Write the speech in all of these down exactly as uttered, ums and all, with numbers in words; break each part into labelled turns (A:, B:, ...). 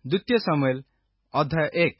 A: ଦ୍ୱିତୀୟ ସାମୁଏଲ ଅଧ୍ୟାୟ ଏକ।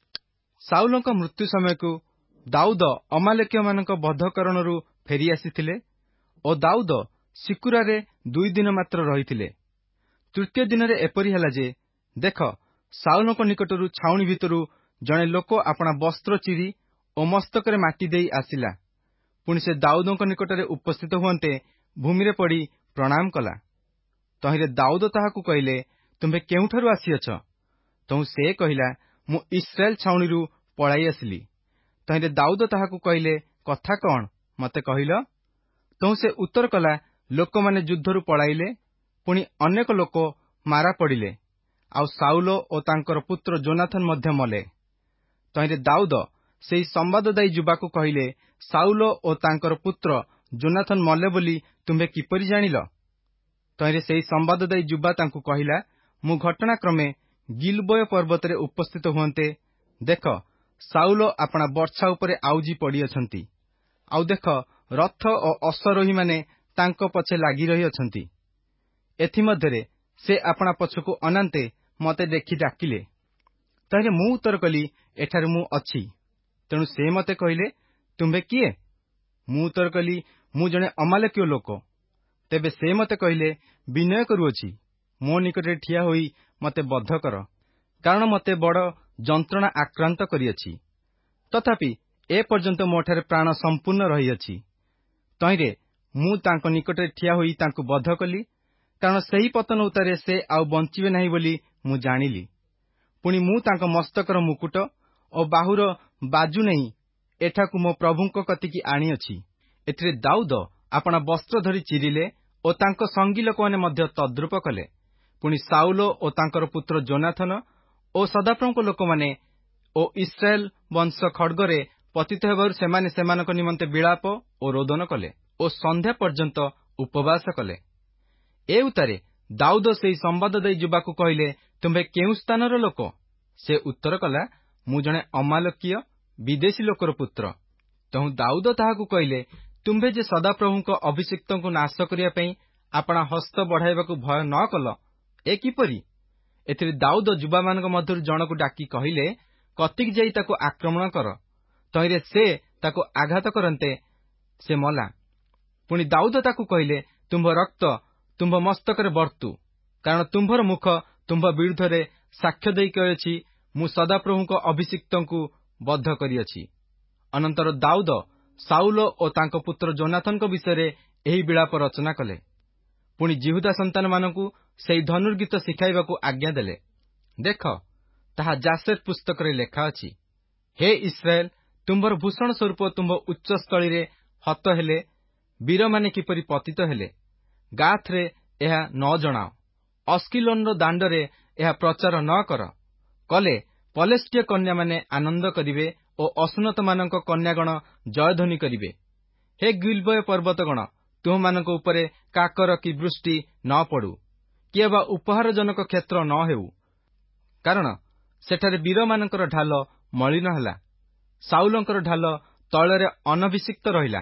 A: ସାଉଲଙ୍କ ମୃତ୍ୟୁ ସମୟକୁ ଦାଉଦ ଅମାଲେକୀୟମାନଙ୍କ ବଧକରଣରୁ ଫେରି ଆସିଥିଲେ ଓ ଦାଉଦ ସିକୁରାରେ ଦୁଇ ଦିନ ମାତ୍ର ରହିଥିଲେ। ତୃତୀୟ ଦିନରେ ଏପରି ହେଲା ଯେ, ଦେଖ, ସାଉଲଙ୍କ ନିକଟରୁ ଛାଉଣି ଭିତରୁ ଜଣେ ଲୋକ ଆପଣା ବସ୍ତ୍ର ଚିରି ଓ ମସ୍ତକରେ ମାଟି ଦେଇ ଆସିଲା। ପୁଣି ସେ ଦାଉଦଙ୍କ ନିକଟରେ ଉପସ୍ଥିତ ହୁଅନ୍ତେ ଭୂମିରେ ପଡ଼ି ପ୍ରଣାମ କଲା। ତହିଁରେ ଦାଉଦ ତାହାକୁ କହିଲେ, ତୁମ୍ଭେ କେଉଁଠାରୁ ଆସିଅଛ? ତହୁଁ ସେ କହିଲା, ମୁଁ ଇସ୍ରାଏଲ ଛାଉଣିରୁ ପଳାଇ ଆସିଲି। ତହିଁରେ ଦାଉଦ ତାହାକୁ କହିଲେ, କଥା କଣ, ମତେ କହିଲ? ତହୁଁ ସେ ଉତ୍ତର କଲା, ଲୋକମାନେ ଯୁଦ୍ଧରୁ ପଳାଇଲେ, ପୁଣି ଅନେକ ଲୋକ ମାରା ପଡ଼ିଲେ, ଆଉ ସାଉଲ ଓ ତାଙ୍କର ପୁତ୍ର ଯୋନାଥନ ମଧ୍ୟ ମଲେ। ତହିଁରେ ଦାଉଦ ସେହି ସମ୍ବାଦଦାୟୀ ଯୁବାକୁ କହିଲେ, ସାଉଲ ଓ ତାଙ୍କର ପୁତ୍ର ଯୋନାଥନ ମଲେ ବୋଲି ତୁମ୍ଭେ କିପରି ଜାଣିଲ? ତହିଁରେ ସେହି ସମ୍ବାଦଦାୟୀ ଯୁବା ତାଙ୍କୁ କହିଲା, ମୁଁ ଘଟଣାକ୍ରମେ ଗିଲବୋୟ ପର୍ବତରେ ଉପସ୍ଥିତ ହୁଅନ୍ତେ, ଦେଖ, ସାଉଲ ଆପଣା ବର୍ଚ୍ଛା ଉପରେ ଆଉଜି ପଡ଼ିଅଛନ୍ତି, ଆଉ ଦେଖ, ରଥ ଓ ଅଶ୍ୱାରୋହୀମାନେ ତାଙ୍କ ପଛେ ଲାଗି ରହିଅଛନ୍ତି। ଏଥିମଧ୍ୟରେ ସେ ଆପଣା ପଛକୁ ଅନାନ୍ତେ ମତେ ଦେଖି ଡାକିଲେ। ତହିଁରେ ମୁଁ ଉତ୍ତର କଲି, ଏଠାରେ ମୁଁ ଅଛି। ତେଣୁ ସେ ମତେ କହିଲେ, ତୁମ୍ଭେ କିଏ? ମୁଁ ଉତ୍ତର କଲି, ମୁଁ ଜଣେ ଅମାଲେକୀୟ ଲୋକ। ତେବେ ସେ ମତେ କହିଲେ, ବିନୟ କରୁଅଛି, ମୋ ନିକଟରେ ଠିଆ ହୋଇ ମତେ ବଧ କର, କାରଣ ମତେ ବଡ଼ ଯନ୍ତ୍ରଣା ଆକ୍ରାନ୍ତ କରିଅଛି। ତଥାପି ଏପର୍ଯ୍ୟନ୍ତ ମୋଠାରେ ପ୍ରାଣ ସମ୍ପୂର୍ଣ୍ଣ ରହିଅଛି। ତହିଁରେ ମୁଁ ତାଙ୍କ ନିକଟରେ ଠିଆ ହୋଇ ତାଙ୍କୁ ବଧ କଲି, କାରଣ ସେହି ପତନ ଉତ୍ତାରେ ସେ ଆଉ ବଞ୍ଚିବେ ନାହିଁ ବୋଲି ମୁଁ ଜାଣିଲି। ପୁଣି ମୁଁ ତାଙ୍କ ମସ୍ତକର ମୁକୁଟ ଓ ବାହୁର ବାଜୁ ନେଇ ଏଠାକୁ ମୋ ପ୍ରଭୁଙ୍କ କତିକି ଆଣିଅଛି। ଏଥିରେ ଦାଉଦ ଆପଣା ବସ୍ତ୍ର ଧରି ଚିରିଲେ ଓ ତାଙ୍କ ସଙ୍ଗୀ ଲୋକମାନେ ମଧ୍ୟ ତଦ୍ରୂପ କଲେ। ପୁଣି ସାଉଲ ଓ ତାଙ୍କର ପୁତ୍ର ଯୋନାଥନ ଓ ସଦାପ୍ରଭୁଙ୍କ ଲୋକମାନେ ଓ ଇସ୍ରାଏଲ ବଂଶ ଖଡ୍ଗରେ ପତିତ ହେବାରୁ ସେମାନେ ସେମାନଙ୍କ ନିମନ୍ତେ ବିଳାପ ଓ ରୋଦନ କଲେ ଓ ସନ୍ଧ୍ୟା ପର୍ଯ୍ୟନ୍ତ ଉପବାସ କଲେ। ଏ ଉତ୍ତାରେ ଦାଉଦ ସେହି ସମ୍ବାଦଦାୟୀ ଯୁବାକୁ କହିଲେ, ତୁମ୍ଭେ କେଉଁ ସ୍ଥାନର ଲୋକ? ସେ ଉତ୍ତର କଲା, ମୁଁ ଜଣେ ଅମାଲେକୀୟ ବିଦେଶୀ ଲୋକର ପୁତ୍ର। ତହୁଁ ଦାଉଦ ତାହାକୁ କହିଲେ, ତୁମ୍ଭେ ଯେ ସଦାପ୍ରଭୁଙ୍କ ଅଭିଷିକ୍ତଙ୍କୁ ନାଶ କରିବା ପାଇଁ ଆପଣା ହସ୍ତ ବଢ଼ାଇବାକୁ ଭୟ ନ କଲ, ଏ କିପରି? ଏଥିରେ ଦାଉଦ ଯୁବାମାନଙ୍କ ମଧ୍ୟରୁ ଜଣକୁ ଡାକି କହିଲେ, କତିକି ଯାଇ ତାକୁ ଆକ୍ରମଣ କର। ତହିଁରେ ସେ ତାକୁ ଆଘାତ କରନ୍ତେ ସେ ମଲା। ପୁଣି ଦାଉଦ ତାକୁ କହିଲେ, ତୁମ୍ଭ ରକ୍ତ ତୁମ୍ଭ ମସ୍ତକରେ ବର୍ତ୍ତୁ, କାରଣ ତୁମ୍ଭର ମୁଖ ତୁମ୍ଭ ବିରୁଦ୍ଧରେ ସାକ୍ଷ୍ୟ ଦେଇ କହିଅଛି, ମୁଁ ସଦାପ୍ରଭୁଙ୍କ ଅଭିଷିକ୍ତଙ୍କୁ ବଧ କରିଅଛି। ଅନନ୍ତର ଦାଉଦ ସାଉଲ ଓ ତାଙ୍କ ପୁତ୍ର ଯୋନାଥନଙ୍କ ବିଷୟରେ ଏହି ବିଳାପ ରଚନା କଲେ। ପୁଣି ଜିହୁଦା ସନ୍ତାନମାନଙ୍କୁ ସେହି ଧନୁର୍ଗୀତ ଶିଖାଇବାକୁ ଆଜ୍ଞା ଦେଲେ। ଦେଖ, ତାହା ଜାସେର ପୁସ୍ତକରେ ଲେଖା ଅଛି। ହେ ଇସ୍ରାଏଲ, ତୁମ୍ଭର ଭୂଷଣ ସ୍ୱରୂପ ତୁମ୍ଭ ଉଚ୍ଚସ୍ଥଳୀରେ ହତ ହେଲେ, ବୀରମାନେ କିପରି ପତିତ ହେଲେ, ଗାଥରେ ଏହା ନ ଜଣାଅ, ଅସ୍କିଲୋନର ଦାଣ୍ଡରେ ଏହା ପ୍ରଚାର ନ କର। କଲେ ପଲେଷ୍ଟିୟ କନ୍ୟାମାନେ ଆନନ୍ଦ କରିବେ ଓ ଅସୁନତମାନଙ୍କ କନ୍ୟାଗଣ ଜୟଧ୍ୱନି କରିବେ। ହେ ଗିଲବୋୟ ପର୍ବତଗଣ, ତୁମମାନଙ୍କ ଉପରେ କାକର କି ବୃଷ୍ଟି ନ ପଡ଼ୁ, କିଏ ବା ଉପହାରଜନକ କ୍ଷେତ୍ର ନ ହେଉ, କାରଣ ସେଠାରେ ବୀରମାନଙ୍କର ଢାଲ ମଳିନ ହେଲା, ସାଉଲଙ୍କର ଢାଲ ତୈଳରେ ଅନଭିଷିକ୍ତ ରହିଲା।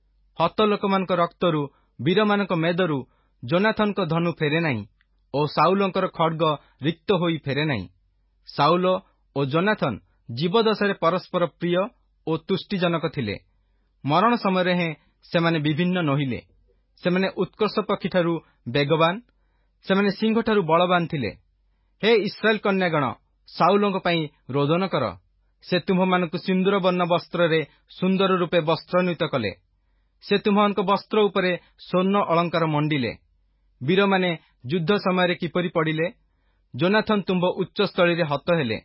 A: ହତ ଲୋକମାନଙ୍କ ରକ୍ତରୁ, ବୀରମାନଙ୍କ ମେଦରୁ ଯୋନାଥନଙ୍କ ଧନୁ ଫେରେ ନାହିଁ ଓ ସାଉଲଙ୍କର ଖଡ୍ଗ ରିକ୍ତ ହୋଇ ଫେରେ ନାହିଁ। ସାଉଲ ଓ ଯୋନାଥନ ଜୀବଦଶାରେ ପରସ୍ପର ପ୍ରିୟ ଓ ତୁଷ୍ଟିଜନକ ଥିଲେ। ମରଣ ସମୟରେ ହେଁ ସେମାନେ ବିଭିନ୍ନ ନୋହିଲେ। ସେମାନେ ଉତ୍କର୍ଷ ପକ୍ଷୀଠାରୁ ବେଗବାନ, ସେମାନେ ସିଂହଠାରୁ ବଳବାନ ଥିଲେ। ହେ ଇସ୍ରାଏଲ କନ୍ୟାଗଣ, ସାଉଲଙ୍କ ପାଇଁ ରୋଦନ କର। ସେ ତୁମ୍ଭମାନଙ୍କୁ ସିନ୍ଦୁର ବର୍ଣ୍ଣ ବସ୍ତ୍ରରେ ସୁନ୍ଦର ରୂପେ ବସ୍ତ୍ରାନ୍ୱିତ କଲେ। ସେ ତୁମ୍ଭମାନଙ୍କ ବସ୍ତ୍ର ଉପରେ ସ୍ୱର୍ଣ୍ଣ ଅଳଙ୍କାର ମଣ୍ଡିଲେ। ବୀରମାନେ ଯୁଦ୍ଧ ସମୟରେ କିପରି ପଡ଼ିଲେ, ଯୋନାଥନ ତୁମ୍ଭ ଉଚ୍ଚସ୍ଥଳୀରେ ହତ ହେଲେ।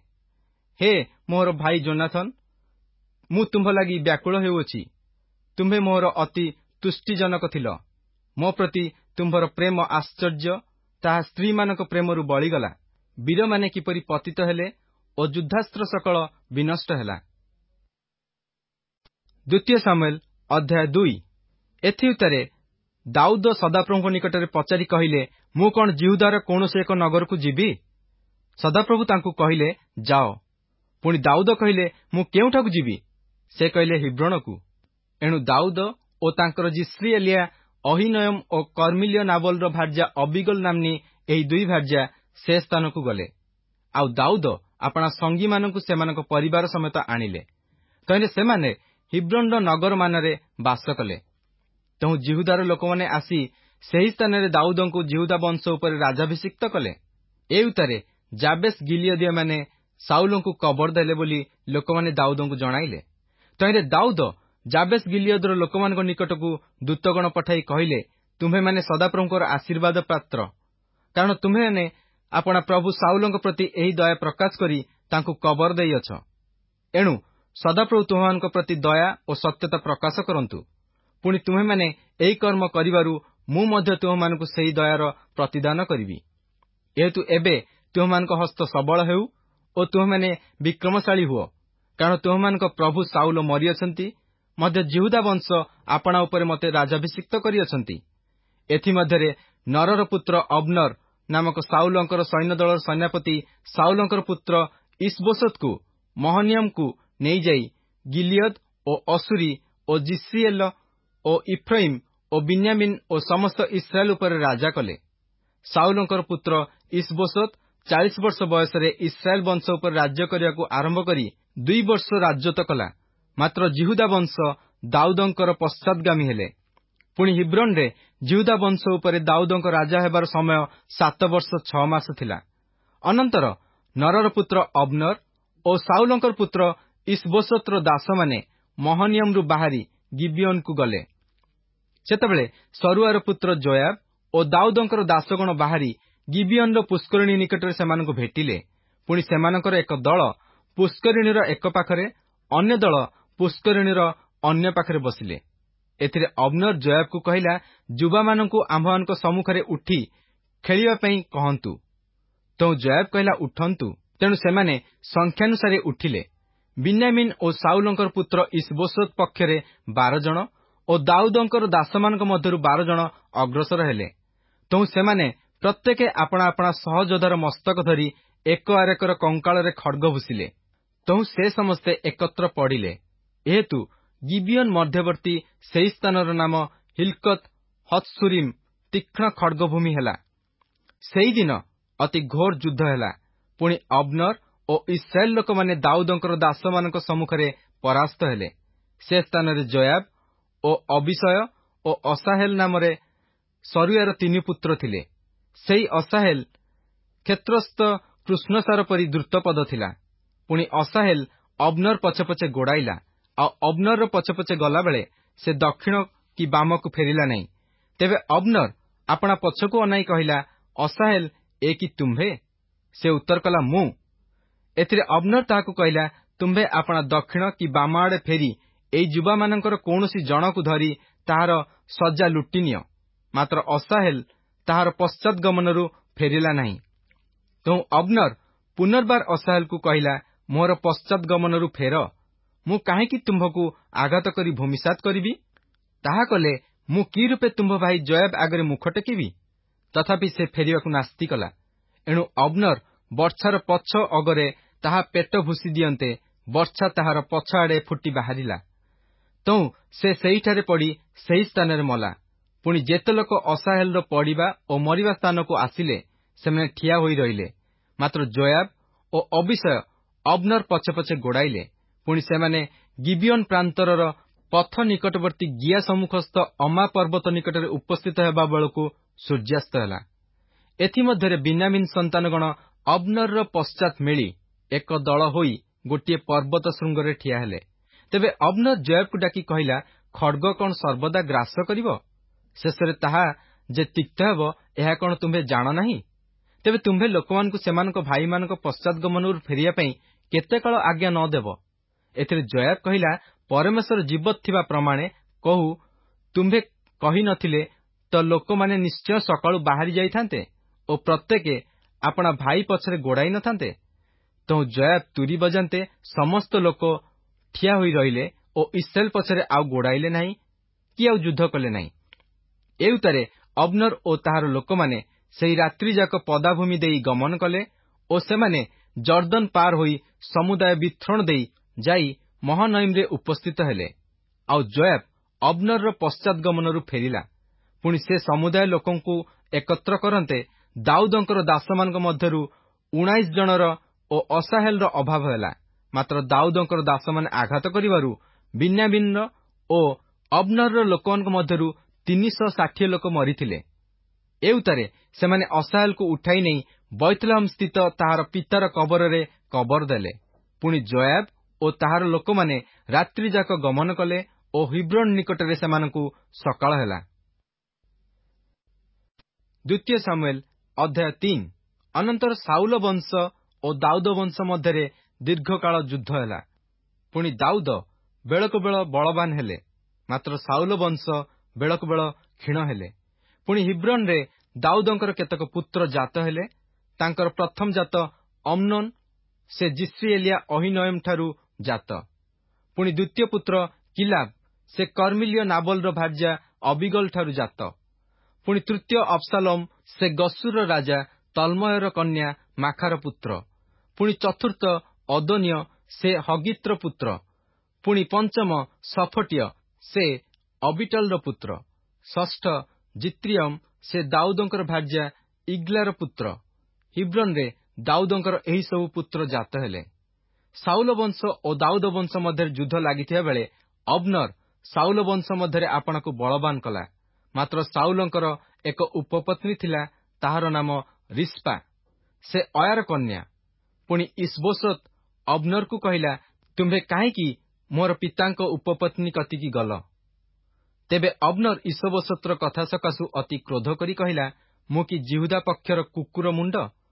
A: ହେ ମୋର ଭାଇ ଯୋନାଥନ, ମୁଁ ତୁମ୍ଭ ଲାଗି ବ୍ୟାକୁଳ ହେଉଅଛି। ତୁମ୍ଭେ ମୋର ଅତି ତୁଷ୍ଟିଜନକ ଥିଲ। ମୋ ପ୍ରତି ତୁମ୍ଭର ପ୍ରେମ ଆଶ୍ଚର୍ଯ୍ୟ, ତାହା ସ୍ତ୍ରୀମାନଙ୍କ ପ୍ରେମରୁ ବଳିଗଲା। ବୀରମାନେ କିପରି ପତିତ ହେଲେ ଓ ଯୁଦ୍ଧାସ୍ତ୍ର ସକଳ ବିନଷ୍ଟ ହେଲା। ଦ୍ୱିତୀୟ ସାମୁଏଲ ଅଧ୍ୟାୟ ଦୁଇ। ଏଥି ଉତ୍ତାରେ ଦାଉଦ ସଦାପ୍ରଭୁଙ୍କ ନିକଟରେ ପଚାରି କହିଲେ, ମୁଁ କଣ ଜିହୁଦାର କୌଣସି ଏକ ନଗରକୁ ଯିବି? ସଦାପ୍ରଭୁ ତାଙ୍କୁ କହିଲେ, ଯାଅ। ପୁଣି ଦାଉଦ କହିଲେ, ମୁଁ କେଉଁଠାକୁ ଯିବି? ସେ କହିଲେ, ହିବ୍ରୋନକୁ। ଏଣୁ ଦାଉଦ ଓ ତାଙ୍କର ଜିସ୍ରିଏଲିଆ ଅହିନୟମ ଓ କର୍ମିଲ୍ୟ ନାବଲର ଭାର୍ଯ୍ୟା ଅବିଗଲ ନାମ୍ନୀ ଏହି ଦୁଇ ଭାର୍ଯ୍ୟା ସେ ସ୍ଥାନକୁ ଗଲେ। ଆଉ ଦାଉଦ ଆପଣା ସଙ୍ଗୀମାନଙ୍କୁ ସେମାନଙ୍କ ପରିବାର ସମେତ ଆଣିଲେ। ତହିଁରେ ସେମାନେ ହିବ୍ରୋନର ନଗରମାନରେ ବାସ କଲେ। ତେଣୁ ଜିହୁଦାର ଲୋକମାନେ ଆସି ସେହି ସ୍ଥାନରେ ଦାଉଦଙ୍କୁ ଜିହୁଦା ବଂଶ ଉପରେ ରାଜାଭିଷିକ୍ତ କଲେ। ଏ ଉତ୍ତାରେ ଜାବେସ୍ ଗିଲିୟଦୀୟମାନେ ସାଉଲଙ୍କୁ କବର ଦେଲେ ବୋଲି ଲୋକମାନେ ଦାଉଦଙ୍କୁ ଜଣାଇଲେ। ତହିଁରେ ଦାଉଦ ଜାବେସ୍ ଗିଲିୟଦର ଲୋକମାନଙ୍କ ନିକଟକୁ ଦୂତଗଣ ପଠାଇ କହିଲେ, ତୁମ୍ଭେମାନେ ସଦାପ୍ରଭୁଙ୍କର ଆଶୀର୍ବାଦ ପାତ୍ର, କାରଣ ତୁମ୍ଭେମାନେ ଆପଣା ପ୍ରଭୁ ସାଉଲଙ୍କ ପ୍ରତି ଏହି ଦୟା ପ୍ରକାଶ କରି ତାଙ୍କୁ କବର ଦେଇଅଛ। ଏଣୁ ସଦାପ୍ରଭୁ ତୁମ୍ଭମାନଙ୍କ ପ୍ରତି ଦୟା ଓ ସତ୍ୟତା ପ୍ରକାଶ କରନ୍ତୁ। ପୁଣି ତୁମ୍ଭେମାନେ ଏହି କର୍ମ କରିବାରୁ ମୁଁ ମଧ୍ୟ ତୁମ୍ଭମାନଙ୍କୁ ସେହି ଦୟାର ପ୍ରତିଦାନ କରିବି। ଯେହେତୁ ଏବେ ତୁମ୍ଭମାନଙ୍କ ହସ୍ତ ସବଳ ହେଉ ଓ ତୁମ୍ଭେମାନେ ବିକ୍ରମଶାଳୀ ହୁଅ, କାରଣ ତୁମ୍ଭମାନଙ୍କ ପ୍ରଭୁ ସାଉଲ ମରିଅଛନ୍ତି, ମଧ୍ୟ ଜିହୁଦା ବଂଶ ଆପଣା ଉପରେ ମୋତେ ରାଜାଭିଷିକ୍ତ କରିଅଛନ୍ତି। ଏଥିମଧ୍ୟରେ ନରର ପୁତ୍ର ଅବନର ନାମକ ସାଉଲଙ୍କର ସୈନ୍ୟଦଳର ସେନାପତି ସାଉଲଙ୍କର ପୁତ୍ର ଇଶବୋଶେତକୁ ମହନୀୟମକୁ ନେଇଯାଇ ଗିଲିୟଦ ଓ ଅଶୁରୀ ଓ ଜିସ୍ରିଏଲ ଓ ଇଫ୍ରାଇମ ଓ ବିନ୍ୟାମିନ ଓ ସମସ୍ତ ଇସ୍ରାଏଲ ଉପରେ ରାଜା କଲେ। ସାଉଲଙ୍କର ପୁତ୍ର ଇଶବୋଶେତ ଚାଳିଶ ବର୍ଷ ବୟସରେ ଇସ୍ରାଏଲ ବଂଶ ଉପରେ ରାଜ୍ୟ କରିବାକୁ ଆରମ୍ଭ କରି ଦୁଇ ବର୍ଷ ରାଜତ୍ୱ କଲା। ମାତ୍ର ଜିହୁଦା ବଂଶ ଦାଉଦଙ୍କର ପଶ୍ଚାତଗାମୀ ହେଲେ। ପୁଣି ହିବ୍ରୋନରେ ଜିହୁଦା ବଂଶ ଉପରେ ଦାଉଦଙ୍କ ରାଜା ହେବାର ସମୟ ସାତ ବର୍ଷ ଛଅ ମାସ ଥିଲା। ଅନନ୍ତର ନରର ପୁତ୍ର ଅବନର ଓ ସାଉଲଙ୍କର ପୁତ୍ର ଇଶବୋଶେତର ଦାସମାନେ ମହନୀୟମରୁ ବାହାରି ଗିବିଓନକୁ ଗଲେ। ସେତେବେଳେ ସରୁଆର ପୁତ୍ର ଯୋଆବ ଓ ଦାଉଦଙ୍କର ଦାସଗଣ ବାହାରି ଗିବିଓନର ପୁଷ୍କରିଣୀ ନିକଟରେ ସେମାନଙ୍କୁ ଭେଟିଲେ। ପୁଣି ସେମାନଙ୍କର ଏକ ଦଳ ପୁଷ୍କରିଣୀର ଏକ ପାଖରେ, ଅନ୍ୟ ଦଳ ପୁଷ୍କରିଣୀର ଅନ୍ୟ ପାଖରେ ବସିଲେ। ଏଥିରେ ଅବନର ଯୋଆବକୁ କହିଲା, ଯୁବାମାନଙ୍କୁ ଆମ୍ଭମାନଙ୍କ ସମ୍ମୁଖରେ ଉଠି ଖେଳିବା ପାଇଁ କହନ୍ତୁ। ତେଣୁ ଯୋଆବ କହିଲା, ଉଠନ୍ତୁ। ତେଣୁ ସେମାନେ ସଂଖ୍ୟାନୁସାରେ ଉଠିଲେ। ବିନ୍ୟାମିନ ଓ ସାଉଲଙ୍କର ପୁତ୍ର ଇଶବୋଶେତ ପକ୍ଷରେ ବାର ଜଣ ଓ ଦାଉଦଙ୍କର ଦାସମାନଙ୍କ ମଧ୍ୟରୁ ବାର ଜଣ ଅଗ୍ରସର ହେଲେ। ତେଣୁ ସେମାନେ ପ୍ରତ୍ୟେକେ ଆପଣା ଆପଣା ସହଯୋଦ୍ଧାର ମସ୍ତକ ଧରି ଏକ ଆରେକର କଙ୍କାଳରେ ଖଡ୍ଗ ଭୂଷିଲେ। ତେଣୁ ସେ ସମସ୍ତେ ଏକତ୍ର ପଡ଼ିଲେ। ଯେହେତୁ ଗିବିଓନ ମଧ୍ୟବର୍ତ୍ତୀ ସେହି ସ୍ଥାନର ନାମ ହିଲକତ ହତ୍ସୁରିମ ତୀକ୍ଷ୍ଣ ଖଡ୍ଗଭୂମି ହେଲା। ସେହିଦିନ ଅତି ଘୋର ଯୁଦ୍ଧ ହେଲା। ପୁଣି ଅବନର ଓ ଇସ୍ରାଏଲ ଲୋକମାନେ ଦାଉଦଙ୍କର ଦାସମାନଙ୍କ ସମ୍ମୁଖରେ ପରାସ୍ତ ହେଲେ। ସେ ସ୍ଥାନରେ ଯୋଆବ ଓ ଅବିଷୟ ଓ ଅସାହେଲ ନାମରେ ସରୁୟାର ତିନି ପୁତ୍ର ଥିଲେ। ସେହି ଅସାହେଲ କ୍ଷେତ୍ରସ୍ଥ କୃଷ୍ଣସାର ପରି ଦ୍ରୁତପଦ ଥିଲା। ପୁଣି ଅସାହେଲ ଅବନର ପଛେ ପଛେ ଗୋଡ଼ାଇଲା। ଆଉ ଅବନରର ପଛେ ପଛେ ଗଲାବେଳେ ସେ ଦକ୍ଷିଣ କି ବାମକୁ ଫେରିଲା ନାହିଁ। ତେବେ ଅବନର ଆପଣା ପଛକୁ ଅନାଇ କହିଲା, ଅସାହେଲ, ଏ କି ତୁମ୍ଭେ? ସେ ଉତ୍ତର କଲା, ମୁଁ। ଏଥିରେ ଅବନର ତାହାକୁ କହିଲା, ତୁମ୍ଭେ ଆପଣା ଦକ୍ଷିଣ କି ବାମ ଆଡ଼େ ଫେରି ଏଇ ଯୁବାମାନଙ୍କର କୌଣସି ଜଣକୁ ଧରି ତାହାର ସଜ୍ଜା ଲୁଟିନିଅ। ମାତ୍ର ଅସାହେଲ ତାହାର ପଶ୍ଚାତଗମନରୁ ଫେରିଲା ନାହିଁ। ତେଣୁ ଅବନର ପୁନର୍ବାର ଅସାହେଲକୁ କହିଲା, ମୋର ପଶ୍ଚାତଗମନରୁ ଫେର, ମୁଁ କାହିଁକି ତୁମ୍ଭକୁ ଆଘାତ କରି ଭୂମିସାତ୍ କରିବି? ତାହା କଲେ ମୁଁ କି ରୂପେ ତୁମ୍ଭ ଭାଇ ଯୋଆବ ଆଗରେ ମୁଖ ଟେକିବି? ତଥାପି ସେ ଫେରିବାକୁ ନାସ୍ତି କଲା। ଏଣୁ ଅବନର ବର୍ଚ୍ଛାର ପଛ ଅଗରେ ତାହା ପେଟ ଭୂଷି ଦିଅନ୍ତେ ବର୍ଚ୍ଛା ତାହାର ପଛ ଆଡ଼େ ଫୁଟି ବାହାରିଲା। ତେଣୁ ସେ ସେହିଠାରେ ପଡ଼ି ସେହି ସ୍ଥାନରେ ମଲା। ପୁଣି ଯେତେ ଲୋକ ଅସାହେଲର ପଡ଼ିବା ଓ ମରିବା ସ୍ଥାନକୁ ଆସିଲେ, ସେମାନେ ଠିଆ ହୋଇ ରହିଲେ। ମାତ୍ର ଯୋଆବ ଓ ଅବିଷୟ ଅବନର ପଛେ ପଛେ ଗୋଡ଼ାଇଲେ। ପୁଣି ସେମାନେ ଗିବିଓନ ପ୍ରାନ୍ତରର ପଥ ନିକଟବର୍ତ୍ତୀ ଗିଆ ସମ୍ମୁଖସ୍ଥ ଅମା ପର୍ବତ ନିକଟରେ ଉପସ୍ଥିତ ହେବା ବେଳକୁ ସୂର୍ଯ୍ୟାସ୍ତ ହେଲା। ଏଥିମଧ୍ୟରେ ବିନ୍ୟାମିନ ସନ୍ତାନଗଣ ଅବନରର ପଶ୍ଚାତ୍ ମିଳି ଏକ ଦଳ ହୋଇ ଗୋଟିଏ ପର୍ବତ ଶୃଙ୍ଗରେ ଠିଆ ହେଲେ। ତେବେ ଅବନର ଯୋଆବକୁ ଡାକି କହିଲା, ଖଡ୍ଗ କଣ ସର୍ବଦା ଗ୍ରାସ କରିବ? ଶେଷରେ ତାହା ଯେ ତିକ୍ତ ହେବ, ଏହା କଣ ତୁମ୍ଭେ ଜାଣ ନାହିଁ? ତେବେ ତୁମ୍ଭେ ଲୋକମାନଙ୍କୁ ସେମାନଙ୍କ ଭାଇମାନଙ୍କ ପଶ୍ଚାତଗମନରୁ ଫେରିବା ପାଇଁ କେତେ କାଳ ଆଜ୍ଞା ନ ଦେବ? ଏଥିରେ ଯୋଆବ କହିଲା, ପରମେଶ୍ୱର ଜୀବତ ଥିବା ପ୍ରମାଣେ କହୁ, ତୁମ୍ଭେ କହି ନ ଥିଲେ ତ ଲୋକମାନେ ନିଶ୍ଚୟ ସକାଳୁ ବାହାରି ଯାଇଥାନ୍ତେ ଓ ପ୍ରତ୍ୟେକେ ଆପଣା ଭାଇ ପଛରେ ଗୋଡ଼ାଇ ନ ଥାନ୍ତେ। ତେଣୁ ଯୋଆବ ତୁରୀ ବଜାନ୍ତେ ସମସ୍ତ ଲୋକ ଠିଆ ହୋଇ ରହିଲେ ଓ ଇସ୍ରାଏଲ ପଛରେ ଆଉ ଗୋଡ଼ାଇଲେ ନାହିଁ କି ଆଉ ଯୁଦ୍ଧ କଲେ ନାହିଁ। ଏ ଉତ୍ତାରେ ଅବନର ଓ ତାହାର ଲୋକମାନେ ସେହି ରାତ୍ରିଯାକ ପଦାଭୂମି ଦେଇ ଗମନ କଲେ ଓ ସେମାନେ ଜର୍ଦ୍ଦନ ପାର ହୋଇ ସମୁଦାୟ ବିଥ୍ରୋଣ ଦେଇ ଯାଇ ମହନଇମରେ ଉପସ୍ଥିତ ହେଲେ। ଆଉ ଯୋଆବ ଅବନରର ପଶ୍ଚାତଗମନରୁ ଫେରିଲା। ପୁଣି ସେ ସମୁଦାୟ ଲୋକଙ୍କୁ ଏକତ୍ର କରନ୍ତେ ଦାଉଦଙ୍କର ଦାସମାନଙ୍କ ମଧ୍ୟରୁ ଉଣେଇଶ ଜଣର ଓ ଅସାହେଲର ଅଭାବ ହେଲା। ମାତ୍ର ଦାଉଦଙ୍କର ଦାସମାନେ ଆଘାତ କରିବାରୁ ବିନ୍ୟାମିନର ଓ ଅବନରର ଲୋକମାନଙ୍କ ମଧ୍ୟରୁ ତିନିଶହ ଷାଠିଏ ଲୋକ ମରିଥିଲେ। ଏଉତାରେ ସେମାନେ ଅସାହେଲକୁ ଉଠାଇ ନେଇ ବୈଥଲେହମ୍ ସ୍ଥିତ ତାହାର ପିତାର କବରରେ କବର ଦେଲେ। ପୁଣି ଯୋଆବ ଓ ତାହାର ଲୋକମାନେ ରାତ୍ରିଯାକ ଗମନ କଲେ ଓ ହିବ୍ରୋନ ନିକଟରେ ସେମାନଙ୍କୁ ସକାଳ ହେଲା। ଦ୍ୱିତୀୟ ସାମୁଏଲ ଅଧ୍ୟାୟ ତିନି। ଅନନ୍ତର ସାଉଲ ବଂଶ ଓ ଦାଉଦ ବଂଶ ମଧ୍ୟରେ ଦୀର୍ଘକାଳ ଯୁଦ୍ଧ ହେଲା। ପୁଣି ଦାଉଦ ବେଳକୁ ବେଳ ବଳବାନ ହେଲେ, ମାତ୍ର ସାଉଲ ବଂଶ ବେଳକୁ ବେଳ କ୍ଷୀଣ ହେଲେ। ପୁଣି ହିବ୍ରୋନରେ ଦାଉଦଙ୍କର କେତେକ ପୁତ୍ର ଜାତ ହେଲେ। ତାଙ୍କର ପ୍ରଥମ ଜାତ ଅମ୍ନୋନ, ସେ ଜିସ୍ରିଏଲିଆ ଅହିନୋଏମ ଠାରୁ ଜାତ। ପୁଣି ଦ୍ୱିତୀୟ ପୁତ୍ର କିଲାବ, ସେ କର୍ମିଲିୟ ନାବଲର ଭାର୍ଯ୍ୟା ଅବିଗଲ ଠାରୁ ଜାତ। ପୁଣି ତୃତୀୟ ଅବସାଲୋମ, ସେ ଗଶୁରର ରାଜା ତଲ୍ମୟର କନ୍ୟା ମାଖାର ପୁତ୍ର। ପୁଣି ଚତୁର୍ଥ ଅଦୋନିୟ, ସେ ହଗିତ୍ର ପୁତ୍ର। ପୁଣି ପଞ୍ଚମ ସଫଟ୍ୟ, ସେ ଅବିଟଲର ପୁତ୍ର। ଷଷ୍ଠ ଜିତ୍ରିୟମ, ସେ ଦାଉଦଙ୍କର ଭାର୍ଯ୍ୟା ଇଗ୍ଲାର ପୁତ୍ର। ହିବ୍ରୋନରେ ଦାଉଦଙ୍କର ଏହି ସବୁ ପୁତ୍ର ଜାତ ହେଲେ। ସାଉଲ ବଂଶ ଓ ଦାଉଦ ବଂଶ ମଧ୍ୟରେ ଯୁଦ୍ଧ ଲାଗିଥିବା ବେଳେ ଅବନର ସାଉଲ ବଂଶ ମଧ୍ୟରେ ଆପଣଙ୍କୁ ବଳବାନ କଲା। ମାତ୍ର ସାଉଲଙ୍କର ଏକ ଉପପତ୍ନୀ ଥିଲା, ତାହାର ନାମ ରିସ୍ପା, ସେ ଅୟାର କନ୍ୟା। ପୁଣି ଇସବୋଶତ ଅବନରକୁ କହିଲା, ତୁମ୍ଭେ କାହିଁକି ମୋର ପିତାଙ୍କ ଉପପତ୍ନୀ କତିକି ଗଲ? ତେବେ ଅବନର ଇସବୋଶତର କଥା ସକାଶୁ ଅତି କ୍ରୋଧ କରି କହିଲା, ମୁଁ କି ଜିହୁଦା ପକ୍ଷର କୁକୁର ମୁଣ୍ଡ?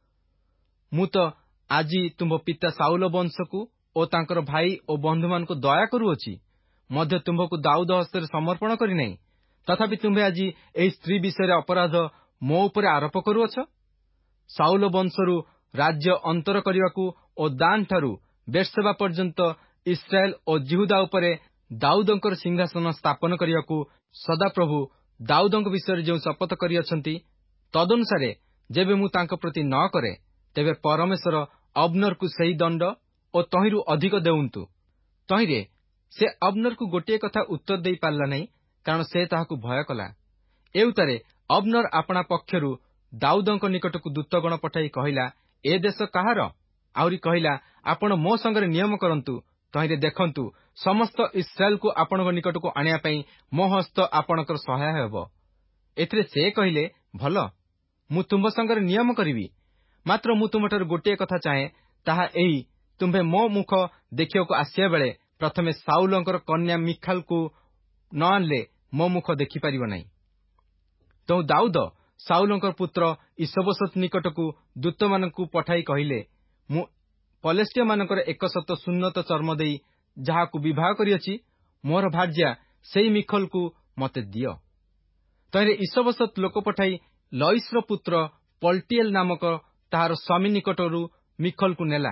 A: ମୁଁ ତ ଆଜି ତୁମ୍ଭ ପିତା ସାଉଲ ବଂଶକୁ ଓ ତାଙ୍କର ଭାଇ ଓ ବନ୍ଧୁମାନଙ୍କୁ ଦୟା କରୁଅଛି, ମଧ୍ୟ ତୁମ୍ଭକୁ ଦାଉଦ ହସ୍ତରେ ସମର୍ପଣ କରିନାହିଁ। ତଥାପି ତୁମ୍ଭେ ଆଜି ଏହି ସ୍ତ୍ରୀ ବିଷୟରେ ଅପରାଧ ମୋ ଉପରେ ଆରୋପ କରୁଅଛ। ସାଉଲ ବଂଶରୁ ରାଜ୍ୟ ଅନ୍ତର କରିବାକୁ ଓ ଦାନ ଠାରୁ ବେର୍ସେବା ପର୍ଯ୍ୟନ୍ତ ଇସ୍ରାଏଲ ଓ ଜିହୁଦା ଉପରେ ଦାଉଦଙ୍କର ସିଂହାସନ ସ୍ଥାପନ କରିବାକୁ ସଦାପ୍ରଭୁ ଦାଉଦଙ୍କ ବିଷୟରେ ଯେଉଁ ଶପଥ କରିଅଛନ୍ତି, ତଦନୁସାରେ ଯେବେ ମୁଁ ତାଙ୍କ ପ୍ରତି ନ କରେ, ତେବେ ପରମେଶ୍ୱର ଅବନରକୁ ସେହି ଦଣ୍ଡ ଓ ତହିଁରୁ ଅଧିକ ଦେଉନ୍ତୁ। ତହିଁରେ ସେ ଅବନରକୁ ଗୋଟିଏ କଥା ଉତ୍ତର ଦେଇ ପାରିଲା ନାହିଁ, କାରଣ ସେ ତାହାକୁ ଭୟ କଲା। ଏଉତାରେ ଅବନର ଆପଣା ପକ୍ଷରୁ ଦାଉଦଙ୍କ ନିକଟକୁ ଦୂତଗଣ ପଠାଇ କହିଲା, ଏ ଦେଶ କାହାର? ଆହୁରି କହିଲା, ଆପଣ ମୋ ସଙ୍ଗରେ ନିୟମ କରନ୍ତୁ। ତହିଁରେ ଦେଖନ୍ତୁ, ସମସ୍ତ ଇସ୍ରାଏଲକୁ ଆପଣଙ୍କ ନିକଟକୁ ଆଣିବା ପାଇଁ ମୋ ହସ୍ତ ଆପଣଙ୍କର ସହାୟ ହେବ। ଏଥିରେ ସେ କହିଲେ, ଭଲ, ମୁଁ ତୁମ୍ଭ ସଙ୍ଗରେ ନିୟମ କରିବି। ମାତ୍ର ମୁଁ ତୁମଠାରୁ ଗୋଟିଏ କଥା ଚାହେଁ, ତାହା ଏହି, ତୁମ୍ଭେ ମୋ ମୁଖ ଦେଖିବାକୁ ଆସିବା ବେଳେ ପ୍ରଥମେ ସାଉଲଙ୍କର କନ୍ୟା ମିଖାଲକୁ ନ ଆଣିଲେ ମୋ ମୁଖ ଦେଖିପାରିବ ନାହିଁ। ତେଣୁ ଦାଉଦ ସାଉଲଙ୍କର ପୁତ୍ର ଇସବୋଶତ ନିକଟକୁ ଦୂତମାନଙ୍କୁ ପଠାଇ କହିଲେ, ମୁଁ ପଲେଷ୍ଟିୟମାନଙ୍କର ଏକଶତ ସୁନ୍ନତ ଚର୍ମ ଦେଇ ଯାହାକୁ ବିବାହ କରିଅଛି, ମୋର ଭାର୍ଯ୍ୟା ସେହି ମିଖଲକୁ ମୋତେ ଦିଅ। ତହିଁରେ ଇସବୋଶତ ଲୋକ ପଠାଇ ଲଇସର ପୁତ୍ର ପଲ୍ଟିଏଲ ନାମକ ତାହାର ସ୍ୱାମୀ ନିକଟରୁ ମିଖଲକୁ ନେଲା।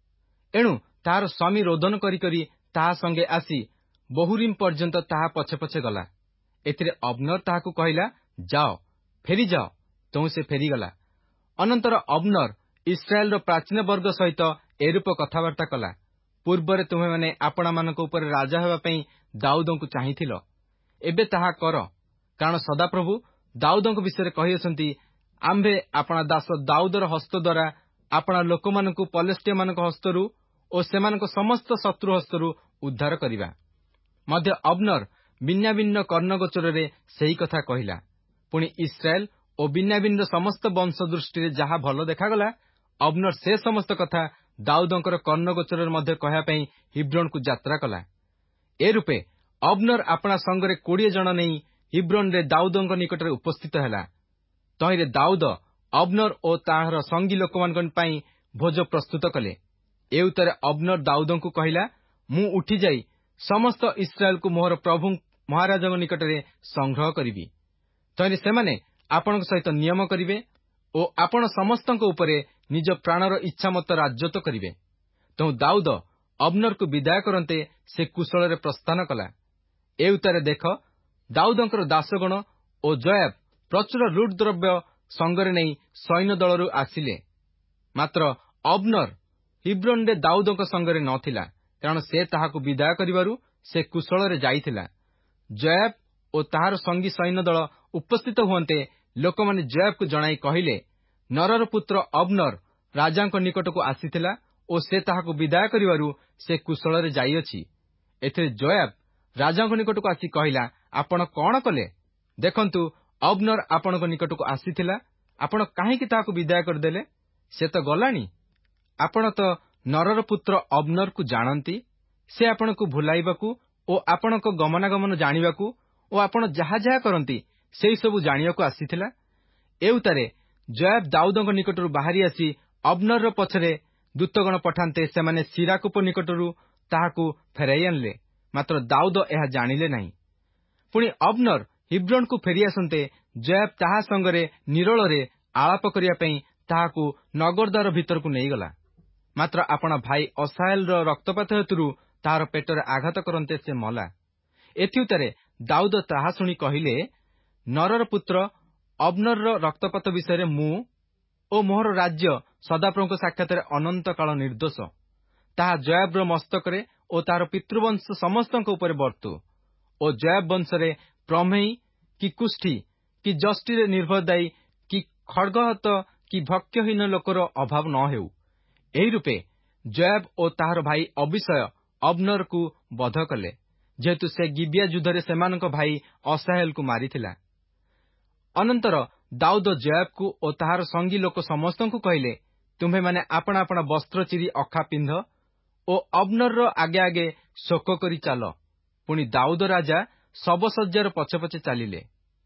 A: ଏଣୁ ତାହାର ସ୍ୱାମୀ ରୋଦନ କରି କରି ତାହା ସଙ୍ଗେ ଆସି ବହୁରିମ୍ ପର୍ଯ୍ୟନ୍ତ ତାହା ପଛେ ପଛେ ଗଲା। ଏଥିରେ ଅବନର ତାହାକୁ କହିଲା, ଯାଅ, ଫେରିଯାଅ। ତେଣୁ ସେ ଫେରିଗଲା। ଅନନ୍ତର ଅବନର ଇସ୍ରାଏଲର ପ୍ରାଚୀନ ବର୍ଗ ସହିତ ଏରୂପ କଥାବାର୍ତ୍ତା କଲା, ପୂର୍ବରେ ତୁମେମାନେ ଆପଣମାନଙ୍କ ଉପରେ ରାଜା ହେବା ପାଇଁ ଦାଉଦଙ୍କୁ ଚାହିଁଥିଲ, ଏବେ ତାହା କର। କାରଣ ସଦାପ୍ରଭୁ ଦାଉଦଙ୍କ ବିଷୟରେ କହିଅଛନ୍ତି, ଆମ୍ଭେ ଆପଣା ଦାସ ଦାଉଦର ହସ୍ତ ଦ୍ୱାରା ଆପଣା ଲୋକମାନଙ୍କୁ ପଲେଷ୍ଟିୟମାନଙ୍କ ହସ୍ତରୁ ଓ ସେମାନଙ୍କ ସମସ୍ତ ଶତ୍ରୁ ହସ୍ତରୁ ଉଦ୍ଧାର କରିବା। ମଧ୍ୟ ଅବନର ବିନ୍ୟାମିନର କର୍ଣ୍ଣଗୋଚରରେ ସେହି କଥା କହିଲା। ପୁଣି ଇସ୍ରାଏଲ ଓ ବିନ୍ୟାମିନର ସମସ୍ତ ବଂଶ ଦୃଷ୍ଟିରେ ଯାହା ଭଲ ଦେଖାଗଲା, ଅବନର ସେ ସମସ୍ତ କଥା ଦାଉଦଙ୍କର କର୍ଣ୍ଣଗୋଚରରେ ମଧ୍ୟ କହିବା ପାଇଁ ହିବ୍ରୋନକୁ ଯାତ୍ରା କଲା। ଏ ରୂପେ ଅବନର ଆପଣା ସଙ୍ଗରେ କୋଡ଼ିଏ ଜଣ ନେଇ ହିବ୍ରୋନରେ ଦାଉଦଙ୍କ ନିକଟରେ ଉପସ୍ଥିତ ହେଲା। ତହିଁରେ ଦାଉଦ ଅବନର ଓ ତାହାର ସଙ୍ଗୀ ଲୋକମାନଙ୍କ ପାଇଁ ଭୋଜ ପ୍ରସ୍ତୁତ କଲେ। ଏଉତାରେ ଅବନର ଦାଉଦଙ୍କୁ କହିଲା, ମୁଁ ଉଠିଯାଇ ସମସ୍ତ ଇସ୍ରାଏଲକୁ ମୋହର ପ୍ରଭୁ ମହାରାଜଙ୍କ ନିକଟରେ ସଂଗ୍ରହ କରିବି। ତହିଁରେ ସେମାନେ ଆପଣଙ୍କ ସହିତ ନିୟମ କରିବେ ଓ ଆପଣ ସମସ୍ତଙ୍କ ଉପରେ ନିଜ ପ୍ରାଣର ଇଚ୍ଛାମତ ରାଜତ୍ୱ କରିବେ। ତେଣୁ ଦାଉଦ ଅବନରକୁ ବିଦାୟ କରନ୍ତେ ସେ କୁଶଳରେ ପ୍ରସ୍ଥାନ କଲା। ଏଉତାରେ ଦେଖ, ଦାଉଦଙ୍କର ଦାସଗଣ ଓ ଯୋଆବ ପ୍ରଚୁର ଲୁଟ ଦ୍ରବ୍ୟ ସଙ୍ଗରେ ନେଇ ସୈନ୍ୟ ଦଳରୁ ଆସିଲେ। ମାତ୍ର ଅବନର ହିବ୍ରୋନରେ ଦାଉଦଙ୍କ ସଙ୍ଗରେ ନ ଥିଲା, କାରଣ ସେ ତାହାକୁ ବିଦାୟ କରିବାରୁ ସେ କୁଶଳରେ ଯାଇଥିଲା। ଯୋଆବ ଓ ତାହାର ସଙ୍ଗୀ ସୈନ୍ୟ ଦଳ ଉପସ୍ଥିତ ହୁଅନ୍ତେ ଲୋକମାନେ ଯୋଆବକୁ ଜଣାଇ କହିଲେ, ନରର ପୁତ୍ର ଅବନର ରାଜାଙ୍କ ନିକଟକୁ ଆସିଥିଲା ଓ ସେ ତାହାକୁ ବିଦାୟ କରିବାରୁ ସେ କୁଶଳରେ ଯାଇଅଛି। ଏଥିରେ ଯୋଆବ ରାଜାଙ୍କ ନିକଟକୁ ଆସି କହିଲା, ଆପଣ କଣ କଲେ? ଦେଖନ୍ତୁ, ଅବନର ଆପଣଙ୍କ ନିକଟକୁ ଆସିଥିଲା, ଆପଣ କାହିଁକି ତାହାକୁ ବିଦାୟ କରିଦେଲେ? ସେ ତ ଗଲାଣି। ଆପଣ ତ ନରର ପୁତ୍ର ଅବନରକୁ ଜାଣନ୍ତି। ସେ ଆପଣଙ୍କୁ ଭୁଲାଇବାକୁ ଓ ଆପଣଙ୍କ ଗମନାଗମନ ଜାଣିବାକୁ ଓ ଆପଣ ଯାହା ଯାହା କରନ୍ତି ସେହିସବୁ ଜାଣିବାକୁ ଆସିଥିଲା। ଏଉତାରେ ଯୋଆବ ଦାଉଦଙ୍କ ନିକଟରୁ ବାହାରି ଆସି ଅବନରର ପଛରେ ଦୂତଗଣ ପଠାନ୍ତେ ସେମାନେ ସିରାକୂପ ନିକଟରୁ ତାହାକୁ ଫେରାଇ ଆଣିଲେ। ମାତ୍ର ଦାଉଦ ଏହା ଜାଣିଲେ ନାହିଁ। ପୁଣି ଅବନର ହିବ୍ରୋନକୁ ଫେରିଆସନ୍ତେ ଯୋଆବ ତାହା ସଙ୍ଗରେ ନିରୋଳରେ ଆଳାପ କରିବା ପାଇଁ ତାହାକୁ ନଗରଦ୍ୱାର ଭିତରକୁ ନେଇଗଲା। ମାତ୍ର ଆପଣ ଭାଇ ଅସାହେଲର ରକ୍ତପାତ ହେତୁରୁ ତାହାର ପେଟରେ ଆଘାତ କରନ୍ତେ ସେ ମଲା। ଏଥିଉତ୍ତାରେ ଦାଉଦ ତାହା ଶୁଣି କହିଲେ, ନରର ପୁତ୍ର ଅବନରର ରକ୍ତପାତ ବିଷୟରେ ମୁଁ ଓ ମୋହର ରାଜ୍ୟ ସଦାପ୍ରଭୁଙ୍କ ସାକ୍ଷାତରେ ଅନନ୍ତ କାଳ ନିର୍ଦ୍ଦୋଷ। ତାହା ଯୋଆବର ମସ୍ତକରେ ଓ ତାହାର ପିତୃବଂଶ ସମସ୍ତଙ୍କ ଉପରେ ବର୍ତ୍ତୁ। ଓ ଯୋଆବ ବଂଶରେ ପ୍ରମେୟ କି କୁଷ୍ଠୀ କି ଯଷ୍ଟିରେ ନିର୍ଭରଦାୟୀ କି ଖଡ୍ଗହତ କି ଭକ୍ଷ୍ୟହୀନ ଲୋକର ଅଭାବ ନ ହେଉ। ଏହି ରୂପେ ଯୋଆବ ଓ ତାହାର ଭାଇ ଅବିଷୟ ଅବନରକୁ ବଧ କଲେ, ଯେହେତୁ ସେ ଗିବିଆ ଯୁଦ୍ଧରେ ସେମାନଙ୍କ ଭାଇ ଅସାହେଲକୁ ମାରିଥିଲା। ଅନନ୍ତର ଦାଉଦ ଯୋଆବକୁ ଓ ତାହାର ସଙ୍ଗୀ ଲୋକ ସମସ୍ତଙ୍କୁ କହିଲେ, ତୁମ୍ଭେମାନେ ଆପଣା ଆପଣା ବସ୍ତ୍ର ଚିରି ଅଖା ପିନ୍ଧ ଓ ଅବନରର ଆଗେ ଆଗେ ଶୋକ କରି ଚାଲ। ପୁଣି ଦାଉଦ ରାଜା ଶବସଜ୍ଜାର ପଛେ ପଛେ ଚାଲିଲେ।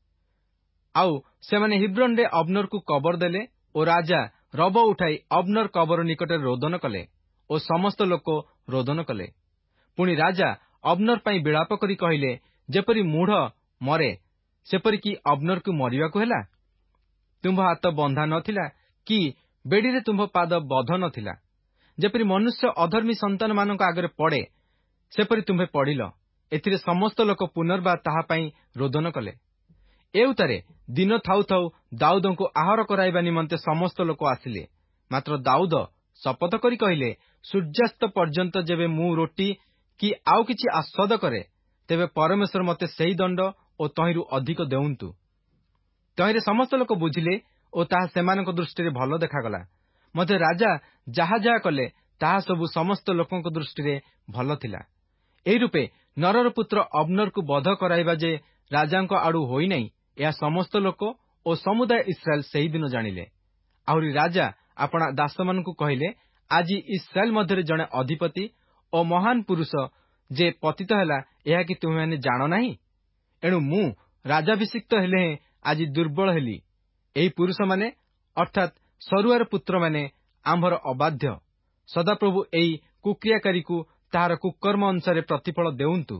A: ଆଉ ସେମାନେ ହିବ୍ରୋନରେ ଅବନରକୁ କବର ଦେଲେ ଓ ରାଜା ରବ ଉଠାଇ ଅବନର କବର ନିକଟରେ ରୋଦନ କଲେ ଓ ସମସ୍ତ ଲୋକ ରୋଦନ କଲେ। ପୁଣି ରାଜା ଅବନର ପାଇଁ ବିଳାପ କରି କହିଲେ, ଯେପରି ମୂଢ଼ ମରେ ସେପରିକି ଅବନରକୁ ମରିବାକୁ ହେଲା। ତୁମ୍ଭ ହାତ ବନ୍ଧା ନ ଥିଲା କି ବେଡ଼ିରେ ତୁମ୍ଭ ପାଦ ବଧ ନ ଥିଲା। ଯେପରି ମନୁଷ୍ୟ ଅଧର୍ମୀ ସନ୍ତାନମାନଙ୍କ ଆଗରେ ପଡ଼େ ସେପରି ତୁମ୍ଭେ ପଡ଼ିଲ। ଏଥିରେ ସମସ୍ତ ଲୋକ ପୁନର୍ବାର ତାହା ପାଇଁ ରୋଦନ କଲେ। ଏଉତାରେ ଦିନ ଥାଉ ଥାଉ ଦାଉଦଙ୍କୁ ଆହାର କରାଇବା ନିମନ୍ତେ ସମସ୍ତ ଲୋକ ଆସିଲେ। ମାତ୍ର ଦାଉଦ ଶପଥ କରି କହିଲେ, ସୂର୍ଯ୍ୟାସ୍ତ ପର୍ଯ୍ୟନ୍ତ ଯେବେ ମୁଁ ରୋଟି କି ଆଉ କିଛି ଆସ୍ୱାଦ କରେ, ତେବେ ପରମେଶ୍ୱର ମୋତେ ସେହି ଦଣ୍ଡ ଓ ତହିଁରୁ ଅଧିକ ଦେଉନ୍ତୁ। ତହିଁରେ ସମସ୍ତ ଲୋକ ବୁଝିଲେ ଓ ତାହା ସେମାନଙ୍କ ଦୃଷ୍ଟିରେ ଭଲ ଦେଖାଗଲା। ମଧ୍ୟ ରାଜା ଯାହା ଯାହା କଲେ ତାହା ସବୁ ସମସ୍ତ ଲୋକଙ୍କ ଦୃଷ୍ଟିରେ ଭଲ ଥିଲା। ଏହି ରୂପେ ନରର ପୁତ୍ର ଅବନରକୁ ବଧ କରାଇବା ଯେ ରାଜାଙ୍କ ଆଡ଼ୁ ହୋଇନାହିଁ, ଏହା ସମସ୍ତ ଲୋକ ଓ ସମୁଦାୟ ଇସ୍ରାଏଲ ସେହିଦିନ ଜାଣିଲେ। ଆହୁରି ରାଜା ଆପଣା ଦାସମାନଙ୍କୁ କହିଲେ, ଆଜି ଇସ୍ରାଏଲ ମଧ୍ୟରେ ଜଣେ ଅଧିପତି ଓ ମହାନ ପୁରୁଷ ଯେ ପତିତ ହେଲା, ଏହା କି ତୁମେମାନେ ଜାଣ ନାହିଁ? ଏଣୁ ମୁଁ ରାଜାଭିଷିକ୍ତ ହେଲେ ହେଁ ଆଜି ଦୁର୍ବଳ ହେଲି। ଏହି ପୁରୁଷମାନେ ଅର୍ଥାତ୍ ସରୁଆର ପୁତ୍ରମାନେ ଆମ୍ଭର ଅବାଧ୍ୟ। ସଦାପ୍ରଭୁ ଏହି କୁକ୍ରିୟାକାରୀକୁ ତାହାର କୁକର୍ମ ଅନୁସାରେ ପ୍ରତିଫଳ ଦେଉନ୍ତୁ।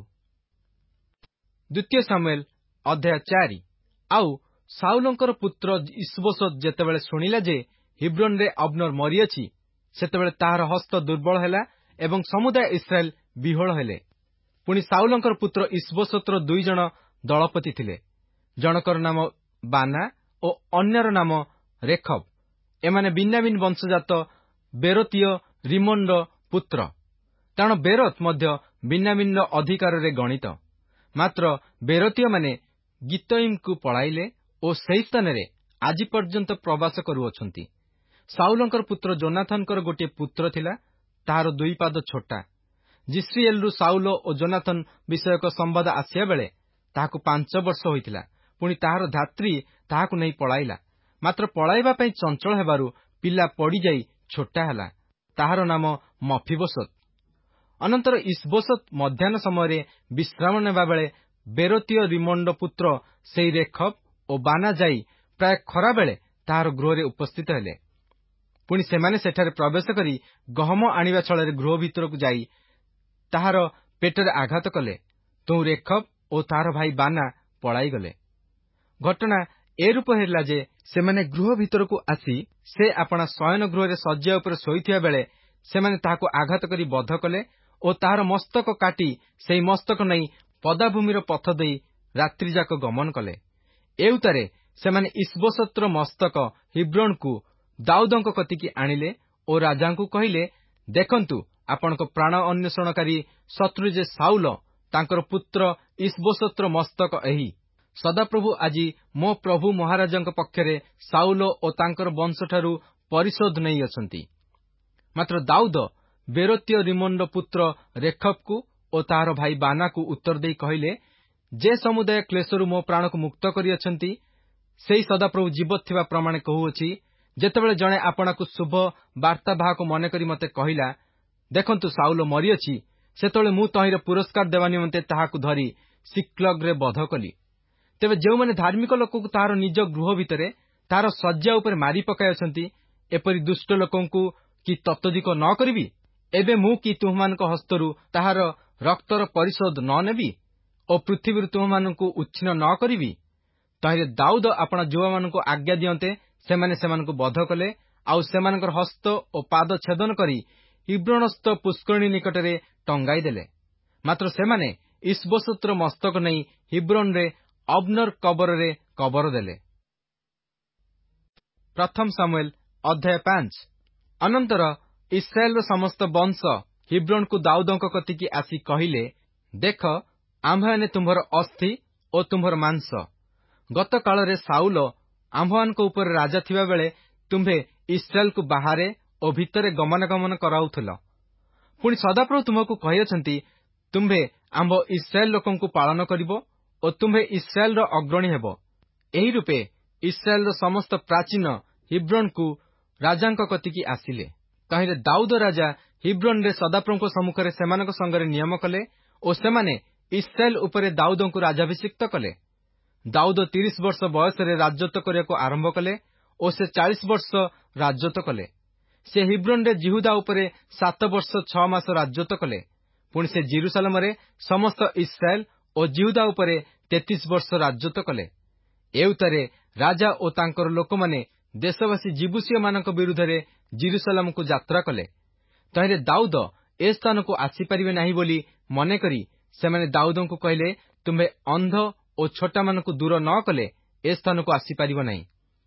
A: ଦ୍ୱିତୀୟ ସାମୁଏଲ ଅଧ୍ୟାୟ ଚାରି। ଆଉ ସାଉଲଙ୍କର ପୁତ୍ର ଇଶବୋଶତ ଯେତେବେଳେ ଶୁଣିଲା ଯେ ହିବ୍ରୋନରେ ଅବନର ମରିଅଛି, ସେତେବେଳେ ତାହାର ହସ୍ତ ଦୁର୍ବଳ ହେଲା ଏବଂ ସମୁଦାୟ ଇସ୍ରାଏଲ ବିହ୍ୱଳ ହେଲେ। ପୁଣି ସାଉଲଙ୍କର ପୁତ୍ର ଇଶବୋଶତର ଦୁଇ ଜଣ ଦଳପତି ଥିଲେ। ଜଣକର ନାମ ବାନା ଓ ଅନ୍ୟର ନାମ ରେଖବ। ଏମାନେ ବିନ୍ୟାମିନ ବଂଶଜାତ ବେରୋତୀୟ ରିମୋନର ପୁତ୍ର, କାରଣ ବେରୋତ ମଧ୍ୟ ବିନ୍ୟାମିନର ଅଧିକାରରେ ଗଣିତ। ମାତ୍ର ବେରୋତୀୟମାନେ ଗିତଇମକୁ ପଳାଇଲେ ଓ ସେହି ସ୍ଥାନରେ ଆଜି ପର୍ଯ୍ୟନ୍ତ ପ୍ରବାସ କରୁଅଛନ୍ତି। ସାଉଲଙ୍କର ପୁତ୍ର ଯୋନାଥନଙ୍କର ଗୋଟିଏ ପୁତ୍ର ଥିଲା, ତାହାର ଦୁଇ ପାଦ ଛୋଟା। ଜିସ୍ରିଏଲରୁ ସାଉଲ ଓ ଯୋନାଥନ ବିଷୟକ ସମ୍ବାଦ ଆସିବା ବେଳେ ତାହାକୁ ପାଞ୍ଚ ବର୍ଷ ହୋଇଥିଲା। ପୁଣି ତାହାର ଧାତ୍ରୀ ତାହାକୁ ନେଇ ପଳାଇଲା। ମାତ୍ର ପଳାଇବା ପାଇଁ ଚଞ୍ଚଳ ହେବାରୁ ପିଲା ପଡ଼ିଯାଇ ଛୋଟା ହେଲା। ତାହାର ନାମ ମଫିବୋଶତ। ଅନନ୍ତର ଇଶବୋଶତ ମଧ୍ୟାହ୍ନ ସମୟରେ ବିଶ୍ରାମ ନେବାବେଳେ ବେରୋତୀୟ ରିମୋନର ପୁତ୍ର ସେହି ରେଖବ ଓ ବାନା ଯାଇ ପ୍ରାୟ ଖରାବେଳେ ତାହାର ଗୃହରେ ଉପସ୍ଥିତ ହେଲେ। ପୁଣି ସେମାନେ ସେଠାରେ ପ୍ରବେଶ କରି ଗହମ ଆଣିବା ଛଳରେ ଗୃହ ଭିତରକୁ ଯାଇ ତାହାର ପେଟରେ ଆଘାତ କଲେ। ତହୁଁ ରେଖବ ଓ ତାହାର ଭାଇ ବାନା ପଳାଇଗଲେ। ଘଟଣା ଏ ରୂପ ହେଲା ଯେ ସେମାନେ ଗୃହ ଭିତରକୁ ଆସି ସେ ଆପଣା ଶୟନ ଗୃହରେ ଶଯ୍ୟା ଉପରେ ଶୋଇଥିବା ବେଳେ ସେମାନେ ତାହାକୁ ଆଘାତ କରି ବଧ କଲେ ଓ ତାହାର ମସ୍ତକ କାଟି ସେହି ମସ୍ତକ ନେଇ ପଦାଭୂମିର ପଥ ଦେଇ ରାତ୍ରିଯାକ ଗମନ କଲେ। ଏଉତାରେ ସେମାନେ ଇଶବୋଶତର ମସ୍ତକ ହିବ୍ରୋନକୁ ଦାଉଦଙ୍କ କତିକି ଆଣିଲେ ଓ ରାଜାଙ୍କୁ କହିଲେ, ଦେଖନ୍ତୁ, ଆପଣଙ୍କ ପ୍ରାଣ ଅନ୍ୱେଷଣକାରୀ ଶତ୍ରୁ ଯେ ସାଉଲ, ତାଙ୍କର ପୁତ୍ର ଇଶବୋଶତର ମସ୍ତକ ଏହି। ସଦାପ୍ରଭୁ ଆଜି ମୋ ପ୍ରଭୁ ମହାରାଜାଙ୍କ ପକ୍ଷରେ ସାଉଲ ଓ ତାଙ୍କର ବଂଶଠାରୁ ପରିଶୋଧ ନେଇଅଛନ୍ତି। ମାତ୍ର ଦାଉଦ ବେରୋତୀୟ ରିମୋନର ପୁତ୍ର ରେଖବକୁ ଓ ତାହାର ଭାଇ ବାନାକୁ ଉତ୍ତର ଦେଇ କହିଲେ, ଯେ ସମୁଦାୟ କ୍ଲେଶରୁ ମୋ ପ୍ରାଣକୁ ମୁକ୍ତ କରିଅଛନ୍ତି, ସେହି ସଦାପ୍ରଭୁ ଜୀବତ ଥିବା ପ୍ରମାଣେ କହୁଅଛି, ଯେତେବେଳେ ଜଣେ ଆପଣାକୁ ଶୁଭ ବାର୍ତ୍ତାବାହକ ମନେକରି ମୋତେ କହିଲା, ଦେଖନ୍ତୁ ସାଉଲ ମରିଅଛି, ସେତେବେଳେ ମୁଁ ତହିଁର ପୁରସ୍କାର ଦେବା ନିମନ୍ତେ ତାହାକୁ ଧରି ସିକ୍ଲଗରେ ବଧ କଲି। ତେବେ ଯେଉଁମାନେ ଧାର୍ମିକ ଲୋକକୁ ତାହାର ନିଜ ଗୃହ ଭିତରେ ତାହାର ଶଯ୍ୟା ଉପରେ ମାରି ପକାଇଅଛନ୍ତି, ଏପରି ଦୁଷ୍ଟ ଲୋକଙ୍କୁ କି ତତୋଦିକ ନ କରିବି? ଏବେ ମୁଁ କି ତୁମମାନଙ୍କ ହସ୍ତରୁ ତାହାର ରକ୍ତର ପରିଶୋଧ ନ ନେବି ଓ ପୃଥିବୀରୁ ତୁମମାନଙ୍କୁ ଉଚ୍ଛିନ୍ନ ନ କରିବି? ତହିଁରେ ଦାଉଦ ଆପଣା ଯୁବାମାନଙ୍କୁ ଆଜ୍ଞା ଦିଅନ୍ତେ, ସେମାନେ ସେମାନଙ୍କୁ ବଧ କଲେ, ଆଉ ସେମାନଙ୍କର ହସ୍ତ ଓ ପାଦ ଛେଦନ କରି ହିବ୍ରୋନସ୍ଥ ପୁଷ୍କରିଣୀ ନିକଟରେ ଟଙ୍ଗାଇ ଦେଲେ। ମାତ୍ର ସେମାନେ ଇଷ୍ବୋଶେତର ମସ୍ତକ ନେଇ ହିବ୍ରୋନରେ ଅବ୍ନର କବରରେ କବର ଦେଲେ। ପ୍ରଥମ ସାମୁଏଲ ଅଧ୍ୟାୟ ପାଞ୍ଚ। ଅନନ୍ତର ଇସ୍ରାଏଲର ସମସ୍ତ ବଂଶ ହିବ୍ରୋନକୁ ଦାଉଦଙ୍କ କତିକି ଆସି କହିଲେ, ଦେଖ, ଆମ୍ଭେମାନେ ତୁମ୍ଭର ଅସ୍ଥି ଓ ତୁମ୍ଭର ମାଂସ। ଗତ କାଳରେ ସାଉଲ ଆମ୍ଭମାନଙ୍କ ଉପରେ ରାଜା ଥିବାବେଳେ ତୁମ୍ଭେ ଇସ୍ରାଏଲକୁ ବାହାରେ ଓ ଭିତରେ ଗମନାଗମନ କରାଉଥିଲ। ପୁଣି ସଦାପ୍ରଭୁ ତୁମକୁ କହିଅଛନ୍ତି, ତୁମ୍ଭେ ଆମ୍ଭ ଇସ୍ରାଏଲ ଲୋକଙ୍କୁ ପାଳନ କରିବ ଓ ତୁମ୍ଭେ ଇସ୍ରାଏଲର ଅଗ୍ରଣୀ ହେବ। ଏହି ରୂପେ ଇସ୍ରାଏଲର ସମସ୍ତ ପ୍ରାଚୀନ ହିବ୍ରୋନକୁ ରାଜାଙ୍କ କତିକି ଆସିଲେ। ତହିଁରେ ଦାଉଦ ରାଜା ହିବ୍ରୋନରେ ସଦାପ୍ରଭୁଙ୍କ ସମ୍ମୁଖରେ ସେମାନଙ୍କ ସଙ୍ଗରେ ନିୟମ କଲେ ଓ ସେମାନେ ଇସ୍ରାଏଲ ଉପରେ ଦାଉଦଙ୍କୁ ରାଜାଭିଷିକ୍ତ କଲେ। ଦାଉଦ ତିରିଶ ବର୍ଷ ବୟସରେ ରାଜତ୍ୱ କରିବାକୁ ଆରମ୍ଭ କଲେ ଓ ସେ ଚାଳିଶ ବର୍ଷ ରାଜତ୍ୱ କଲେ। ସେ ହିବ୍ରୋନରେ ଜିହୁଦା ଉପରେ ସାତ ବର୍ଷ ଛଅ ମାସ ରାଜତ୍ୱ କଲେ। ପୁଣି ସେ ଜେରୁସାଲେମରେ ସମସ୍ତ ଇସ୍ରାଏଲ ଓ ଜିହୁଦା ଉପରେ ତେତିଶ ବର୍ଷ ରାଜତ୍ୱ କଲେ। ଏଉତରେ ରାଜା ଓ ତାଙ୍କର ଲୋକମାନେ ଦେଶବାସୀ ଜିବୁସିୟମାନଙ୍କ ବିରୁଦ୍ଧରେ ଜେରୁସାଲେମକୁ ଯାତ୍ରା କଲେ। ତହିଁରେ ଦାଉଦ ଏ ସ୍ଥାନକୁ ଆସିପାରିବେ ନାହିଁ ବୋଲି ମନେକରି ସେମାନେ ଦାଉଦଙ୍କୁ କହିଲେ, ତୁମ୍ଭେ ଅନ୍ଧ ଓ ଛୋଟାମାନଙ୍କୁ ଦୂର ନ କଲେ ଏ ସ୍ଥାନକୁ ଆସିପାରିବ ନାହିଁ।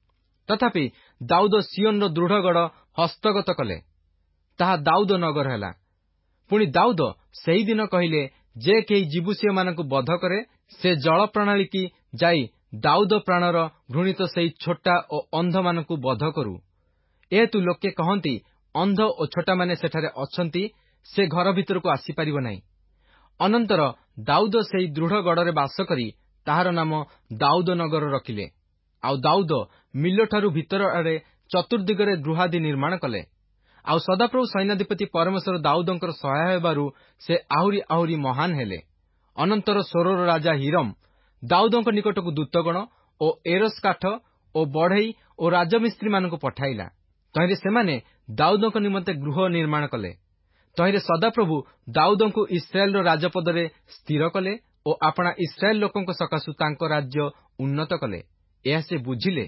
A: ତଥାପି ଦାଉଦ ସିଓନର ଦୃଢ଼ଗଡ଼ ହସ୍ତଗତ କଲେ, ତାହା ଦାଉଦ ନଗର ହେଲା। ପୁଣି ଦାଉଦ ସେହିଦିନ କହିଲେ, ଯେ କେହି ଜିବୁସିୟମାନଙ୍କୁ ବଧ କରେ, ସେ ଜଳ ପ୍ରଣାଳୀକି ଯାଇ ଦାଉଦ ପ୍ରାଣର ଘୃଣିତ ସେହି ଛୋଟା ଓ ଅନ୍ଧମାନଙ୍କୁ ବଧ କରୁ। ଏହେତୁ ଲୋକେ କହନ୍ତି, ଅନ୍ଧ ଓ ଛୋଟାମାନେ ସେଠାରେ ଅଛନ୍ତି, ସେ ଘର ଭିତରକୁ ଆସିପାରିବ ନାହିଁ। ଅନନ୍ତର ଦାଉଦ ସେହି ଦୃଢ଼ ଗଡ଼ରେ ବାସ କରି ତାହାର ନାମ ଦାଉଦ ନଗର ରଖିଲେ। ଆଉ ଦାଉଦ ମିଲୋଠାରୁ ଭିତର ଆଡ଼େ ଚତୁର୍ଦ୍ଦିଗରେ ଗୃହାଦି ନିର୍ମାଣ କଲେ। ଆଉ ସଦାପ୍ରଭୁ ସୈନ୍ୟାଧିପତି ପରମେଶ୍ୱର ଦାଉଦଙ୍କର ସହାୟ ହେବାରୁ ସେ ଆହୁରି ଆହୁରି ମହାନ ହେଲେ। ଅନନ୍ତର ସୋରର ରାଜା ହିରମ ଦାଉଦଙ୍କ ନିକଟକୁ ଦୂତଗଣ ଓ ଏରୋସ କାଠ ଓ ବଢ଼େଇ ଓ ରାଜମିସ୍ତ୍ରୀମାନଙ୍କୁ ପଠାଇଲା। ତହିଁରେ ସେମାନେ ଦାଉଦଙ୍କ ନିମନ୍ତେ ଗୃହ ନିର୍ମାଣ କଲେ। ତହିଁରେ ସଦାପ୍ରଭୁ ଦାଉଦଙ୍କୁ ଇସ୍ରାଏଲର ରାଜପଦରେ ସ୍ଥିର କଲେ ଓ ଆପଣା ଇସ୍ରାଏଲ ଲୋକଙ୍କ ସକାଶୁ ତାଙ୍କ ରାଜ୍ୟ ଉନ୍ନତ କଲେ, ଏହା ସେ ବୁଝିଲେ।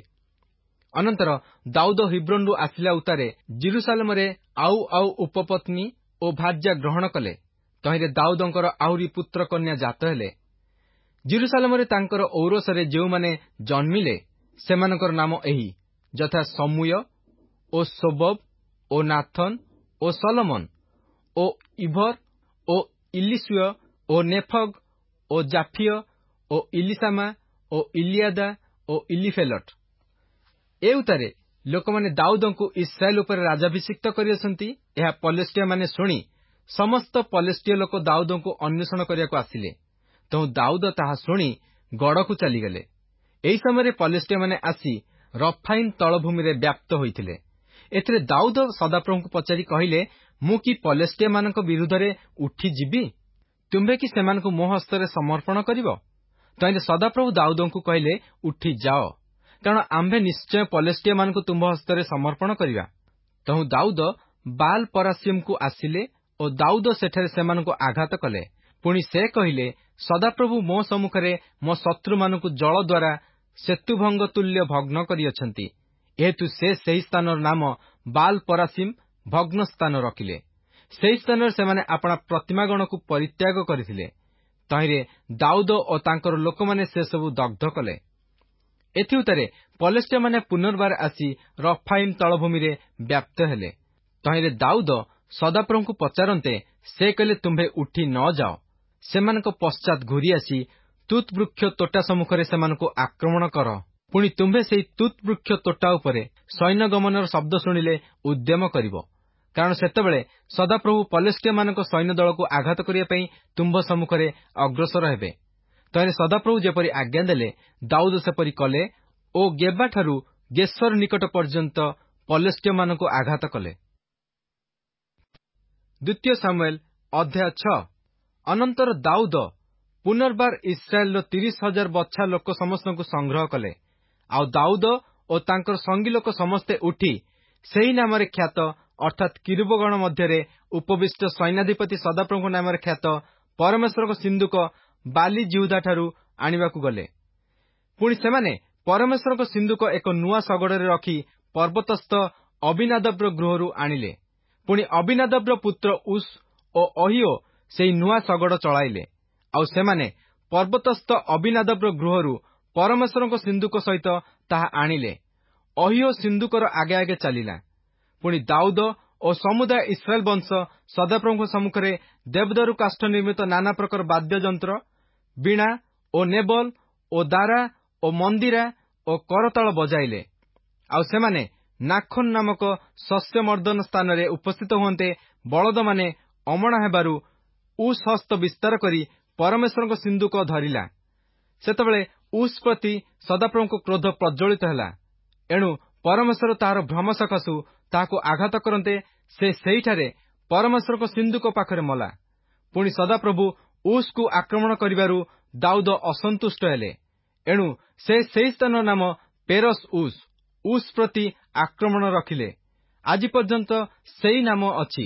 A: ଅନନ୍ତର ଦାଉଦ ହିବ୍ରୋନରୁ ଆସିଲା ଉତ୍ତାରେ ଜେରୁସାଲେମରେ ଆଉ ଆଉ ଉପପତ୍ନୀ ଓ ଭାର୍ଯ୍ୟା ଗ୍ରହଣ କଲେ। ତହିଁରେ ଦାଉଦଙ୍କର ଆହୁରି ପୁତ୍ର କନ୍ୟା ଜାତ ହେଲେ। ଜେରୁସାଲେମରେ ତାଙ୍କର ଔରସରେ ଯେଉଁମାନେ ଜନ୍ମିଲେ, ସେମାନଙ୍କର ନାମ ଏହି, ଯଥା ସମୁୟ ଓ ସୋବବ ଓ ନାଥନ ଓ ସଲୋମନ ଓ ଇଭର ଓ ଇଲିସୁୟ ଓ ନେଫଗ ଓ ଜାଫିୟ ଓ ଇଲିସାମା ଓ ଇଲିଆଦା ଓ ଇଲିଫେଲଟ। ଏ ଉତ୍ତାରେ ଲୋକମାନେ ଦାଉଦଙ୍କୁ ଇସ୍ରାଏଲ ଉପରେ ରାଜାଭିଷିକ୍ତ କରିଅଛନ୍ତି, ଏହା ପଲେଷ୍ଟିଆମାନେ ଶୁଣି ସମସ୍ତ ପଲେଷ୍ଟିୟ ଲୋକ ଦାଉଦଙ୍କୁ ଅନ୍ୱେଷଣ କରିବାକୁ ଆସିଲେ। ତେଣୁ ଦାଉଦ ତାହା ଶୁଣି ଗଡ଼କୁ ଚାଲିଗଲେ। ଏହି ସମୟରେ ପଲେଷ୍ଟିଆମାନେ ଆସି ରଫାଇମ୍ ତଳଭୂମିରେ ବ୍ୟାପ୍ତ ହୋଇଥିଲେ। ଏଥିରେ ଦାଉଦ ସଦାପ୍ରଭୁଙ୍କୁ ପଚାରି କହିଲେ, ମୁଁ କି ପଲେଷ୍ଟିଆମାନଙ୍କ ବିରୁଦ୍ଧରେ ଉଠିଯିବି? ତୁମ୍ଭେ କି ସେମାନଙ୍କୁ ମୋ ହସ୍ତରେ ସମର୍ପଣ କରିବ? ତହିଁରେ ସଦାପ୍ରଭୁ ଦାଉଦଙ୍କୁ କହିଲେ, ଉଠିଯାଅ, କାରଣ ଆମ୍ଭେ ନିଶ୍ଚୟ ପଲେଷ୍ଟିଆମାନଙ୍କୁ ତୁମ୍ଭ ହସ୍ତରେ ସମର୍ପଣ କରିବା। ତେଣୁ ଦାଉଦ ବାଲ ପରାସିମକୁ ଆସିଲେ ଓ ଦାଉଦ ସେଠାରେ ସେମାନଙ୍କୁ ଆଘାତ କଲେ। ପୁଣି ସେ କହିଲେ, ସଦାପ୍ରଭୁ ମୋ ସମ୍ମୁଖରେ ମୋ ଶତ୍ରୁମାନଙ୍କୁ ଜଳ ଦ୍ୱାରା ସେତୁଭଙ୍ଗ ତୁଲ୍ୟ ଭଗ୍ନ କରିଅଛନ୍ତି। ଏହେତୁ ସେ ସେହି ସ୍ଥାନର ନାମ ବାଲ ପରାସିମ ଭଗ୍ନ ସ୍ଥାନ ରଖିଲେ। ସେହି ସ୍ଥାନରେ ସେମାନେ ଆପଣା ପ୍ରତିମାଗଣକୁ ପରିତ୍ୟାଗ କରିଥିଲେ। ତହିଁରେ ଦାଉଦ ଓ ତାଙ୍କର ଲୋକମାନେ ସେସବୁ ଦଗ୍ଧ କଲେ। ଏଥି ଉତ୍ତାରେ ପଲେଷ୍ଟିଆମାନେ ପୁନର୍ବାର ଆସି ରଫାଇମ୍ ତଳଭୂମିରେ ବ୍ୟାପ୍ତ ହେଲେ। ତହିଁରେ ଦାଉଦ ସଦାପ୍ରଭୁଙ୍କୁ ପଚାରନ୍ତେ ସେ କହିଲେ, ତୁମ୍ଭେ ଉଠି ନ ଯାଅ, ସେମାନଙ୍କ ପଶ୍ଚାତ୍ ଘୂରି ଆସି ତୁତ୍ ବୃକ୍ଷ ତୋଟା ସମ୍ମୁଖରେ ସେମାନଙ୍କୁ ଆକ୍ରମଣ କର। ପୁଣି ତୁମ୍ଭେ ସେହି ତୁତ୍ ବୃକ୍ଷ ତୋଟା ଉପରେ ସୈନ୍ୟ ଗମନର ଶବ୍ଦ ଶୁଣିଲେ ଉଦ୍ୟମ କରିବ, କାରଣ ସେତେବେଳେ ସଦାପ୍ରଭୁ ପଲେଷ୍ଟିଆମାନଙ୍କ ସୈନ୍ୟ ଦଳକୁ ଆଘାତ କରିବା ପାଇଁ ତୁମ୍ଭ ସମ୍ମୁଖରେ ଅଗ୍ରସର ହେବେ। ତହିଁରେ ସଦାପ୍ରଭୁ ଯେପରି ଆଜ୍ଞା ଦେଲେ, ଦାଉଦ ସେପରି କଲେ ଓ ଗେବାଠାରୁ ଗେଶର ନିକଟ ପର୍ଯ୍ୟନ୍ତ ପଲେଷ୍ଟିଆମାନଙ୍କୁ ଆଘାତ କଲେ। ଦ୍ୱିତୀୟ ସାମୁଏଲ ଅଧ୍ୟାୟ ଛଅ। ଅନନ୍ତର ଦାଉଦ ପୁନର୍ବାର ଇସ୍ରାଏଲର ତିରିଶ ହଜାର ବଛା ଲୋକ ସମସ୍ତଙ୍କୁ ସଂଗ୍ରହ କଲେ। ଆଉ ଦାଉଦ ଓ ତାଙ୍କର ସଙ୍ଗୀ ଲୋକ ସମସ୍ତେ ଉଠି ସେହି ନାମରେ ଖ୍ୟାତ ଅର୍ଥାତ୍ କିରୁବଗଣ ମଧ୍ୟରେ ଉପବିଷ୍ଟ ସୈନ୍ୟାଧିପତି ସଦାପ୍ରଭୁଙ୍କ ନାମରେ ଖ୍ୟାତ ପରମେଶ୍ୱରଙ୍କ ସିନ୍ଦୁକ ବାଲି ଜିହୁଦାଠାରୁ ଆଣିବାକୁ ଗଲେ। ପୁଣି ସେମାନେ ପରମେଶ୍ୱରଙ୍କ ସିନ୍ଦୁକ ଏକ ନୂଆ ଶଗଡ଼ରେ ରଖି ପର୍ବତସ୍ଥ ଅବିନାଦାବର ଗୃହରୁ ଆଣିଲେ। ପୁଣି ଅବିନାଦାବର ପୁତ୍ର ଉସ୍ ଓ ଅହିଓ ସେହି ନୂଆ ଶଗଡ଼ ଚଳାଇଲେ। ଆଉ ସେମାନେ ପର୍ବତସ୍ଥ ଅବିନାଦାବର ଗୃହରୁ ପରମେଶ୍ୱରଙ୍କ ସିନ୍ଦୁକ ସହିତ ତାହା ଆଣିଲେ। ଅହିଓ ସିନ୍ଦୁକର ଆଗେ ଆଗେ ଚାଲିଲା। ପୁଣି ଦାଉଦ ଓ ସମୁଦାୟ ଇସ୍ରାଏଲ ବଂଶ ସଦାପ୍ରଭୁଙ୍କ ସମ୍ମୁଖରେ ଦେବଦାରୁ କାଷ୍ଠ ନିର୍ମିତ ନାନା ପ୍ରକାର ବାଦ୍ୟଯନ୍ତ୍ର, ବୀଣା ଓ ନେବଲ ଓ ଦାରା ଓ ମନ୍ଦିରା ଓ କରତାଳ ବଜାଇଲେ। ଆଉ ସେମାନେ ନାଖୋନ ନାମକ ଶସ୍ୟମର୍ଦ୍ଦନ ସ୍ଥାନରେ ଉପସ୍ଥିତ ହୁଅନ୍ତେ ବଳଦମାନେ ଅମଣା ହେବାରୁ ଉସ୍ ହସ୍ତ ବିସ୍ତାର କରି ପରମେଶ୍ୱରଙ୍କ ସିନ୍ଦୁକ ଧରିଲା। ସେତେବେଳେ ଉସ୍ ପ୍ରତି ସଦାପ୍ରଭୁଙ୍କ କ୍ରୋଧ ପ୍ରଜ୍ୱଳିତ ହେଲା। ଏଣୁ ପରମେଶ୍ୱର ତାହାର ଭ୍ରମ ସକାଶୁ ତାହାକୁ ଆଘାତ କରନ୍ତେ ସେ ସେହିଠାରେ ପରମେଶ୍ୱରଙ୍କ ସିନ୍ଦୁକ ପାଖରେ ମଲା। ପୁଣି ସଦାପ୍ରଭୁ ଉସ୍କୁ ଆକ୍ରମଣ କରିବାରୁ ଦାଉଦ ଅସନ୍ତୁଷ୍ଟ ହେଲେ। ଏଣୁ ସେ ସେହି ସ୍ଥାନର ନାମ ପେରସ୍ ଉସ୍ ଉସ୍ ପ୍ରତି ଆକ୍ରମଣ ରଖିଲେ। ଆଜି ପର୍ଯ୍ୟନ୍ତ ସେହି ନାମ ଅଛି।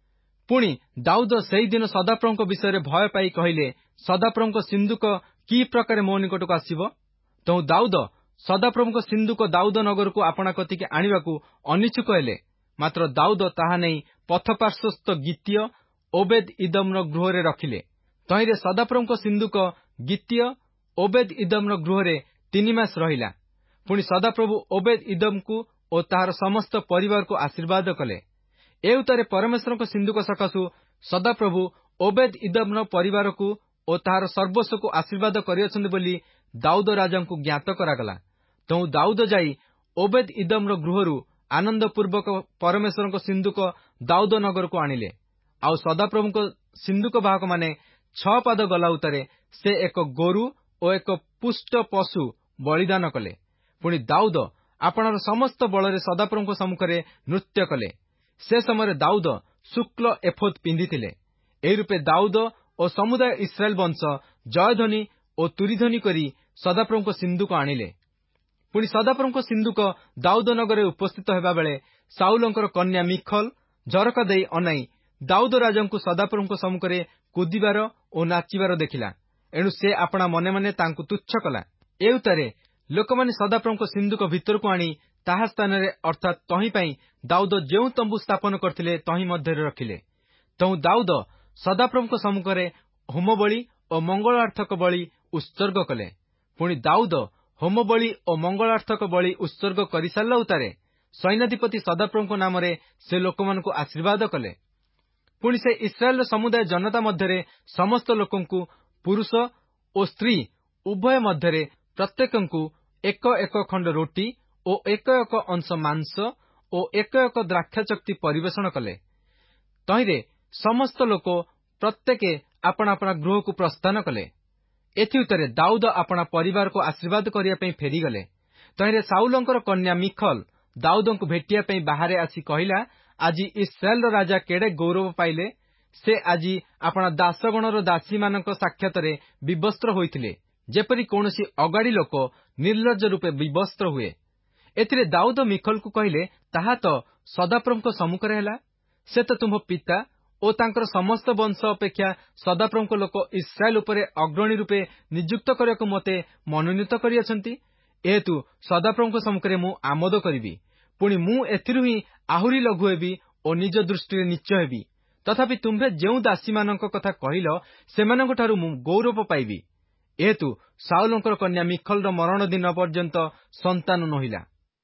A: ପୁଣି ଦାଉଦ ସେହିଦିନ ସଦାପ୍ରଭୁଙ୍କ ବିଷୟରେ ଭୟ ପାଇ କହିଲେ, ସଦାପ୍ରଭୁଙ୍କ ସିନ୍ଦୁକ କି ପ୍ରକାରେ ମୋ ନିକଟକୁ ଆସିବ? ତେଣୁ ଦାଉଦ ସଦାପ୍ରଭୁଙ୍କ ସିନ୍ଦୁକ ଦାଉଦ ନଗରକୁ ଆପଣା କତିକି ଆଣିବାକୁ ଅନିଚ୍ଛୁକ ହେଲେ। ମାତ୍ର ଦାଉଦ ତାହା ନେଇ ପଥପାର୍ଶ୍ୱସ୍ଥ ଗୀତୀୟ ଓବେଦ ଇଦମର ଗୃହରେ ରଖିଲେ। ତହିଁରେ ସଦାପ୍ରଭୁଙ୍କ ସିନ୍ଦୁକ ଗୀତୀୟ ଓବେଦ ଇଦମର ଗୃହରେ ତିନି ମାସ ରହିଲା। ପୁଣି ସଦାପ୍ରଭୁ ଓବେଦ ଇଦମକୁ ଓ ତାହାର ସମସ୍ତ ପରିବାରକୁ ଆଶୀର୍ବାଦ କଲେ। ଏ ଉତ୍ତାରେ ପରମେଶ୍ୱରଙ୍କ ସିନ୍ଦୁକ ସକାଶୁ ସଦାପ୍ରଭୁ ଓବେଦ ଇଦମର ପରିବାରକୁ ଓ ତାହାର ସର୍ବସ୍ୱକୁ ଆଶୀର୍ବାଦ କରିଅଛନ୍ତି ବୋଲି ଦାଉଦ ରାଜାଙ୍କୁ ଜ୍ଞାତ କରାଗଲା। ତେଣୁ ଦାଉଦ ଯାଇ ଓବେଦ ଇଦମର ଗୃହରୁ ଆନନ୍ଦପୂର୍ବକ ପରମେଶ୍ୱରଙ୍କ ସିନ୍ଦୁକ ଦାଉଦ ନଗରକୁ ଆଣିଲେ। ଆଉ ସଦାପ୍ରଭୁଙ୍କ ସିନ୍ଦୁକ ବାହକମାନେ ଛଅ ପାଦ ଗଲା ଉତ୍ତାରେ ସେ ଏକ ଗୋରୁ ଓ ଏକ ପୁଷ୍ଟ ପଶୁ ବଳିଦାନ କଲେ। ପୁଣି ଦାଉଦ ଆପଣାର ସମସ୍ତ ବଳରେ ସଦାପ୍ରଭୁଙ୍କ ସମ୍ମୁଖରେ ନୃତ୍ୟ କଲେ। ସେ ସମୟରେ ଦାଉଦ ଶୁକ୍ଳ ଏଫୋଦ ପିନ୍ଧିଥିଲେ। ଏହି ରୂପେ ଦାଉଦ ଓ ସମୁଦାୟ ଇସ୍ରାଏଲ ବଂଶ ଜୟଧ୍ୱନି ଓ ତୁରୀଧ୍ୱନି କରି ସଦାପ୍ରଭୁଙ୍କ ସିନ୍ଦୁକ ଆଣିଲେ। ପୁଣି ସଦାପ୍ରଭୁଙ୍କ ସିନ୍ଦୁକ ଦାଉଦ ନଗରରେ ଉପସ୍ଥିତ ହେବା ବେଳେ ସାଉଲଙ୍କର କନ୍ୟା ମିଖଲ ଝରକା ଦେଇ ଅନାଇ ଦାଉଦ ରାଜାଙ୍କୁ ସଦାପ୍ରଭୁଙ୍କ ସମ୍ମୁଖରେ କୁଦିବାର ଓ ନାଚିବାର ଦେଖିଲା। ଏଣୁ ସେ ଆପଣା ମନେ ମନେ ତାଙ୍କୁ ତୁଚ୍ଛ କଲା। ଏ ଉତ୍ତାରେ ଲୋକମାନେ ସଦାପ୍ରଭୁଙ୍କ ସିନ୍ଦୁକ ଭିତରକୁ ଆଣି ତାହା ସ୍ଥାନରେ ଅର୍ଥାତ୍ ତହିଁ ପାଇଁ ଦାଉଦ ଯେଉଁ ତମ୍ବୁ ସ୍ଥାପନ କରିଥିଲେ ତହିଁ ମଧ୍ୟରେ ରଖିଲେ। ତେଣୁ ଦାଉଦ ସଦାପ୍ରଭୁଙ୍କ ସମ୍ମୁଖରେ ହୋମବଳି ଓ ମଙ୍ଗଳାର୍ଥକ ବଳି ଉତ୍ସର୍ଗ କଲେ। ପୁଣି ଦାଉଦ ହୋମବଳି ଓ ମଙ୍ଗଳାର୍ଥକ ବଳି ଉତ୍ସର୍ଗ କରିସାରିଲା ଉତ୍ତାରେ ସୈନ୍ୟାଧିପତି ସଦାପ୍ରଭୁଙ୍କ ନାମରେ ସେ ଲୋକମାନଙ୍କୁ ଆଶୀର୍ବାଦ କଲେ। ପୁଣି ସେ ଇସ୍ରାଏଲର ସମୁଦାୟ ଜନତା ମଧ୍ୟରେ ସମସ୍ତ ଲୋକଙ୍କୁ ପୁରୁଷ ଓ ସ୍ତ୍ରୀ ଉଭୟ ମଧ୍ୟରେ ପ୍ରତ୍ୟେକଙ୍କୁ ଏକ ଏକ ଖଣ୍ଡ ରୋଟି ଓ ଏକ ଏକ ଅଂଶ ମାଂସ ଓ ଏକ ଏକ ଦ୍ରାକ୍ଷାଚକ୍ତି ପରିବେଷଣ କଲେ। ତହିଁରେ ସମସ୍ତ ଲୋକ ପ୍ରତ୍ୟେକେ ଆପଣା ଆପଣା ଗୃହକୁ ପ୍ରସ୍ଥାନ କଲେ। ଏଥି ଉତ୍ତାରେ ଦାଉଦ ଆପଣା ପରିବାରକୁ ଆଶୀର୍ବାଦ କରିବା ପାଇଁ ଫେରିଗଲେ। ତହିଁରେ ସାଉଲଙ୍କର କନ୍ୟା ମିଖଲ ଦାଉଦଙ୍କୁ ଭେଟିବା ପାଇଁ ବାହାରେ ଆସି କହିଲା, ଆଜି ଇସ୍ରାଏଲର ରାଜା କେଡ଼େ ଗୌରବ ପାଇଲେ। ସେ ଆଜି ଆପଣା ଦାସଗଣର ଦାସୀମାନଙ୍କ ସାକ୍ଷାତରେ ବିବସ୍ତ୍ର ହୋଇଥିଲେ, ଯେପରି କୌଣସି ଅଗାଡ଼ି ଲୋକ ନିର୍ଲଜ୍ଜ ରୂପେ ବିବସ୍ତ୍ର ହୁଏ। ଏଥିରେ ଦାଉଦ ମିଖଲକୁ କହିଲେ, ତାହା ତ ସଦାପ୍ରଭୁଙ୍କ ସମ୍ମୁଖରେ ହେଲା। ସେ ତ ତୁମ୍ଭ ପିତା ଓ ତାଙ୍କର ସମସ୍ତ ବଂଶ ଅପେକ୍ଷା ସଦାପ୍ରଭୁଙ୍କ ଲୋକ ଇସ୍ରାଏଲ ଉପରେ ଅଗ୍ରଣୀ ରୂପେ ନିଯୁକ୍ତ କରିବାକୁ ମୋତେ ମନୋନୀତ କରିଅଛନ୍ତି। ଏହେତୁ ସଦାପ୍ରଭୁଙ୍କ ସମ୍ମୁଖରେ ମୁଁ ଆମୋଦ କରିବି। ପୁଣି ମୁଁ ଏଥିରୁ ହିଁ ଆହୁରି ଲଘୁ ହେବି ଓ ନିଜ ଦୃଷ୍ଟିରେ ନୀଚ ହେବି। ତଥାପି ତୁମ୍ଭେ ଯେଉଁ ଦାସୀମାନଙ୍କ କଥା କହିଲ ସେମାନଙ୍କଠାରୁ ମୁଁ ଗୌରବ ପାଇବି। ଏହେତୁ ସାଉଲଙ୍କର କନ୍ୟା ମିଖଲର ମରଣ ଦିନ ପର୍ଯ୍ୟନ୍ତ ସନ୍ତାନ ନୋହିଲା।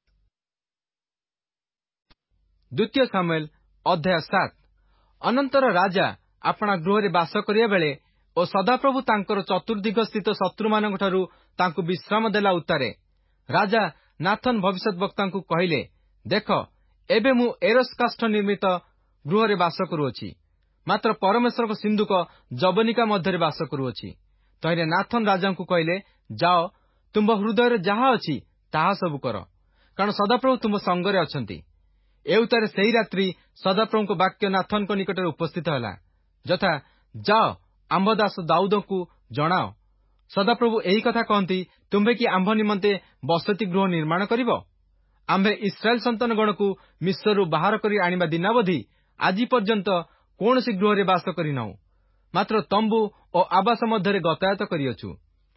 A: ଦ୍ୱିତୀୟ ସାମୁଏଲ ଅଧ୍ୟାୟ ସାତ। ଅନନ୍ତର ରାଜା ଆପଣା ଗୃହରେ ବାସ କରିବା ବେଳେ ଓ ସଦାପ୍ରଭୁ ତାଙ୍କର ଚତୁର୍ଦ୍ଦିଗ ସ୍ଥିତ ଶତ୍ରୁମାନଙ୍କଠାରୁ ତାଙ୍କୁ ବିଶ୍ରାମ ଦେଲା ଉତ୍ତାରେ ରାଜା ନାଥନ ଭବିଷ୍ୟତ ବକ୍ତାଙ୍କୁ କହିଲେ, ଦେଖ, ଏବେ ମୁଁ ଏରୋସ୍ କାଷ୍ଠ ନିର୍ମିତ ଗୃହରେ ବାସ କରୁଅଛି, ମାତ୍ର ପରମେଶ୍ୱରଙ୍କ ସିନ୍ଦୁକ ଜବନିକା ମଧ୍ୟରେ ବାସ କରୁଅଛି। ତହିଁରେ ନାଥନ ରାଜାଙ୍କୁ କହିଲେ, ଯାଅ, ତୁମ୍ଭ ହୃଦୟରେ ଯାହା ଅଛି ତାହା ସବୁ କର, କାରଣ ସଦାପ୍ରଭୁ ତୁମ୍ଭ ସଙ୍ଗରେ ଅଛନ୍ତି। ଏଉତାରେ ସେହି ରାତ୍ରି ସଦାପ୍ରଭୁଙ୍କ ବାକ୍ୟ ନାଥନଙ୍କ ନିକଟରେ ଉପସ୍ଥିତ ହେଲା, ଯଥା, ଯାଅ, ଆମ୍ଭ ଦାସ ଦାଉଦଙ୍କୁ ଜଣାଅ, ସଦାପ୍ରଭୁ ଏହି କଥା କହନ୍ତି, ତୁମ୍ଭେ କି ଆମ୍ଭ ନିମନ୍ତେ ବସତି ଗୃହ ନିର୍ମାଣ କରିବ? ଆମ୍ଭେ ଇସ୍ରାଏଲ ସନ୍ତାନଗଣକୁ ମିଶ୍ରରୁ ବାହାର କରି ଆଣିବା ଦିନାବଧି ଆଜି ପର୍ଯ୍ୟନ୍ତ କୌଣସି ଗୃହରେ ବାସ କରିନାହୁଁ, ମାତ୍ର ତମ୍ବୁ ଓ ଆବାସ ମଧ୍ୟରେ ଗତାୟତ କରିଅଛୁ।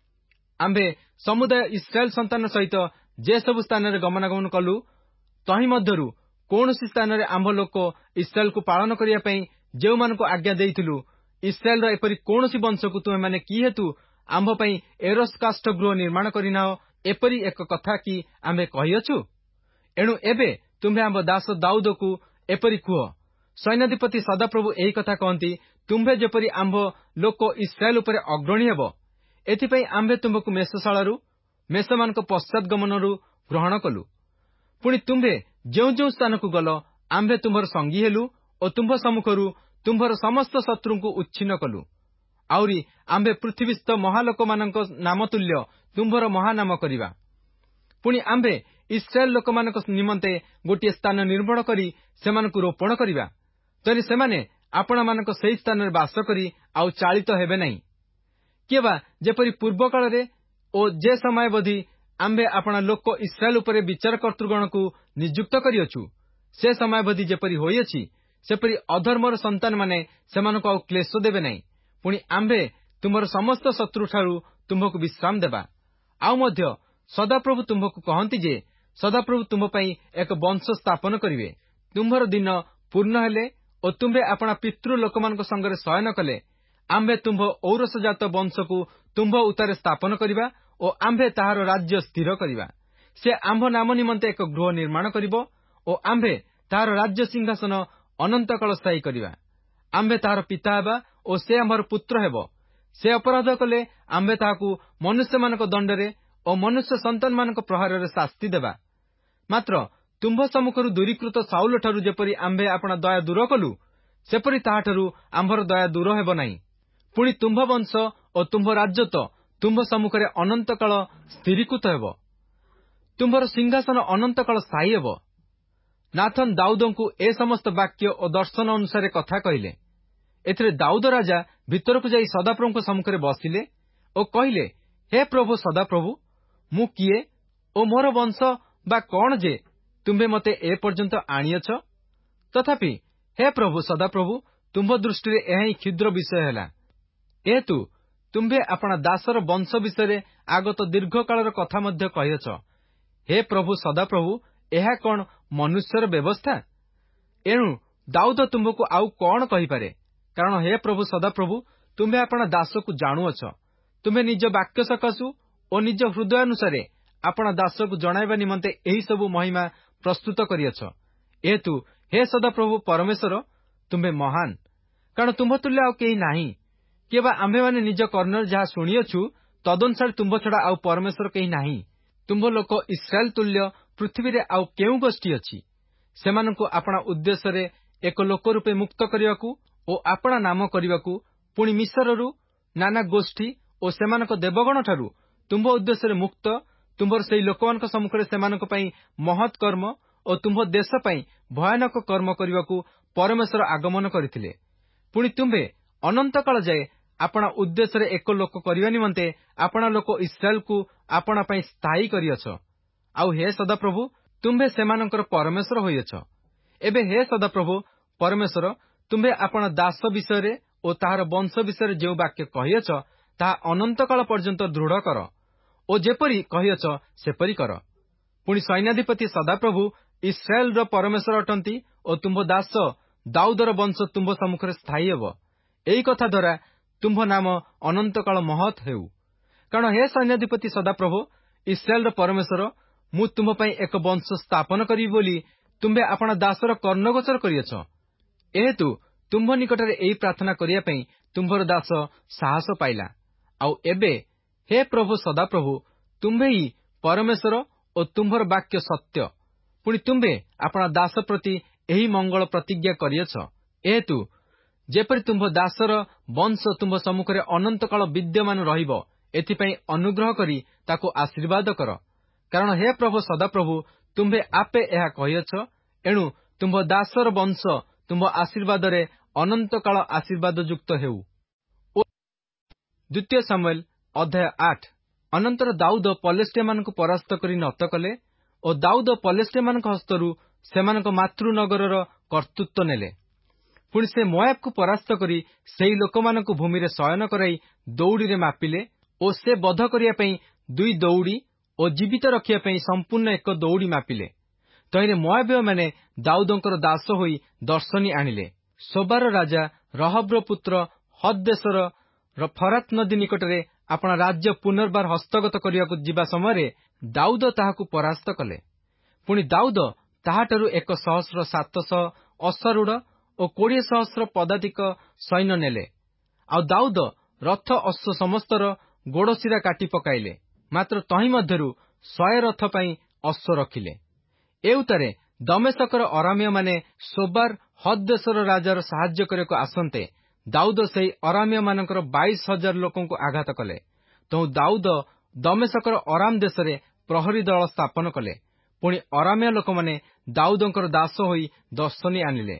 A: ଆମ୍ଭେ ସମୁଦାୟ ଇସ୍ରାଏଲ ସନ୍ତାନ ସହିତ ଯେ ସବୁ ସ୍ଥାନରେ ଗମନାଗମନ କଲୁ, ତହିଁ ମଧ୍ୟରୁ କୌଣସି ସ୍ଥାନରେ ଆମ୍ଭ ଲୋକ ଇସ୍ରାଏଲକୁ ପାଳନ କରିବା ପାଇଁ ଯେଉଁମାନଙ୍କୁ ଆଜ୍ଞା ଦେଇଥିଲୁ, ଇସ୍ରାଏଲର ଏପରି କୌଣସି ବଂଶକୁ ତୁମେମାନେ କି ହେତୁ ଆମ୍ଭ ପାଇଁ ଏରୋସ୍ କାଷ୍ଠ ଗୃହ ନିର୍ମାଣ କରିନାହ, ଏପରି ଏକ କଥା କି ଆମ୍ଭେ କହିଅଛୁ? ଏଣୁ ଏବେ ତୁମ୍ଭେ ଆମ୍ଭ ଦାସ ଦାଉଦକୁ ଏପରି କୁହ, ସୈନ୍ୟାଧିପତି ସଦାପ୍ରଭୁ ଏହି କଥା କହନ୍ତି, ତୁମ୍ଭେ ଯେପରି ଆମ୍ଭ ଲୋକ ଇସ୍ରାଏଲ ଉପରେ ଅଗ୍ରଣୀ ହେବ, ଏଥିପାଇଁ ଆମ୍ଭେ ତୁମ୍ଭକୁ ମେଷଶାଳାରୁ, ମେଷମାନଙ୍କ ପଶ୍ଚାତଗମନରୁ ଗ୍ରହଣ କଲୁ। ପୁଣି ତୁମ୍ଭେ ଯେଉଁ ଯେଉଁ ସ୍ଥାନକୁ ଗଲ, ଆମ୍ଭେ ତୁମ୍ଭର ସଙ୍ଗୀ ହେଲୁ ଓ ତୁମ୍ଭ ସମ୍ମୁଖରୁ ତୁମ୍ଭର ସମସ୍ତ ଶତ୍ରୁଙ୍କୁ ଉଚ୍ଛିନ୍ନ କଲୁ। ଆହୁରି ଆମ୍ଭେ ପୃଥିବୀସ୍ଥ ମହାଲୋକମାନଙ୍କ ନାମତୁଲ୍ୟ ତୁମ୍ଭର ମହାନାମ କରିବା। ପୁଣି ଆମ୍ଭେ ଇସ୍ରାଏଲ ଲୋକମାନଙ୍କ ନିମନ୍ତେ ଗୋଟିଏ ସ୍ଥାନ ନିର୍ମାଣ କରି ସେମାନଙ୍କୁ ରୋପଣ କରିବା, ତରି ସେମାନେ ଆପଣମାନଙ୍କ ସେହି ସ୍ଥାନରେ ବାସ କରି ଆଉ ଚାଳିତ ହେବେ ନାହିଁ। କିଏ ବା ଯେପରି ପୂର୍ବ କାଳରେ ଓ ଯେ ସମୟାବଧି ଆମ୍ଭେ ଆପଣା ଲୋକ ଇସ୍ରାଏଲ ଉପରେ ବିଚାରକର୍ତ୍ତୃଗଣକୁ ନିଯୁକ୍ତ କରିଅଛୁ, ସେ ସମୟାବଧି ଯେପରି ହୋଇଅଛି, ସେପରି ଅଧର୍ମର ସନ୍ତାନମାନେ ସେମାନଙ୍କୁ ଆଉ କ୍ଲେଶ ଦେବେ ନାହିଁ। ପୁଣି ଆମ୍ଭେ ତୁମ୍ଭର ସମସ୍ତ ଶତ୍ରୁଠାରୁ ତୁମ୍ଭକୁ ବିଶ୍ରାମ ଦେବା। ଆଉ ମଧ୍ୟ ସଦାପ୍ରଭୁ ତୁମ୍ଭକୁ କହନ୍ତି ଯେ, ସଦାପ୍ରଭୁ ତୁମ୍ଭ ପାଇଁ ଏକ ବଂଶ ସ୍ଥାପନ କରିବେ। ତୁମ୍ଭର ଦିନ ପୂର୍ଣ୍ଣ ହେଲେ ଓ ତୁମ୍ଭେ ଆପଣା ପିତୃ ଲୋକମାନଙ୍କ ସଙ୍ଗରେ ଶୟନ କଲେ, ଆମ୍ଭେ ତୁମ୍ଭ ଔରସଜାତ ବଂଶକୁ ତୁମ୍ଭ ଉତ୍ତାରେ ସ୍ଥାପନ କରିବା ଓ ଆମ୍ଭେ ତାହାର ରାଜ୍ୟ ସ୍ଥିର କରିବା। ସେ ଆମ୍ଭ ନାମ ନିମନ୍ତେ ଏକ ଗୃହ ନିର୍ମାଣ କରିବ ଓ ଆମ୍ଭେ ତାହାର ରାଜ୍ୟ ସିଂହାସନ ଅନନ୍ତକାଳ ସ୍ଥାୟୀ କରିବା। ଆମ୍ଭେ ତାହାର ପିତା ହେବା ଓ ସେ ଆମ୍ଭର ପୁତ୍ର ହେବ। ସେ ଅପରାଧ କଲେ ଆମ୍ଭେ ତାହାକୁ ମନୁଷ୍ୟମାନଙ୍କ ଦଣ୍ଡରେ ଓ ମନୁଷ୍ୟ ସନ୍ତାନମାନଙ୍କ ପ୍ରହାରରେ ଶାସ୍ତି ଦେବା। ମାତ୍ର ତୁମ୍ଭ ସମ୍ମୁଖରୁ ଦୂରୀକୃତ ସାଉଲଠାରୁ ଯେପରି ଆମ୍ଭେ ଆପଣା ଦୟା ଦୂର କଲୁ, ସେପରି ତାହାଠାରୁ ଆମ୍ଭର ଦୟା ଦୂର ହେବ ନାହିଁ। ପୁଣି ତୁମ୍ଭ ବଂଶ ଓ ତୁମ୍ଭ ରାଜତ୍ୱ ତୁମ୍ଭ ସମ୍ମୁଖରେ ଅନନ୍ତକାଳ ସ୍ଥିରୀକୃତ ହେବ। ତୁମ୍ଭର ସିଂହାସନ ଅନନ୍ତକାଳ ସ୍ଥାୟୀ ହେବ। ନାଥନ ଦାଉଦଙ୍କୁ ଏ ସମସ୍ତ ବାକ୍ୟ ଓ ଦର୍ଶନ ଅନୁସାରେ କଥା କହିଲେ। ଏଥିରେ ଦାଉଦ ରାଜା ଭିତରକୁ ଯାଇ ସଦାପ୍ରଭୁଙ୍କ ସମ୍ମୁଖରେ ବସିଲେ ଓ କହିଲେ, ହେ ପ୍ରଭୁ ସଦାପ୍ରଭୁ, ମୁଁ କିଏ ଓ ମୋର ବଂଶ ବା କଣ ଯେ ତୁମ୍ଭେ ମୋତେ ଏ ପର୍ଯ୍ୟନ୍ତ ଆଣିଅଛ? ତଥାପି ହେ ପ୍ରଭୁ ସଦାପ୍ରଭୁ, ତୁମ୍ଭ ଦୃଷ୍ଟିରେ ଏହା ହିଁ କ୍ଷୁଦ୍ର ବିଷୟ ହେଲା। ଏହେତୁ ତୁମ୍ଭେ ଆପଣା ଦାସର ବଂଶ ବିଷୟରେ ଆଗତ ଦୀର୍ଘକାଳର କଥା ମଧ୍ୟ କହିଅଛ। ହେ ପ୍ରଭୁ ସଦାପ୍ରଭୁ, ଏହା କଣ ମନୁଷ୍ୟର ବ୍ୟବସ୍ଥା? ଏଣୁ ଦାଉଦ ତୁମ୍ଭକୁ ଆଉ କଣ କହିପାରେ? କାରଣ ହେ ପ୍ରଭୁ ସଦାପ୍ରଭୁ, ତୁମ୍ଭେ ଆପଣା ଦାସକୁ ଜାଣୁଅଛ। ତୁମ୍ଭେ ନିଜ ବାକ୍ୟ ସକାଶୁ ଓ ନିଜ ହୃଦୟାନୁସାରେ ଆପଣା ଦାସକୁ ଜଣାଇବା ନିମନ୍ତେ ଏହି ସବୁ ମହିମା ପ୍ରସ୍ତୁତ କରିଅଛ। ଏହେତୁ ହେ ସଦାପ୍ରଭୁ ପରମେଶ୍ୱର, ତୁମ୍ଭେ ମହାନ, କାରଣ ତୁମ୍ଭ ତୁଲ୍ୟ ଆଉ କେହି ନାହିଁ। କିଏ ବା ଆମ୍ଭେମାନେ ନିଜ କର୍ଣ୍ଣରେ ଯାହା ଶୁଣିଅଛୁ, ତଦନୁସାରେ ତୁମ୍ଭ ଛଡ଼ା ଆଉ ପରମେଶ୍ୱର କେହି ନାହିଁ। ତୁମ୍ଭ ଲୋକ ଇସ୍ରାଏଲ ତୁଲ୍ୟ ପୃଥିବୀରେ ଆଉ କେଉଁ ଗୋଷ୍ଠୀ ଅଛି? ସେମାନଙ୍କୁ ଆପଣା ଉଦ୍ଦେଶ୍ୟରେ ଏକ ଲୋକ ରୂପେ ମୁକ୍ତ କରିବାକୁ ଓ ଆପଣା ନାମ କରିବାକୁ, ପୁଣି ମିଶ୍ରରୁ ନାନା ଗୋଷ୍ଠୀ ଓ ସେମାନଙ୍କ ଦେବଗଣଠାରୁ ତୁମ୍ଭ ଉଦ୍ଦେଶ୍ୟରେ ମୁକ୍ତ, ତୁମ୍ଭର ସେହି ଲୋକମାନଙ୍କ ସମ୍ମୁଖରେ ସେମାନଙ୍କ ପାଇଁ ମହତ୍ କର୍ମ ଓ ତୁମ୍ଭ ଦେଶ ପାଇଁ ଭୟାନକ କର୍ମ କରିବାକୁ ପରମେଶ୍ୱର ଆଗମନ କରିଥିଲେ। ପୁଣି ତୁମ୍ଭେ ଅନନ୍ତକାଳ ଯାଏ ଆପଣା ଉଦ୍ଦେଶ୍ୟରେ ଏକ ଲୋକ କରିବା ନିମନ୍ତେ ଆପଣା ଲୋକ ଇସ୍ରାଏଲକୁ ଆପଣା ପାଇଁ ସ୍ଥାୟୀ କରିଅଛ। ଆଉ ହେ ସଦାପ୍ରଭୁ, ତୁମ୍ଭେ ସେମାନଙ୍କର ପରମେଶ୍ୱର ହୋଇଅଛ। ଏବେ ହେ ସଦାପ୍ରଭୁ ପରମେଶ୍ୱର, ତୁମ୍ଭେ ଆପଣା ଦାସ ବିଷୟରେ ଓ ତାହାର ବଂଶ ବିଷୟରେ ଯେଉଁ ବାକ୍ୟ କହିଅଛ, ତାହା ଅନନ୍ତକାଳ ପର୍ଯ୍ୟନ୍ତ ଦୃଢ଼ କର ଓ ଯେପରି କହିଅଛ ସେପରି କର। ପୁଣି ସୈନ୍ୟାଧିପତି ସଦାପ୍ରଭୁ ଇସ୍ରାଏଲର ପରମେଶ୍ୱର ଅଟନ୍ତି ଓ ତୁମ୍ଭ ଦାସ ଦାଉଦର ବଂଶ ତୁମ୍ଭ ସମ୍ମୁଖରେ ସ୍ଥାୟୀ ହେବ। ଏହି କଥା ଦ୍ୱାରା ତୁମ୍ଭ ନାମ ଅନନ୍ତକାଳ ମହତ୍ ହେଉ। କାରଣ ହେ ସୈନ୍ୟାଧିପତି ସଦାପ୍ରଭୁ ଇସ୍ରାଏଲର ପରମେଶ୍ୱର, ମୁଁ ତୁମ୍ଭ ପାଇଁ ଏକ ବଂଶ ସ୍ଥାପନ କରିବି ବୋଲି ତୁମ୍ଭେ ଆପଣା ଦାସର କର୍ଣ୍ଣଗୋଚର କରିଅଛ। ଏହେତୁ ତୁମ୍ଭ ନିକଟରେ ଏହି ପ୍ରାର୍ଥନା କରିବା ପାଇଁ ତୁମ୍ଭର ଦାସ ସାହସ ପାଇଲା। ଆଉ ଏବେ ହେ ପ୍ରଭୁ ସଦାପ୍ରଭୁ, ତୁମ୍ଭେ ହିଁ ପରମେଶ୍ୱର ଓ ତୁମ୍ଭର ବାକ୍ୟ ସତ୍ୟ। ପୁଣି ତୁମ୍ଭେ ଆପଣା ଦାସ ପ୍ରତି ଏହି ମଙ୍ଗଳ ପ୍ରତିଜ୍ଞା କରିଅଛ, ଏହେତୁ ଯେପରି ତୁମ୍ଭ ଦାସର ବଂଶ ତୁମ୍ଭ ସମ୍ମୁଖରେ ଅନନ୍ତକାଳ ବିଦ୍ୟମାନ ରହିବ, ଏଥିପାଇଁ ଅନୁଗ୍ରହ କରି ତାକୁ ଆଶୀର୍ବାଦ କର। କାରଣ ହେ ପ୍ରଭୁ ସଦାପ୍ରଭୁ, ତୁମ୍ଭେ ଆପେ ଏହା କହିଅଛ, ଏଣୁ ତୁମ୍ଭ ଦାସର ବଂଶ ତୁମ୍ଭ ଆଶୀର୍ବାଦରେ ଅନନ୍ତକାଳ ଆଶୀର୍ବାଦ ଯୁକ୍ତ ହେଉ। ଦ୍ୱିତୀୟ ସାମୁଏଲ ଅଧ୍ୟାୟ ଆଠ। ଅନନ୍ତର ଦାଉଦ ପଲେଷ୍ଟିଆମାନଙ୍କୁ ପରାସ୍ତ କରି ନତ କଲେ ଓ ଦାଉଦ ପଲେଷ୍ଟିଆମାନଙ୍କ ହସ୍ତରୁ ସେମାନଙ୍କ ମାତୃନଗରର କର୍ତ୍ତୃତ୍ୱ ନେଲେ। ପୁଣି ସେ ମୋଆବକୁ ପରାସ୍ତ କରି ସେହି ଲୋକମାନଙ୍କୁ ଭୂମିରେ ଶୟନ କରାଇ ଦଉଡ଼ିରେ ମାପିଲେ ଓ ସେ ବଧ କରିବା ପାଇଁ ଦୁଇ ଦଉଡ଼ି ଓ ଜୀବିତ ରଖିବା ପାଇଁ ସମ୍ପୂର୍ଣ୍ଣ ଏକ ଦଉଡ଼ି ମାପିଲେ। ତହିଁରେ ମୋଆବୀୟମାନେ ଦାଉଦଙ୍କର ଦାସ ହୋଇ ଦର୍ଶନୀ ଆଣିଲେ। ସୋବାର ରାଜା ରହବ୍ର ପୁତ୍ର ହଦଦେଶର ଫରାତ୍ ନଦୀ ନିକଟରେ ଆପଣା ରାଜ୍ୟ ପୁନର୍ବାର ହସ୍ତଗତ କରିବାକୁ ଯିବା ସମୟରେ ଦାଉଦ ତାହାକୁ ପରାସ୍ତ କଲେ। ପୁଣି ଦାଉଦ ତାହାଠାରୁ ଏକ ସହସ୍ର ସାତଶହ ଅଶ୍ୱାରୂଢ଼ ଓ କୋଡ଼ିଏ ସହସ୍ର ପଦାତିକ ସୈନ୍ୟ ନେଲେ। ଆଉ ଦାଉଦ ରଥ ଅଶ୍ୱ ସମସ୍ତର ଗୋଡ଼ଶିରା କାଟି ପକାଇଲେ, ମାତ୍ର ତହିଁ ମଧ୍ୟରୁ ଶହେ ରଥ ପାଇଁ ଅଶ୍ୱ ରଖିଲେ। ଏଉତାରେ ଦମେଶକର ଅରାମୀୟମାନେ ସୋବାର ହଦଦେଶର ରାଜାର ସାହାଯ୍ୟ କରିବାକୁ ଆସନ୍ତେ ଦାଉଦ ସେହି ଅରାମୀୟମାନଙ୍କର ବାଇଶ ହଜାର ଲୋକଙ୍କୁ ଆଘାତ କଲେ। ତେଣୁ ଦାଉଦ ଦମେଶକର ଅରାମ ଦେଶରେ ପ୍ରହରୀ ଦଳ ସ୍ଥାପନ କଲେ। ପୁଣି ଅରାମୀୟ ଲୋକମାନେ ଦାଉଦଙ୍କର ଦାସ ହୋଇ ଦର୍ଶନୀ ଆଣିଲେ।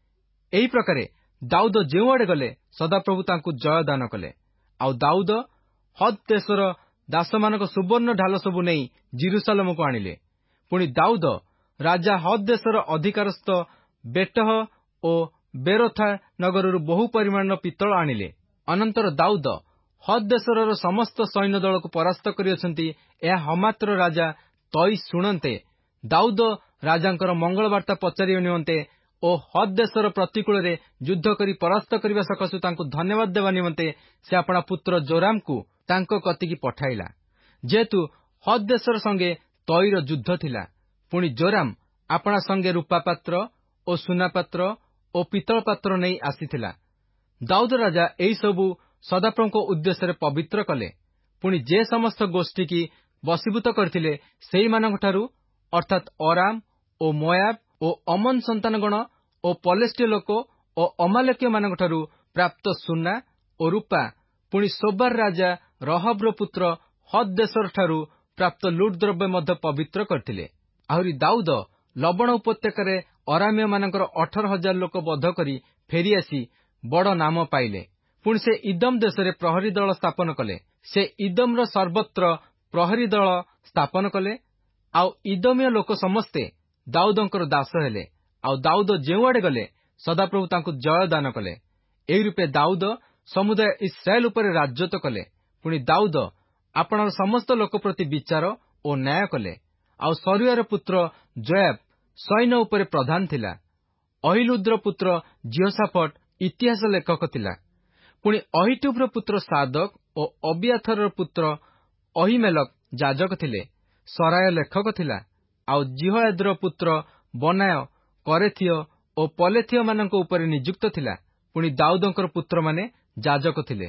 A: ଏହି ପ୍ରକାରେ ଦାଉଦ ଯେଉଁଆଡ଼େ ଗଲେ ସଦାପ୍ରଭୁ ତାଙ୍କୁ ଜୟଦାନ କଲେ। ଆଉ ଦାଉଦ ହଦ୍ ଦେଶର ଦାସମାନଙ୍କ ସୁବର୍ଣ୍ଣ ଢାଲ ସବୁ ନେଇ ଜିରୁସାଲମକୁ ଆଣିଲେ। ପୁଣି ଦାଉଦ ରାଜା ହଦ୍ ଦେଶର ଅଧିକାରସ୍ଥ ବେଟହ ଓ ବେରୋଥା ନଗରରୁ ବହୁ ପରିମାଣର ପିତ୍ତଳ ଆଣିଲେ। ଅନନ୍ତର ଦାଉଦ ହଦ୍ ଦେଶର ସମସ୍ତ ସୈନ୍ୟ ଦଳକୁ ପରାସ୍ତ କରିଅଛନ୍ତି, ଏହା ହମାତର ରାଜା ତଈ ଶୁଣନ୍ତେ ଦାଉଦ ରାଜାଙ୍କର ମଙ୍ଗଳବାର୍ତ୍ତା ପଚାରିବା ନିମନ୍ତେ ଓ ହଦ୍ ଦେଶର ପ୍ରତିକୂଳରେ ଯୁଦ୍ଧ କରି ପରାସ୍ତ କରିବା ସକାଶୁ ତାଙ୍କୁ ଧନ୍ୟବାଦ ଦେବା ନିମନ୍ତେ ସେ ଆପଣା ପୁତ୍ର ଜୋରାମକୁ ତାଙ୍କ କତିକି ପଠାଇଲା, ଯେହେତୁ ହଦ୍ ଦେଶର ସଙ୍ଗେ ତଈର ଯୁଦ୍ଧ ଥିଲା। ପୁଣି ଜୋରାମ ଆପଣା ସଙ୍ଗେ ରୂପାପାତ୍ର ଓ ସୁନାପାତ୍ର ଓ ପିତ୍ତଳ ପାତ୍ର ନେଇ ଆସିଥିଲା। ଦାଉଦ ରାଜା ଏହିସବୁ ସଦାପ୍ରଭୁଙ୍କ ଉଦ୍ଦେଶ୍ୟରେ ପବିତ୍ର କଲେ। ପୁଣି ଯେ ସମସ୍ତ ଗୋଷ୍ଠୀ କି ବଶୀଭୂତ କରିଥିଲେ ସେହିମାନଙ୍କଠାରୁ ଅର୍ଥାତ୍ ଅରାମ ଓ ମୋଆବ ଓ ଅମନ ସନ୍ତାନଗଣ ଓ ପଲେଷ୍ଟିୟ ଲୋକ ଓ ଅମାଲେକୀୟମାନଙ୍କଠାରୁ ପ୍ରାପ୍ତ ସୁନା ଓ ରୂପା, ପୁଣି ସୋବାର ରାଜା ରହବ୍ର ପୁତ୍ର ହଦ୍ ଦେଶରଠାରୁ ପ୍ରାପ୍ତ ଲୁଟ୍ ଦ୍ରବ୍ୟ ମଧ୍ୟ ପବିତ୍ର କରିଥିଲେ। ଆହୁରି ଦାଉଦ ଲବଣ ଉପତ୍ୟକାରେ ଅରାମୀୟମାନଙ୍କର ଅଠର ହଜାର ଲୋକ ବଧ କରି ଫେରିଆସି ବଡ଼ ନାମ ପାଇଲେ। ପୁଣି ସେ ଇଦମ ଦେଶରେ ପ୍ରହରୀ ଦଳ ସ୍ଥାପନ କଲେ। ସେ ଇଦମର ସର୍ବତ୍ର ପ୍ରହରୀ ଦଳ ସ୍ଥାପନ କଲେ। ଆଉ ଇଦମୀୟ ଲୋକ ସମସ୍ତେ ଦାଉଦଙ୍କର ଦାସ ହେଲେ। ଆଉ ଦାଉଦ ଯେଉଁଆଡ଼େ ଗଲେ ସଦାପ୍ରଭୁ ତାଙ୍କୁ ଜୟଦାନ କଲେ। ଏହି ରୂପେ ଦାଉଦ ସମୁଦାୟ ଇସ୍ରାଏଲ ଉପରେ ରାଜତ୍ୱ କଲେ। ପୁଣି ଦାଉଦ ଆପଣାର ସମସ୍ତ ଲୋକ ପ୍ରତି ବିଚାର ଓ ନ୍ୟାୟ କଲେ। ଆଉ ସରୁୟାର ପୁତ୍ର ଯୋଆବ ସୈନ୍ୟ ଉପରେ ପ୍ରଧାନ ଥିଲା। ଅହିଲୁଦ୍ର ପୁତ୍ର ଜିହୋଶାଫଟ ଇତିହାସ ଲେଖକ ଥିଲା। ପୁଣି ଅହିଟୁବ୍ର ପୁତ୍ର ସାଦୋକ ଓ ଅବିଆଥରର ପୁତ୍ର ଅହିମେଲକ ଯାଜକ ଥିଲେ। ସରାୟ ଲେଖକ ଥିଲା। ଆଉ ଜିହୋୟାଦର ପୁତ୍ର ବନାୟ କରେଥୀୟ ଓ ପଲେଥୀୟମାନଙ୍କ ଉପରେ ନିଯୁକ୍ତ ଥିଲା। ପୁଣି ଦାଉଦଙ୍କର ପୁତ୍ରମାନେ ଯାଜକ ଥିଲେ।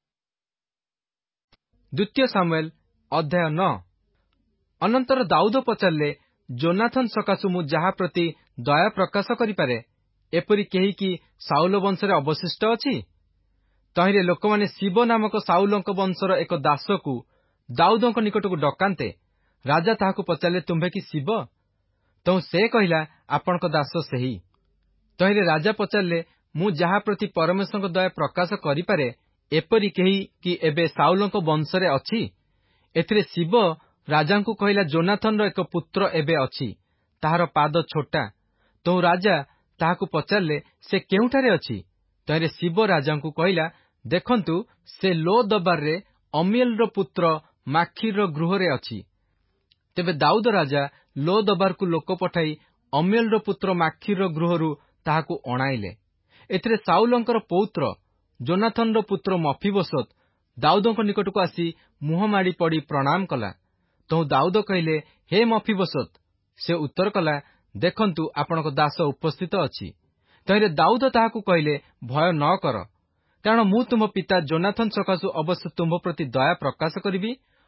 A: ଦ୍ୱିତୀୟ ସାମୁଏଲ ଅଧ୍ୟାୟ ନଅ। ଅନନ୍ତର ଦାଉଦ ପଚାରିଲେ, ଯୋନାଥନ ସକାଶୁ ମୁଁ ଯାହା ପ୍ରତି ଦୟା ପ୍ରକାଶ କରିପାରେ, ଏପରି କେହି କି ସାଉଲ ବଂଶରେ ଅବଶିଷ୍ଟ ଅଛି? ତହିଁରେ ଲୋକମାନେ ଶିବ ନାମକ ସାଉଲଙ୍କ ବଂଶର ଏକ ଦାସକୁ ଦାଉଦଙ୍କ ନିକଟକୁ ଡକାନ୍ତେ ରାଜା ତାହାକୁ ପଚାରିଲେ, ତୁମ୍ଭେ କି ଶିବ? ତେଣୁ ସେ କହିଲା, ଆପଣଙ୍କ ଦାସ ସେହି। ତହିଁରେ ରାଜା ପଚାରିଲେ, ମୁଁ ଯାହା ପ୍ରତି ପରମେଶ୍ୱରଙ୍କ ଦୟା ପ୍ରକାଶ କରିପାରେ, ଏପରି କେହି କି ଏବେ ସାଉଲଙ୍କ ବଂଶରେ ଅଛି? ଏଥିରେ ଶିବ ରାଜାଙ୍କୁ କହିଲା, ଯୋନାଥନର ଏକ ପୁତ୍ର ଏବେ ଅଛି, ତାହାର ପାଦ ଛୋଟା। ତେଣୁ ରାଜା ତାହାକୁ ପଚାରିଲେ, ସେ କେଉଁଠାରେ ଅଛି? ତହିଁରେ ଶିବ ରାଜାଙ୍କୁ କହିଲା, ଦେଖନ୍ତୁ, ସେ ଲୋ ଦବାରରେ ଅମିଏଲର ପୁତ୍ର ମାଖିରର ଗୃହରେ ଅଛି। ତେବେ ଦାଉଦ ରାଜା ଲୋ ଦବାରକୁ ଲୋକ ପଠାଇ ଅମିଏଲର ପୁତ୍ର ମାଖିରର ଗୃହରୁ ତାହାକୁ ଅଣାଇଲେ। ଏଥିରେ ସାଉଲଙ୍କର ପୌତ୍ର ଯୋନାଥନର ପୁତ୍ର ମଫିବୋଶେତ ଦାଉଦଙ୍କ ନିକଟକୁ ଆସି ମୁହଁମାଡ଼ି ପଡ଼ି ପ୍ରଣାମ କଲା। ତେଣୁ ଦାଉଦ କହିଲେ, ହେ ମଫିବୋଶେତ। ସେ ଉତ୍ତର କଲା, ଦେଖନ୍ତୁ, ଆପଣଙ୍କ ଦାସ ଉପସ୍ଥିତ ଅଛି। ତହିଁରେ ଦାଉଦ ତାହାକୁ କହିଲେ, ଭୟ ନ କର, କାରଣ ମୁଁ ତୁମ ପିତା ଯୋନାଥନ ସକାଶୁ ଅବଶ୍ୟ ତୁମ୍ଭ ପ୍ରତି ଦୟା ପ୍ରକାଶ କରିବି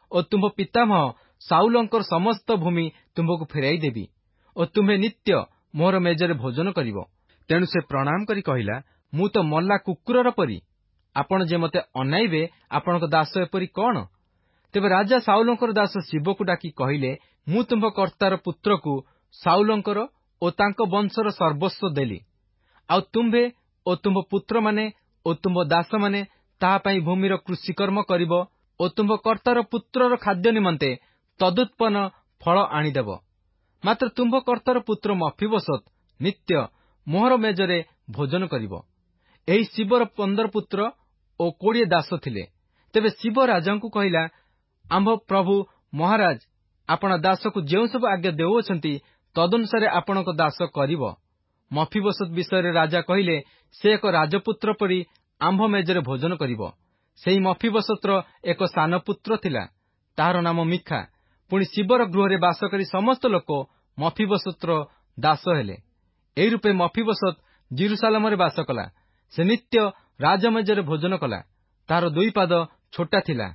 A: ଓ ତୁମ୍ଭ ପିତାମହ ସାଉଲଙ୍କର ସମସ୍ତ ଭୂମି ତୁମ୍ଭକୁ ଫେରାଇ ଦେବି ଓ ତୁମ୍ଭେ ନିତ୍ୟ ମୋର ମେଜରେ ଭୋଜନ କରିବ। ତେଣୁ ସେ ପ୍ରଣାମ କରି କହିଲା, ମୁଁ ତ ମଲା କୁକୁରର ପରି, ଆପଣ ଯେ ମୋତେ ଅନାଇବେ, ଆପଣଙ୍କ ଦାସ ଏପରି କଣ? ତେବେ ରାଜା ସାଉଲଙ୍କର ଦାସ ଶିବକୁ ଡାକି କହିଲେ, ମୁଁ ତୁମ୍ଭ କର୍ତ୍ତାର ପୁତ୍ରକୁ ସାଉଲଙ୍କର ଓ ତାଙ୍କ ବଂଶର ସର୍ବସ୍ୱ ଦେଲି। ଆଉ ତୁମ୍ଭେ ଓ ତୁମ୍ଭ ପୁତ୍ରମାନେ ଓ ତୁମ୍ଭ ଦାସମାନେ ତାହା ପାଇଁ ଭୂମିର କୃଷିକର୍ମ କରିବ ଓ ତୁମ୍ଭ କର୍ତ୍ତାର ପୁତ୍ରର ଖାଦ୍ୟ ନିମନ୍ତେ ତଦୁତ୍ପନ୍ନ ଫଳ ଆଣିଦେବ। ମାତ୍ର ତୁମ୍ଭ କର୍ତ୍ତାର ପୁତ୍ର ମଫିବୋଶତ୍ ନିତ୍ୟ ମୋହର ମେଜରେ ଭୋଜନ କରିବ। ଏହି ଶିବର ପନ୍ଦର ପୁତ୍ର ଓ କୋଡ଼ିଏ ଦାସ ଥିଲେ। ତେବେ ଶିବ ରାଜାଙ୍କୁ କହିଲା, ଆମ୍ଭ ପ୍ରଭୁ ମହାରାଜ, ଆପଣ ଦାସକୁ ଯେଉଁ ସବୁ ଆଜ୍ଞା ଦେଉଅଛନ୍ତି ତଦନୁସାରେ ଆପଣଙ୍କ ଦାସ କରିବ। ମଫିବୋଶତ୍ ବିଷୟରେ ରାଜା କହିଲେ, ସେ ଏକ ରାଜପୁତ୍ର ପରି ଆମ୍ଭ ମେଜରେ ଭୋଜନ କରିବ। ସେହି ମଫିବୋଶତର ଏକ ସାନ ପୁତ୍ର ଥିଲା, ତାହାର ନାମ ମିଖା। ପୁଣି ଶିବର ଗୃହରେ ବାସକାରୀ ସମସ୍ତ ଲୋକ ମଫିବୋଶତର ଦାସ ହେଲେ। ଏହି ରୂପେ ମଫିବୋଶତ୍ ଜିରୁସାଲେମରେ ବାସ କଲା। ସେ ନିତ୍ୟ ରାଜମେଜରେ ଭୋଜନ କଲା। ତାହାର ଦୁଇ ପାଦ ଛୋଟା ଥିଲା।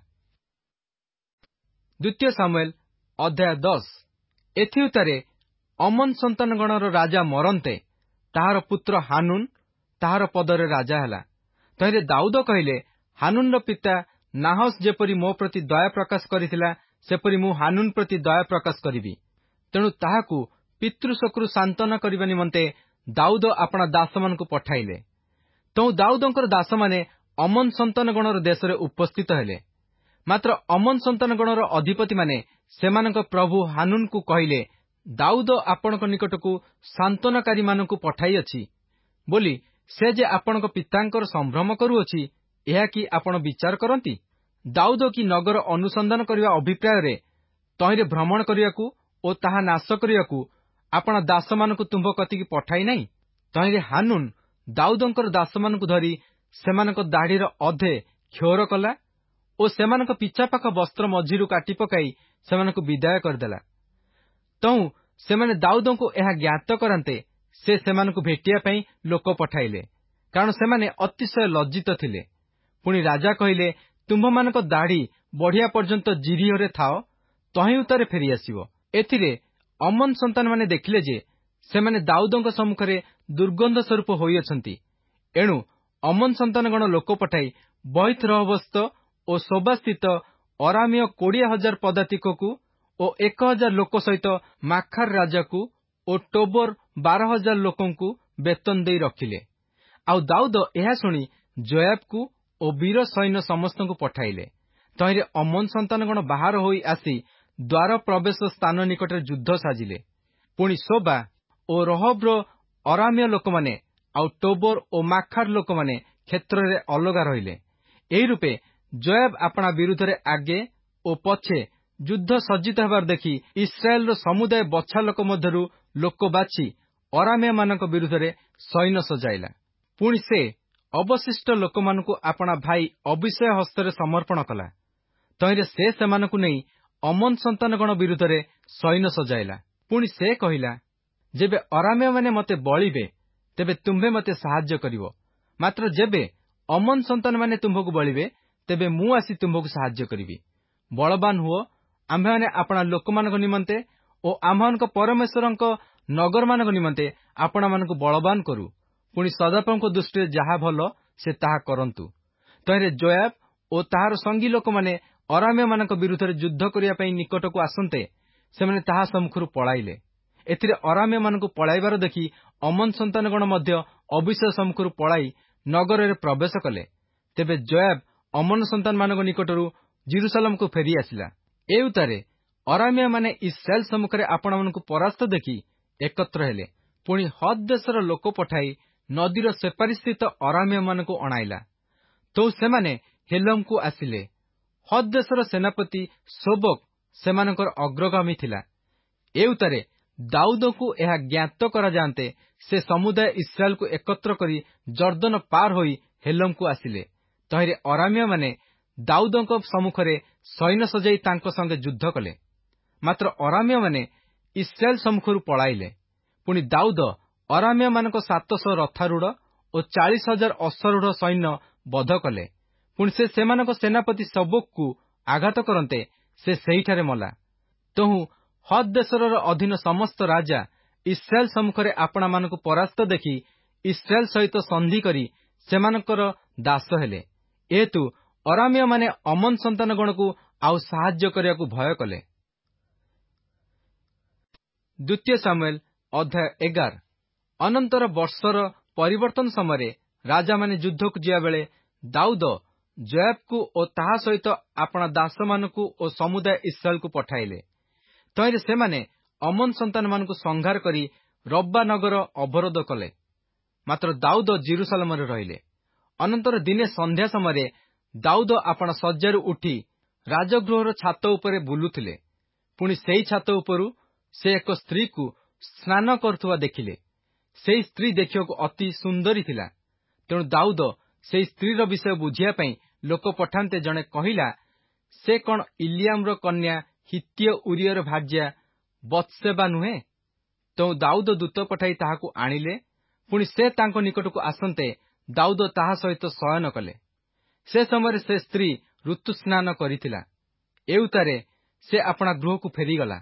A: ଦ୍ୱିତୀୟ ସାମୁଏଲ ଅଧ୍ୟାୟ ଦଶ। ଏଥିଉତ୍ତାରେ ଅମନ ସନ୍ତାନଗଣର ରାଜା ମରନ୍ତେ ତାହାର ପୁତ୍ର ହାନୁନ ତାହାର ପଦରେ ରାଜା ହେଲା। ତହିଁରେ ଦାଉଦ କହିଲେ, ହାନୁନର ପିତା ନାହସ ଯେପରି ମୋ ପ୍ରତି ଦୟା ପ୍ରକାଶ କରିଥିଲା, ସେପରି ମୁଁ ହାନୁନ ପ୍ରତି ଦୟା ପ୍ରକାଶ କରିବି। ତେଣୁ ତାହାକୁ ପିତୃଶୋକରୁ ସାନ୍ତ୍ୱନା କରିବା ନିମନ୍ତେ ଦାଉଦ ଆପଣା ଦାସମାନଙ୍କୁ ପଠାଇଲେ। ତେଣୁ ଦାଉଦଙ୍କର ଦାସମାନେ ଅମନ ସନ୍ତାନଗଣର ଦେଶରେ ଉପସ୍ଥିତ ହେଲେ। ମାତ୍ର ଅମନ ସନ୍ତାନଗଣର ଅଧିପତିମାନେ ସେମାନଙ୍କ ପ୍ରଭୁ ହାନୁନକୁ କହିଲେ, ଦାଉଦ ଆପଣଙ୍କ ନିକଟକୁ ସାନ୍ତ୍ୱନାକାରୀମାନଙ୍କୁ ପଠାଇଅଛି ବୋଲି ସେ ଯେ ଆପଣଙ୍କ ପିତାଙ୍କର ସମ୍ଭ୍ରମ କରୁଅଛି, ଏହା କି ଆପଣ ବିଚାର କରନ୍ତି? ଦାଉଦ କି ନଗର ଅନୁସନ୍ଧାନ କରିବା ଅଭିପ୍ରାୟରେ ତହିଁରେ ଭ୍ରମଣ କରିବାକୁ ଓ ତାହା ନାଶ କରିବାକୁ ଆପଣ ଦାସମାନଙ୍କୁ ତୁମ୍ଭ କତିକି ପଠାଇ ନାହିଁ? ତହିଁରେ ହାନୁନ ଦାଉଦଙ୍କର ଦାସମାନଙ୍କୁ ଧରି ସେମାନଙ୍କ ଦାଢ଼ିର ଅଧେ କ୍ଷୌର କଲା ଓ ସେମାନଙ୍କ ପିଛାପାଖ ବସ୍ତ୍ର ମଝିରୁ କାଟି ପକାଇ ସେମାନଙ୍କୁ ବିଦାୟ କରିଦେଲା। ତହୁଁ ସେମାନେ ଦାଉଦଙ୍କୁ ଏହା ଜ୍ଞାତ କରାନ୍ତେ ସେ ସେମାନଙ୍କୁ ଭେଟିବା ପାଇଁ ଲୋକ ପଠାଇଲେ, କାରଣ ସେମାନେ ଅତିଶୟ ଲଜ୍ଜିତ ଥିଲେ। ପୁଣି ରାଜା କହିଲେ, ତୁମ୍ଭମାନଙ୍କ ଦାଢ଼ି ବଢ଼ିବା ପର୍ଯ୍ୟନ୍ତ ଜିରିହରେ ଥାଅ, ତହିଁଉତ୍ତାରେ ଫେରିଆସିବ। ଏଥିରେ ଅମନ ସନ୍ତାନମାନେ ଦେଖିଲେ ଯେ ସେମାନେ ଦାଉଦଙ୍କ ସମ୍ମୁଖରେ ଦୁର୍ଗନ୍ଧ ସ୍ୱରୂପ ହୋଇଅଛନ୍ତି। ଏଣୁ ଅମନ ସନ୍ତାନଗଣ ଲୋକ ପଠାଇ ବଇତ୍ ରହବସ୍ତ ଓ ସୋବାସ୍ଥିତ ଅରାମୀୟ କୋଡ଼ିଏ ହଜାର ପଦାତିକକୁ ଓ ଏକ ହଜାର ଲୋକ ସହିତ ମାଖାର ରାଜାକୁ ଓ ଟୋବର ବାର ହଜାର ଲୋକଙ୍କୁ ବେତନ ଦେଇ ରଖିଲେ। ଆଉ ଦାଉଦ ଏହା ଶୁଣି ଯୋଆବକୁ ଓ ବୀର ସୈନ୍ୟ ସମସ୍ତଙ୍କୁ ପଠାଇଲେ। ତହିଁରେ ଅମନ ସନ୍ତାନଗଣ ବାହାର ହୋଇ ଆସି ଦ୍ୱାର ପ୍ରବେଶ ସ୍ଥାନ ନିକଟରେ ଯୁଦ୍ଧ ସାଜିଲେ। ପୁଣି ସୋବା ଓ ରହବ୍ର ଅରାମୀୟ ଲୋକମାନେ ଆଉ ଟୋବର ଓ ମାଖାର ଲୋକମାନେ କ୍ଷେତ୍ରରେ ଅଲଗା ରହିଲେ। ଏହି ରୂପେ ଯୋଆବ ଆପଣା ବିରୁଦ୍ଧରେ ଆଗେ ଓ ପଛେ ଯୁଦ୍ଧ ସଜ୍ଜିତ ହେବାର ଦେଖି ଇସ୍ରାଏଲର ସମୁଦାୟ ବଛା ଲୋକ ମଧ୍ୟରୁ ଲୋକ ବାଛି ଅରାମୀୟମାନଙ୍କ ବିରୁଦ୍ଧରେ ସୈନ୍ୟ ସଜାଇଲା। ପୁଣି ସେ ଅବଶିଷ୍ଟ ଲୋକମାନଙ୍କୁ ଆପଣା ଭାଇ ଅବିଷୟ ହସ୍ତରେ ସମର୍ପଣ କଲା। ତହିଁରେ ସେ ସେମାନଙ୍କୁ ନେଇ ଅମନ ସନ୍ତାନଗଣ ବିରୁଦ୍ଧରେ ସୈନ୍ୟ ସଜାଇଲା। ପୁଣି ସେ କହିଲା, ଯେବେ ଅରାମୀୟମାନେ ମୋତେ ବଳିବେ, ତେବେ ତୁମ୍ଭେ ମୋତେ ସାହାଯ୍ୟ କରିବ। ମାତ୍ର ଯେବେ ଅମନ ସନ୍ତାନମାନେ ତୁମ୍ଭକୁ ବଳିବେ, ତେବେ ମୁଁ ଆସି ତୁମ୍ଭକୁ ସାହାଯ୍ୟ କରିବି। ବଳବାନ ହୁଅ, ଆମ୍ଭେମାନେ ଆପଣା ଲୋକମାନଙ୍କ ନିମନ୍ତେ ଓ ଆମ୍ଭମାନଙ୍କ ପରମେଶ୍ୱରଙ୍କ ନଗରମାନଙ୍କ ନିମନ୍ତେ ଆପଣମାନଙ୍କୁ ବଳବାନ କରୁ। ପୁଣି ସଦାପ୍ରଭୁଙ୍କ ଦୃଷ୍ଟିରେ ଯାହା ଭଲ ସେ ତାହା କରନ୍ତୁ। ତହିଁରେ ଯୋଆବ ଓ ତାହାର ସଙ୍ଗୀ ଲୋକମାନେ ଅରାମୀୟମାନଙ୍କ ବିରୁଦ୍ଧରେ ଯୁଦ୍ଧ କରିବା ପାଇଁ ନିକଟକୁ ଆସନ୍ତେ ସେମାନେ ତାହା ସମ୍ମୁଖରୁ ପଳାଇଲେ। ଏଥିରେ ଅରାମୀୟମାନଙ୍କୁ ପଳାଇବାର ଦେଖି ଅମନ ସନ୍ତାନଗଣ ମଧ୍ୟ ଅବିଷୟ ସମ୍ମୁଖରୁ ପଳାଇ ନଗରରେ ପ୍ରବେଶ କଲେ। ତେବେ ଯୋଆବ ଅମନ ସନ୍ତାନମାନଙ୍କ ନିକଟରୁ ଜିରୁସାଲେମକୁ ଫେରିଆସିଲା। ଏ ଉତ୍ତାରେ ଅରାମୀୟମାନେ ଇସ୍ରାଏଲ ସମ୍ମୁଖରେ ଆପଣମାନଙ୍କୁ ପରାସ୍ତ ଦେଖି ଏକତ୍ର ହେଲେ। ପୁଣି ହଦ୍ ଦେଶର ଲୋକ ପଠାଇ ନଦୀର ସେପାରିସ୍ଥିତ ଅରାମୀୟମାନଙ୍କୁ ଅଣାଇଲା। ତ ସେମାନେ ହେଲମକୁ ଆସିଲେ। ହଦ୍ ଦେଶର ସେନାପତି ସୋବକ୍ ସେମାନଙ୍କର ଅଗ୍ରଗାମୀ ଥିଲା। ଏ ଉତ୍ତାରେ ଦାଉଦଙ୍କୁ ଏହା ଜ୍ଞାତ କରାଯାଆନ୍ତେ ସେ ସମୁଦାୟ ଇସ୍ରାଏଲକୁ ଏକତ୍ର କରି ଜର୍ଦ୍ଦନ ପାର ହୋଇ ହେଲମକୁ ଆସିଲେ। ତହିଁରେ ଅରାମୀୟମାନେ ଦାଉଦଙ୍କ ସମ୍ମୁଖରେ ସୈନ୍ୟ ସଜାଇ ତାଙ୍କ ସଙ୍ଗେ ଯୁଦ୍ଧ କଲେ। ମାତ୍ର ଅରାମୀୟମାନେ ଇସ୍ରାଏଲ ସମ୍ମୁଖରୁ ପଳାଇଲେ। ପୁଣି ଦାଉଦ ଅରାମୀୟମାନଙ୍କ ସାତଶହ ରଥାରୂଢ଼ ଓ ଚାଳିଶ ହଜାର ଅଶ୍ୱାରୂଢ଼ ସୈନ୍ୟ ବଧ କଲେ। ପୁଣି ସେ ସେମାନଙ୍କ ସେନାପତି ସୋବକ୍କୁ ଆଘାତ କରନ୍ତେ ସେ ସେହିଠାରେ ମଲା। ତହୁଁ ହଦ୍ ଦେଶର ଅଧୀନ ସମସ୍ତ ରାଜା ଇସ୍ରାଏଲ ସମ୍ମୁଖରେ ଆପଣାମାନଙ୍କୁ ପରାସ୍ତ ଦେଖି ଇସ୍ରାଏଲ ସହିତ ସନ୍ଧି କରି ସେମାନଙ୍କର ଦାସ ହେଲେ। ଏହେତୁ ଅରାମୀୟମାନେ ଅମନ ସନ୍ତାନଗଣକୁ ଆଉ ସାହାଯ୍ୟ କରିବାକୁ ଭୟ କଲେ। ଦ୍ୱିତୀୟ ସାମୁଏଲ ଅଧ୍ୟାୟ ଏଗାର। ଅନନ୍ତର ବର୍ଷର ପରିବର୍ତ୍ତନ ସମୟରେ ରାଜାମାନେ ଯୁଦ୍ଧକୁ ଯିବାବେଳେ ଦାଉଦ ଜୋଆବକୁ ଓ ତାହା ସହିତ ଆପଣା ଦାସମାନଙ୍କୁ ଓ ସମୁଦାୟ ଇସ୍ରାଏଲକୁ ପଠାଇଲେ। ତହିଁରେ ସେମାନେ ଅମନ ସନ୍ତାନମାନଙ୍କୁ ସଂହାର କରି ରବ୍ବା ନଗର ଅବରୋଧ କଲେ। ମାତ୍ର ଦାଉଦ ଜେରୁସାଲେମରେ ରହିଲେ। ଅନନ୍ତର ଦିନେ ସନ୍ଧ୍ୟା ସମୟରେ ଦାଉଦ ଆପଣା ଶଯ୍ୟାରୁ ଉଠି ରାଜଗୃହର ଛାତ ଉପରେ ବୁଲୁଥିଲେ। ପୁଣି ସେହି ଛାତ ଉପରୁ ସେ ଏକ ସ୍ତ୍ରୀକୁ ସ୍ନାନ କରୁଥିବା ଦେଖିଲେ। ସେହି ସ୍ତ୍ରୀ ଦେଖିବାକୁ ଅତି ସୁନ୍ଦରୀ ଥିଲା। ତେଣୁ ଦାଉଦ ସେହି ସ୍ତ୍ରୀର ବିଷୟ ବୁଝିବା ପାଇଁ ଲୋକ ପଠାନ୍ତେ ଜଣେ କହିଲା, ସେ କଣ ଇଲିଆମର କନ୍ୟା ହିତୀୟ ଉରିୟର ଭାର୍ଯ୍ୟା ବତ୍ସେବା ନୁହେଁ? ତେଣୁ ଦାଉଦ ଦୂତ ପଠାଇ ତାହାକୁ ଆଣିଲେ। ପୁଣି ସେ ତାଙ୍କ ନିକଟକୁ ଆସନ୍ତେ ଦାଉଦ ତାହା ସହିତ ଶୟନ କଲେ। ସେ ସମୟରେ ସେ ସ୍ତ୍ରୀ ଋତୁସ୍ନାନ କରିଥିଲା। ଏଉତାରେ ସେ ଆପଣା ଗୃହକୁ ଫେରିଗଲା।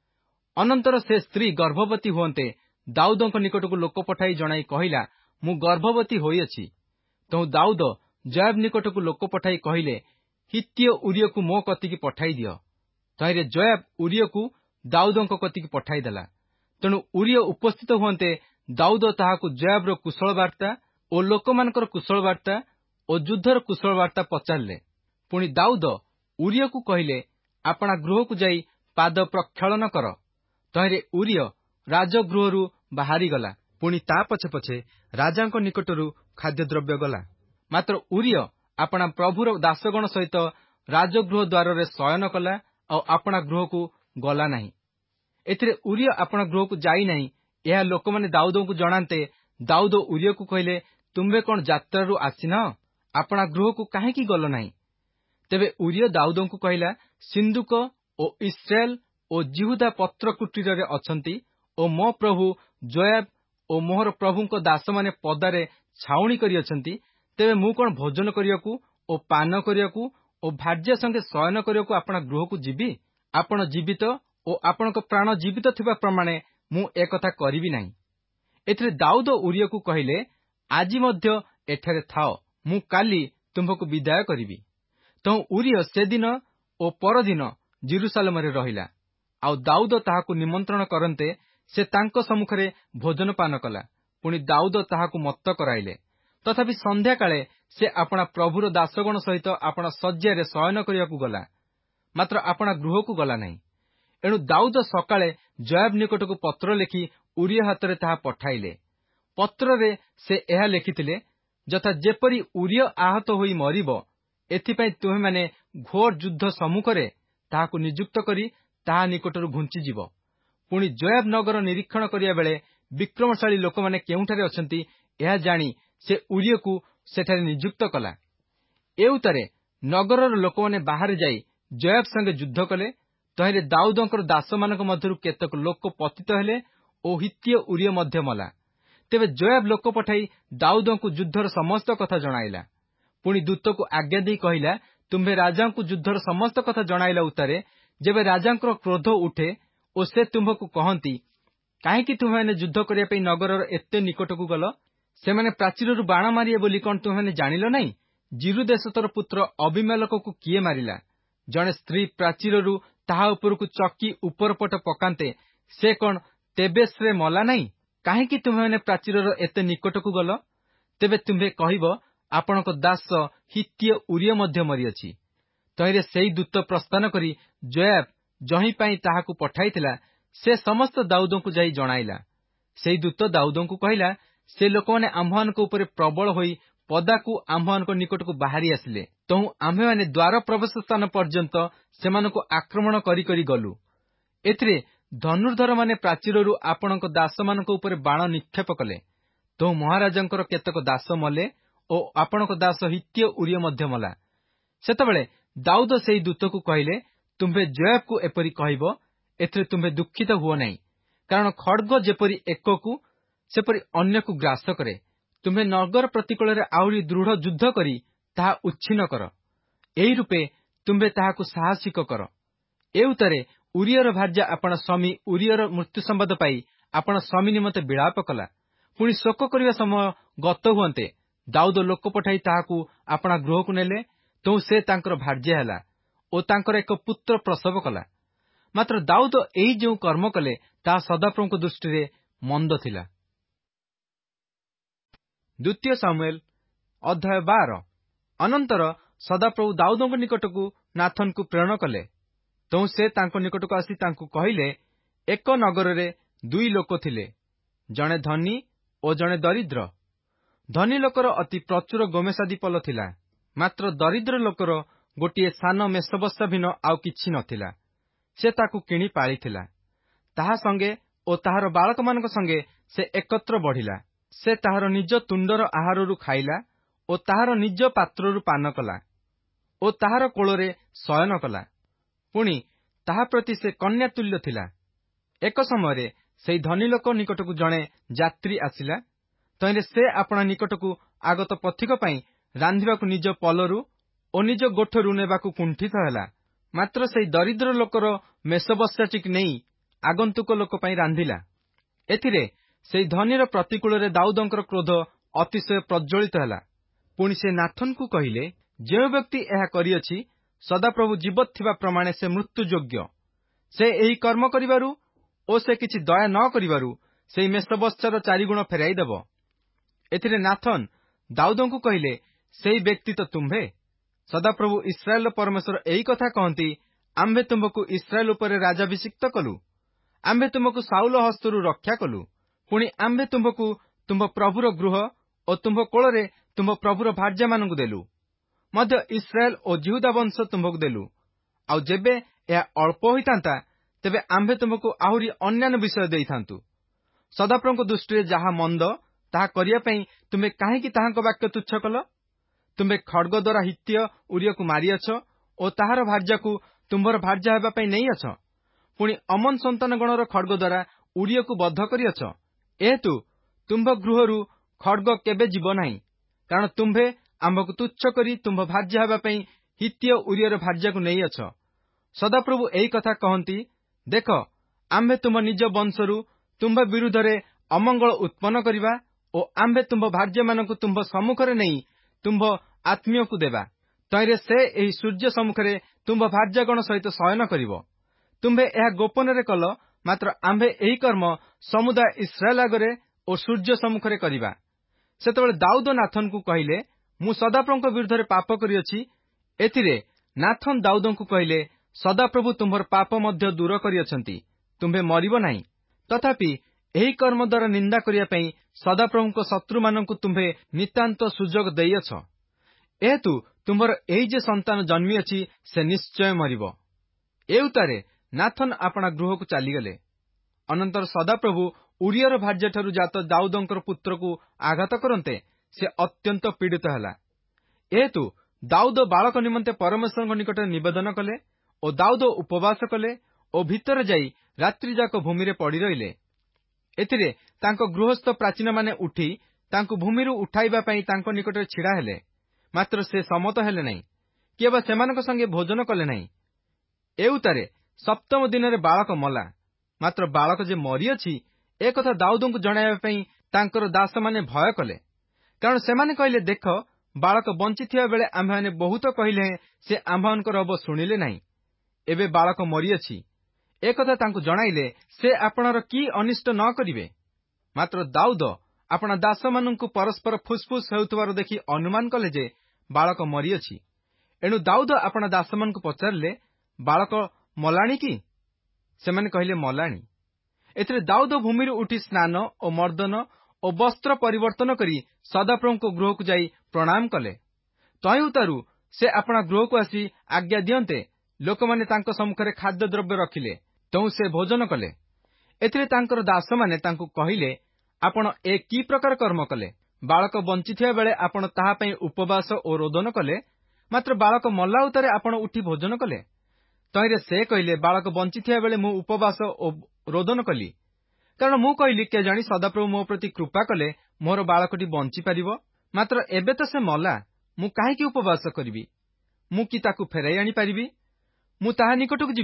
A: ଅନନ୍ତର ସେ ସ୍ତ୍ରୀ ଗର୍ଭବତୀ ହୁଅନ୍ତେ ଦାଉଦଙ୍କ ନିକଟକୁ ଲୋକ ପଠାଇ ଜଣାଇ କହିଲା, ମୁଁ ଗର୍ଭବତୀ ହୋଇଅଛି। ତେଣୁ ଦାଉଦ ଜୋଆବ ନିକଟକୁ ଲୋକ ପଠାଇ କହିଲେ, ହିତୀୟ ଉରିୟକୁ ମୋ କତିକି ପଠାଇ ଦିଅ। ତହିଁରେ ଜୋଆବ ଉରିୟକୁ ଦାଉଦଙ୍କ କତିକି ପଠାଇଦେଲା। ତେଣୁ ଉରିୟ ଉପସ୍ଥିତ ହୁଅନ୍ତେ ଦାଉଦ ତାହାକୁ ଜୋଆବର କୁଶଳ ବାର୍ତ୍ତା ଓ ଲୋକମାନଙ୍କର କୁଶଳ ବାର୍ତ୍ତା ଓ ଯୁଦ୍ଧର କୁଶଳ ବାର୍ତ୍ତା ପଚାରିଲେ। ପୁଣି ଦାଉଦ ଉରିୟକୁ କହିଲେ, ଆପଣା ଗୃହକୁ ଯାଇ ପାଦ ପ୍ରକ୍ଷାଳନ କର। ତହିଁରେ ଉରିୟ ରାଜଗୃହରୁ ବାହାରିଗଲା। ପୁଣି ତା ପଛେ ପଛେ ରାଜାଙ୍କ ନିକଟରୁ ଖାଦ୍ୟଦ୍ରବ୍ୟ ଗଲା। ମାତ୍ର ଉରିୟ ଆପଣା ପ୍ରଭୁର ଦାସଗଣ ସହିତ ରାଜଗୃହ ଦ୍ୱାରରେ ଶୟନ କଲା ଆଉ ଆପଣା ଗୃହକୁ ଗଲା ନାହିଁ। ଏଥିରେ ଉରିୟ ଆପଣା ଗୃହକୁ ଯାଇନାହିଁ, ଏହା ଲୋକମାନେ ଦାଉଦଙ୍କୁ ଜଣାନ୍ତେ ଦାଉଦ ଉରିୟକୁ କହିଲେ, ତୁମ୍ଭେ କଣ ଯାତ୍ରାରୁ ଆସିନାହଁ? ଆପଣା ଗୃହକୁ କାହିଁକି ଗଲ ନାହିଁ? ତେବେ ଉରିୟ ଦାଉଦଙ୍କୁ କହିଲା, ସିନ୍ଦୁକ ଓ ଇସ୍ରାଏଲ ଓ ଜିହୁଦା ପତ୍ର କୁଟୀରରେ ଅଛନ୍ତି ଓ ମୋ ପ୍ରଭୁ ଜୋଆବ ଓ ମୋହର ପ୍ରଭୁଙ୍କ ଦାସମାନେ ପଦାରେ ଛାଉଣି କରିଅଛନ୍ତି। ତେବେ ମୁଁ କଣ ଭୋଜନ କରିବାକୁ ଓ ପାନ କରିବାକୁ ଓ ଭାର୍ଯ୍ୟା ସଙ୍ଗେ ଶୟନ କରିବାକୁ ଆପଣା ଗୃହକୁ ଯିବି? ଆପଣ ଜୀବିତ ଓ ଆପଣଙ୍କ ପ୍ରାଣ ଜୀବିତ ଥିବା ପ୍ରମାଣେ ମୁଁ ଏକଥା କରିବି ନାହିଁ। ଏଥିରେ ଦାଉଦ ଉରିୟକୁ କହିଲେ, ଆଜି ମଧ୍ୟ ଏଠାରେ ଥାଅ, ମୁଁ କାଲି ତୁମ୍ଭକୁ ବିଦାୟ କରିବି। ତେଣୁ ଉରିୟ ସେଦିନ ଓ ପରଦିନ ଜେରୁସାଲେମରେ ରହିଲା। ଆଉ ଦାଉଦ ତାହାକୁ ନିମନ୍ତ୍ରଣ କରନ୍ତେ ସେ ତାଙ୍କ ସମ୍ମୁଖରେ ଭୋଜନ ପାନ କଲା। ପୁଣି ଦାଉଦ ତାହାକୁ ମତ୍ତ କରାଇଲେ। ତଥାପି ସନ୍ଧ୍ୟାକାଳେ ସେ ଆପଣା ପ୍ରଭୁର ଦାସଗଣ ସହିତ ଆପଣା ଶଯ୍ୟାରେ ଶୟନ କରିବାକୁ ଗଲା, ମାତ୍ର ଆପଣା ଗୃହକୁ ଗଲା ନାହିଁ। ଏଣୁ ଦାଉଦ ସକାଳେ ଜୋଆବ ନିକଟକୁ ପତ୍ର ଲେଖି ଉରିୟ ହାତରେ ତାହା ପଠାଇଲେ। ପତ୍ରରେ ସେ ଏହା ଲେଖିଥିଲେ, ଯଥା ଯେପରି ଉରିୟ ଆହତ ହୋଇ ମରିବ, ଏଥିପାଇଁ ତୁମେମାନେ ଘୋର ଯୁଦ୍ଧ ସମ୍ମୁଖରେ ତାହାକୁ ନିଯୁକ୍ତ କରି ତାହା ନିକଟରୁ ଘୁଞ୍ଚିଯିବ। ପୁଣି ଜୋଆବ ନଗର ନିରୀକ୍ଷଣ କରିବା ବେଳେ ବିକ୍ରମଶାଳୀ ଲୋକମାନେ କେଉଁଠାରେ ଅଛନ୍ତି, ଏହା ଜାଣି ସେ ଉରିୟକୁ ସେଠାରେ ନିଯୁକ୍ତ କଲା। ଏଉତାରେ ନଗରର ଲୋକମାନେ ବାହାରେ ଯାଇ ଜୋଆବ ସଙ୍ଗେ ଯୁଦ୍ଧ କଲେ। ତହିଁରେ ଦାଉଦଙ୍କର ଦାସମାନଙ୍କ ମଧ୍ୟରୁ କେତେକ ଲୋକ ପତିତ ହେଲେ ଓ ହିତୀୟ ଉରିୟ ମଧ୍ୟ ମଲା। ତେବେ ଜୋଆବ ଲୋକ ପଠାଇ ଦାଉଦଙ୍କୁ ଯୁଦ୍ଧର ସମସ୍ତ କଥା ଜଣାଇଲା। ପୁଣି ଦୂତକୁ ଆଜ୍ଞା ଦେଇ କହିଲା, ତୁମ୍ଭେ ରାଜାଙ୍କୁ ଯୁଦ୍ଧର ସମସ୍ତ କଥା ଜଣାଇଲା ଉତ୍ତାରେ ଯେବେ ରାଜାଙ୍କର କ୍ରୋଧ ଉଠେ ଓ ସେ ତୁମ୍ଭକୁ କହନ୍ତି, କାହିଁକି ତୁମେମାନେ ଯୁଦ୍ଧ କରିବା ପାଇଁ ନଗରର ଏତେ ନିକଟକୁ ଗଲ? ସେମାନେ ପ୍ରାଚୀରରୁ ବାଣ ମାରିବେ ବୋଲି କଣ ତୁମେମାନେ ଜାଣିଲ ନାହିଁ? ଜିରୁଦେଶତର ପୁତ୍ର ଅବିମେଲେକକୁ କିଏ ମାରିଲା? ଜଣେ ସ୍ତ୍ରୀ ପ୍ରାଚୀରରୁ ତାହା ଉପରକୁ ଚକି ଉପରପଟ ପକାନ୍ତେ ସେ କଣ ତେବେସ୍ରେ ମଲା ନାହିଁ? କାହିଁକି ତୁମେମାନେ ପ୍ରାଚୀରର ଏତେ ନିକଟକୁ ଗଲ? ତେବେ ତୁମ୍ଭେ କହିବ, ଆପଣଙ୍କ ଦାସ ହିତୀୟ ଉରିୟ ମଧ୍ୟ ମରିଅଛି। ତହିଁରେ ସେହି ଦୂତ ପ୍ରସ୍ଥାନ କରି ଜୋଆବ ଯହିଁ ପାଇଁ ତାହାକୁ ପଠାଇଥିଲା, ସେ ସମସ୍ତ ଦାଉଦଙ୍କୁ ଯାଇ ଜଣାଇଲା। ସେହି ଦୂତ ଦାଉଦଙ୍କୁ କହିଲା, ସେ ଲୋକମାନେ ଆମ୍ଭମାନଙ୍କ ଉପରେ ପ୍ରବଳ ହୋଇ ପଦାକୁ ଆମ୍ଭମାନଙ୍କ ନିକଟକୁ ବାହାରି ଆସିଲେ। ତହୁଁ ଆମ୍ଭେମାନେ ଦ୍ୱାର ପ୍ରବେଶ ସ୍ଥାନ ପର୍ଯ୍ୟନ୍ତ ସେମାନଙ୍କୁ ଆକ୍ରମଣ କରି କରି ଗଲୁ। ଏଥିରେ ଧନୁର୍ଦ୍ଧରମାନେ ପ୍ରାଚୀରରୁ ଆପଣଙ୍କ ଦାସମାନଙ୍କ ଉପରେ ବାଣ ନିକ୍ଷେପ କଲେ। ତହୁଁ ମହାରାଜାଙ୍କର କେତେକ ଦାସ ମଲେ ଓ ଆପଣଙ୍କ ଦାସ ହିତୀୟ ଉରିୟ ମଧ୍ୟ ମଲା। ସେତେବେଳେ ଦାଉଦ ସେହି ଦୂତକୁ କହିଲେ, ତୁମ୍ଭେ ଜୋଆବକୁ ଏପରି କହିବ, ଏଥିରେ ତୁମ୍ଭେ ଦୁଃଖିତ ହୁଅ ନାହିଁ, କାରଣ ଖଡ୍ଗ ଯେପରି ଏକକୁ ସେପରି ଅନ୍ୟକୁ ଗ୍ରାସ କରେ। ତୁମ୍ଭେ ନଗର ପ୍ରତିକୂଳରେ ଆହୁରି ଦୃଢ଼ ଯୁଦ୍ଧ କରି ତାହା ଉଚ୍ଛିନ୍ନ କର। ଏହି ରୂପେ ତୁମ୍ଭେ ତାହାକୁ ସାହସିକ କର। ଏଉତରେ ଉରିୟର ଭାର୍ଯ୍ୟା ଆପଣା ସ୍ୱାମୀ ଉରିୟର ମୃତ୍ୟୁ ସମ୍ବାଦ ପାଇ ଆପଣା ସ୍ୱାମୀ ନିମନ୍ତେ ବିଳାପ କଲା। ପୁଣି ଶୋକ କରିବା ସମୟ ଗତ ହୁଅନ୍ତେ ଦାଉଦ ଲୋକ ପଠାଇ ତାହାକୁ ଆପଣା ଗୃହକୁ ନେଲେ, ତେଣୁ ସେ ତାଙ୍କର ଭାର୍ଯ୍ୟା ହେଲା ଓ ତାଙ୍କର ଏକ ପୁତ୍ର ପ୍ରସବ କଲା। ମାତ୍ର ଦାଉଦ ଏହି ଯେଉଁ କର୍ମ କଲେ ତାହା ସଦାପ୍ରଭୁଙ୍କ ଦୃଷ୍ଟିରେ ମନ୍ଦ ଥିଲା। ଦ୍ୱିତୀୟ ସାମୁଏଲ ଅଧ୍ୟାୟ ବାର। ଅନନ୍ତର ସଦାପ୍ରଭୁ ଦାଉଦଙ୍କ ନିକଟକୁ ନାଥନକୁ ପ୍ରେରଣ କଲେ। ତେଣୁ ସେ ତାଙ୍କ ନିକଟକୁ ଆସି ତାଙ୍କୁ କହିଲେ, ଏକ ନଗରରେ ଦୁଇ ଲୋକ ଥିଲେ, ଜଣେ ଧନୀ ଓ ଜଣେ ଦରିଦ୍ର। ଧନୀ ଲୋକର ଅତି ପ୍ରଚୁର ଗୋମେସାଦି ପଲ ଥିଲା, ମାତ୍ର ଦରିଦ୍ର ଲୋକର ଗୋଟିଏ ସାନ ମେଷବସ୍ତା ଭିନ୍ନ ଆଉ କିଛି ନଥିଲା। ସେ ତାକୁ କିଣି ପାଳିଥିଲା। ତାହା ସଙ୍ଗେ ଓ ତାହାର ବାଳକମାନଙ୍କ ସଙ୍ଗେ ସେ ଏକତ୍ର ବଢ଼ିଲା। ସେ ତାହାର ନିଜ ତୁଣ୍ଡର ଆହାରରୁ ଖାଇଲା ଓ ତାହାର ନିଜ ପାତ୍ରରୁ ପାନ କଲା ଓ ତାହାର କୋଳରେ ଶୟନ କଲା। ପୁଣି ତାହା ପ୍ରତି ସେ କନ୍ୟା ତୁଲ୍ୟ ଥିଲା। ଏକ ସମୟରେ ସେହି ଧନୀ ଲୋକ ନିକଟକୁ ଜଣେ ଯାତ୍ରୀ ଆସିଲା। ତହିଁରେ ସେ ଆପଣା ନିକଟକୁ ଆଗତ ପଥିକ ପାଇଁ ରାନ୍ଧିବାକୁ ନିଜ ପଲରୁ ଓ ନିଜ ଗୋଠରୁ ନେବାକୁ କୁଣ୍ଠିତ ହେଲା। ମାତ୍ର ସେହି ଦରିଦ୍ର ଲୋକର ମେଷବସ୍ତାଟିକୁ ନେଇ ଆଗନ୍ତୁକ ଲୋକ ପାଇଁ ରାନ୍ଧିଲା। ଏଥିରେ ସେହି ଧନୀର ପ୍ରତିକୂଳରେ ଦାଉଦଙ୍କର କ୍ରୋଧ ଅତିଶୟ ପ୍ରଜ୍ୱଳିତ ହେଲା। ପୁଣି ସେ ନାଥନକୁ କହିଲେ, ଯେଉଁ ବ୍ୟକ୍ତି ଏହା କରିଅଛି ସଦାପ୍ରଭୁ ଜୀବତ ଥିବା ପ୍ରମାଣେ ସେ ମୃତ୍ୟୁ ଯୋଗ୍ୟ। ସେ ଏହି କର୍ମ କରିବାରୁ ଓ ସେ କିଛି ଦୟା ନ କରିବାରୁ ସେହି ମେଷବସ୍ତାର ଚାରିଗୁଣ ଫେରାଇ ଦେବ। ଏଥିରେ ନାଥନ ଦାଉଦଙ୍କୁ କହିଲେ, ସେହି ବ୍ୟକ୍ତି ତ ତୁମ୍ଭେ। ସଦାପ୍ରଭୁ ଇସ୍ରାଏଲର ପରମେଶ୍ୱର ଏହି କଥା କହନ୍ତି, ଆମ୍ଭେ ତୁମ୍ଭକୁ ଇସ୍ରାଏଲ ଉପରେ ରାଜାଭିଷିକ୍ତ କଲୁ। ଆମ୍ଭେ ତୁମ୍ଭକୁ ସାଉଲ ହସ୍ତରୁ ରକ୍ଷା କଲୁ। ପୁଣି ଆମ୍ଭେ ତୁମ୍ଭକୁ ତୁମ୍ଭ ପ୍ରଭୁର ଗୃହ ଓ ତୁମ୍ଭ କୋଳରେ ତୁମ୍ଭ ପ୍ରଭୁର ଭାର୍ଯ୍ୟାମାନଙ୍କୁ ଦେଲୁ। ମଧ୍ୟ ଇସ୍ରାଏଲ ଓ ଯିହୁଦା ବଂଶ ତୁମ୍ଭକୁ ଦେଲୁ। ଆଉ ଯେବେ ଏହା ଅଳ୍ପ ହୋଇଥାନ୍ତା, ତେବେ ଆମ୍ଭେ ତୁମ୍ଭକୁ ଆହୁରି ଅନ୍ୟାନ୍ୟ ବିଷୟ ଦେଇଥାନ୍ତୁ। ସଦାପ୍ରଭୁଙ୍କ ଦୃଷ୍ଟିରେ ଯାହା ମନ୍ଦ ତାହା କରିବା ପାଇଁ ତୁମେ କାହିଁକି ତାହାଙ୍କ ବାକ୍ୟ ତୁଚ୍ଛ କଲ? ତୁମେ ଖଡ୍ଗ ଦ୍ୱାରା ହିତ୍ୟ ଉରିୟକୁ ମାରିଅଛ ଓ ତାହାର ଭାର୍ଯ୍ୟାକୁ ତୁମ୍ଭର ଭାର୍ଯ୍ୟା ହେବା ପାଇଁ ନେଇଅଛ। ପୁଣି ଅମନ ସନ୍ତାନ ଗଣର ଖଡ୍ଗ ଦ୍ୱାରା ଉରିୟକୁ ବଦ୍ଧ କରିଅଛ। ଏହେତୁ ତୁମ୍ଭ ଗୃହରୁ ଖଡ୍ଗ କେବେ ଯିବ ନାହିଁ, କାରଣ ତୁମ୍ଭେ ଆମ୍ଭକୁ ତୁଚ୍ଛ କରି ତୁମ୍ଭ ଭାର୍ଯ୍ୟା ହେବା ପାଇଁ ହିତ୍ୟ ଉରିୟର ଭାର୍ଯ୍ୟାକୁ ନେଇଅଛ। ସଦାପ୍ରଭୁ ଏହି କଥା କହନ୍ତି, ଦେଖ, ଆମ୍ଭେ ତୁମ୍ଭ ନିଜ ବଂଶରୁ ତୁମ୍ଭ ବିରୁଦ୍ଧରେ ଅମଙ୍ଗଳ ଉତ୍ପନ୍ନ କରିବା ଓ ଆମ୍ଭେ ତୁମ୍ଭ ଭାର୍ଯ୍ୟାମାନଙ୍କୁ ତୁମ୍ଭ ସମ୍ମୁଖରେ ନେଇ ତୁମ୍ଭ ଆତ୍ମୀୟକୁ ଦେବା। ତହିଁରେ ସେ ଏହି ସୂର୍ଯ୍ୟ ସମ୍ମୁଖରେ ତୁମ୍ଭ ଭାର୍ଯ୍ୟାଗଣ ସହିତ ଶୟନ କରିବ। ତୁମ୍ଭେ ଏହା ଗୋପନରେ କଲ, ମାତ୍ର ଆମ୍ଭେ ଏହି କର୍ମ ସମୁଦାୟ ଇସ୍ରାଏଲ ଆଗରେ ଓ ସୂର୍ଯ୍ୟ ସମ୍ମୁଖରେ କରିବା। ସେତେବେଳେ ଦାଉଦ ନାଥନକୁ କହିଲେ, ମୁଁ ସଦାପ୍ରଭୁଙ୍କ ବିରୁଦ୍ଧରେ ପାପ କରିଅଛି। ଏଥିରେ ନାଥନ ଦାଉଦଙ୍କୁ କହିଲେ, ସଦାପ୍ରଭୁ ତୁମ୍ଭର ପାପ ମଧ୍ୟ ଦୂର କରିଅଛନ୍ତି, ତୁମ୍ଭେ ମରିବ ନାହିଁ। ତଥାପି ଏହି କର୍ମ ଦ୍ୱାରା ନିନ୍ଦା କରିବା ପାଇଁ ସଦାପ୍ରଭୁଙ୍କ ଶତ୍ରୁମାନଙ୍କୁ ତୁମ୍ଭେ ନିତାନ୍ତ ସୁଯୋଗ ଦେଇଅଛ। ଏହେତୁ ତୁମ୍ଭର ଏହି ଯେ ସନ୍ତାନ ଜନ୍ମିଅଛି ସେ ନିଶ୍ଚୟ ମରିବ। ଏଉତାରେ ନାଥନ ଆପଣା ଗୃହକୁ ଚାଲିଗଲେ। ଅନନ୍ତର ସଦାପ୍ରଭୁ ଉରିୟର ଭାର୍ଯ୍ୟାଠାରୁ ଜାତ ଦାଉଦଙ୍କର ପୁତ୍ରକୁ ଆଘାତ କରନ୍ତେ ସେ ଅତ୍ୟନ୍ତ ପୀଡ଼ିତ ହେଲା। ଏହେତୁ ଦାଉଦ ବାଳକ ନିମନ୍ତେ ପରମେଶ୍ୱରଙ୍କ ନିକଟରେ ନିବେଦନ କଲେ ଓ ଦାଉଦ ଉପବାସ କଲେ ଓ ଭିତରେ ଯାଇ ରାତ୍ରିଯାକ ଭୂମିରେ ପଡ଼ି ରହିଲେ। ଏଥିରେ ତାଙ୍କ ଗୃହସ୍ଥ ପ୍ରାଚୀନମାନେ ଉଠି ତାଙ୍କୁ ଭୂମିରୁ ଉଠାଇବା ପାଇଁ ତାଙ୍କ ନିକଟରେ ଛିଡ଼ା ହେଲେ, ମାତ୍ର ସେ ସମ୍ମତ ହେଲେ ନାହିଁ, କିଏ ବା ସେମାନଙ୍କ ସଙ୍ଗେ ଭୋଜନ କଲେ ନାହିଁ। ଏଉତାରେ ସପ୍ତମ ଦିନରେ ବାଳକ ମଲା। ମାତ୍ର ବାଳକ ଯେ ମରିଅଛି ଏକଥା ଦାଉଦଙ୍କୁ ଜଣାଇବା ପାଇଁ ତାଙ୍କର ଦାସମାନେ ଭୟ କଲେ। କାରଣ ସେମାନେ କହିଲେ, ଦେଖ, ବାଳକ ବଞ୍ଚିଥିବା ବେଳେ ଆମ୍ଭେମାନେ ବହୁତ କହିଲେ ସେ ଆମ୍ଭମାନଙ୍କର ହବ ଶୁଣିଲେ ନାହିଁ। ଏବେ ବାଳକ ମରିଅଛି ଏକଥା ତାଙ୍କୁ ଜଣାଇଲେ ସେ ଆପଣାର କି ଅନିଷ୍ଟ ନ କରିବେ। ମାତ୍ର ଦାଉଦ ଆପଣା ଦାସମାନଙ୍କୁ ପରସ୍ପର ଫୁସ୍ଫୁସ୍ ହେଉଥିବାର ଦେଖି ଅନୁମାନ କଲେ ଯେ ବାଳକ ମରିଅଛି। ଏଣୁ ଦାଉଦ ଆପଣା ଦାସମାନଙ୍କୁ ପଚାରିଲେ, ବାଳକ ମଲାଣି କି? ସେମାନେ କହିଲେ, ମଲାଣି। ଏଥିରେ ଦାଉଦ ଭୂମିରୁ ଉଠି ସ୍ନାନ ଓ ମର୍ଦ୍ଦନ ଓ ବସ୍ତ୍ର ପରିବର୍ତ୍ତନ କରି ସଦାପ୍ରଭୁଙ୍କ ଗୃହକୁ ଯାଇ ପ୍ରଣାମ କଲେ। ତହିଁଉତାରୁ ସେ ଆପଣା ଗୃହକୁ ଆସି ଆଜ୍ଞା ଦିଅନ୍ତେ ଲୋକମାନେ ତାଙ୍କ ସମ୍ମୁଖରେ ଖାଦ୍ୟଦ୍ରବ୍ୟ ରଖିଲେ। ତେଣୁ ସେ ଭୋଜନ କଲେ। ଏଥିରେ ତାଙ୍କର ଦାସମାନେ ତାଙ୍କୁ କହିଲେ, ଆପଣ ଏ କି ପ୍ରକାର କର୍ମ କଲେ? ବାଳକ ବଞ୍ଚିଥିବା ବେଳେ ଆପଣ ତାହା ପାଇଁ ଉପବାସ ଓ ରୋଦନ କଲେ, ମାତ୍ର ବାଳକ ମଲା ଉତ୍ତାରେ ଆପଣ ଉଠି ଭୋଜନ କଲେ। ତହିଁରେ ସେ କହିଲେ, ବାଳକ ବଞ୍ଚିଥିବା ବେଳେ ମୁଁ ଉପବାସ ଓ ରୋଦନ କଲି, କାରଣ ମୁଁ କହିଲି, କେଜାଣି ସଦାପ୍ରଭୁ ମୋ ପ୍ରତି କୃପା କଲେ ମୋର ବାଳକଟି ବଞ୍ଚିପାରିବ। ମାତ୍ର ଏବେ ତ ସେ ମଲା, ମୁଁ କାହିଁକି ଉପବାସ କରିବି? ମୁଁ କି ତାକୁ ଫେରାଇ ଆଣିପାରିବି? ମୁଁ ତାହା ନିକଟକୁ ଯିବି,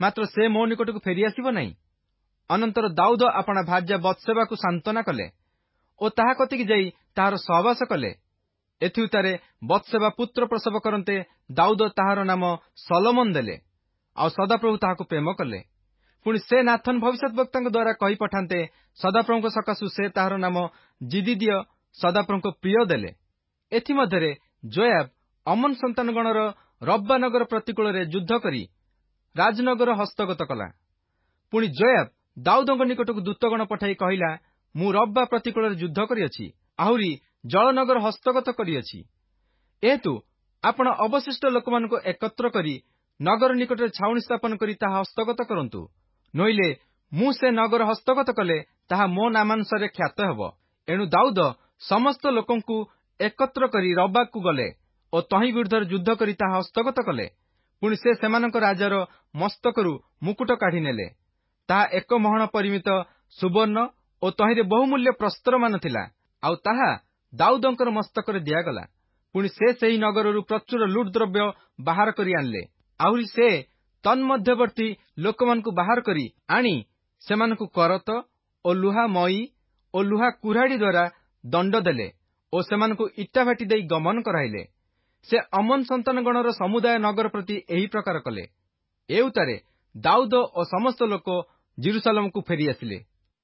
A: ମାତ୍ର ସେ ମୋ ନିକଟକୁ ଫେରିଆସିବ ନାହିଁ। ଅନନ୍ତର ଦାଉଦ ଆପଣା ଭାର୍ଯ୍ୟା ବତ୍ସେବାକୁ ସାନ୍ତ୍ୱନା କଲେ ଓ ତାହା କତିକି ଯାଇ ତାହାର ସହବାସ କଲେ। ଏଥିଉତ୍ତାରେ ବତ୍ସେବା ପୁତ୍ର ପ୍ରସବ କରନ୍ତେ ଦାଉଦ ତାହାର ନାମ ସଲୋମନ ଦେଲେ, ଆଉ ସଦାପ୍ରଭୁ ତାହାକୁ ପ୍ରେମ କଲେ। ପୁଣି ସେ ନାଥନ ଭବିଷ୍ୟତ ବକ୍ତାଙ୍କ ଦ୍ୱାରା କହି ପଠାନ୍ତେ, ସଦାପ୍ରଭୁଙ୍କ ସକାଶୁ ସେ ତାହାର ନାମ ଜିଦିଦିଅ ସଦାପ୍ରଭୁଙ୍କ ପ୍ରିୟ ଦେଲେ। ଏଥିମଧ୍ୟରେ ଯୋଆବ ଅମନ ସନ୍ତାନଗଣର ରବ୍ବା ନଗର ପ୍ରତିକୂଳରେ ଯୁଦ୍ଧ କରି ରାଜନଗର ହସ୍ତଗତ କଲା। ପୁଣି ଯୋଆବ ଦାଉଦଙ୍କ ନିକଟକୁ ଦୂତଗଣ ପଠାଇ କହିଲା, ମୁଁ ରବ୍ବା ପ୍ରତିକୂଳରେ ଯୁଦ୍ଧ କରିଅଛି, ଆହୁରି ଜଳନଗର ହସ୍ତଗତ କରିଅଛି। ଏହେତୁ ଆପଣ ଅବଶିଷ୍ଟ ଲୋକମାନଙ୍କୁ ଏକତ୍ର କରି ନଗର ନିକଟରେ ଛାଉଣି ସ୍ଥାପନ କରି ତାହା ହସ୍ତଗତ କରନ୍ତୁ। ନୋଇଲେ ମୁଁ ସେ ନଗର ହସ୍ତଗତ କଲେ ତାହା ମୋ ନାମାନୁସାରେ ଖ୍ୟାତ ହେବ। ଏଣୁ ଦାଉଦ ସମସ୍ତ ଲୋକଙ୍କୁ ଏକତ୍ର କରି ରବ୍ବାକୁ ଗଲେ ଓ ତହିଁ ବିରୁଦ୍ଧରେ ଯୁଦ୍ଧ କରି ତାହା ହସ୍ତଗତ କଲେ। ପୁଣି ସେ ସେମାନଙ୍କ ରାଜାର ମସ୍ତକରୁ ମୁକୁଟ କାଢି ନେଲେ। ତାହା ଏକ ମହଣ ପରିମିତ ସୁବର୍ଣ୍ଣ ଓ ତହିଁରେ ବହୁମୂଲ୍ୟ ପ୍ରସ୍ତରମାନ ଥିଲା, ଆଉ ତାହା ଦାଉଦଙ୍କର ମସ୍ତକରେ ଦିଆଗଲା। ପୁଣି ସେ ସେହି ନଗରରୁ ପ୍ରଚୁର ଲୁଟ ଦ୍ରବ୍ୟ ବାହାର କରି ଆଣିଲେ। ଆହୁରି ସେ ତନ୍ମଧ୍ୟବର୍ତ୍ତୀ ଲୋକମାନଙ୍କୁ ବାହାର କରି ଆଣି ସେମାନଙ୍କୁ କରତ ଓ ଲୁହା ମଇ ଓ ଲୁହା କୁରାଢି ଦ୍ୱାରା ଦଣ୍ଡ ଦେଲେ ଓ ସେମାନଙ୍କୁ ଇଟାଭାଟି ଦେଇ ଗମନ କରାଇଲେ। ସେ ଅମନ ସନ୍ତାନଗଣର ସମୁଦାୟ ନଗର ପ୍ରତି ଏହି ପ୍ରକାର କଲେ। ଏ ଉତ୍ତାରେ ଦାଉଦ ଓ ସମସ୍ତ ଲୋକ ଜେରୁସାଲେମକୁ ଫେରିଆସିଲେ।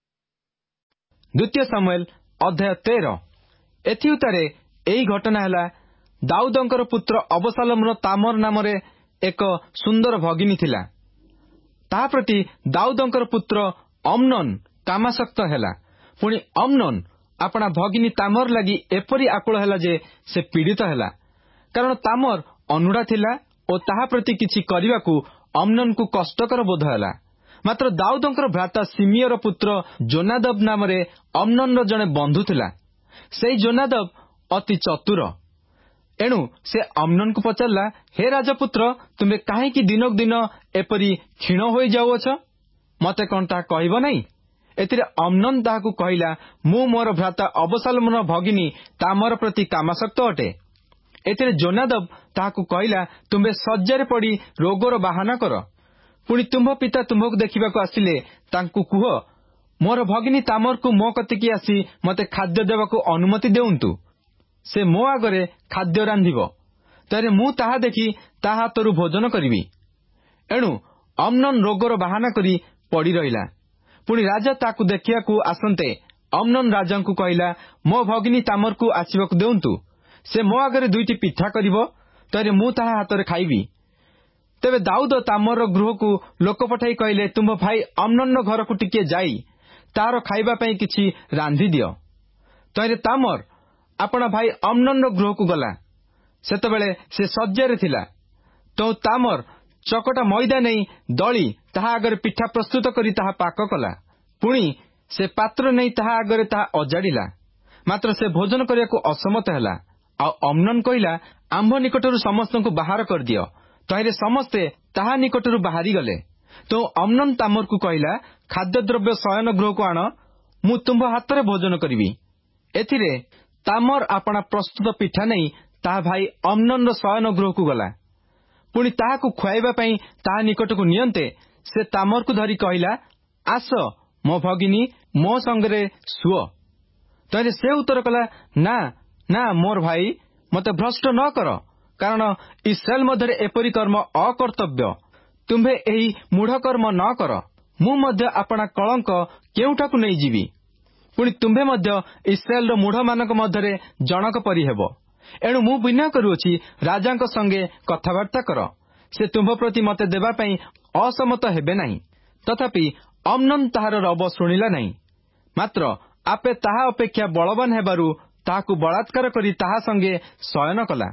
A: ଦ୍ୱିତୀୟ ସାମୁଏଲ ଅଧ୍ୟାୟ ତେର। ଏଥି ଉତ୍ତାରେ ଏହି ଘଟଣା ହେଲା, ଦାଉଦଙ୍କର ପୁତ୍ର ଅବସାଲୋମର ତାମର ନାମରେ ଏକ ସୁନ୍ଦର ଭଗିନୀ ଥିଲା। ତାହା ପ୍ରତି ଦାଉଦଙ୍କର ପୁତ୍ର ଅମ୍ନୋନ କାମାସକ୍ତ ହେଲା। ପୁଣି ଅମ୍ନୋନ ଆପଣା ଭଗିନୀ ତାମର ଲାଗି ଏପରି ଆକୁଳ ହେଲା ଯେ ସେ ପୀଡ଼ିତ ହେଲା, କାରଣ ତାମର ଅନୁଡ଼ା ଥିଲା ଓ ତାହା ପ୍ରତି କିଛି କରିବାକୁ ଅମ୍ନୋନକୁ କଷ୍ଟକର ବୋଧ ହେଲା। ମାତ୍ର ଦାଉଦଙ୍କର ଭ୍ରାତା ସିମିୟର ପୁତ୍ର ଯୋନାଦବ ନାମରେ ଅମ୍ନୋନର ଜଣେ ବନ୍ଧୁ ଥିଲା। ସେହି ଯୋନାଦବ ଅତି ଚତୁର। ଏଣୁ ସେ ଅମ୍ନୋନକୁ ପଚାରିଲା, ହେ ରାଜପୁତ୍ର, ତୁମେ କାହିଁକି ଦିନକୁ ଦିନ ଏପରି କ୍ଷୀଣ ହୋଇଯାଉଅଛ? ମତେ କଣ ତାହା କହିବ ନାହିଁ? ଏଥିରେ ଅମ୍ନୋନ ତାହାକୁ କହିଲା, ମୁଁ ମୋର ଭ୍ରାତା ଅବସାଲୋମର ଭଗିନୀ ତାମର ପ୍ରତି କାମାସକ୍ତ ଅଟେ। ଏଥିରେ ଯୋନାଦବ ତାହାକୁ କହିଲା, ତୁମ୍ଭେ ଶଯ୍ୟାରେ ପଡ଼ି ରୋଗର ବାହାନା କର। ପୁଣି ତୁମ୍ଭ ପିତା ତୁମ୍ଭକୁ ଦେଖିବାକୁ ଆସିଲେ ତାଙ୍କୁ କୁହ, ମୋର ଭଗିନୀ ତାମରକୁ ମୋ କତିକି ଆସି ମତେ ଖାଦ୍ୟ ଦେବାକୁ ଅନୁମତି ଦେଉନ୍ତୁ। ସେ ମୋ ଆଗରେ ଖାଦ୍ୟ ରାନ୍ଧିବ, ତାହେଲେ ମୁଁ ତାହା ଦେଖି ତା ହାତରୁ ଭୋଜନ କରିବି। ଏଣୁ ଅମ୍ନୋନ ରୋଗର ବାହାନା କରି ପଡ଼ି ରହିଲା। ପୁଣି ରାଜା ତାକୁ ଦେଖିବାକୁ ଆସନ୍ତେ ଅମ୍ନୋନ ରାଜାଙ୍କୁ କହିଲା, ମୋ ଭଗିନୀ ତାମରକୁ ଆସିବାକୁ ଦେଉନ୍ତୁ। ସେ ମୋ ଆଗରେ ଦୁଇଟି ପିଠା କରିବ, ତାହେଲେ ମୁଁ ତାହା ହାତରେ ଖାଇବି। ତେବେ ଦାଉଦ ତାମରର ଗୃହକୁ ଲୋକ ପଠାଇ କହିଲେ, ତୁମ୍ଭ ଭାଇ ଅମ୍ନୋନର ଘରକୁ ଟିକିଏ ଯାଇ ତାହାର ଖାଇବା ପାଇଁ କିଛି ରାନ୍ଧିଦିଅ। ତହିଁରେ ତାମର ଆପଣା ଭାଇ ଅମ୍ନୋନର ଗୃହକୁ ଗଲା। ସେତେବେଳେ ସେ ଶଯ୍ୟାରେ ଥିଲା। ତ ତାମର ଚକଟା ମଇଦା ନେଇ ଦଳି ତାହା ଆଗରେ ପିଠା ପ୍ରସ୍ତୁତ କରି ତାହା ପାକ କଲା। ପୁଣି ସେ ପାତ୍ର ନେଇ ତାହା ଆଗରେ ତାହା ଅଜାଡ଼ିଲା। ମାତ୍ର ସେ ଭୋଜନ କରିବାକୁ ଅସମତ ହେଲା। ଆଉ ଅମ୍ନୋନ କହିଲା, ଆମ୍ଭ ନିକଟରୁ ସମସ୍ତଙ୍କୁ ବାହାର କରିଦିଅ। ତହିଁରେ ସମସ୍ତେ ତାହା ନିକଟରୁ ବାହାରିଗଲେ। ତ ଅମ୍ନୋନ ତାମରକୁ କହିଲା, ଖାଦ୍ୟଦ୍ରବ୍ୟ ଶୟନ ଗୃହକୁ ଆଣ, ମୁଁ ତୁମ୍ଭ ହାତରେ ଭୋଜନ କରିବି। ଏଥିରେ ତାମର ଆପଣା ପ୍ରସ୍ତୁତ ପିଠା ନେଇ ତାହା ଭାଇ ଅମ୍ନୋନର ଶୟନ ଗୃହକୁ ଗଲା। ପୁଣି ତାହାକୁ ଖୁଆଇବା ପାଇଁ ତାହା ନିକଟକୁ ନିଅନ୍ତେ ସେ ତାମରକୁ ଧରି କହିଲା, ଆସ ମୋ ଭଗିନୀ, ମୋ ସଙ୍ଗରେ ଶୁଅ। ତହିଁରେ ସେ ଉତ୍ତର କଲା, ନା ନା ମୋର ଭାଇ, ମତେ ଭ୍ରଷ୍ଟ ନ କର, କାରଣ ଇସ୍ରାଏଲ ମଧ୍ୟରେ ଏପରି କର୍ମ ଅକର୍ତ୍ତବ୍ୟ। ତୁମ୍ଭେ ଏହି ମୂଢ଼ କର୍ମ ନ କର। ମୁଁ ମଧ୍ୟ ଆପଣା କଳଙ୍କ କେଉଁଠାକୁ ନେଇଯିବି। ପୁଣି ତୁମ୍ଭେ ମଧ୍ୟ ଇସ୍ରାଏଲର ମୂଢ଼ମାନଙ୍କ ମଧ୍ୟରେ ଜଣକ ପରି ହେବ। ଏଣୁ ମୁଁ ବିନୟ କରୁଅଛି, ରାଜାଙ୍କ ସଙ୍ଗେ କଥାବାର୍ତ୍ତା କର। ସେ ତୁମ୍ଭ ପ୍ରତି ମତେ ଦେବା ପାଇଁ ଅସମତ ହେବେ ନାହିଁ। ତଥାପି ଅମ୍ନୋନ ତାହାର ରବ ଶୁଣିଲା ନାହିଁ, ମାତ୍ର ଆପେ ତାହା ଅପେକ୍ଷା ବଳବାନ ହେବାରୁ ତାହାକୁ ବଳାତ୍କାର କରି ତାହା ସଙ୍ଗେ ଶୟନ କଲା।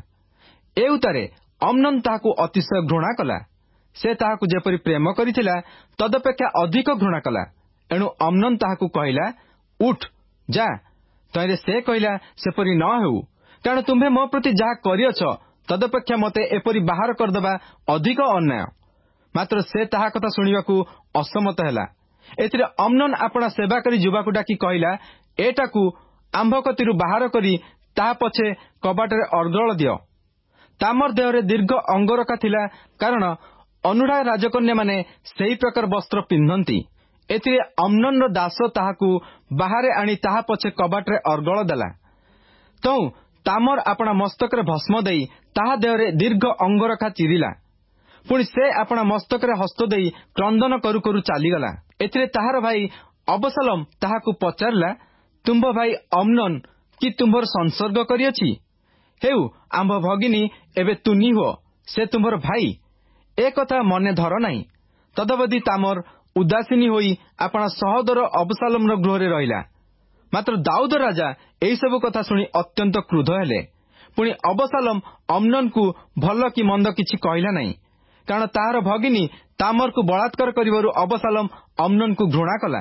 A: ଏ ଉତ୍ତାରେ ଅମ୍ନୋନ ତାହାକୁ ଅତିଶୟ ଘୃଣା କଲା। ସେ ତାହାକୁ ଯେପରି ପ୍ରେମ କରିଥିଲା ତଦପେକ୍ଷା ଅଧିକ ଘୃଣା କଲା। ଏଣୁ ଅମ୍ନୋନ ତାହାକୁ କହିଲା, ଉଠ, ଯା। ତହିଁରେ ସେ କହିଲା, ସେପରି ନ ହେଉ, କାରଣ ତୁମ୍ଭେ ମୋ ପ୍ରତି ଯାହା କରିଅଛ ତଦପେକ୍ଷା ମତେ ଏପରି ବାହାର କରିଦେବା ଅଧିକ ଅନ୍ୟାୟ। ମାତ୍ର ସେ ତାହା କଥା ଶୁଣିବାକୁ ଅସମତ ହେଲା। ଏଥିରେ ଅମ୍ନୋନ ଆପଣା ସେବାକାରୀ ଯୁବାକୁ ଡାକି କହିଲା, ଏଟାକୁ ଆମ୍ଭ କତିରୁ ବାହାର କରି ତାହା ପଛେ କବାଟରେ ଅର୍ଗଳ ଦିଅ। ତାମର ଦେହରେ ଦୀର୍ଘ ଅଙ୍ଗରଖା ଥିଲା, କାରଣ ଅନୁଢା ରାଜକନ୍ୟାମାନେ ସେହି ପ୍ରକାର ବସ୍ତ୍ର ପିନ୍ଧନ୍ତି। ଏଥିରେ ଅମ୍ନୋନର ଦାସ ତାହାକୁ ବାହାରେ ଆଣି ତାହା ପଛେ କବାଟରେ ଅର୍ଗଳ ଦେଲା। ତୁ ତାମର ଆପଣା ମସ୍ତକରେ ଭସ୍ମ ଦେଇ ତାହା ଦେହରେ ଦୀର୍ଘ ଅଙ୍ଗରଖା ଚିରିଲା। ପୁଣି ସେ ଆପଣା ମସ୍ତକରେ ହସ୍ତ ଦେଇ କ୍ରନ୍ଦନ କରୁ କରୁ ଚାଲିଗଲା। ଏଥିରେ ତାହାର ଭାଇ ଅବସାଲୋମ ତାହାକୁ ପଚାରିଲା, ତୁମ୍ଭ ଭାଇ ଅମ୍ନୋନ କି ତୁମ୍ଭର ସଂସର୍ଗ କରିଅଛି? ହେଉ, ଆମ୍ଭ ଭଗିନୀ ଏବେ ତୁନି ହୁଅ, ସେ ତୁମ୍ଭର ଭାଇ। ଏ କଥା ମନେ ଧର ନାହିଁ। ତଦବଧି ତାମର ଉଦାସୀନୀ ହୋଇ ଆପଣା ସହୋଦର ଅବସାଲୋମର ଗୃହରେ ରହିଲା। ମାତ୍ର ଦାଉଦ ରାଜା ଏହିସବୁ କଥା ଶୁଣି ଅତ୍ୟନ୍ତ କ୍ରୁଦ୍ଧ ହେଲେ। ପୁଣି ଅବସାଲୋମ ଅମ୍ନୋନକୁ ଭଲ କି ମନ୍ଦ କିଛି କହିଲା ନାହିଁ, କାରଣ ତାହାର ଭଗିନୀ ତାମରକୁ ବଳାତ୍କାର କରିବାରୁ ଅବସାଲୋମ ଅମ୍ନୋନକୁ ଘୃଣା କଲା।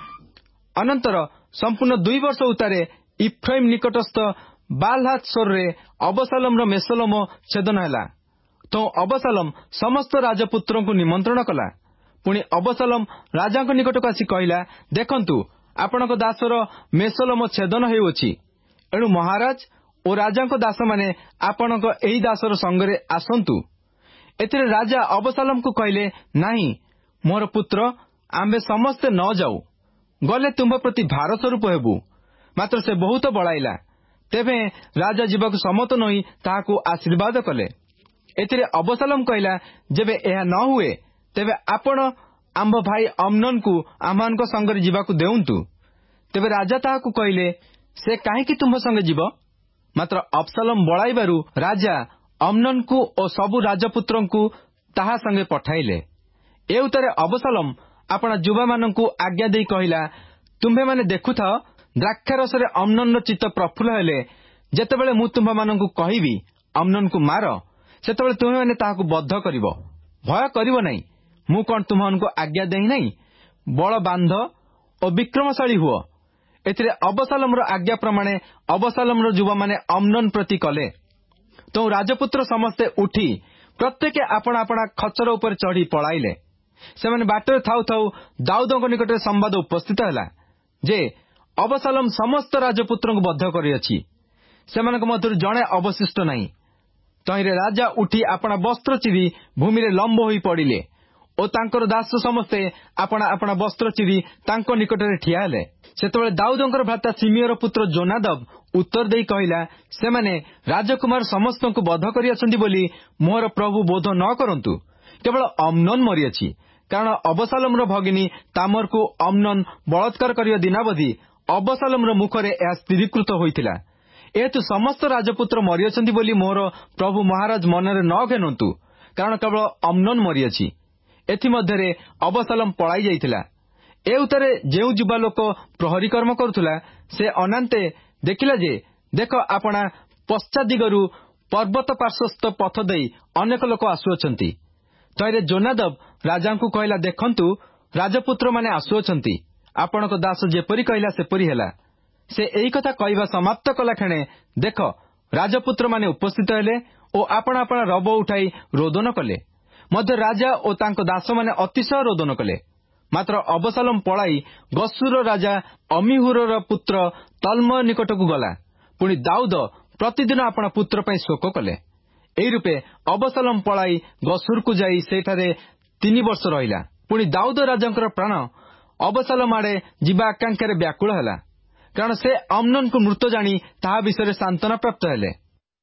A: ଅନନ୍ତର ସମ୍ପୂର୍ଣ୍ଣ ଦୁଇ ବର୍ଷ ଉତ୍ତାରେ ଇଫ୍ରାଇମ୍ ନିକଟସ୍ଥ ବାଲହାତ୍ସୋରରେ ଅବସାଲୋମର ମେସୋଲୋମ ଛେଦନ ହେଲା। ତ ଅବସାଲୋମ ସମସ୍ତ ରାଜପୁତ୍ରଙ୍କୁ ନିମନ୍ତ୍ରଣ କଲା। ପୁଣି ଅବସାଲୋମ ରାଜାଙ୍କ ନିକଟକୁ ଆସି କହିଲା, ଦେଖନ୍ତୁ, ଆପଣଙ୍କ ଦାସର ମେସୋଲୋମ ଛେଦନ ହେଉଅଛି। ଏଣୁ ମହାରାଜ ଓ ରାଜାଙ୍କ ଦାସମାନେ ଆପଣଙ୍କ ଏହି ଦାସର ସଙ୍ଗରେ ଆସନ୍ତୁ। ଏଥିରେ ରାଜା ଅବସାଲୋମକୁ କହିଲେ, ନାହିଁ ମୋର ପୁତ୍ର, ଆମ୍ଭେ ସମସ୍ତେ ନ ଯାଉ, ଗଲେ ତୁମ୍ଭ ପ୍ରତି ଭାର ସ୍ୱରୂପ ହେବୁ। ମାତ୍ର ସେ ବହୁତ ବଳାଇଲା। ତେବେ ରାଜା ଯିବାକୁ ସମ୍ମତ ନୋହି ତାହାକୁ ଆଶୀର୍ବାଦ କଲେ। ଏଥିରେ ଅବସାଲୋମ କହିଲା, ଯେବେ ଏହା ନ ହୁଏ, ତେବେ ଆପଣ ଆମ୍ଭ ଭାଇ ଅମ୍ନୋନକୁ ଆମ୍ଭମାନଙ୍କ ସଙ୍ଗରେ ଯିବାକୁ ଦେଉନ୍ତୁ। ତେବେ ରାଜା ତାହାକୁ କହିଲେ, ସେ କାହିଁକି ତୁମ୍ଭ ସଙ୍ଗେ ଯିବ? ମାତ୍ର ଅବସାଲୋମ ବଳାଇବାରୁ ରାଜା ଅମ୍ନୋନକୁ ଓ ସବୁ ରାଜପୁତ୍ରଙ୍କୁ ତାହା ସଙ୍ଗେ ପଠାଇଲେ। ଏ ଉତ୍ତାରେ ଅବସାଲୋମ ଆପଣା ଯୁବାମାନଙ୍କୁ ଆଜ୍ଞା ଦେଇ କହିଲା, ତୁମ୍ଭେମାନେ ଦେଖୁଥାଅ, ଦ୍ରାକ୍ଷାରସରେ ଅମ୍ନୋନର ଚିତ୍ତ ପ୍ରଫୁଲ୍ଲ ହେଲେ ଯେତେବେଳେ ମୁଁ ତୁମ୍ଭମାନଙ୍କୁ କହିବି, ଅମ୍ନୋନକୁ ମାର, ସେତେବେଳେ ତୁମେମାନେ ତାହାକୁ ବଦ୍ଧ କରିବ। ଭୟ କରିବ ନାହିଁ। ମୁଁ କଣ ତୁମମାନଙ୍କୁ ଆଜ୍ଞା ଦେଇ ନାହିଁ? ବଳ ବାନ୍ଧ ଓ ବିକ୍ରମଶାଳୀ ହୁଅ। ଏଥିରେ ଅବସାଲୋମର ଆଜ୍ଞା ପ୍ରମାଣେ ଅବସାଲୋମର ଯୁବାମାନେ ଅମ୍ନୋନ ପ୍ରତି କଲେ। ତ ରାଜପୁତ୍ର ସମସ୍ତେ ଉଠି ପ୍ରତ୍ୟେକ ଆପଣା ଆପଣା ଖଚର ଉପରେ ଚଢ଼ି ପଳାଇଲେ। ସେମାନେ ବାଟରେ ଥାଉ ଥାଉ ଦାଉଦଙ୍କ ନିକଟରେ ସମ୍ବାଦ ଉପସ୍ଥିତ ହେଲା ଯେ ଅବସାଲୋମ ସମସ୍ତ ରାଜପୁତ୍ରଙ୍କୁ ବଦ୍ଧ କରିଅଛି, ସେମାନଙ୍କ ମଧ୍ୟରୁ ଜଣେ ଅବଶିଷ୍ଟ ନାହିଁ। ତହିଁରେ ରାଜା ଉଠି ଆପଣା ବସ୍ତ୍ର ଚିରି ଭୂମିରେ ଲମ୍ବ ହୋଇ ପଡ଼ିଲେ ଓ ତାଙ୍କର ଦାସ ସମସ୍ତେ ଆପଣା ଆପଣା ବସ୍ତ୍ର ଚିରି ତାଙ୍କ ନିକଟରେ ଠିଆ ହେଲେ। ସେତେବେଳେ ଦାଉଦଙ୍କର ଭ୍ରାତା ସିମିଓର ପୁତ୍ର ଜୋନାଦବ ଉତ୍ତର ଦେଇ କହିଲା, ସେମାନେ ରାଜକୁମାର ସମସ୍ତଙ୍କୁ ବଦ୍ଧ କରିଅଛନ୍ତି ବୋଲି ମୋହର ପ୍ରଭୁ ବୋଧ ନ କରନ୍ତୁ। କେବଳ ଅମ୍ନୋନ ମରିଅଛି, କାରଣ ଅବସାଲୋମର ଭଗିନୀ ତାମରକୁ ଅମ୍ନୋନ ବଳାତ୍କାର କରିବା ଦିନାବଧି ଅବସାଲୋମର ମୁଖରେ ଏହା ସ୍ଥିରୀକୃତ ହୋଇଥିଲା। ଏହେତୁ ସମସ୍ତ ରାଜପୁତ୍ର ମରିଅଛନ୍ତି ବୋଲି ମୋହର ପ୍ରଭୁ ମହାରାଜ ମନରେ ନ ଘେନନ୍ତୁ, କାରଣ କେବଳ ଅମ୍ନୋନ ମରିଅଛି। ଏଥିମଧ୍ୟରେ ଅବସାଲୋମ ପଳାଇ ଯାଇଥିଲା। ଏ ଉତ୍ତାରେ ଯେଉଁ ଯୁବା ଲୋକ ପ୍ରହରୀ କର୍ମ କରୁଥିଲା, ସେ ଅନାନ୍ତେ ଦେଖିଲା ଯେ, ଦେଖ, ଆପଣା ପଶ୍ଚାଦିଗରୁ ପର୍ବତ ପାର୍ଶ୍ୱସ୍ଥ ପଥ ଦେଇ ଅନେକ ଲୋକ ଆସୁଅଛନ୍ତି। ତହିଁରେ ଜୋନାଦବ ରାଜାଙ୍କୁ କହିଲା, ଦେଖନ୍ତୁ, ରାଜପୁତ୍ରମାନେ ଆସୁଅଛନ୍ତି। ଆପଣଙ୍କ ଦାସ ଯେପରି କହିଲା ସେପରି ହେଲା। ସେ ଏହି କଥା କହିବା ସମାପ୍ତ କଲା କ୍ଷଣେ ଦେଖ, ରାଜପୁତ୍ରମାନେ ଉପସ୍ଥିତ ହେଲେ ଓ ଆପଣା ଆପଣା ରବ ଉଠାଇ ରୋଦନ କଲେ। ମଧ୍ୟ ରାଜା ଓ ତାଙ୍କ ଦାସମାନେ ଅତିଶୟ ରୋଦନ କଲେ। ମାତ୍ର ଅବସାଲୋମ ପଳାଇ ଗଶୁରର ରାଜା ଅମିହୁରର ପୁତ୍ର ତଲ୍ମୟ ନିକଟକୁ ଗଲା। ପୁଣି ଦାଉଦ ପ୍ରତିଦିନ ଆପଣା ପୁତ୍ର ପାଇଁ ଶୋକ କଲେ। ଏହି ରୂପେ ଅବସାଲୋମ ପଳାଇ ଗଶୁରକୁ ଯାଇ ସେଠାରେ ତିନି ବର୍ଷ ରହିଲା। ପୁଣି ଦାଉଦ ରାଜାଙ୍କର ପ୍ରାଣ ଅବସାଲୋମ ଆଡ଼େ ଯିବା ଆକାଂକ୍ଷାରେ ବ୍ୟାକୁଳ ହେଲା, କାରଣ ସେ ଅମ୍ନୋନକୁ ମୃତ ଜାଣି ତାହା ବିଷୟରେ ସାନ୍ତ୍ୱନା ପ୍ରାପ୍ତ ହେଲେ।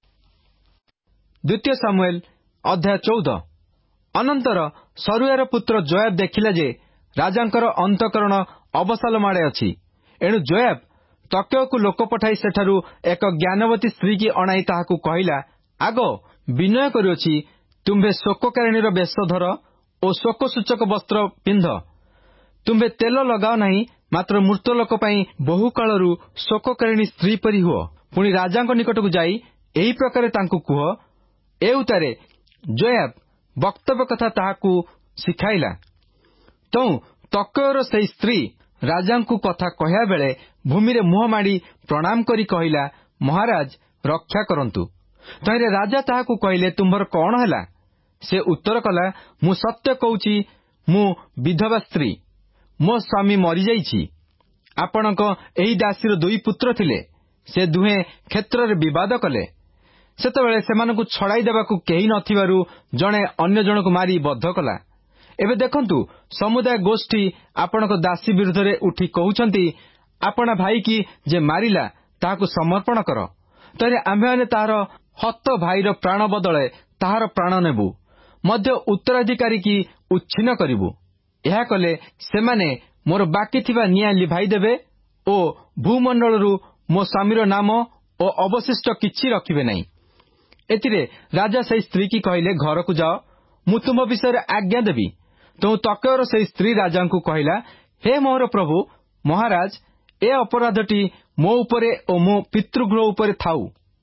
A: ଦ୍ୱିତୀୟ ସାମୁଏଲ ଅଧ୍ୟାୟ ଚଉଦ। ଅନନ୍ତର ସରୁୟାର ପୁତ୍ର ଯୋଆବ ଦେଖିଲା ଯେ ରାଜାଙ୍କର ଅନ୍ତଃକରଣ ଅବସାଲୋମ ଆଡ଼େ ଅଛି। ଏଣୁ ଯୋଆବ ତକେଓକୁ ଲୋକ ପଠାଇ ସେଠାରୁ ଏକ ଜ୍ଞାନବତୀ ସ୍ତ୍ରୀକି ଅଣାଇ ତାହାକୁ କହିଲା, ଆଗ ବିନୟ କରୁଅଛି, ତୁମ୍ଭେ ଶୋକକାରିଣୀର ବେଶ ଧର ଓ ଶୋକସୂଚକ ବସ୍ତ୍ର ପିନ୍ଧ। ତୁମ୍ଭେ ତେଲ ଲଗାଅ ନାହିଁ, ମାତ୍ର ମୃତ ଲୋକ ପାଇଁ ବହୁ କାଳରୁ ଶୋକକାରିଣୀ ସ୍ତ୍ରୀ ପରି ହୁଅ। ପୁଣି ରାଜାଙ୍କ ନିକଟକୁ ଯାଇ ଏହି ପ୍ରକାରେ ତାଙ୍କୁ କୁହ। ଏ ଉତ୍ତାରେ ଯୋଆବ ବକ୍ତବ୍ୟ କଥା ତାହାକୁ ଶିଖାଇଲା। ତୁ ତକେଓର ସେହି ସ୍ତ୍ରୀ ରାଜାଙ୍କୁ କଥା କହିବା ବେଳେ ଭୂମିରେ ମୁହଁ ମାଡ଼ି ପ୍ରଣାମ କରି କହିଲା, ମହାରାଜ ରକ୍ଷା କରନ୍ତୁ। ତହିଁରେ ରାଜା ତାହାକୁ କହିଲେ, ତୁମ୍ଭର କଣ ହେଲା? ସେ ଉତ୍ତର କଲା, ମୁଁ ସତ୍ୟ କହୁଛି, ମୁଁ ବିଧବା ସ୍ତ୍ରୀ, ମୋ ସ୍ୱାମୀ ମରିଯାଇଛି। ଆପଣଙ୍କ ଏହି ଦାସୀର ଦୁଇ ପୁତ୍ର ଥିଲେ, ସେ ଦୁହେଁ କ୍ଷେତ୍ରରେ ବିବାଦ କଲେ। ସେତେବେଳେ ସେମାନଙ୍କୁ ଛଡ଼ାଇ ଦେବାକୁ କେହି ନଥିବାରୁ ଜଣେ ଅନ୍ୟ ଜଣକୁ ମାରି ବଧ କଲା। ଏବେ ଦେଖନ୍ତୁ, ସମୁଦାୟ ଗୋଷ୍ଠୀ ଆପଣଙ୍କ ଦାସୀ ବିରୁଦ୍ଧରେ ଉଠି କହୁଛନ୍ତି, ଆପଣା ଭାଇକି ଯେ ମାରିଲା ତାହାକୁ ସମର୍ପଣ କର। ତହିଁରେ ଆମ୍ଭେମାନେ ତାହାର ହତ ଭାଇର ପ୍ରାଣ ବଦଳେ ତାହାର ପ୍ରାଣ ନେବୁ, ମଧ୍ୟ ଉତ୍ତରାଧିକାରୀ କି ଉଚ୍ଛିନ୍ନ କରିବୁ। ଏହା କଲେ ସେମାନେ ମୋର ବାକି ଥିବା ନିଆଁ ଲିଭାଇ ଦେବେ ଓ ଭୂମଣ୍ଡଳରୁ ମୋ ସ୍ୱାମୀର ନାମ ଓ ଅବଶିଷ୍ଟ କିଛି ରଖିବେ ନାହିଁ। ଏଥିରେ ରାଜା ସେହି ସ୍ତ୍ରୀକି କହିଲେ, ଘରକୁ ଯାଅ, ମୁଁ ତୁମ ବିଷୟରେ ଆଜ୍ଞା ଦେବି। ତେଣୁ ତକୟର ସେହି ସ୍ତ୍ରୀ ରାଜାଙ୍କୁ କହିଲା, ହେ ମୋର ପ୍ରଭୁ ମହାରାଜ, ଏ ଅପରାଧଟି ମୋ ଉପରେ ଓ ମୋ ପିତୃଗୃହ ଉପରେ ଥାଉ।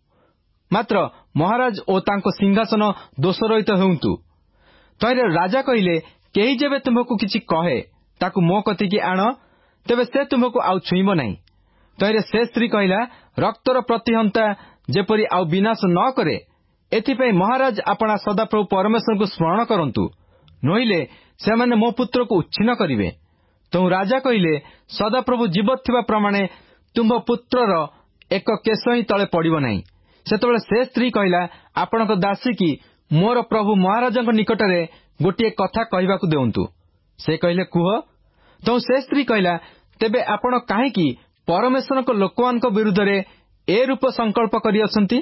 A: ମାତ୍ର ମହାରାଜ ଓ ତାଙ୍କ ସିଂହାସନ ଦୋଷରହିତ ହେଉନ୍ତୁ। ତହିଁରେ ରାଜା କହିଲେ, କେହି ଯେବେ ତୁମକୁ କିଛି କହେ ତାକୁ ମୋ କତିକି ଆଣ, ତେବେ ସେ ତୁମକୁ ଆଉ ଛୁଇଁବ ନାହିଁ। ତହିଁରେ ସେ ସ୍ତ୍ରୀ କହିଲା, ରକ୍ତର ପ୍ରତିହନ୍ତା ଯେପରି ଆଉ ବିନାଶ ନ କରେ, ଏଥିପାଇଁ ମହାରାଜ ଆପଣା ସଦାପ୍ରଭୁ ପରମେଶ୍ୱରଙ୍କୁ ସ୍ମରଣ କରନ୍ତୁ, ନୋହିଲେ ସେମାନେ ମୋ ପୁତ୍ରକୁ ଉଚ୍ଛିନ୍ନ କରିବେ। ତେଣୁ ରାଜା କହିଲେ, ସଦାପ୍ରଭୁ ଜୀବତ ଥିବା ପ୍ରମାଣେ ତୁମ୍ଭ ପୁତ୍ରର ଏକ କେଶ ହିଁ ତଳେ ପଡ଼ିବ ନାହିଁ। ସେତେବେଳେ ସେ ସ୍ତ୍ରୀ କହିଲା, ଆପଣଙ୍କ ଦାସୀକି ମୋର ପ୍ରଭୁ ମହାରାଜଙ୍କ ନିକଟରେ ଗୋଟିଏ କଥା କହିବାକୁ ଦେଉନ୍ତୁ। ସେ କହିଲେ, କୁହ। ତେଣୁ ସେ ସ୍ତ୍ରୀ କହିଲା, ତେବେ ଆପଣ କାହିଁକି ପରମେଶ୍ୱରଙ୍କ ଲୋକମାନଙ୍କ ବିରୁଦ୍ଧରେ ଏ ରୂପ ସଂକଳ୍ପ କରିଅଛନ୍ତି?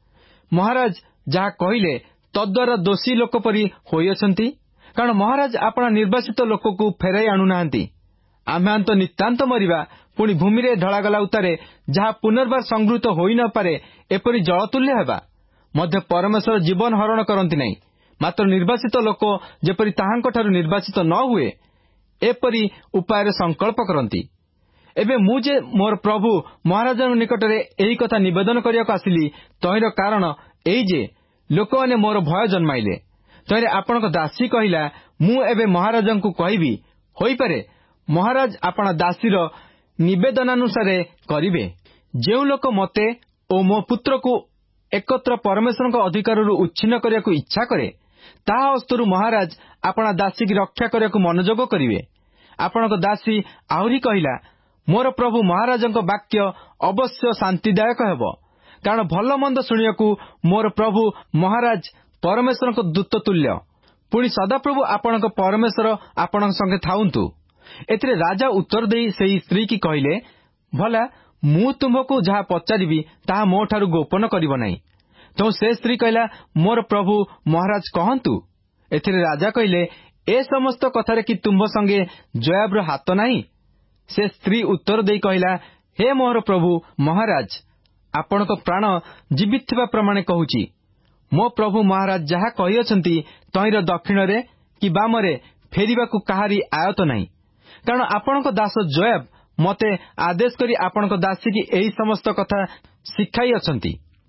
A: ମହାରାଜ ଯାହା କହିଲେ ତଦ୍ୱାରା ଦୋଷୀ ଲୋକ ପରି ହୋଇଅଛନ୍ତି। କାରଣ ମହାରାଜ ଆପଣା ନିର୍ବାସିତ ଲୋକକୁ ଫେରାଇ ଆଣୁନାହାନ୍ତି। ଆମ୍ଭେମାନେ ତ ନିତାନ୍ତ ମରିବା, ପୁଣି ଭୂମିରେ ଢଳାଗଲା ଉତ୍ତାରେ ଯାହା ପୁନର୍ବାର ସଂଗୃହୀତ ହୋଇ ନ ପାରେ ଏପରି ଜଳତୁଲ୍ୟ ହେବା। ମଧ୍ୟ ପରମେଶ୍ୱର ଜୀବନ ହରଣ କରନ୍ତି ନାହିଁ, ମାତ୍ର ନିର୍ବାସିତ ଲୋକ ଯେପରି ତାହାଙ୍କଠାରୁ ନିର୍ବାସିତ ନ ହୁଏ ଏପରି ଉପାୟରେ ସଂକଳ୍ପ କରନ୍ତି। ଏବେ ମୁଁ ଯେ ମୋର ପ୍ରଭୁ ମହାରାଜଙ୍କ ନିକଟରେ ଏହି କଥା ନିବେଦନ କରିବାକୁ ଆସିଲି, ତହିଁର କାରଣ ଏହି ଯେ ଲୋକମାନେ ମୋର ଭୟ ଜନ୍ମାଇଲେ। ତହିଁରେ ଆପଣଙ୍କ ଦାସୀ କହିଲା, ମୁଁ ଏବେ ମହାରାଜଙ୍କୁ କହିବି, ହୋଇପାରେ ମହାରାଜ ଆପଣା ଦାସୀର ନିବେଦନାନୁସାରେ କରିବେ। ଯେଉଁ ଲୋକ ମୋତେ ଓ ମୋ ପୁତ୍ରକୁ ଏକତ୍ର ପରମେଶ୍ୱରଙ୍କ ଅଧିକାରରୁ ଉଚ୍ଛିନ୍ନ କରିବାକୁ ଇଚ୍ଛା କରେ, ତାହା ହସ୍ତରୁ ମହାରାଜ ଆପଣା ଦାସୀକି ରକ୍ଷା କରିବାକୁ ମନୋଯୋଗ କରିବେ। ଆପଣଙ୍କ ଦାସୀ ଆହୁରି କହିଲା, ମୋର ପ୍ରଭୁ ମହାରାଜଙ୍କ ବାକ୍ୟ ଅବଶ୍ୟ ଶାନ୍ତିଦାୟକ ହେବ, କାରଣ ଭଲ ମନ୍ଦ ଶୁଣିବାକୁ ମୋର ପ୍ରଭୁ ମହାରାଜ ପରମେଶ୍ୱରଙ୍କ ଦୂତ ତୁଲ୍ୟ। ପୁଣି ସଦାପ୍ରଭୁ ଆପଣଙ୍କ ପରମେଶ୍ୱର ଆପଣଙ୍କ ସଙ୍ଗେ ଥାଉନ୍ତୁ। ଏଥିରେ ରାଜା ଉତ୍ତର ଦେଇ ସେହି ସ୍ତ୍ରୀକି କହିଲେ, ଭଲା ମୁଁ ତୁମ୍ଭକୁ ଯାହା ପଚାରିବି ତାହା ମୋଠାରୁ ଗୋପନ କରିବ ନାହିଁ। ତେଣୁ ସେ ସ୍ତ୍ରୀ କହିଲା, ମୋର ପ୍ରଭୁ ମହାରାଜ କହନ୍ତୁ। ଏଥିରେ ରାଜା କହିଲେ, ଏ ସମସ୍ତ କଥାରେ କି ତୁମ୍ଭ ସଙ୍ଗେ ଜୋଆବର ହାତ ନାହିଁ? ସେ ସ୍ତ୍ରୀ ଉତ୍ତର ଦେଇ କହିଲା, ହେ ମୋର ପ୍ରଭୁ ମହାରାଜ, ଆପଣଙ୍କ ପ୍ରାଣ ଜୀବିତ ଥିବା ପ୍ରମାଣେ କହୁଛି, ମୋ ପ୍ରଭୁ ମହାରାଜ ଯାହା କହିଅଛନ୍ତି ତହିଁର ଦକ୍ଷିଣରେ କି ବାମରେ ଫେରିବାକୁ କାହାରି ଆୟତ ନାହିଁ। କାରଣ ଆପଣଙ୍କ ଦାସ ଜୋଆବ ମୋତେ ଆଦେଶ କରି ଆପଣଙ୍କ ଦାସୀକି ଏହି ସମସ୍ତ କଥା ଶିଖାଇଅଛନ୍ତି।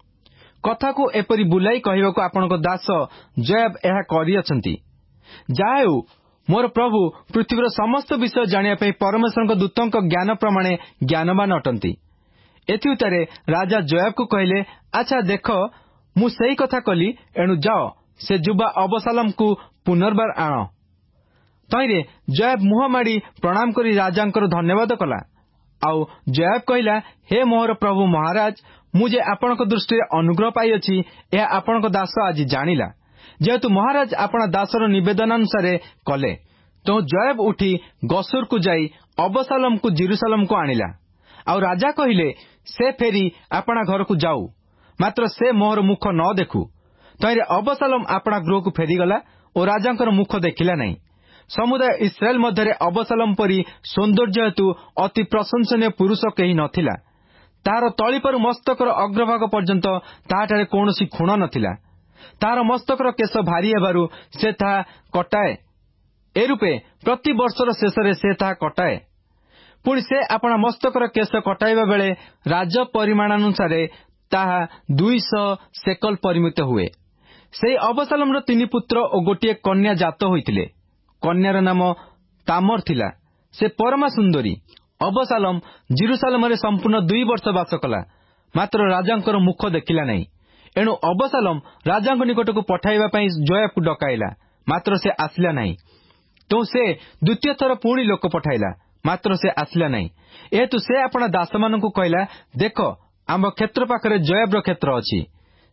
A: କଥାକୁ ଏପରି ବୁଲାଇ କହିବାକୁ ଆପଣଙ୍କ ଦାସ ଜୋଆବ ଏହା କରିଅଛନ୍ତି। ଯାହା ହେଉ, ମୋର ପ୍ରଭୁ ପୃଥିବୀର ସମସ୍ତ ବିଷୟ ଜାଣିବା ପାଇଁ ପରମେଶ୍ୱରଙ୍କ ଦୂତଙ୍କ ଜ୍ଞାନ ପ୍ରମାଣେ ଜ୍ଞାନବାନ ଅଟନ୍ତି। ଏଥି ଉତ୍ତାରେ ରାଜା ଜୋଆବକୁ କହିଲେ, ଆଚ୍ଛା ଦେଖ, ମୁଁ ସେହି କଥା କଲି, ଏଣୁ ଯାଅ ସେ ଯୁବା ଅବସାଲମକୁ ପୁନର୍ବାର ଆଣ। ତହିଁରେ ଜୋଆବ ମୁହଁ ମାଡ଼ି ପ୍ରଣାମ କରି ରାଜାଙ୍କର ଧନ୍ୟବାଦ କଲା। ଆଉ ଜୋଆବ କହିଲା, ହେ ମୋର ପ୍ରଭୁ ମହାରାଜ, ମୁଁ ଯେ ଆପଣଙ୍କ ଦୃଷ୍ଟିରେ ଅନୁଗ୍ରହ ପାଇଅଛି ଏହା ଆପଣଙ୍କ ଦାସ ଆଜି ଜାଣିଲା, ଯେହେତୁ ମହାରାଜ ଆପଣା ଦାସର ନିବେଦନାନୁସାରେ କଲେ। ତେଣୁ ଜୋଆବ ଉଠି ଗସୁରକୁ ଯାଇ ଅବସାଲମକୁ ଜେରୁସାଲେମକୁ ଆଣିଲା। ଆଉ ରାଜା କହିଲେ, ସେ ଫେରି ଆପଣା ଘରକୁ ଯାଉ, ମାତ୍ର ସେ ମୋହର ମୁଖ ନ ଦେଖୁ। ତହିଁରେ ଅବସାଲମ ଆପଣା ଗୃହକୁ ଫେରିଗଲା ଓ ରାଜାଙ୍କର ମୁଖ ଦେଖିଲା ନାହିଁ। ସମୁଦାୟ ଇସ୍ରାଏଲ ମଧ୍ୟରେ ଅବସାଲମ ପରି ସୌନ୍ଦର୍ଯ୍ୟ ହେତୁ ଅତି ପ୍ରଶଂସନୀୟ ପୁରୁଷ କେହି ନଥିଲା। ତାହାର ତଳିପାରୁ ମସ୍ତକର ଅଗ୍ରଭାଗ ପର୍ଯ୍ୟନ୍ତ ତାହାଠାରେ କୌଣସି ଖୁଣ ନଥିଲା। ତାହାର ମସ୍ତକର କେଶ ଭାରି ହେବାରୁ ସେ ତାହା କଟାଏ। ଏରୂପେ ପ୍ରତି ବର୍ଷର ଶେଷରେ ସେ ତାହା କଟାଏ। ପୁଣି ସେ ଆପଣା ମସ୍ତକର କେଶ କଟାଇବା ବେଳେ ରାଜ ପରିମାଣାନୁସାରେ ତାହା ଦୁଇଶହ ସେକଲ ପରିମିତ ହୁଏ। ସେହି ଅବସାଲମର ତିନି ପୁତ୍ର ଓ ଗୋଟିଏ କନ୍ୟା ଜାତ ହୋଇଥିଲେ। କନ୍ୟାର ନାମ ତାମର ଥିଲା। ସେ ପରମା ସୁନ୍ଦରୀ। ଅବସାଲମ ଜେରୁସାଲେମରେ ସମ୍ପୂର୍ଣ୍ଣ ଦୁଇ ବର୍ଷ ବାସ କଲା, ମାତ୍ର ରାଜାଙ୍କର ମୁଖ ଦେଖିଲା ନାହିଁ। ଏଣୁ ଅବସାଲମ ରାଜାଙ୍କ ନିକଟକୁ ପଠାଇବା ପାଇଁ ଜୋଆବକୁ ଡକାଇଲା, ମାତ୍ର ସେ ଆସିଲା ନାହିଁ। ତେଣୁ ସେ ଦ୍ୱିତୀୟ ଥର ପୁଣି ଲୋକ ପଠାଇଲା, ମାତ୍ର ସେ ଆସିଲା ନାହିଁ। ଏହେତୁ ସେ ଆପଣା ଦାସମାନଙ୍କୁ କହିଲା, ଦେଖ, ଆମ୍ଭ କ୍ଷେତ୍ର ପାଖରେ ଜୋଆବର କ୍ଷେତ୍ର ଅଛି।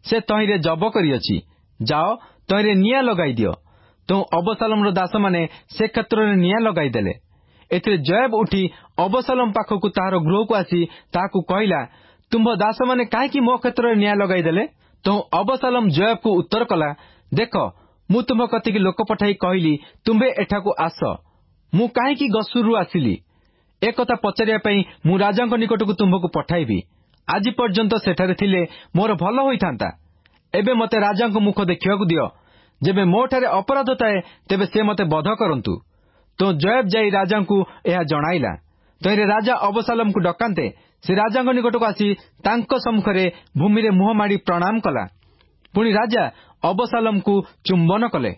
A: ସେ ତହିଁରେ ଜବ କରିଅଛି, ଯାଅ ତହିଁରେ ନିଆଁ ଲଗାଇ ଦିଅ। ତେଣୁ ଅବସାଲୋମର ଦାସମାନେ ସେ କ୍ଷେତ୍ରରେ ନିଆଁ ଲଗାଇଦେଲେ। ଏଥିରେ ଜୋଆବ ଉଠି ଅବସାଲୋମ ପାଖକୁ ତାହାର ଗୃହକୁ ଆସି ତାହାକୁ କହିଲା, ତୁମ୍ଭ ଦାସମାନେ କାହିଁକି ମୋ କ୍ଷେତ୍ରରେ ନିଆଁ ଲଗାଇଦେଲେ? ତେଣୁ ଅବସାଲୋମ ଜୋଆବକୁ ଉତ୍ତର କଲା, ଦେଖ, ମୁଁ ତୁମ୍ଭ କତିକି ଲୋକ ପଠାଇ କହିଲି, ତୁମ୍ଭେ ଏଠାକୁ ଆସ। ମୁଁ କାହିଁକି ଗସୁରରୁ ଆସିଲି, ଏକଥା ପଚାରିବା ପାଇଁ ମୁଁ ରାଜାଙ୍କ ନିକଟକୁ ତୁମ୍ଭକୁ ପଠାଇବି। ଆଜି ପର୍ଯ୍ୟନ୍ତ ସେଠାରେ ଥିଲେ ମୋର ଭଲ ହୋଇଥାନ୍ତା। ଏବେ ମୋତେ ରାଜାଙ୍କ ମୁଖ ଦେଖିବାକୁ ଦିଅ। ଯେବେ ମୋଠାରେ ଅପରାଧ ଥାଏ, ତେବେ ସେ ମୋତେ ବଧ କରନ୍ତୁ। ତ ଜୋଆବ ଯାଇ ରାଜାଙ୍କୁ ଏହା ଜଣାଇଲା। ତହିଁରେ ରାଜା ଅବସାଲୋମକୁ ଡକାନ୍ତେ ସେ ରାଜାଙ୍କ ନିକଟକୁ ଆସି ତାଙ୍କ ସମ୍ମୁଖରେ ଭୂମିରେ ମୁହଁ ମାଡ଼ି ପ୍ରଣାମ କଲା। ପୁଣି ରାଜା ଅବସାଲୋମକୁ ଚୁମ୍ବନ କଲେ।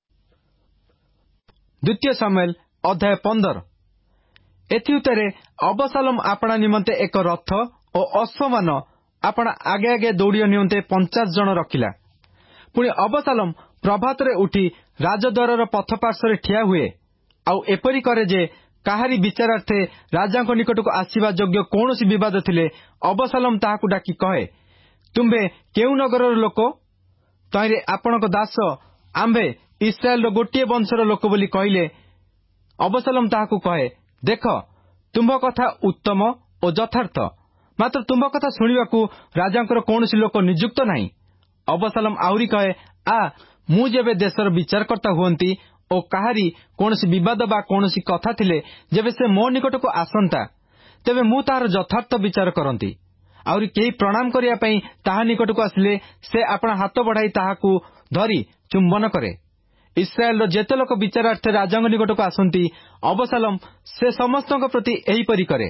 A: ଦ୍ୱିତୀୟ ସାମୁଏଲ ଅଧ୍ୟାୟ ପନ୍ଦର। ଏଥିଉତ୍ତରେ ଅବସାଲୋମ ଆପଣା ନିମନ୍ତେ ଏକ ରଥ ଓ ଅଶ୍ୱମାନ ଆପଣା ଆଗେ ଆଗେ ଦୌଡ଼ିବା ନିମନ୍ତେ ପଞ୍ଚାଶ ଜଣ ରଖିଲା। ପୁଣି ଅବସାଲୋମ ପ୍ରଭାତରେ ଉଠି ରାଜଦ୍ୱାରର ପଥ ପାର୍ଶ୍ୱରେ ଠିଆ ହୁଏ, ଆଉ ଏପରି କରେ ଯେ କାହାରି ବିଚାରାର୍ଥେ ରାଜାଙ୍କ ନିକଟକୁ ଆସିବା ଯୋଗ୍ୟ କୌଣସି ବିବାଦ ଥିଲେ ଅବସାଲୋମ ତାହାକୁ ଡାକି କହେ, ତୁମ୍ଭେ କେଉଁ ନଗରର ଲୋକ? ତହିଁରେ ଆପଣଙ୍କ ଦାସ ଆମ୍ଭେ ଇସ୍ରାଏଲର ଗୋଟିଏ ବଂଶର ଲୋକ ବୋଲି କହିଲେ ଅବସାଲୋମ ତାହାକୁ କହେ, ଦେଖ, ତୁମ୍ଭ କଥା ଉତ୍ତମ ଓ ଯଥାର୍ଥ, ମାତ୍ର ତୁମ୍ଭ କଥା ଶୁଣିବାକୁ ରାଜାଙ୍କର କୌଣସି ଲୋକ ନିଯୁକ୍ତ ନାହିଁ। ଅବସାଲୋମ ଆହୁରି କହେ, ଆ ମୁଁ ଯେବେ ଦେଶର ବିଚାରକର୍ତ୍ତା ହୁଅନ୍ତି ଓ କାହାରି କୌଣସି ବିବାଦ ବା କୌଣସି କଥା ଥିଲେ ଯେବେ ସେ ମୋ ନିକଟକୁ ଆସନ୍ତା, ତେବେ ମୁଁ ତାହାର ଯଥାର୍ଥ ବିଚାର କରନ୍ତି। ଆହୁରି କେହି ପ୍ରଣାମ କରିବା ପାଇଁ ତାହା ନିକଟକୁ ଆସିଲେ ସେ ଆପଣା ହାତ ବଢ଼ାଇ ତାହାକୁ ଧରି ଚୁମ୍ବନ କରେ। ଇସ୍ରାଏଲର ଯେତେ ଲୋକ ବିଚାରାର୍ଥେ ରାଜାଙ୍କ ନିକଟକୁ ଆସନ୍ତି, ଅବସାଲୋମ ସେ ସମସ୍ତଙ୍କ ପ୍ରତି ଏହିପରି କରେ।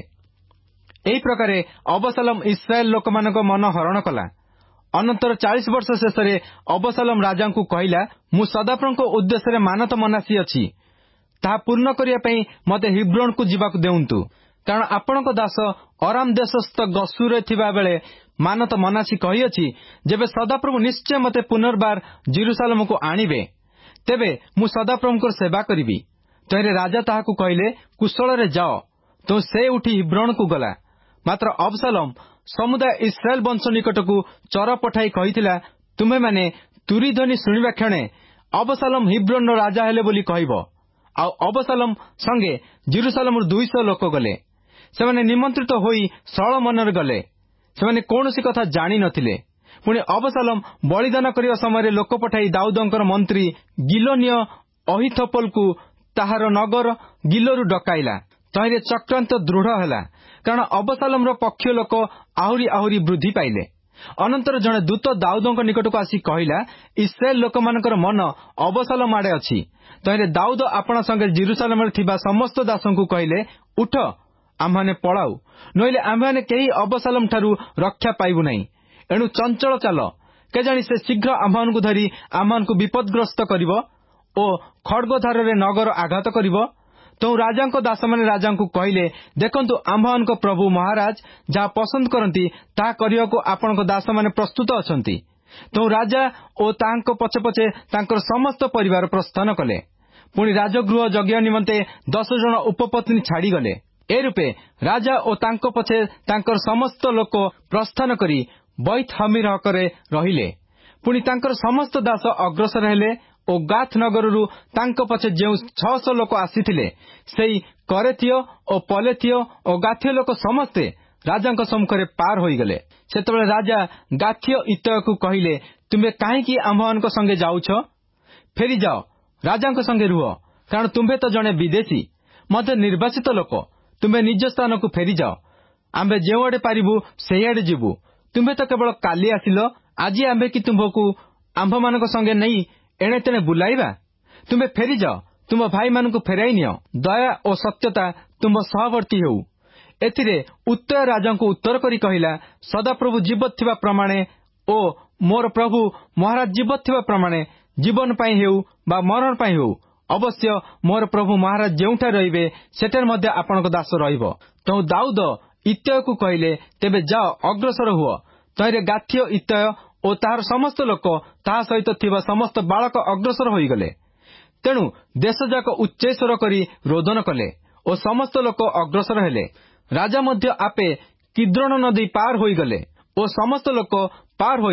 A: ଏହି ପ୍ରକାରେ ଅବସାଲୋମ ଇସ୍ରାଏଲ ଲୋକମାନଙ୍କ ମନ ହରଣ କଲା। ଅନନ୍ତର ଚାଳିଶ ବର୍ଷ ଶେଷରେ ଅବସାଲୋମ ରାଜାଙ୍କୁ କହିଲା, ମୁଁ ସଦାପ୍ରଭୁଙ୍କ ଉଦ୍ଦେଶ୍ୟରେ ମାନତ ମନାସି ଅଛି। ତାହା ପୂର୍ଣ୍ଣ କରିବା ପାଇଁ ମୋତେ ହିବ୍ରୋନକୁ ଯିବାକୁ ଦେଉନ୍ତୁ, କାରଣ ଆପଣଙ୍କ ଦାସ ଅରାମ ଦେଶସ୍ଥ ଗସୁରରେ ଥିବା ବେଳେ ମାନତ ମନାସି କହିଅଛି, ଯେବେ ସଦାପ୍ରଭୁ ନିଶ୍ଚୟ ମୋତେ ପୁନର୍ବାର ଜେରୁସାଲେମକୁ ଆଣିବେ, ତେବେ ମୁଁ ସଦାପ୍ରଭୁଙ୍କର ସେବା କରିବି। ତହିଁରେ ରାଜା ତାହାକୁ କହିଲେ, କୁଶଳରେ ଯାଅ। ତେଣୁ ସେ ଉଠି ହିବ୍ରୋନକୁ ଗଲା। ମାତ୍ର ଅବସାଲୋମ ସମୁଦାୟ ଇସ୍ରାଏଲ ବଂଶ ନିକଟକୁ ଚର ପଠାଇ କହିଥିଲା, ତୁମେମାନେ ତୁରୀ ଧ୍ୱନି ଶୁଣିବା କ୍ଷଣେ ଅବସାଲୋମ ହିବ୍ରୋନର ରାଜା ହେଲେ ବୋଲି କହିବ। ଆଉ ଅବସାଲୋମ ସଙ୍ଗେ ଜେରୁସାଲେମରୁ ଦୁଇଶହ ଲୋକ ଗଲେ। ସେମାନେ ନିମନ୍ତ୍ରିତ ହୋଇ ସରଳ ମନରେ ଗଲେ। ସେମାନେ କୌଣସି କଥା ଜାଣି ନଥିଲେ। ପୁଣି ଅବସାଲୋମ ବଳିଦାନ କରିବା ସମୟରେ ଲୋକ ପଠାଇ ଦାଉଦଙ୍କର ମନ୍ତ୍ରୀ ଗିଲୋନୀୟ ଅହିଥୋପେଲକୁ ତାହାର ନଗର ଗିଲୋରୁ ଡକାଇଲା। ତହିଁରେ ଚକ୍ରାନ୍ତ ଦୃଢ଼ ହେଲା, କାରଣ ଅବସାଲୋମର ପକ୍ଷୀୟ ଲୋକ ଆହୁରି ଆହୁରି ବୃଦ୍ଧି ପାଇଲେ। ଅନନ୍ତର ଜଣେ ଦୂତ ଦାଉଦଙ୍କ ନିକଟକୁ ଆସି କହିଲା, ଇସ୍ରାଏଲ ଲୋକମାନଙ୍କର ମନ ଅବସାଲୋମ ଆଡ଼େ ଅଛି। ତହିଁରେ ଦାଉଦ ଆପଣା ସଙ୍ଗେ ଜେରୁସାଲେମରେ ଥିବା ସମସ୍ତ ଦାସଙ୍କୁ କହିଲେ, ଉଠ, ଆମ୍ଭେମାନେ ପଳାଉ, ନଇଲେ ଆମ୍ଭେମାନେ କେହି ଅବସାଲୋମଠାରୁ ରକ୍ଷା ପାଇବୁ ନାହିଁ। ଏଣୁ ଚଞ୍ଚଳ ଚାଲ, କେଜାଣି ସେ ଶୀଘ୍ର ଆମ୍ଭମାନଙ୍କୁ ଧରି ଆମ୍ଭମାନଙ୍କୁ ବିପଦଗ୍ରସ୍ତ କରିବ ଓ ଖଡ୍ଗଧାରରେ ନଗର ଆଘାତ କରିବ। ତେଣୁ ରାଜାଙ୍କ ଦାସମାନେ ରାଜାଙ୍କୁ କହିଲେ, ଦେଖନ୍ତୁ, ଆମ୍ଭମାନଙ୍କ ପ୍ରଭୁ ମହାରାଜ ଯାହା ପସନ୍ଦ କରନ୍ତି ତାହା କରିବାକୁ ଆପଣଙ୍କ ଦାସମାନେ ପ୍ରସ୍ତୁତ ଅଛନ୍ତି। ତେଣୁ ରାଜା ଓ ତାହାଙ୍କ ପଛେ ପଛେ ତାଙ୍କର ସମସ୍ତ ପରିବାର ପ୍ରସ୍ଥାନ କଲେ। ପୁଣି ରାଜଗୃହ ଜଗିବା ନିମନ୍ତେ ଦଶ ଜଣ ଉପପତ୍ନୀ ଛାଡ଼ିଗଲେ। ଏ ରୂପେ ରାଜା ଓ ତାଙ୍କ ପଛେ ତାଙ୍କର ସମସ୍ତ ଲୋକ ପ୍ରସ୍ଥାନ କରି ବୈତ୍ ହମିରହକରେ ରହିଲେ। ପୁଣି ତାଙ୍କର ସମସ୍ତ ଦାସ ଅଗ୍ରସର ହେଲେ ଓ ଗାଥ ନଗରରୁ ତାଙ୍କ ପଛେ ଯେଉଁ ଛଅଶହ ଲୋକ ଆସିଥିଲେ, ସେହି କରେଥୀୟ ଓ ପଲେଥୀୟ ଓ ଗାଥୀୟ ଲୋକ ସମସ୍ତେ ରାଜାଙ୍କ ସମ୍ମୁଖରେ ପାର ହୋଇଗଲେ। ସେତେବେଳେ ରାଜା ଗାଥୀୟ ଇତ୍ତୟକୁ କହିଲେ, ତୁମେ କାହିଁକି ଆମ୍ଭମାନଙ୍କ ସଙ୍ଗେ ଯାଉଛ? ଫେରିଯାଅ, ରାଜାଙ୍କ ସଙ୍ଗେ ରୁହ, କାରଣ ତୁମ୍ଭେ ତ ଜଣେ ବିଦେଶୀ, ମଧ୍ୟ ନିର୍ବାସିତ ଲୋକ। ତୁମ୍ଭେ ନିଜ ସ୍ଥାନକୁ ଫେରିଯାଅ। ଆମ୍ଭେ ଯେଉଁଆଡ଼େ ପାରିବୁ ସେହିଆଡ଼େ ଯିବୁ। ତୁମ୍ଭେ ତ କେବଳ କାଲି ଆସିଲ, ଆଜି ଆମ୍ଭେ କି ତୁମ୍ଭକୁ ଆମ୍ଭମାନଙ୍କ ସଙ୍ଗେ ନେଇ ଏଣେ ତେଣେ ବୁଲାଇବା? ତୁମ୍ଭେ ଫେରିଯାଅ, ତୁମ୍ଭ ଭାଇମାନଙ୍କୁ ଫେରାଇ ନିଅ। ଦୟା ଓ ସତ୍ୟତା ତୁମ୍ଭ ସହବର୍ତ୍ତୀ ହେଉ। ଏଥିରେ ଉତ୍ତୟ ରାଜାଙ୍କୁ ଉତ୍ତର କରି କହିଲା, ସଦାପ୍ରଭୁ ଜୀବତ ଥିବା ପ୍ରମାଣେ ଓ ମୋର ପ୍ରଭୁ ମହାରାଜ ଜୀବତ ଥିବା ପ୍ରମାଣେ, ଜୀବନ ପାଇଁ ହେଉ ବା ମରଣ ପାଇଁ ହେଉ, ଅବଶ୍ୟ ମୋର ପ୍ରଭୁ ମହାରାଜ ଯେଉଁଠାରେ ରହିବେ ସେଠାରେ ମଧ୍ୟ ଆପଣଙ୍କ ଦାସ ରହିବ। ତେଣୁ ଦାଉଦ ଇତ୍ତୟକୁ କହିଲେ, ତେବେ ଯାଅ, ଅଗ୍ରସର ହୁଅ। ତହିଁରେ ଗାଥୀୟ ଇତ୍ତୟ ଓ ତାହାର ସମସ୍ତ ଲୋକ ତାହା ସହିତ ଥିବା ସମସ୍ତ ବାଳକ ଅଗ୍ରସର ହୋଇଗଲେ। ତେଣୁ ଦେଶଯାକ ଉଚ୍ଚୈଃସ୍ୱର କରି ରୋଦନ କଲେ ଓ ସମସ୍ତ ଲୋକ ଅଗ୍ରସର ହେଲେ। ରାଜା ମଧ୍ୟ ଆପେ କିଦ୍ରୋନ ନଦୀ ପାର ହୋଇଗଲେ ଓ ସମସ୍ତ ଲୋକ ପାର ହୋଇ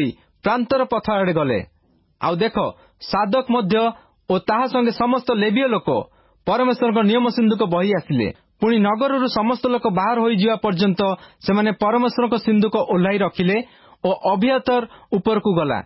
A: ପ୍ରାନ୍ତର ପଥ ଆଡ଼େ ଗଲେ। ଆଉ ଦେଖ, ସାଦୋକ ମଧ୍ୟ ଓ ତାହା ସଙ୍ଗେ ସମସ୍ତ ଲେବୀୟ ଲୋକ ପରମେଶ୍ୱରଙ୍କ ନିୟମ ସିନ୍ଦୁକ ବହି ଆସିଲେ। ପୁଣି ନଗରରୁ ସମସ୍ତ ଲୋକ ବାହାର ହୋଇଯିବା ପର୍ଯ୍ୟନ୍ତ ସେମାନେ ପରମେଶ୍ୱରଙ୍କ ସିନ୍ଦୁକ ଓହ୍ଲାଇ ରଖିଲେ ଓ ଅବିଆତର ଉପରକୁ ଗଲା।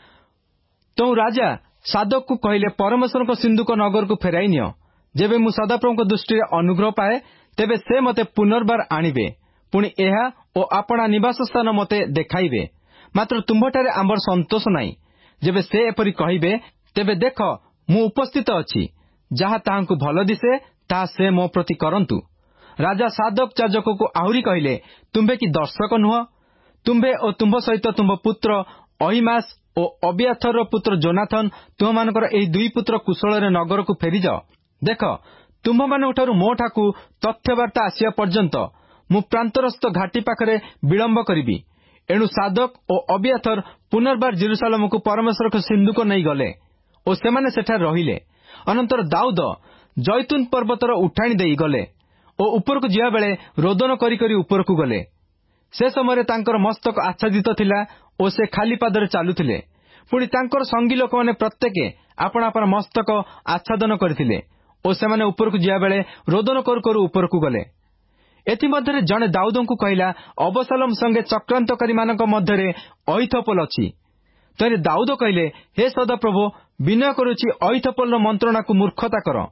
A: ତେଣୁ ରାଜା ସାଦୋକକୁ କହିଲେ, ପରମେଶ୍ୱରଙ୍କ ସିନ୍ଦୁକ ନଗରକୁ ଫେରାଇ ନିଅ। ଯେବେ ମୁଁ ସଦାପ୍ରଭୁଙ୍କ ଦୃଷ୍ଟିରେ ଅନୁଗ୍ରହ ପାଏ, ତେବେ ସେ ମୋତେ ପୁନର୍ବାର ଆଣିବେ, ପୁଣି ଏହା ଓ ଆପଣା ନିବାସ ସ୍ଥାନ ମୋତେ ଦେଖାଇବେ। ମାତ୍ର ତୁମ୍ଭଠାରେ ଆମର ସନ୍ତୋଷ ନାହିଁ। ଯେବେ ସେ ଏପରି କହିବେ, ତେବେ ଦେଖ, ମୁଁ ଉପସ୍ଥିତ ଅଛି। ଯାହା ତାହାଙ୍କୁ ଭଲ ଦିଶେ ତାହା ସେ ମୋ ପ୍ରତି କରନ୍ତୁ। ରାଜା ସାଦୋକ ଯାଜକକୁ ଆହୁରି କହିଲେ, ତୁମ୍ଭେ କି ଦର୍ଶକ ନୁହଁ? ତୁମ୍ଭେ ଓ ତୁମ୍ଭ ସହିତ ତୁମ୍ଭ ପୁତ୍ର ଅହିମାସ ଓ ଅବିଆଥରର ପୁତ୍ର ଜୋନାଥନ, ତୁମମାନଙ୍କର ଏହି ଦୁଇ ପୁତ୍ର କୁଶଳରେ ନଗରକୁ ଫେରିଯାଅ। ଦେଖ, ତୁମ୍ଭମାନଙ୍କଠାରୁ ମୋଠାକୁ ତଥ୍ୟବାର୍ତ୍ତା ଆସିବା ପର୍ଯ୍ୟନ୍ତ ମୁଁ ପ୍ରାନ୍ତରସ୍ଥ ଘାଟି ପାଖରେ ବିଳମ୍ବ କରିବି। ଏଣୁ ସାଦୋକ ଓ ଅବିଆଥର ପୁନର୍ବାର ଜେରୁସାଲେମକୁ ପରମେଶ୍ୱରଙ୍କ ସିନ୍ଦୁକ ନେଇ ଗଲେ ଓ ସେମାନେ ସେଠାରେ ରହିଲେ। ଅନନ୍ତର ଦାଉଦ ଜୈତୁନ ପର୍ବତର ଉଠାଣି ଦେଇ ଗଲେ ଓ ଉପରକୁ ଯିବାବେଳେ ରୋଦନ କରି କରି ଉପରକୁ ଗଲେ। ସେ ସମୟରେ ତାଙ୍କର ମସ୍ତକ ଆଚ୍ଛାଦିତ ଥିଲା ଓ ସେ ଖାଲି ପାଦରେ ଚାଲୁଥିଲେ। ପୁଣି ତାଙ୍କର ସଙ୍ଗୀ ଲୋକମାନେ ପ୍ରତ୍ୟେକ ଆପଣା ଆପଣା ମସ୍ତକ ଆଚ୍ଛାଦନ କରିଥିଲେ ଓ ସେମାନେ ଉପରକୁ ଯିବାବେଳେ ରୋଦନ କରୁ କରୁ ଉପରକୁ ଗଲେ। ଏଥିମଧ୍ୟରେ ଜଣେ ଦାଉଦଙ୍କୁ କହିଲା, ଅବସାଲୋମ ସଙ୍ଗେ ଚକ୍ରାନ୍ତକାରୀମାନଙ୍କ ମଧ୍ୟରେ ଅହିଥୋପେଲ ଅଛି। ତେଣୁ ଦାଉଦ କହିଲେ, ହେ ସଦାପ୍ରଭୁ, ବିନୟ କରୁଛି, ଅହିଥୋପେଲର ମନ୍ତ୍ରଣାକୁ ମୂର୍ଖତା କର।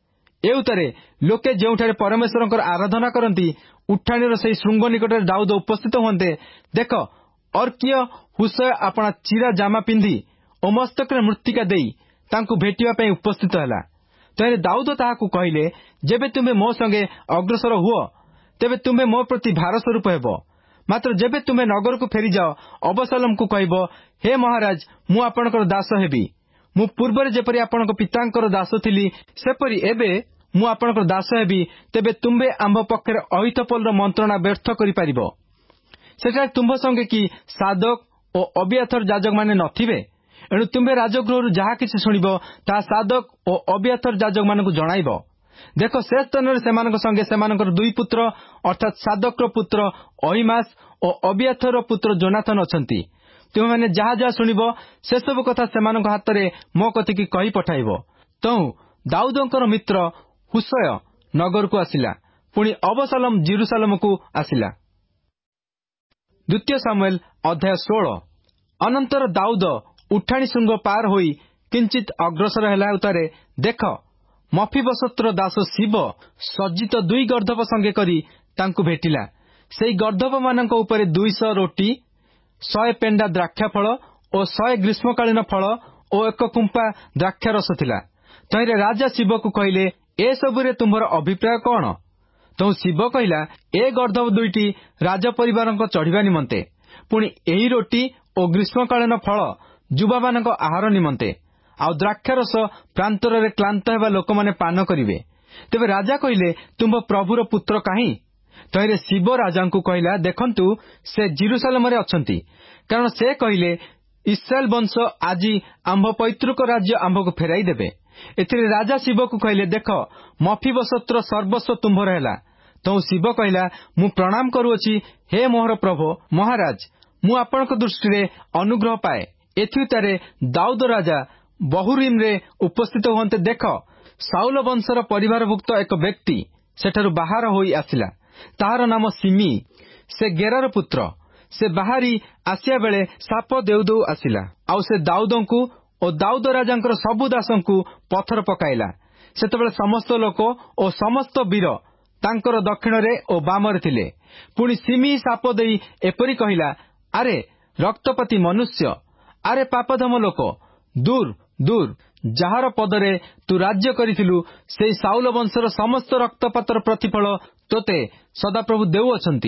A: ଏ ଉତ୍ତାରେ ଲୋକେ ଯେଉଁଠାରେ ପରମେଶ୍ୱରଙ୍କର ଆରାଧନା କରନ୍ତି, ଉଠାଣିର ସେହି ଶୃଙ୍ଗ ନିକଟରେ ଦାଉଦ ଉପସ୍ଥିତ ହୁଅନ୍ତେ, ଦେଖ, ଅର୍କୀୟ ହୁସୟ ଆପଣା ଚିରା ଜାମା ପିନ୍ଧି ଓ ମସ୍ତକରେ ମୃତ୍ତିକା ଦେଇ ତାଙ୍କୁ ଭେଟିବା ପାଇଁ ଉପସ୍ଥିତ ହେଲା। ତେଣୁ ଦାଉଦ ତାହାକୁ କହିଲେ, ଯେବେ ତୁମେ ମୋ ସଙ୍ଗେ ଅଗ୍ରସର ହୁଅ, ତେବେ ତୁମେ ମୋ ପ୍ରତି ଭାରସ୍ୱରୂପ ହେବ। ମାତ୍ର ଯେବେ ତୁମେ ନଗରକୁ ଫେରିଯାଅ, ଅବସାଲୋମକୁ କହିବ, ହେ ମହାରାଜ, ମୁଁ ଆପଣଙ୍କର ଦାସ ହେବି। ମୁଁ ପୂର୍ବରେ ଯେପରି ଆପଣଙ୍କ ପିତାଙ୍କର ଦାସ ଥିଲି, ସେପରି ଏବେ ମୁଁ ଆପଣଙ୍କର ଦାସ ହେବି। ତେବେ ତୁମ୍ଭେ ଆମ୍ଭ ପକ୍ଷରେ ଅହିଥୋପେଲର ମନ୍ତ୍ରଣା ବ୍ୟର୍ଥ କରିପାରିବ। ସେଠାରେ ତୁମ୍ଭ ସଙ୍ଗେ କି ସାଦୋକ ଓ ଅବିଆଥର ଯାଜକମାନେ ନଥିବେ? ଏଣୁ ତୁମ୍ଭେ ରାଜଗୃହରୁ ଯାହା କିଛି ଶୁଣିବ, ତାହା ସାଦୋକ ଓ ଅବିଆଥର ଯାଜକମାନଙ୍କୁ ଜଣାଇବ। ଦେଖ, ସେ ସ୍ଥାନରେ ସେମାନଙ୍କ ସଙ୍ଗେ ସେମାନଙ୍କର ଦୁଇ ପୁତ୍ର, ଅର୍ଥାତ୍ ସାଦୋକର ପୁତ୍ର ଅହିମାସ ଓ ଅବିଆଥରର ପୁତ୍ର ଜୋନାଥନ ଅଛନ୍ତି। ତୁମେମାନେ ଯାହା ଯାହା ଶୁଣିବ, ସେସବୁ କଥା ସେମାନଙ୍କ ହାତରେ ମୋ କତିକି କହି ପଠାଇବ। ତେଣୁ ଦାଉଦଙ୍କର ମିତ୍ର ହୁସୟ ନଗରକୁ ଆସିଲା। ପୁଣି ଅବସାଲୋମ ଜେରୁସାଲେମକୁ ଆସିଲା। ଦ୍ୱିତୀୟ ସାମୁଏଲ ଅଧ୍ୟାୟ ଷୋହଳ। ଅନନ୍ତର ଦାଉଦ ଉଠାଣି ଶୃଙ୍ଗ ପାର ହୋଇ କିଞ୍ଚିତ ଅଗ୍ରସର ହେଲା ଉତ୍ତାରେ, ଦେଖ, ମଫିବୋଶତର ଦାସ ଶିବ ସଜ୍ଜିତ ଦୁଇ ଗର୍ଦ୍ଦଭ ସଙ୍ଗେ କରି ତାଙ୍କୁ ଭେଟିଲା। ସେହି ଗର୍ଦ୍ଦଭମାନଙ୍କ ଉପରେ ଦୁଇଶହ ରୋଟି, ଶହେ ପେଣ୍ଡା ଦ୍ରାକ୍ଷାଫଳ ଓ ଶହେ ଗ୍ରୀଷ୍ମକାଳୀନ ଫଳ ଓ ଏକ କୁମ୍ପା ଦ୍ରାକ୍ଷାରସ ଥିଲା। ତହିଁରେ ରାଜା ଶିବକୁ କହିଲେ, ଏସବୁରେ ତୁମ୍ଭର ଅଭିପ୍ରାୟ କ'ଣ? ତେଣୁ ଶିବ କହିଲା, ଏ ଗର୍ଦ୍ଦଭ ଦୁଇଟି ରାଜ ପରିବାରଙ୍କ ଚଢ଼ିବା ନିମନ୍ତେ, ପୁଣି ଏହି ରୋଟି ଓ ଗ୍ରୀଷ୍ମକାଳୀନ ଫଳ ଯୁବାମାନଙ୍କ ଆହାର ନିମନ୍ତେ, ଆଉ ଦ୍ରାକ୍ଷାରସ ପ୍ରାନ୍ତରରେ କ୍ଳାନ୍ତ ହେବା ଲୋକମାନେ ପାନ କରିବେ। ତେବେ ରାଜା କହିଲେ, ତୁମ୍ଭ ପ୍ରଭୁର ପୁତ୍ର କାହିଁ? ତହିଁରେ ଶିବ ରାଜାଙ୍କୁ କହିଲା, ଦେଖନ୍ତୁ, ସେ ଜେରୁସାଲେମରେ ଅଛନ୍ତି। କାରଣ ସେ କହିଲେ, ଇସ୍ରାଏଲ ବଂଶ ଆଜି ଆମ୍ଭ ପୈତୃକ ରାଜ୍ୟ ଆମ୍ଭକୁ ଫେରାଇ ଦେବେ। ଏଥିରେ ରାଜା ଶିବକୁ କହିଲେ, ଦେଖ, ମଫିବୋଶତର ସର୍ବସ୍ୱ ତୁମ୍ଭର ହେଲା। ତେଣୁ ଶିବ କହିଲା, ମୁଁ ପ୍ରଣାମ କରୁଅଛି, ହେ ମୋହର ପ୍ରଭୁ ମହାରାଜ, ମୁଁ ଆପଣଙ୍କ ଦୃଷ୍ଟିରେ ଅନୁଗ୍ରହ ପାଏ। ଏଥି ଉତ୍ତାରେ ଦାଉଦ ରାଜା ବହୁରିମରେ ଉପସ୍ଥିତ ହୁଅନ୍ତେ, ଦେଖ, ସାଉଲ ବଂଶର ପରିବାରଭୁକ୍ତ ଏକ ବ୍ୟକ୍ତି ସେଠାରୁ ବାହାର ହୋଇ ଆସିଲା। ତାହାର ନାମ ସିମି। ସେ ଗେରାର ପୁତ୍ର। ସେ ବାହାରି ଆସିବା ବେଳେ ସାପ ଦେଉ ଦେଉ ଆସିଲା। ଆଉ ସେ ଦାଉଦଙ୍କୁ ଓ ଦାଉଦ ରାଜାଙ୍କର ସବୁ ଦାସଙ୍କୁ ପଥର ପକାଇଲା। ସେତେବେଳେ ସମସ୍ତ ଲୋକ ଓ ସମସ୍ତ ବୀର ତାଙ୍କର ଦକ୍ଷିଣରେ ଓ ବାମରେ ଥିଲେ। ପୁଣି ସିମି ସାପ ଦେଇ ଏପରି କହିଲା, ଆରେ ରକ୍ତପାତୀ ମନୁଷ୍ୟ, ଆରେ ପାପଧମ ଲୋକ, ଦୂର ଦୂର, ଯାହାର ପଦରେ ତୁ ରାଜ୍ୟ କରିଥିଲୁ, ସେହି ସାଉଲ ବଂଶର ସମସ୍ତ ରକ୍ତପାତର ପ୍ରତିଫଳ ତୋତେ ସଦାପ୍ରଭୁ ଦେଉଅଛନ୍ତି।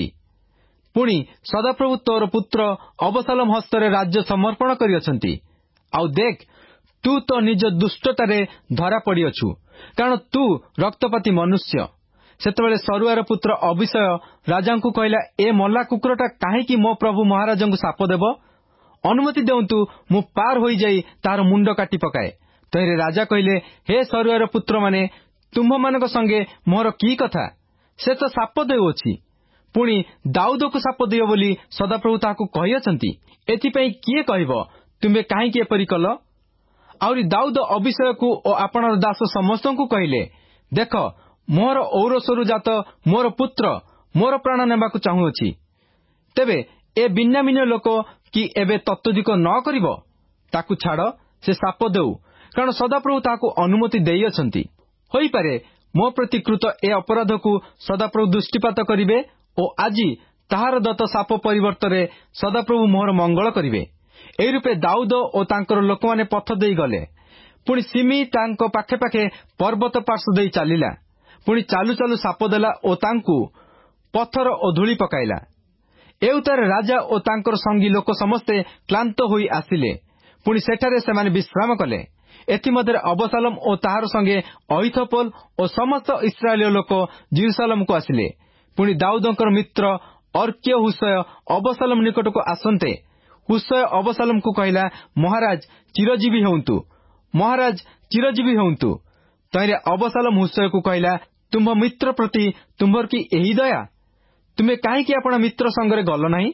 A: ପୁଣି ସଦାପ୍ରଭୁ ତୋର ପୁତ୍ର ଅବସାଲୋମ ହସ୍ତରେ ରାଜ୍ୟ ସମର୍ପଣ କରିଅଛନ୍ତି। ଆଉ ଦେଖ, ତୁ ତ ନିଜ ଦୁଷ୍ଟତାରେ ଧରା ପଡ଼ିଅଛୁ, କାରଣ ତୁ ରକ୍ତପାତୀ ମନୁଷ୍ୟ। ସେତେବେଳେ ସରୁଆର ପୁତ୍ର ଅବିଷୟ ରାଜାଙ୍କୁ କହିଲା, ଏ ମଲା କୁକୁରଟା କାହିଁକି ମୋ ପ୍ରଭୁ ମହାରାଜଙ୍କୁ ଶାପ ଦେବ? ଅନୁମତି ଦିଅନ୍ତୁ, ମୁଁ ପାର ହୋଇଯାଇ ତାହାର ମୁଣ୍ଡ କାଟି ପକାଏ। ତହିଁରେ ରାଜା କହିଲେ, ହେ ସରୁଆର ପୁତ୍ରମାନେ, ତୁମ୍ଭମାନଙ୍କ ସଙ୍ଗେ ମୋର କି କଥା? ସେ ତ ଶାପ ଦେଉଅଛି। ପୁଣି ଦାଉଦକୁ ସାପ ଦିଅ ବୋଲି ସଦାପ୍ରଭୁ ତାହାକୁ କହିଅଛନ୍ତି। ଏଥିପାଇଁ କିଏ କହିବ, ତୁମେ କାହିଁକି ଏପରି କଲ? ଆହୁରି ଦାଉଦ ଅବିଷୟକୁ ଓ ଆପଣର ଦାସ ସମସ୍ତଙ୍କୁ କହିଲେ, ଦେଖ, ମୋର ଔରସରୁ ଜାତ ମୋର ପୁତ୍ର ମୋର ପ୍ରାଣ ନେବାକୁ ଚାହୁଁଅଛି। ତେବେ ଏ ବିନ୍ୟାମୀନ ଲୋକ କି ଏବେ ତତ୍ତ୍ୱଦିକ ନ କରିବ? ତାକୁ ଛାଡ଼, ସେ ସାପ ଦେଉ, କାରଣ ସଦାପ୍ରଭୁ ତାହାକୁ ଅନୁମତି ଦେଇଅଛନ୍ତି। ହୋଇପାରେ ମୋ ପ୍ରତି କୃତ ଏ ଅପରାଧକୁ ସଦାପ୍ରଭୁ ଦୃଷ୍ଟିପାତ କରିବେ ଓ ଆଜି ତାହାର ଦତ୍ତ ସାପ ପରିବର୍ତ୍ତରେ ସଦାପ୍ରଭୁ ମୋହର ମଙ୍ଗଳ କରିବେ। ଏହି ରୂପେ ଦାଉଦ ଓ ତାଙ୍କର ଲୋକମାନେ ପଥ ଦେଇ ଗଲେ। ପୁଣି ସିମି ତାଙ୍କ ପାଖେ ପାଖେ ପର୍ବତ ପାର୍ଶ୍ୱ ଦେଇ ଚାଲିଲା। ପୁଣି ଚାଲୁ ଚାଲୁ ସାପ ଦେଲା ଓ ତାଙ୍କୁ ପଥର ଓ ଧୂଳି ପକାଇଲା। ଏଉତାରେ ରାଜା ଓ ତାଙ୍କର ସଙ୍ଗୀ ଲୋକ ସମସ୍ତେ କ୍ଳାନ୍ତ ହୋଇ ଆସିଲେ। ପୁଣି ସେଠାରେ ସେମାନେ ବିଶ୍ରାମ କଲେ। ଏଥିମଧ୍ୟରେ ଅବସାଲମ ଓ ତାହାର ସଙ୍ଗେ ଅହିଥୋପେଲ ଓ ସମସ୍ତ ଇସ୍ରାଏଲୀୟ ଲୋକ ଜେରୁସାଲେମକୁ ଆସିଲେ। ପୁଣି ଦାଉଦଙ୍କର ମିତ୍ର ଅର୍କୀୟ ହୁସୟ ଅବସାଲମ ନିକଟକୁ ଆସନ୍ତେ ହୁସୟ ଅବସାଲମକୁ କହିଲା, ମହାରାଜ ଚିରଜୀବୀ ହୁଅନ୍ତୁ, ମହାରାଜ ଚିରଜୀବୀ ହୁଅନ୍ତୁ। ତହିଁରେ ଅବସାଲମ ହୁସୟକୁ କହିଲା, ତୁମ୍ଭ ମିତ୍ର ପ୍ରତି ତୁମ୍ଭର କି ଏହି ଦୟା? ତୁମେ କାହିଁକି ଆପଣ ମିତ୍ର ସଙ୍ଗରେ ଗଲ ନାହିଁ?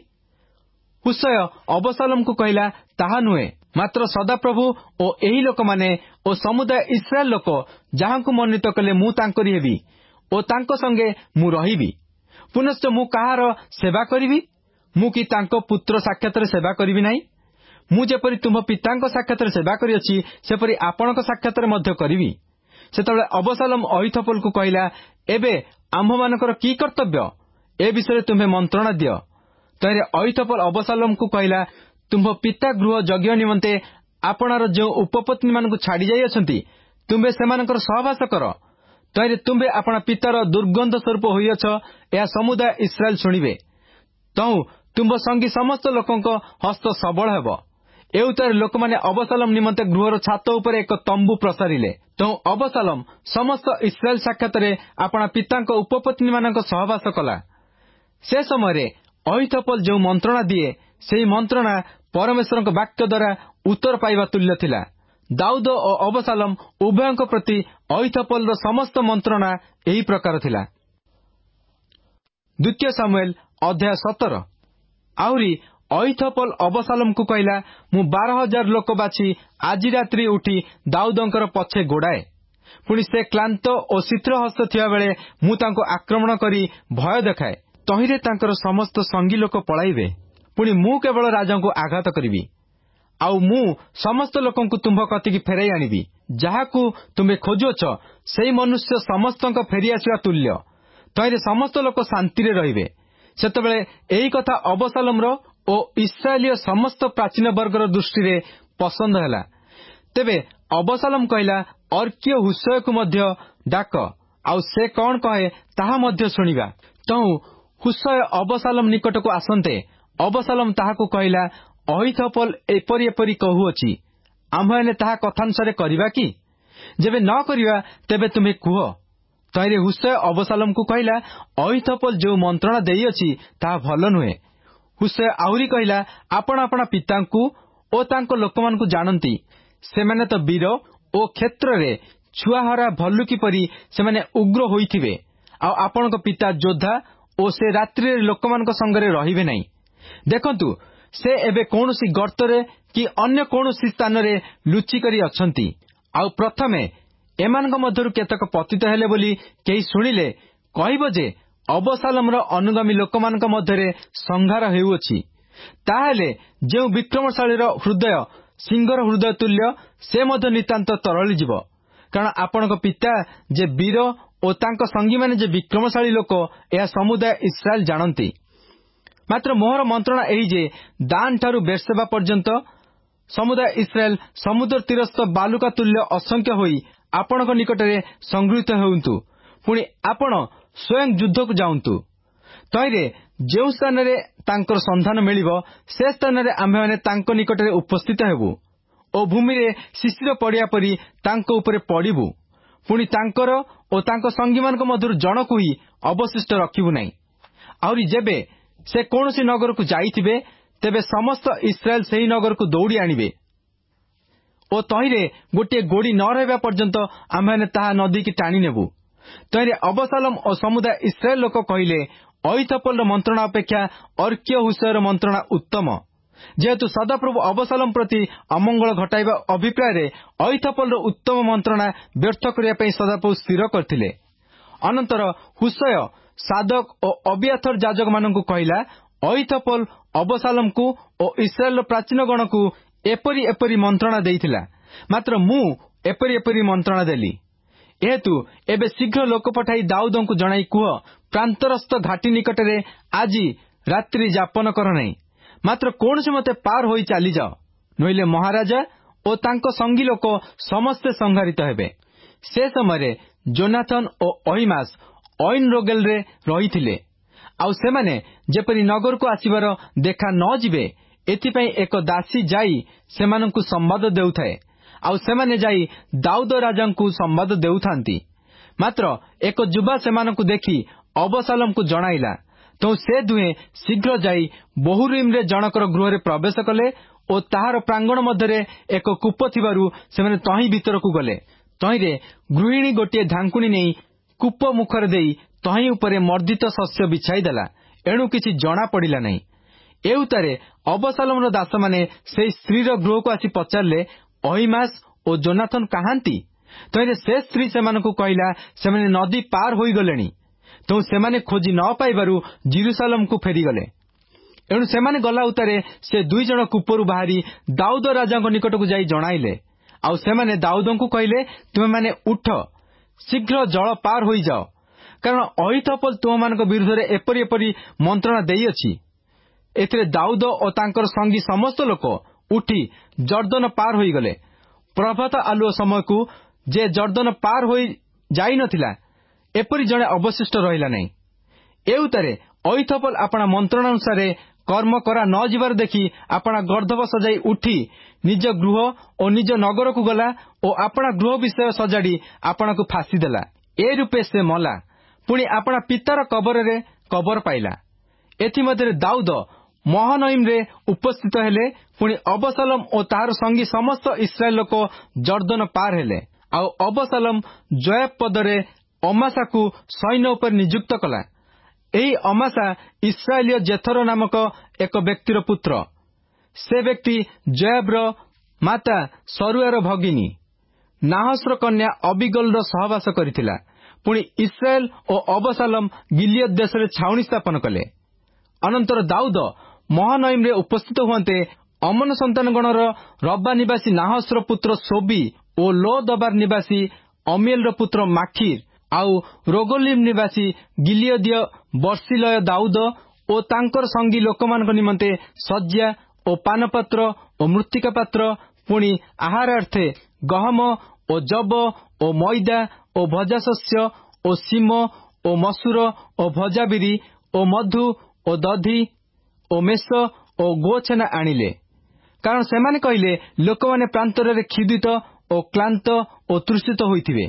A: ହୁସୟ ଅବସାଲମକୁ କହିଲା, ତାହା ନୁହେଁ, ମାତ୍ର ସଦାପ୍ରଭୁ ଓ ଏହି ଲୋକମାନେ ଓ ସମୁଦାୟ ଇସ୍ରାଏଲ ଲୋକ ଯାହାଙ୍କୁ ମନୋନୀତ କଲେ ମୁଁ ତାଙ୍କରି ହେବି ଓ ତାଙ୍କ ସଙ୍ଗେ ମୁଁ ରହିବି। ପୁନଶ୍ଚ ମୁଁ କାହାର ସେବା କରିବି? ମୁଁ କି ତାଙ୍କ ପୁତ୍ର ସାକ୍ଷାତରେ ସେବା କରିବି ନାହିଁ? ମୁଁ ଯେପରି ତୁମ୍ଭ ପିତାଙ୍କ ସାକ୍ଷାତରେ ସେବା କରିଅଛି, ସେପରି ଆପଣଙ୍କ ସାକ୍ଷାତରେ ମଧ୍ୟ କରିବି। ସେତେବେଳେ ଅବସାଲମ ଅହିଥୋପେଲକୁ କହିଲା, ଏବେ ଆମ୍ଭମାନଙ୍କର କି କର୍ତ୍ତବ୍ୟ? ଏ ବିଷୟରେ ତୁମ୍ଭେ ମନ୍ତ୍ରଣା ଦିଅ। ତହିଁରେ ଅହିଥୋପେଲ ଅବସାଲମକୁ କହିଲା, ତୁମ୍ଭ ପିତା ଗୃହ ଯଜ୍ଞ ନିମନ୍ତେ ଆପଣାର ଯେଉଁ ଉପପତ୍ନୀମାନଙ୍କୁ ଛାଡ଼ି ଯାଇଅଛନ୍ତି, ତୁମ୍ଭେ ସେମାନଙ୍କର ସହବାସ କର। ତହିଁରେ ତୁମ୍ଭେ ଆପଣା ପିତାର ଦୁର୍ଗନ୍ଧ ସ୍ୱରୂପ ହୋଇଅଛ, ଏହା ସମୁଦାୟ ଇସ୍ରାଏଲ ଶୁଣିବେ। ତହୁଁ ତୁମ୍ଭ ସଙ୍ଗୀ ସମସ୍ତ ଲୋକଙ୍କ ହସ୍ତ ସବଳ ହେବ। ଏଉତାରେ ଲୋକମାନେ ଅବସାଲମ ନିମନ୍ତେ ଗୃହର ଛାତ ଉପରେ ଏକ ତମ୍ବୁ ପ୍ରସାରିଲେ। ତହୁଁ ଅବସାଲମ ସମସ୍ତ ଇସ୍ରାଏଲ ସାକ୍ଷାତରେ ଆପଣା ପିତାଙ୍କ ଉପପତ୍ନୀମାନଙ୍କ ସହବାସ କଲା। ସେ ସମୟରେ ଅହିଥୋପେଲ ଯେଉଁ ମନ୍ତ୍ରଣା ଦିଏ, ସେହି ମନ୍ତ୍ରଣା ପରମେଶ୍ୱରଙ୍କ ବାକ୍ୟ ଦ୍ୱାରା ଉତ୍ତର ପାଇବା ତୁଲ୍ୟ ଥିଲା। ଦାଉଦ ଓ ଅବସାଲମ ଉଭୟଙ୍କ ପ୍ରତି ଅହିଥୋପେଲର ସମସ୍ତ ମନ୍ତ୍ରଣା ଏହି ପ୍ରକାର ଥିଲା। ଦ୍ୱିତୀୟ ସାମୁଏଲ ଅଧ୍ୟାୟ ସତର। ଆହୁରି ଅହିଥୋପେଲ ଅବସାଲମକୁ କହିଲା, ମୁଁ ବାର ହଜାର ଲୋକ ବାଛି ଆଜି ରାତ୍ରି ଉଠି ଦାଉଦଙ୍କର ପଛେ ଗୋଡ଼ାଏ। ପୁଣି ସେ କ୍ଳାନ୍ତ ଓ ଶିଥିଳ ହସ୍ତ ଥିବାବେଳେ ମୁଁ ତାଙ୍କୁ ଆକ୍ରମଣ କରି ଭୟ ଦେଖାଏ। ତହିଁରେ ତାଙ୍କର ସମସ୍ତ ସଙ୍ଗୀ ଲୋକ ପଳାଇବେ। ପୁଣି ମୁଁ କେବଳ ରାଜାଙ୍କୁ ଆଘାତ କରିବି। ଆଉ ମୁଁ ସମସ୍ତ ଲୋକଙ୍କୁ ତୁମ୍ଭ କତିକି ଫେରାଇ ଆଣିବି। ଯାହାକୁ ତୁମେ ଖୋଜୁଅଛ, ସେହି ମନୁଷ୍ୟ ସମସ୍ତଙ୍କ ଫେରିଆସିବା ତୁଲ୍ୟ। ତହିଁରେ ସମସ୍ତ ଲୋକ ଶାନ୍ତିରେ ରହିବେ। ସେତେବେଳେ ଏହି କଥା ଅବସାଲମର ଓ ଇସ୍ରାଏଲୀୟ ସମସ୍ତ ପ୍ରାଚୀନ ବର୍ଗର ଦୃଷ୍ଟିରେ ପସନ୍ଦ ହେଲା। ତେବେ ଅବସାଲମ କହିଲା, ଅର୍କୀୟ ହୁସୟକୁ ମଧ୍ୟ ଡାକ, ଆଉ ସେ କଣ କହେ ତାହା ମଧ୍ୟ ଶୁଣିବା। ତହୁଁ ହୁସୟ ଅବସାଲମ ନିକଟକୁ ଆସନ୍ତେ ଅବସାଲମ ତାହାକୁ କହିଲା, ଅହିଥୋପେଲ ଏପରି ଏପରି କହୁଅଛି, ଆମ୍ଭେମାନେ ତାହା କଥାନୁସାରେ କରିବା କି? ଯେବେ ନ କରିବା, ତେବେ ତୁମେ କୁହ। ତହିଁରେ ହୁସୟ ଅବସାଲମକୁ କହିଲା, ଅହିଥୋପେଲ ଯେଉଁ ମନ୍ତ୍ରଣା ଦେଇଅଛି, ତାହା ଭଲ ନୁହେଁ। ହୁସୟ ଆହୁରି କହିଲା, ଆପଣ ଆପଣା ପିତାଙ୍କୁ ଓ ତାଙ୍କ ଲୋକମାନଙ୍କୁ ଜାଣନ୍ତି। ସେମାନେ ତ ବୀର ଓ କ୍ଷେତ୍ରରେ ଛୁଆହରା ଭଲ୍ଲୁକି ପରି ସେମାନେ ଉଗ୍ର ହୋଇଥିବେ। ଆଉ ଆପଣଙ୍କ ପିତା ଯୋଦ୍ଧା ଓ ସେ ରାତ୍ରିରେ ଲୋକମାନଙ୍କ ସଙ୍ଗରେ ରହିବେ ନାହିଁ। ଦେଖନ୍ତୁ, ସେ ଏବେ କୌଣସି ଗର୍ତ୍ତରେ କି ଅନ୍ୟ କୌଣସି ସ୍ଥାନରେ ଲୁଚିକରି ଅଛନ୍ତି। ଆଉ ପ୍ରଥମେ ଏମାନଙ୍କ ମଧ୍ୟରୁ କେତେକ ପତିତ ହେଲେ ବୋଲି କେହି ଶୁଣିଲେ କହିବ ଯେ, ଅବସାଲମର ଅନୁଗାମୀ ଲୋକମାନଙ୍କ ମଧ୍ୟରେ ସଂହାର ହେଉଅଛି। ତାହେଲେ ଯେଉଁ ବିକ୍ରମଶାଳୀର ହୃଦୟ ସିଂହର ହୃଦୟ ତୁଲ୍ୟ, ସେ ମଧ୍ୟ ନିତାନ୍ତ ତରଳିଯିବ। କାରଣ ଆପଣଙ୍କ ପିତା ଯେ ବୀର ଓ ତାଙ୍କ ସଙ୍ଗୀମାନେ ଯେ ବିକ୍ରମଶାଳୀ ଲୋକ, ଏହା ସମୁଦାୟ ଇସ୍ରାଏଲ ଜାଣନ୍ତି। ମାତ୍ର ମୋହର ମନ୍ତ୍ରଣା ଏହି ଯେ, ଦାନ ଠାରୁ ବେର୍ସେବା ପର୍ଯ୍ୟନ୍ତ ସମୁଦାୟ ଇସ୍ରାଏଲ ସମୁଦ୍ର ତୀରସ୍ଥ ବାଲୁକା ତୁଲ୍ୟ ଅସଂଖ୍ୟ ହୋଇ ଆପଣଙ୍କ ନିକଟରେ ସଂଗୃହୀତ ହେଉନ୍ତୁ। ପୁଣି ଆପଣ ସ୍ୱୟଂ ଯୁଦ୍ଧକୁ ଯାଆନ୍ତୁ। ତହିଁରେ ଯେଉଁ ସ୍ଥାନରେ ତାଙ୍କର ସନ୍ଧାନ ମିଳିବ, ସେ ସ୍ଥାନରେ ଆମ୍ଭେମାନେ ତାଙ୍କ ନିକଟରେ ଉପସ୍ଥିତ ହେବୁ ଓ ଭୂମିରେ ଶିଶିର ପଡ଼ିବା ପରି ତାଙ୍କ ଉପରେ ପଡ଼ିବୁ। ପୁଣି ତାଙ୍କର ଓ ତାଙ୍କ ସଙ୍ଗୀମାନଙ୍କ ମଧ୍ୟରୁ ଜଣକୁ ହିଁ ଅବଶିଷ୍ଟ ରଖିବୁ ନାହିଁ। ଆହୁରି ଯେବେ ସେ କୌଣସି ନଗରକୁ ଯାଇଥିବେ, ତେବେ ସମସ୍ତ ଇସ୍ରାଏଲ ସେହି ନଗରକୁ ଦୌଡ଼ି ଆଣିବେ ଓ ତହିଁରେ ଗୋଟିଏ ଗୋଡ଼ି ନ ରହିବା ପର୍ଯ୍ୟନ୍ତ ଆମ୍ଭେମାନେ ତାହା ନଦୀକି ଟାଣି ନେବୁ। ତହିଁରେ ଅବସାଲମ ଓ ସମୁଦାୟ ଇସ୍ରାଏଲ ଲୋକ କହିଲେ, ଅହିଥୋପେଲର ମନ୍ତ୍ରଣା ଅପେକ୍ଷା ଅର୍କୀୟ ହୁସୟର ମନ୍ତ୍ରଣା ଉତ୍ତମ। ଯେହେତୁ ସଦାପ୍ରଭୁ ଅବସାଲୋମ ପ୍ରତି ଅମଙ୍ଗଳ ଘଟାଇବା ଅଭିପ୍ରାୟରେ ଅହିଥୋପେଲର ଉତ୍ତମ ମନ୍ତ୍ରଣା ବ୍ୟର୍ଥ କରିବା ପାଇଁ ସଦାପ୍ରଭୁ ସ୍ଥିର କରିଥିଲେ। ଅନନ୍ତର ହୁସୟ ସାଦୋକ ଓ ଅବିଆଥର ଯାଜକମାନଙ୍କୁ କହିଲା, ଅହିଥୋପେଲ ଅବସାଲୋମକୁ ଓ ଇସ୍ରାଏଲର ପ୍ରାଚୀନ ଗଣକୁ ଏପରି ଏପରି ମନ୍ତ୍ରଣା ଦେଇଥିଲା, ମାତ୍ର ମୁଁ ଏପରି ଏପରି ମନ୍ତ୍ରଣା ଦେଲି। ଏହେତୁ ଏବେ ଶୀଘ୍ର ଲୋକ ପଠାଇ ଦାଉଦଙ୍କୁ ଜଣାଇ କୁହ, ପ୍ରାନ୍ତରସ୍ଥ ଘାଟି ନିକଟରେ ଆଜି ରାତ୍ରି ଯାପନ କର ନାହିଁ, ମାତ୍ର କୌଣସି ମତେ ପାର ହୋଇ ଚାଲିଯାଅ, ନୋଇଲେ ମହାରାଜା ଓ ତାଙ୍କ ସଙ୍ଗୀ ଲୋକ ସମସ୍ତେ ସଂହାରିତ ହେବେ। ସେ ସମୟରେ ଯୋନାଥନ ଓ ଅହିମାସ ଅଇନ ରୋଗେଲରେ ରହିଥିଲେ, ଆଉ ସେମାନେ ଯେପରି ନଗରକୁ ଆସିବାର ଦେଖା ନ ଯିବେ ଏଥିପାଇଁ ଏକ ଦାସୀ ଯାଇ ସେମାନଙ୍କୁ ସମ୍ବାଦ ଦେଉଥାଏ, ଆଉ ସେମାନେ ଯାଇ ଦାଉଦ ରାଜାଙ୍କୁ ସମ୍ବାଦ ଦେଉଥାନ୍ତି। ମାତ୍ର ଏକ ଯୁବା ସେମାନଙ୍କୁ ଦେଖି ଅବସାଲୋମକୁ ଜଣାଇଲା, ତେଣୁ ସେ ଦୁହେଁ ଶୀଘ୍ର ଯାଇ ବହୁରିମରେ ଜଣକର ଗୃହରେ ପ୍ରବେଶ କଲେ ଓ ତାହାର ପ୍ରାଙ୍ଗଣ ମଧ୍ୟରେ ଏକ କୂପ ଥିବାରୁ ସେମାନେ ତହିଁ ଭିତରକୁ ଗଲେ। ତହିଁରେ ଗୃହିଣୀ ଗୋଟିଏ ଧାଙ୍କୁଣୀ ନେଇ କୂପ ମୁଖରେ ଦେଇ ତହିଁ ଉପରେ ମର୍ଦ୍ଦିତ ଶସ୍ୟ ବିଛାଇ ଦେଲା, ଏଣୁ କିଛି ଜଣା ପଡ଼ିଲା ନାହିଁ। ଏଉତାରେ ଅବସାଲୋମର ଦାସମାନେ ସେହି ସ୍ତ୍ରୀର ଗୃହକୁ ଆସି ପଚାରିଲେ, ଅହିମାସ ଓ ଯୋନାଥନ କାହାନ୍ତି? ତହିଁରେ ସେ ସ୍ତ୍ରୀ ସେମାନଙ୍କୁ କହିଲା, ସେମାନେ ନଦୀ ପାର ହୋଇଗଲେଣି। ତେଣୁ ସେମାନେ ଖୋଜି ନ ପାଇବାରୁ ଜିରୁସାଲେମକୁ ଫେରିଗଲେ। ଏଣୁ ସେମାନେ ଗଲା ଉତ୍ତାରେ ସେ ଦୁଇ ଜଣ କୂପରୁ ବାହାରି ଦାଉଦ ରାଜାଙ୍କ ନିକଟକୁ ଯାଇ ଜଣାଇଲେ। ଆଉ ସେମାନେ ଦାଉଦଙ୍କୁ କହିଲେ, ତୁମେମାନେ ଉଠ, ଶୀଘ୍ର ଜଳ ପାର ହୋଇଯାଅ, କାରଣ ଅହିଥୋପେଲ ତୁମମାନଙ୍କ ବିରୁଦ୍ଧରେ ଏପରି ଏପରି ମନ୍ତ୍ରଣା ଦେଇଅଛି। ଏଥିରେ ଦାଉଦ ଓ ତାଙ୍କର ସଙ୍ଗୀ ସମସ୍ତ ଲୋକ ଉଠି ଜର୍ଦ୍ଦନ ପାର ହୋଇଗଲେ। ପ୍ରଭାତ ଆଲୁଅ ସମୟକୁ ଯେ ଜର୍ଦ୍ଦନ ପାର ହୋଇ ଯାଇନଥିଲା, ଏପରି ଜଣେ ଅବଶିଷ୍ଟ ରହିଲା ନାହିଁ। ଏଉତାରେ ଅହିଥୋପେଲ ଆପଣା ମନ୍ତ୍ରଣାନୁସାରେ କର୍ମ କରା ନ ଯିବାର ଦେଖି ଆପଣା ଗର୍ଦ୍ଦଭ ସଜାଇ ଉଠି ନିଜ ଗୃହ ଓ ନିଜ ନଗରକୁ ଗଲା ଓ ଆପଣା ଗୃହ ବିଷୟ ସଜାଡ଼ି ଆପଣାକୁ ଫାଶୀ ଦେଲା। ଏ ରୂପେ ସେ ମଲା, ପୁଣି ଆପଣା ପିତାର କବରରେ କବର ପାଇଲା। ଏଥିମଧ୍ୟରେ ଦାଉଦ ମହାନଇମରେ ଉପସ୍ଥିତ ହେଲେ। ପୁଣି ଅବସାଲୋମ ଓ ତାହାର ସଙ୍ଗୀ ସମସ୍ତ ଇସ୍ରାଏଲ ଲୋକ ଜର୍ଦ୍ଦନ ପାର ହେଲେ। ଆଉ ଅବସାଲୋମ ଯୋଆବ ପଦରେ ଅମାସାକୁ ସୈନ୍ୟ ଉପରେ ନିଯୁକ୍ତ କଲା। ଏହି ଅମାସା ଇସ୍ରାଏଲୀୟ ଜେଥର ନାମକ ଏକ ବ୍ୟକ୍ତିର ପୁତ୍ର। ସେ ବ୍ୟକ୍ତି ଯୋଆବର ମାତା ସରୁୟାର ଭଗିନୀ ନାହସର କନ୍ୟା ଅବିଗଲର ସହବାସ କରିଥିଲା। ପୁଣି ଇସ୍ରାଏଲ ଓ ଅବସାଲୋମ ଗିଲିୟଦ ଦେଶରେ ଛାଉଣି ସ୍ଥାପନ କଲେ। ଅନନ୍ତର ଦାଉଦ ମହାନଇମରେ ଉପସ୍ଥିତ ହୁଅନ୍ତେ ଅମନ ସନ୍ତାନଗଣର ରବା ନିବାସୀ ନାହସର ପୁତ୍ର ଶୋବି ଓ ଲୋ ଦବାର ନିବାସୀ ଅମିଏଲର ପୁତ୍ର ମାଖିର ଆଉ ରୋଗୋଲିମ ନିବାସୀ ଗିଲିୟଦୀୟ ବର୍ସିଲୟ ଦାଉଦ ଓ ତାଙ୍କର ସଙ୍ଗୀ ଲୋକମାନଙ୍କ ନିମନ୍ତେ ଶଯ୍ୟା ଓ ପାନପାତ୍ର ଓ ମୃତ୍ତିକା ପାତ୍ର, ପୁଣି ଆହାରାର୍ଥେ ଗହମ ଓ ଜବ ଓ ମଇଦା ଓ ଭଜାଶସ୍ୟ ଓ ସିମ ଓ ମସୁର ଓ ଭଜାବିରି ଓ ମଧୁ ଓ ଦଧି ଓ ମେଷ ଓ ଗୋଛେନା ଆଣିଲେ। କାରଣ ସେମାନେ କହିଲେ, ଲୋକମାନେ ପ୍ରାନ୍ତରରେ କ୍ଷୁଧିତ ଓ କ୍ଳାନ୍ତ ଓ ତୃଷିତ ହୋଇଥିବେ।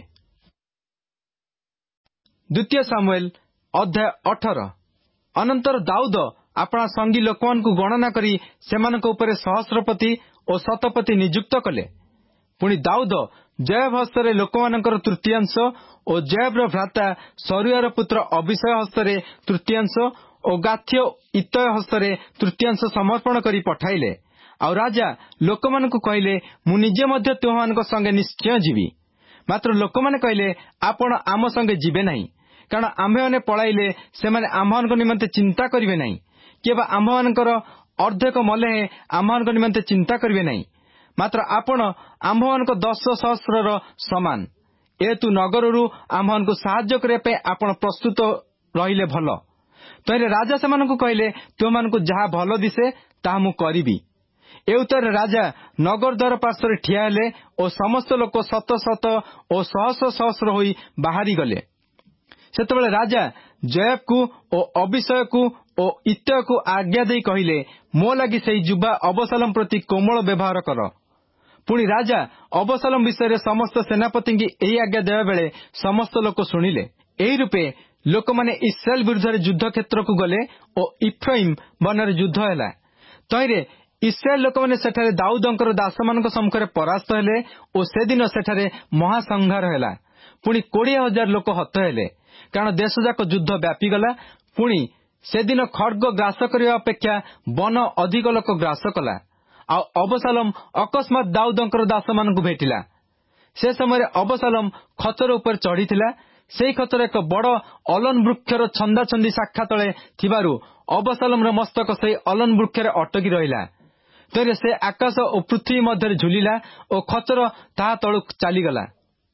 A: ଦ୍ୱିତୀୟ ସାମୁଏଲ ଅଧ୍ୟାୟ ଅଠର। ଅନନ୍ତର ଦାଉଦ ଆପଣା ସଙ୍ଗୀ ଲୋକମାନଙ୍କୁ ଗଣନା କରି ସେମାନଙ୍କ ଉପରେ ସହସ୍ରପତି ଓ ଶତପତି ନିଯୁକ୍ତ କଲେ। ପୁଣି ଦାଉଦ ଯୋଆବ ହସ୍ତରେ ଲୋକମାନଙ୍କର ତୃତୀୟାଂଶ ଓ ଯୋଆବର ଭ୍ରାତା ସରୁୟାର ପୁତ୍ର ଅବିଷୟ ହସ୍ତରେ ତୃତୀୟାଂଶ ଓ ଗାଥ୍ୟ ଇତୟ ହସ୍ତରେ ତୃତୀୟାଂଶ ସମର୍ପଣ କରି ପଠାଇଲେ। ଆଉ ରାଜା ଲୋକମାନଙ୍କୁ କହିଲେ, ମୁଁ ନିଜେ ମଧ୍ୟ ତୁମମାନଙ୍କ ସଙ୍ଗେ ନିଶ୍ଚୟ ଯିବି। ମାତ୍ର ଲୋକମାନେ କହିଲେ, ଆପଣ ଆମ ସଙ୍ଗେ ଯିବେ ନାହିଁ, କାରଣ ଆମ୍ଭେମାନେ ପଳାଇଲେ ସେମାନେ ଆମ୍ଭମାନଙ୍କ ନିମନ୍ତେ ଚିନ୍ତା କରିବେ ନାହିଁ, କିମ୍ବା ଆମ୍ଭମାନଙ୍କର ଅର୍ଦ୍ଧେକ ମଲେ ହେଁ ଆମ୍ଭମାନଙ୍କ ନିମନ୍ତେ ଚିନ୍ତା କରିବେ ନାହିଁ। ମାତ୍ର ଆପଣ ଆମ୍ଭମାନଙ୍କ ଦଶ ସହସ୍ରର ସମାନ। ଏହେତୁ ନଗରରୁ ଆମ୍ଭମାନଙ୍କୁ ସାହାଯ୍ୟ କରିବା ପାଇଁ ଆପଣ ପ୍ରସ୍ତୁତ ରହିଲେ ଭଲ। ତହିଁରେ ରାଜା ସେମାନଙ୍କୁ କହିଲେ, ତୁମମାନଙ୍କୁ ଯାହା ଭଲ ଦିଶେ ତାହା ମୁଁ କରିବି। ଏଉତରେ ରାଜା ନଗର ଦ୍ୱାର ପାର୍ଶ୍ୱରେ ଠିଆ ହେଲେ ଓ ସମସ୍ତ ଲୋକ ଶତ ଶତ ଓ ସହସ୍ର ସହସ୍ର ହୋଇ ବାହାରିଗଲେ। ସେତେବେଳେ ରାଜା ଯୋଆବକୁ ଓ ଅବିଷୟକୁ ଓ ଇତୟକୁ ଆଜ୍ଞା ଦେଇ କହିଲେ, ମୋ ଲାଗି ସେହି ଯୁବା ଅବସାଲୋମ ପ୍ରତି କୋମଳ ବ୍ୟବହାର କର। ପୁଣି ରାଜା ଅବସାଲୋମ ବିଷୟରେ ସମସ୍ତ ସେନାପତିଙ୍କୁ ଏହି ଆଜ୍ଞା ଦେବାବେଳେ ସମସ୍ତ ଲୋକ ଶୁଣିଲେ। ଏହି ରୂପେ ଲୋକମାନେ ଇସ୍ରାଏଲ ବିରୁଦ୍ଧରେ ଯୁଦ୍ଧ କ୍ଷେତ୍ରକୁ ଗଲେ ଓ ଇଫ୍ରାଇମ ବନରେ ଯୁଦ୍ଧ ହେଲା। ତହିଁରେ ଇସ୍ରାଏଲ ଲୋକମାନେ ସେଠାରେ ଦାଉଦଙ୍କର ଦାସମାନଙ୍କ ସମ୍ମୁଖରେ ପରାସ୍ତ ହେଲେ ଓ ସେଦିନ ସେଠାରେ ମହାସଂହାର ହେଲା। ପୁଣି କୋଡ଼ିଏ ହଜାର ଲୋକ ହତ ହେଲେ, କାରଣ ଦେଶଯାକ ଯୁଦ୍ଧ ବ୍ୟାପିଗଲା। ପୁଣି ସେଦିନ ଖଡ୍ଗ ଗ୍ରାସ କରିବା ଅପେକ୍ଷା ବନ ଅଧିକ ଲୋକ ଗ୍ରାସ କଲା। ଆଉ ଅବସାଲମ ଅକସ୍ମାତ୍ ଦାଉଦଙ୍କର ଦାସମାନଙ୍କୁ ଭେଟିଲା। ସେ ସମୟରେ ଅବସାଲମ ଖଚର ଉପରେ ଚଢ଼ିଥିଲା। ସେହି ଖଚର ଏକ ବଡ଼ ଅଲନ ବୃକ୍ଷର ଛନ୍ଦାଛନ୍ଦି ଶାଖା ତଳେ ଥିବାରୁ ଅବସାଲମର ମସ୍ତକ ସେହି ଅଲନ ବୃକ୍ଷରେ ଅଟକି ରହିଲା। ତେବେ ସେ ଆକାଶ ଓ ପୃଥିବୀ ମଧ୍ୟରେ ଝୁଲିଲା ଓ ଖଚର ତାହା ତଳକୁ ଚାଲିଗଲା।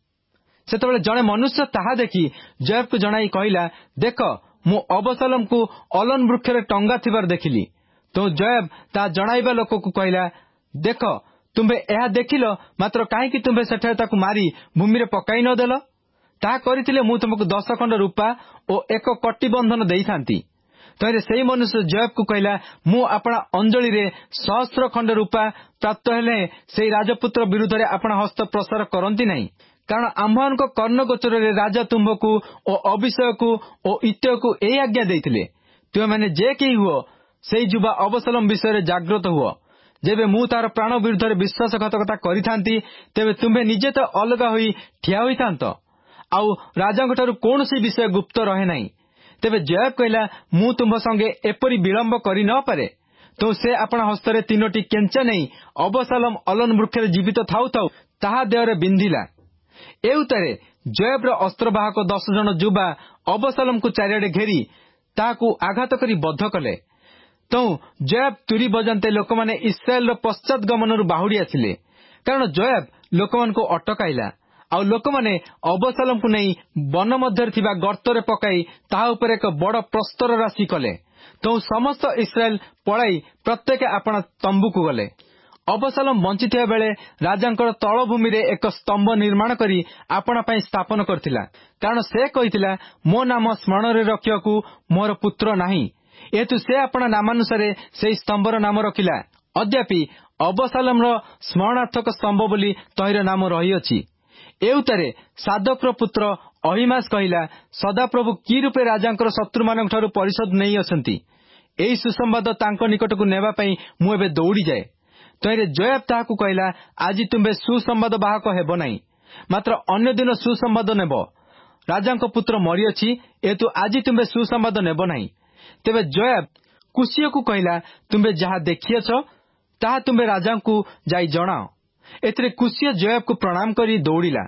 A: ସେତେବେଳେ ଜଣେ ମନୁଷ୍ୟ ତାହା ଦେଖି ଜୋଆବକୁ ଜଣାଇ କହିଲା, ଦେଖ, ମୁଁ ଅବସାଲମକୁ ଅଲନ ବୃକ୍ଷରେ ଟଙ୍ଗା ଥିବାର ଦେଖିଲି। ତ ଜୋଆବ ତାହା ଜଣାଇବା ଲୋକକୁ କହିଲା, ଦେଖ, ତୁମ୍ଭେ ଏହା ଦେଖିଲ, ମାତ୍ର କାହିଁକି ତୁମ୍ଭେ ସେଠାରେ ତାକୁ ମାରି ଭୂମିରେ ପକାଇ ନ ଦେଲ? ତାହା କରିଥିଲେ ମୁଁ ତୁମକୁ ଦଶ ଖଣ୍ଡ ରୂପା ଓ ଏକ କଟି ବନ୍ଧନ ଦେଇଥାନ୍ତି। ତହିଁରେ ସେହି ମନୁଷ୍ୟ ଜୋଆବକୁ କହିଲା, ମୁଁ ଆପଣା ଅଞ୍ଜଳିରେ ସହସ୍ର ଖଣ୍ଡ ରୂପା ପ୍ରାପ୍ତ ହେଲେ ସେହି ରାଜପୁତ୍ର ବିରୁଦ୍ଧରେ ଆପଣା ହସ୍ତ ପ୍ରସାର କରନ୍ତି ନାହିଁ। କାରଣ ଆମ୍ଭମାନଙ୍କ କର୍ଣ୍ଣଗୋଚରରେ ରାଜା ତୁମ୍ଭକୁ ଓ ଅବିଷୟକୁ ଓ ଇତ୍ୟକୁ ଏହି ଆଜ୍ଞା ଦେଇଥିଲେ, ତୁମେମାନେ ଯେ କେହି ହୁଅ, ସେହି ଯୁବା ଅବସାଲମ ବିଷୟରେ ଜାଗ୍ରତ ହୁଅ। ଯେବେ ମୁଁ ତାହାର ପ୍ରାଣ ବିରୁଦ୍ଧରେ ବିଶ୍ୱାସଘାତକତା କରିଥାନ୍ତି, ତେବେ ତୁମ୍ଭେ ନିଜେ ତ ଅଲଗା ହୋଇ ଠିଆ ହୋଇଥାନ୍ତ, ଆଉ ରାଜାଙ୍କଠାରୁ କୌଣସି ବିଷୟ ଗୁପ୍ତ ରହେ ନାହିଁ। ତେବେ ଜୋଆବ କହିଲା, ମୁଁ ତୁମ୍ଭ ସଙ୍ଗେ ଏପରି ବିଳମ୍ବ କରି ନ ପାରେ। ତ ସେ ଆପଣା ହସ୍ତରେ ତିନୋଟି କେଞ୍ଚା ନେଇ ଅବସାଲମ ଅଲନ ବୃକ୍ଷରେ ଜୀବିତ ଥାଉ ଥାଉ ତାହା ଦେହରେ ବିନ୍ଧିଲା। ଏ ଉତ୍ତାରେ ଜୋଆବର ଅସ୍ତ୍ରବାହକ ଦଶ ଜଣ ଯୁବା ଅବସାଲମକୁ ଚାରିଆଡ଼େ ଘେରି ତାହାକୁ ଆଘାତ କରି ବଧ କଲେ। ତ ଜୋଆବ ତୁରୀ ବଜାନ୍ତେ ଲୋକମାନେ ଇସ୍ରାଏଲର ପଶ୍ଚାତ୍ ଗମନରୁ ବାହୁଡ଼ି ଆସିଲେ, କାରଣ ଜୋଆବ ଲୋକମାନଙ୍କୁ ଅଟକାଇଲା। ଆଉ ଲୋକମାନେ ଅବସାଲମକୁ ନେଇ ବନ ମଧ୍ୟରେ ଥିବା ଗର୍ତ୍ତରେ ପକାଇ ତାହା ଉପରେ ଏକ ବଡ଼ ପ୍ରସ୍ତର ରାଶି କଲେ। ତ ସମସ୍ତ ଇସ୍ରାଏଲ ପଳାଇ ପ୍ରତ୍ୟେକ ଆପଣା ତମ୍ବୁକୁ ଗଲେ। ଅବସାଲମ ବଞ୍ଚିଥିବା ବେଳେ ରାଜାଙ୍କର ତଳଭୂମିରେ ଏକ ସ୍ତମ୍ଭ ନିର୍ମାଣ କରି ଆପଣା ପାଇଁ ସ୍ଥାପନ କରିଥିଲା, କାରଣ ସେ କହିଥିଲା, ମୋ ନାମ ସ୍ମରଣରେ ରଖିବାକୁ ମୋର ପୁତ୍ର ନାହିଁ। ଏହେତୁ ସେ ଆପଣା ନାମାନୁସାରେ ସେହି ସ୍ତମ୍ଭର ନାମ ରଖିଲା। ଅଦ୍ୟାପି ଅବସାଲମର ସ୍ମରଣାର୍ଥକ ସ୍ତମ୍ଭ ବୋଲି ତହିଁର ନାମ ରହିଅଛି। ଏ ଉତ୍ତାରେ ସାଦୋକର ପୁତ୍ର ଅହିମାସ କହିଲା, ସଦାପ୍ରଭୁ କି ରୂପେ ରାଜାଙ୍କର ଶତ୍ରୁମାନଙ୍କଠାରୁ ପରିଶୋଧ ନେଇ ଅଛନ୍ତି, ଏହି ସୁସମ୍ବାଦ ତାଙ୍କ ନିକଟକୁ ନେବା ପାଇଁ ମୁଁ ଏବେ ଦୌଡ଼ିଯାଏ। ତହିଁରେ ଜୋଆବ ତାହାକୁ କହିଲା, ଆଜି ତୁମ୍ଭେ ସୁସମ୍ବାଦ ବାହକ ହେବ ନାହିଁ, ମାତ୍ର ଅନ୍ୟ ଦିନ ସୁସମ୍ବାଦ ନେବ। ରାଜାଙ୍କ ପୁତ୍ର ମରିଅଛି, ଏହେତୁ ଆଜି ତୁମ୍ଭେ ସୁସମ୍ବାଦ ନେବ ନାହିଁ। ତେବେ ଜୋଆବ କୁଶୀୟକୁ କହିଲା, ତୁମ୍ଭେ ଯାହା ଦେଖିଅଛ ତାହା ତୁମ୍ଭେ ରାଜାଙ୍କୁ ଯାଇ ଜଣାଅ। ଏଥିରେ କୁଶୀୟ ଜୋଆବକୁ ପ୍ରଣାମ କରି ଦୌଡ଼ିଲା।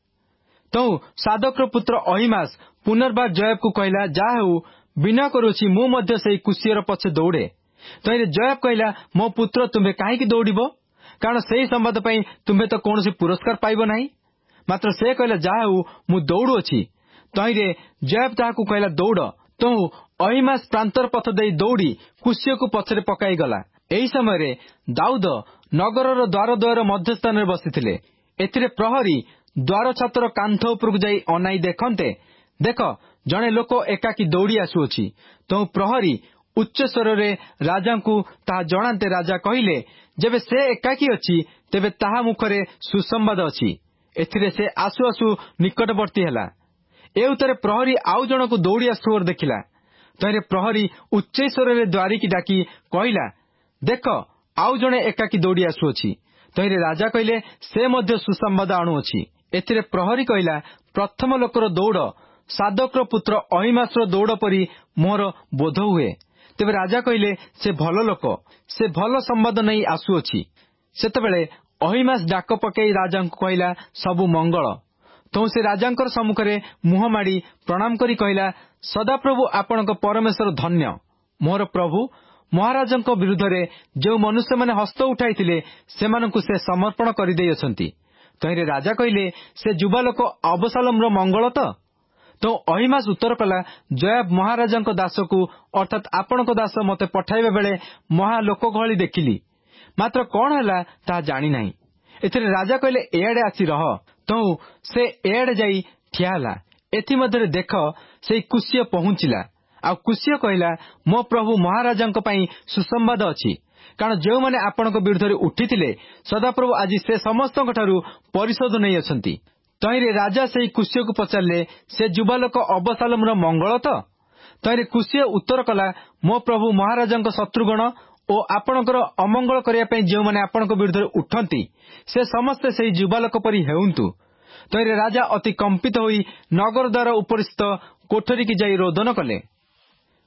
A: ତ ସାଦୋକର ପୁତ୍ର ଅହିମାସ ପୁନର୍ବାର ଜୋଆବକୁ କହିଲା, ଯାହା ହେଉ, ବିନୟ କରୁଅଛି, ମୁଁ ମଧ୍ୟ ସେହି କୁଶୀୟର ପଛେ ଦୌଡ଼େ। ତହିଁରେ ଜୋଆବ କହିଲା, ମୋ ପୁତ୍ର, ତୁମ୍ଭେ କାହିଁକି ଦୌଡ଼ିବ? କାରଣ ସେହି ସମ୍ବାଦ ପାଇଁ ତୁମ୍ଭେ ତ କୌଣସି ପୁରସ୍କାର ପାଇବ ନାହିଁ। ମାତ୍ର ସେ କହିଲା, ଯାହା ହେଉ, ମୁଁ ଦୌଡ଼ୁଅଛି। ତହିଁରେ ଜୋଆବ ତାହାକୁ କହିଲା, ଦୌଡ଼। ତ ଅହିମାସ ପ୍ରାନ୍ତର ପଥ ଦେଇ ଦୌଡ଼ି କୁଶୀୟକୁ ପଛରେ ପକାଇଗଲା। ଏହି ସମୟରେ ଦାଉଦ ନଗରର ଦ୍ୱାର ଦ୍ୱାର ମଧ୍ୟସ୍ଥାନରେ ବସିଥିଲେ। ଏଥିରେ ପ୍ରହରୀ ଦ୍ୱାର ଛାତର କାନ୍ଥ ଉପରକୁ ଯାଇ ଅନାଇ ଦେଖନ୍ତେ, ଦେଖ, ଜଣେ ଲୋକ ଏକାକୀ ଦୌଡ଼ି ଆସୁଅଛି। ତ ପ୍ରହରୀ ଉଚ୍ଚ ସ୍ୱରରେ ରାଜାଙ୍କୁ ତାହା ଜଣାନ୍ତେ ରାଜା କହିଲେ, ଯେବେ ସେ ଏକାକୀ ଅଛି, ତେବେ ତାହା ମୁଖରେ ସୁସମ୍ବାଦ ଅଛି। ଏଥିରେ ସେ ଆସୁ ଆସୁ ନିକଟବର୍ତ୍ତୀ ହେଲା। ଏ ଉତ୍ତାରେ ପ୍ରହରୀ ଆଉ ଜଣକୁ ଦୌଡ଼ି ଆସୁଥିବାର ଦେଖିଲା। ତହିଁରେ ପ୍ରହରୀ ଉଚ୍ଚ ସ୍ୱରରେ ଦ୍ୱାରୀକି ଡାକି କହିଲା, ଦେଖ, ଆଉ ଜଣେ ଏକାକୀ ଦୌଡ଼ି ଆସୁଅଛି। ତହିଁରେ ରାଜା କହିଲେ, ସେ ମଧ୍ୟ ସୁସମ୍ବାଦ ଆଣୁଅଛି। ଏଥିରେ ପ୍ରହରୀ କହିଲା, ପ୍ରଥମ ଲୋକର ଦୌଡ଼ ସାଦୋକର ପୁତ୍ର ଅହିମାସର ଦୌଡ଼ ପରି ମୋର ବୋଧ ହୁଏ। ତେବେ ରାଜା କହିଲେ, ସେ ଭଲ ଲୋକ, ସେ ଭଲ ସମ୍ବାଦ ନେଇ ଆସୁଅଛି। ସେତେବେଳେ ଅହିମାସ ଡାକ ପକାଇ ରାଜାଙ୍କୁ କହିଲା, ସବୁ ମଙ୍ଗଳ। ତ ସେ ରାଜାଙ୍କର ସମ୍ମୁଖରେ ମୁହଁ ମାଡ଼ି ପ୍ରଣାମ କରି କହିଲା, ସଦାପ୍ରଭୁ ଆପଣଙ୍କ ପରମେଶ୍ୱର ଧନ୍ୟ। ମୋର ପ୍ରଭୁ ମହାରାଜଙ୍କ ବିରୁଦ୍ଧରେ ଯେଉଁ ମନୁଷ୍ୟମାନେ ହସ୍ତ ଉଠାଇଥିଲେ, ସେମାନଙ୍କୁ ସେ ସମର୍ପଣ କରିଦେଇଅଛନ୍ତି। ତହିଁରେ ରାଜା କହିଲେ, ସେ ଯୁବାଲୋକ ଅବସାଲମର ମଙ୍ଗଳ ତ? ତ ଅହିମାସ ଉତ୍ତର କଲା, ଜୋଆବ ମହାରାଜାଙ୍କ ଦାସକୁ ଅର୍ଥାତ୍ ଆପଣଙ୍କ ଦାସ ମୋତେ ପଠାଇବା ବେଳେ ମହାଲୋକ ଗହଳି ଦେଖିଲି, ମାତ୍ର କଣ ହେଲା ତାହା ଜାଣିନାହିଁ। ଏଥିରେ ରାଜା କହିଲେ, ଏଆଡ଼େ ଆସି ରହ। ତ ସେ ଏଆଡ଼େ ଯାଇ ଠିଆ ହେଲା। ଏଥିମଧ୍ୟରେ ଦେଖ, ସେହି କୁଶୀୟ ପହଞ୍ଚିଲା। ଆଉ କୁଶୀୟ କହିଲା, ମୋ ପ୍ରଭୁ ମହାରାଜାଙ୍କ ପାଇଁ ସୁସମ୍ବାଦ ଅଛି, କାରଣ ଯେଉଁମାନେ ଆପଣଙ୍କ ବିରୁଦ୍ଧରେ ଉଠିଥିଲେ, ସଦାପ୍ରଭୁ ଆଜି ସେ ସମସ୍ତଙ୍କଠାରୁ ପରିଶୋଧ ନେଇଅଛନ୍ତି। ତହିଁରେ ରାଜା ସେହି କୁଶୀୟକୁ ପଚାରିଲେ, ସେ ଯୁବାଲୋକ ଅବସାଲମର ମଙ୍ଗଳ ତ? ତହିଁରେ କୁଶୀୟ ଉତ୍ତର କଲା, ମୋ ପ୍ରଭୁ ମହାରାଜାଙ୍କ ଶତ୍ରୁଗଣ ଓ ଆପଣଙ୍କର ଅମଙ୍ଗଳ କରିବା ପାଇଁ ଯେଉଁମାନେ ଆପଣଙ୍କ ବିରୁଦ୍ଧରେ ଉଠନ୍ତି, ସେ ସମସ୍ତେ ସେହି ଯୁବାଲୋକ ପରି ହେଉନ୍ତୁ। ତହିଁରେ ରାଜା ଅତି କମ୍ପିତ ହୋଇ ନଗର ଦ୍ୱାର ଉପରିସ୍ଥ କୋଠରୀକି ଯାଇ ରୋଦନ କଲେ।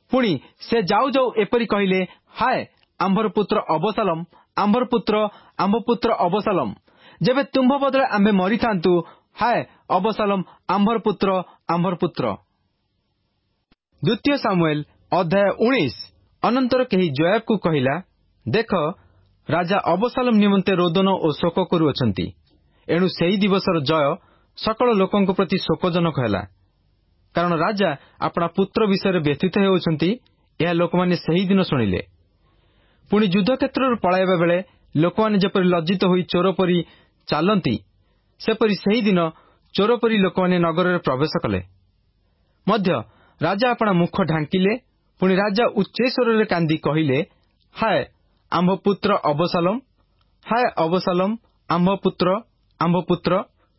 A: ପୁଣି ସେ ଯାଉ ଯାଉ ଏପରି କହିଲେ, ହାୟ ଆମ୍ଭର ପୁତ୍ର ଅବସାଲମ, ଆମ୍ଭର ପୁତ୍ର, ଆମ୍ଭ ପୁତ୍ର ଅବସାଲମ, ଯେବେ ତୁମ୍ଭ ବଦଳରେ ଆମ୍ଭେ ମରିଥାନ୍ତୁ, ହାୟ ଅବସାଲମ, ଆମ୍ଭର ପୁତ୍ର, ଆମ୍ଭର ପୁତ୍ର। ଦ୍ୱିତୀୟ ସାମୁଏଲ ଅଧ୍ୟାୟ ଉଣେଇଶ। ଅନନ୍ତର କେହି ଯୋଆବକୁ କହିଲା, ଦେଖ, ରାଜା ଅବସାଲମ ନିମନ୍ତେ ରୋଦନ ଓ ଶୋକ କରୁଅଛନ୍ତି। ଏଣୁ ସେହି ଦିବସର ଜୟ ସକଳ ଲୋକଙ୍କ ପ୍ରତି ଶୋକଜନକ ହେଲା, କାରଣ ରାଜା ଆପଣା ପୁତ୍ର ବିଷୟରେ ବ୍ୟଥିତ ହେଉଛନ୍ତି। ଏହା ଲୋକମାନେ ସେହିଦିନ ଶୁଣିଲେ। ପୁଣି ଯୁଦ୍ଧକ୍ଷେତ୍ରରୁ ପଳାଇବା ବେଳେ ଲୋକମାନେ ଯେପରି ଲଜ୍ଜିତ ହୋଇ ଚୋର ପରି ଚାଲନ୍ତି, ସେପରି ସେହିଦିନ ଚୋର ପରି ଲୋକମାନେ ନଗରରେ ପ୍ରବେଶ କଲେ ମଧ୍ୟ ରାଜା ଆପଣା ମୁଖ ଢାଙ୍କିଲେ। ପୁଣି ରାଜା ଉଚ୍ଚେଶ୍ୱରରେ କାନ୍ଦି କହିଲେ, ହାୟ ଆମ୍ଭ ପୁତ୍ର ଅବସାଲମ, ହାୟ ଅବସାଲମ, ଆମ୍ଭ ପୁତ୍ର, ଆମ୍ଭ ପୁତ୍ର।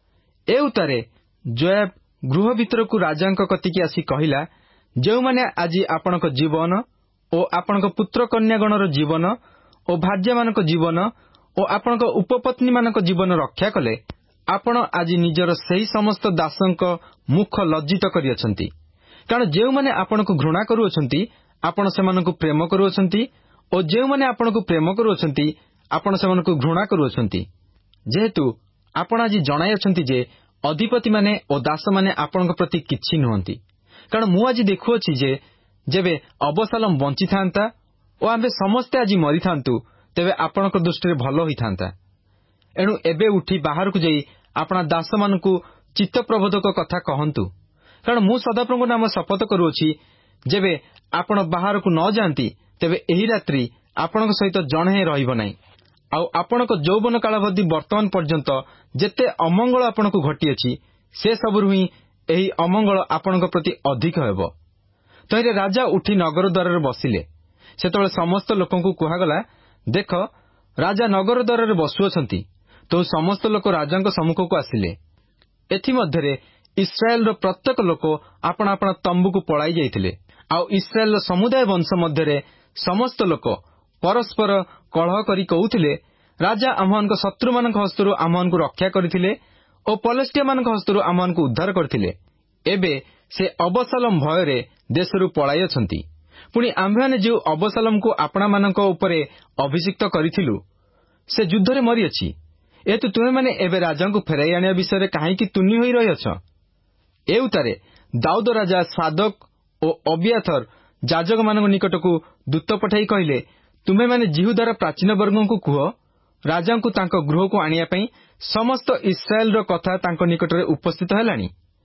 A: ଏ ଉତ୍ତାରେ ଯୋଆବ ଗୃହ ଭିତରକୁ ରାଜାଙ୍କ କତିକି ଆସି କହିଲା, ଯେଉଁମାନେ ଆଜି ଆପଣଙ୍କ ଜୀବନ ଓ ଆପଣଙ୍କ ପୁତ୍ର କନ୍ୟାଗଣର ଜୀବନ ଓ ଭାର୍ଯ୍ୟାମାନଙ୍କ ଜୀବନ ଓ ଆପଣଙ୍କ ଉପପତ୍ନୀମାନଙ୍କ ଜୀବନ ରକ୍ଷା କଲେ, ଆପଣ ଆଜି ନିଜର ସେହି ସମସ୍ତ ଦାସଙ୍କ ମୁଖ ଲଜ୍ଜିତ କରିଅଛନ୍ତି। କାରଣ ଯେଉଁମାନେ ଆପଣଙ୍କୁ ଘୃଣା କରୁଅଛନ୍ତି, ଆପଣ ସେମାନଙ୍କୁ ପ୍ରେମ କରୁଅଛନ୍ତି, ଓ ଯେଉଁମାନେ ଆପଣଙ୍କୁ ପ୍ରେମ କରୁଅଛନ୍ତି, ଆପଣ ସେମାନଙ୍କୁ ଘୃଣା କରୁଅଛନ୍ତି। ଯେହେତୁ ଆପଣ ଆଜି ଜଣାଇଅଛନ୍ତି ଯେ ଅଧିପତିମାନେ ଓ ଦାସମାନେ ଆପଣଙ୍କ ପ୍ରତି କିଛି ନୁହନ୍ତି। କାରଣ ମୁଁ ଆଜି ଦେଖୁଅଛି ଯେ ଯେବେ ଅବସାଲମ ବଞ୍ଚିଥାନ୍ତା ଓ ଆମ୍ଭେ ସମସ୍ତେ ଆଜି ମରିଥାନ୍ତୁ, ତେବେ ଆପଣଙ୍କ ଦୃଷ୍ଟିରେ ଭଲ ହୋଇଥାନ୍ତା। ଏଣୁ ଏବେ ଉଠି ବାହାରକୁ ଯାଇ ଆପଣା ଦାସମାନଙ୍କୁ ଚିତ୍ତପ୍ରବୋଧକ କଥା କହନ୍ତୁ। କାରଣ ମୁଁ ସଦାପ୍ରଭୁଙ୍କ ନାମ ଶପଥ କରୁଅଛି, ଯେବେ ଆପଣ ବାହାରକୁ ନ ଯାଆନ୍ତି, ତେବେ ଏହି ରାତ୍ରି ଆପଣଙ୍କ ସହିତ ଜଣେ ହେଁ ରହିବ ନାହିଁ। ଆଉ ଆପଣଙ୍କ ଯୌବନ କାଳାବଧି ବର୍ତ୍ତମାନ ପର୍ଯ୍ୟନ୍ତ ଯେତେ ଅମଙ୍ଗଳ ଆପଣଙ୍କୁ ଘଟିଅଛି, ସେ ସବୁରୁ ହିଁ ଏହି ଅମଙ୍ଗଳ ଆପଣଙ୍କ ପ୍ରତି ଅଧିକ ହେବ। ତହିଁରେ ରାଜା ଉଠି ନଗର ଦ୍ୱାରରେ ବସିଲେ। ସେତେବେଳେ ସମସ୍ତ ଲୋକଙ୍କୁ କୁହାଗଲା, ଦେଖ, ରାଜା ନଗର ଦ୍ୱାରରେ ବସୁଅଛନ୍ତି। ତେଣୁ ସମସ୍ତ ଲୋକ ରାଜାଙ୍କ ସମ୍ମୁଖକୁ ଆସିଲେ। ଏଥିମଧ୍ୟରେ ଇସ୍ରାଏଲର ପ୍ରତ୍ୟେକ ଲୋକ ଆପଣା ଆପଣା ତମ୍ବୁକୁ ପଳାଇ ଯାଇଥିଲେ। ଆଉ ଇସ୍ରାଏଲର ସମୁଦାୟ ବଂଶ ମଧ୍ୟରେ ସମସ୍ତ ଲୋକ ପରସ୍ପର କଳହ କରି କହୁଥିଲେ, ରାଜା ଆମ୍ଭମାନଙ୍କ ଶତ୍ରୁମାନଙ୍କ ହସ୍ତରୁ ଆମ୍ଭମାନଙ୍କୁ ରକ୍ଷା କରିଥିଲେ ଓ ପଲେଷ୍ଟିଆମାନଙ୍କ ହସ୍ତରୁ ଆମ୍ଭମାନଙ୍କୁ ଉଦ୍ଧାର କରିଥିଲେ। ଏବେ ସେ ଅବସାଲମ ଭୟରେ ଦେଶରୁ ପଳାଇଅଛନ୍ତି। ପୁଣି ଆମ୍ଭେମାନେ ଯେଉଁ ଅବସାଲମକୁ ଆପଣାମାନଙ୍କ ଉପରେ ଅଭିଷିକ୍ତ କରିଥିଲୁ, ସେ ଯୁଦ୍ଧରେ ମରିଅଛି। ଏହେତୁ ତୁମେମାନେ ଏବେ ରାଜାଙ୍କୁ ଫେରାଇ ଆଣିବା ବିଷୟରେ କାହିଁକି ତୁନି ହୋଇ ରହିଅଛ? ଏ ଉତ୍ତାରେ ଦାଉଦ ରାଜା ସାଦୋକ ଓ ଅବିଆଥର ଯାଜକମାନଙ୍କ ନିକଟକୁ ଦୂତ ପଠାଇ କହିଲେ, ତୁମେମାନେ ଯିହୁଦାର ପ୍ରାଚୀନ ବର୍ଗଙ୍କୁ କୁହ, ରାଜାଙ୍କୁ ତାଙ୍କ ଗୃହକୁ ଆଣିବା ପାଇଁ ସମସ୍ତ ଇସ୍ରାଏଲର କଥା ତାଙ୍କ ନିକଟରେ ଉପସ୍ଥିତ ହେଲାଣି।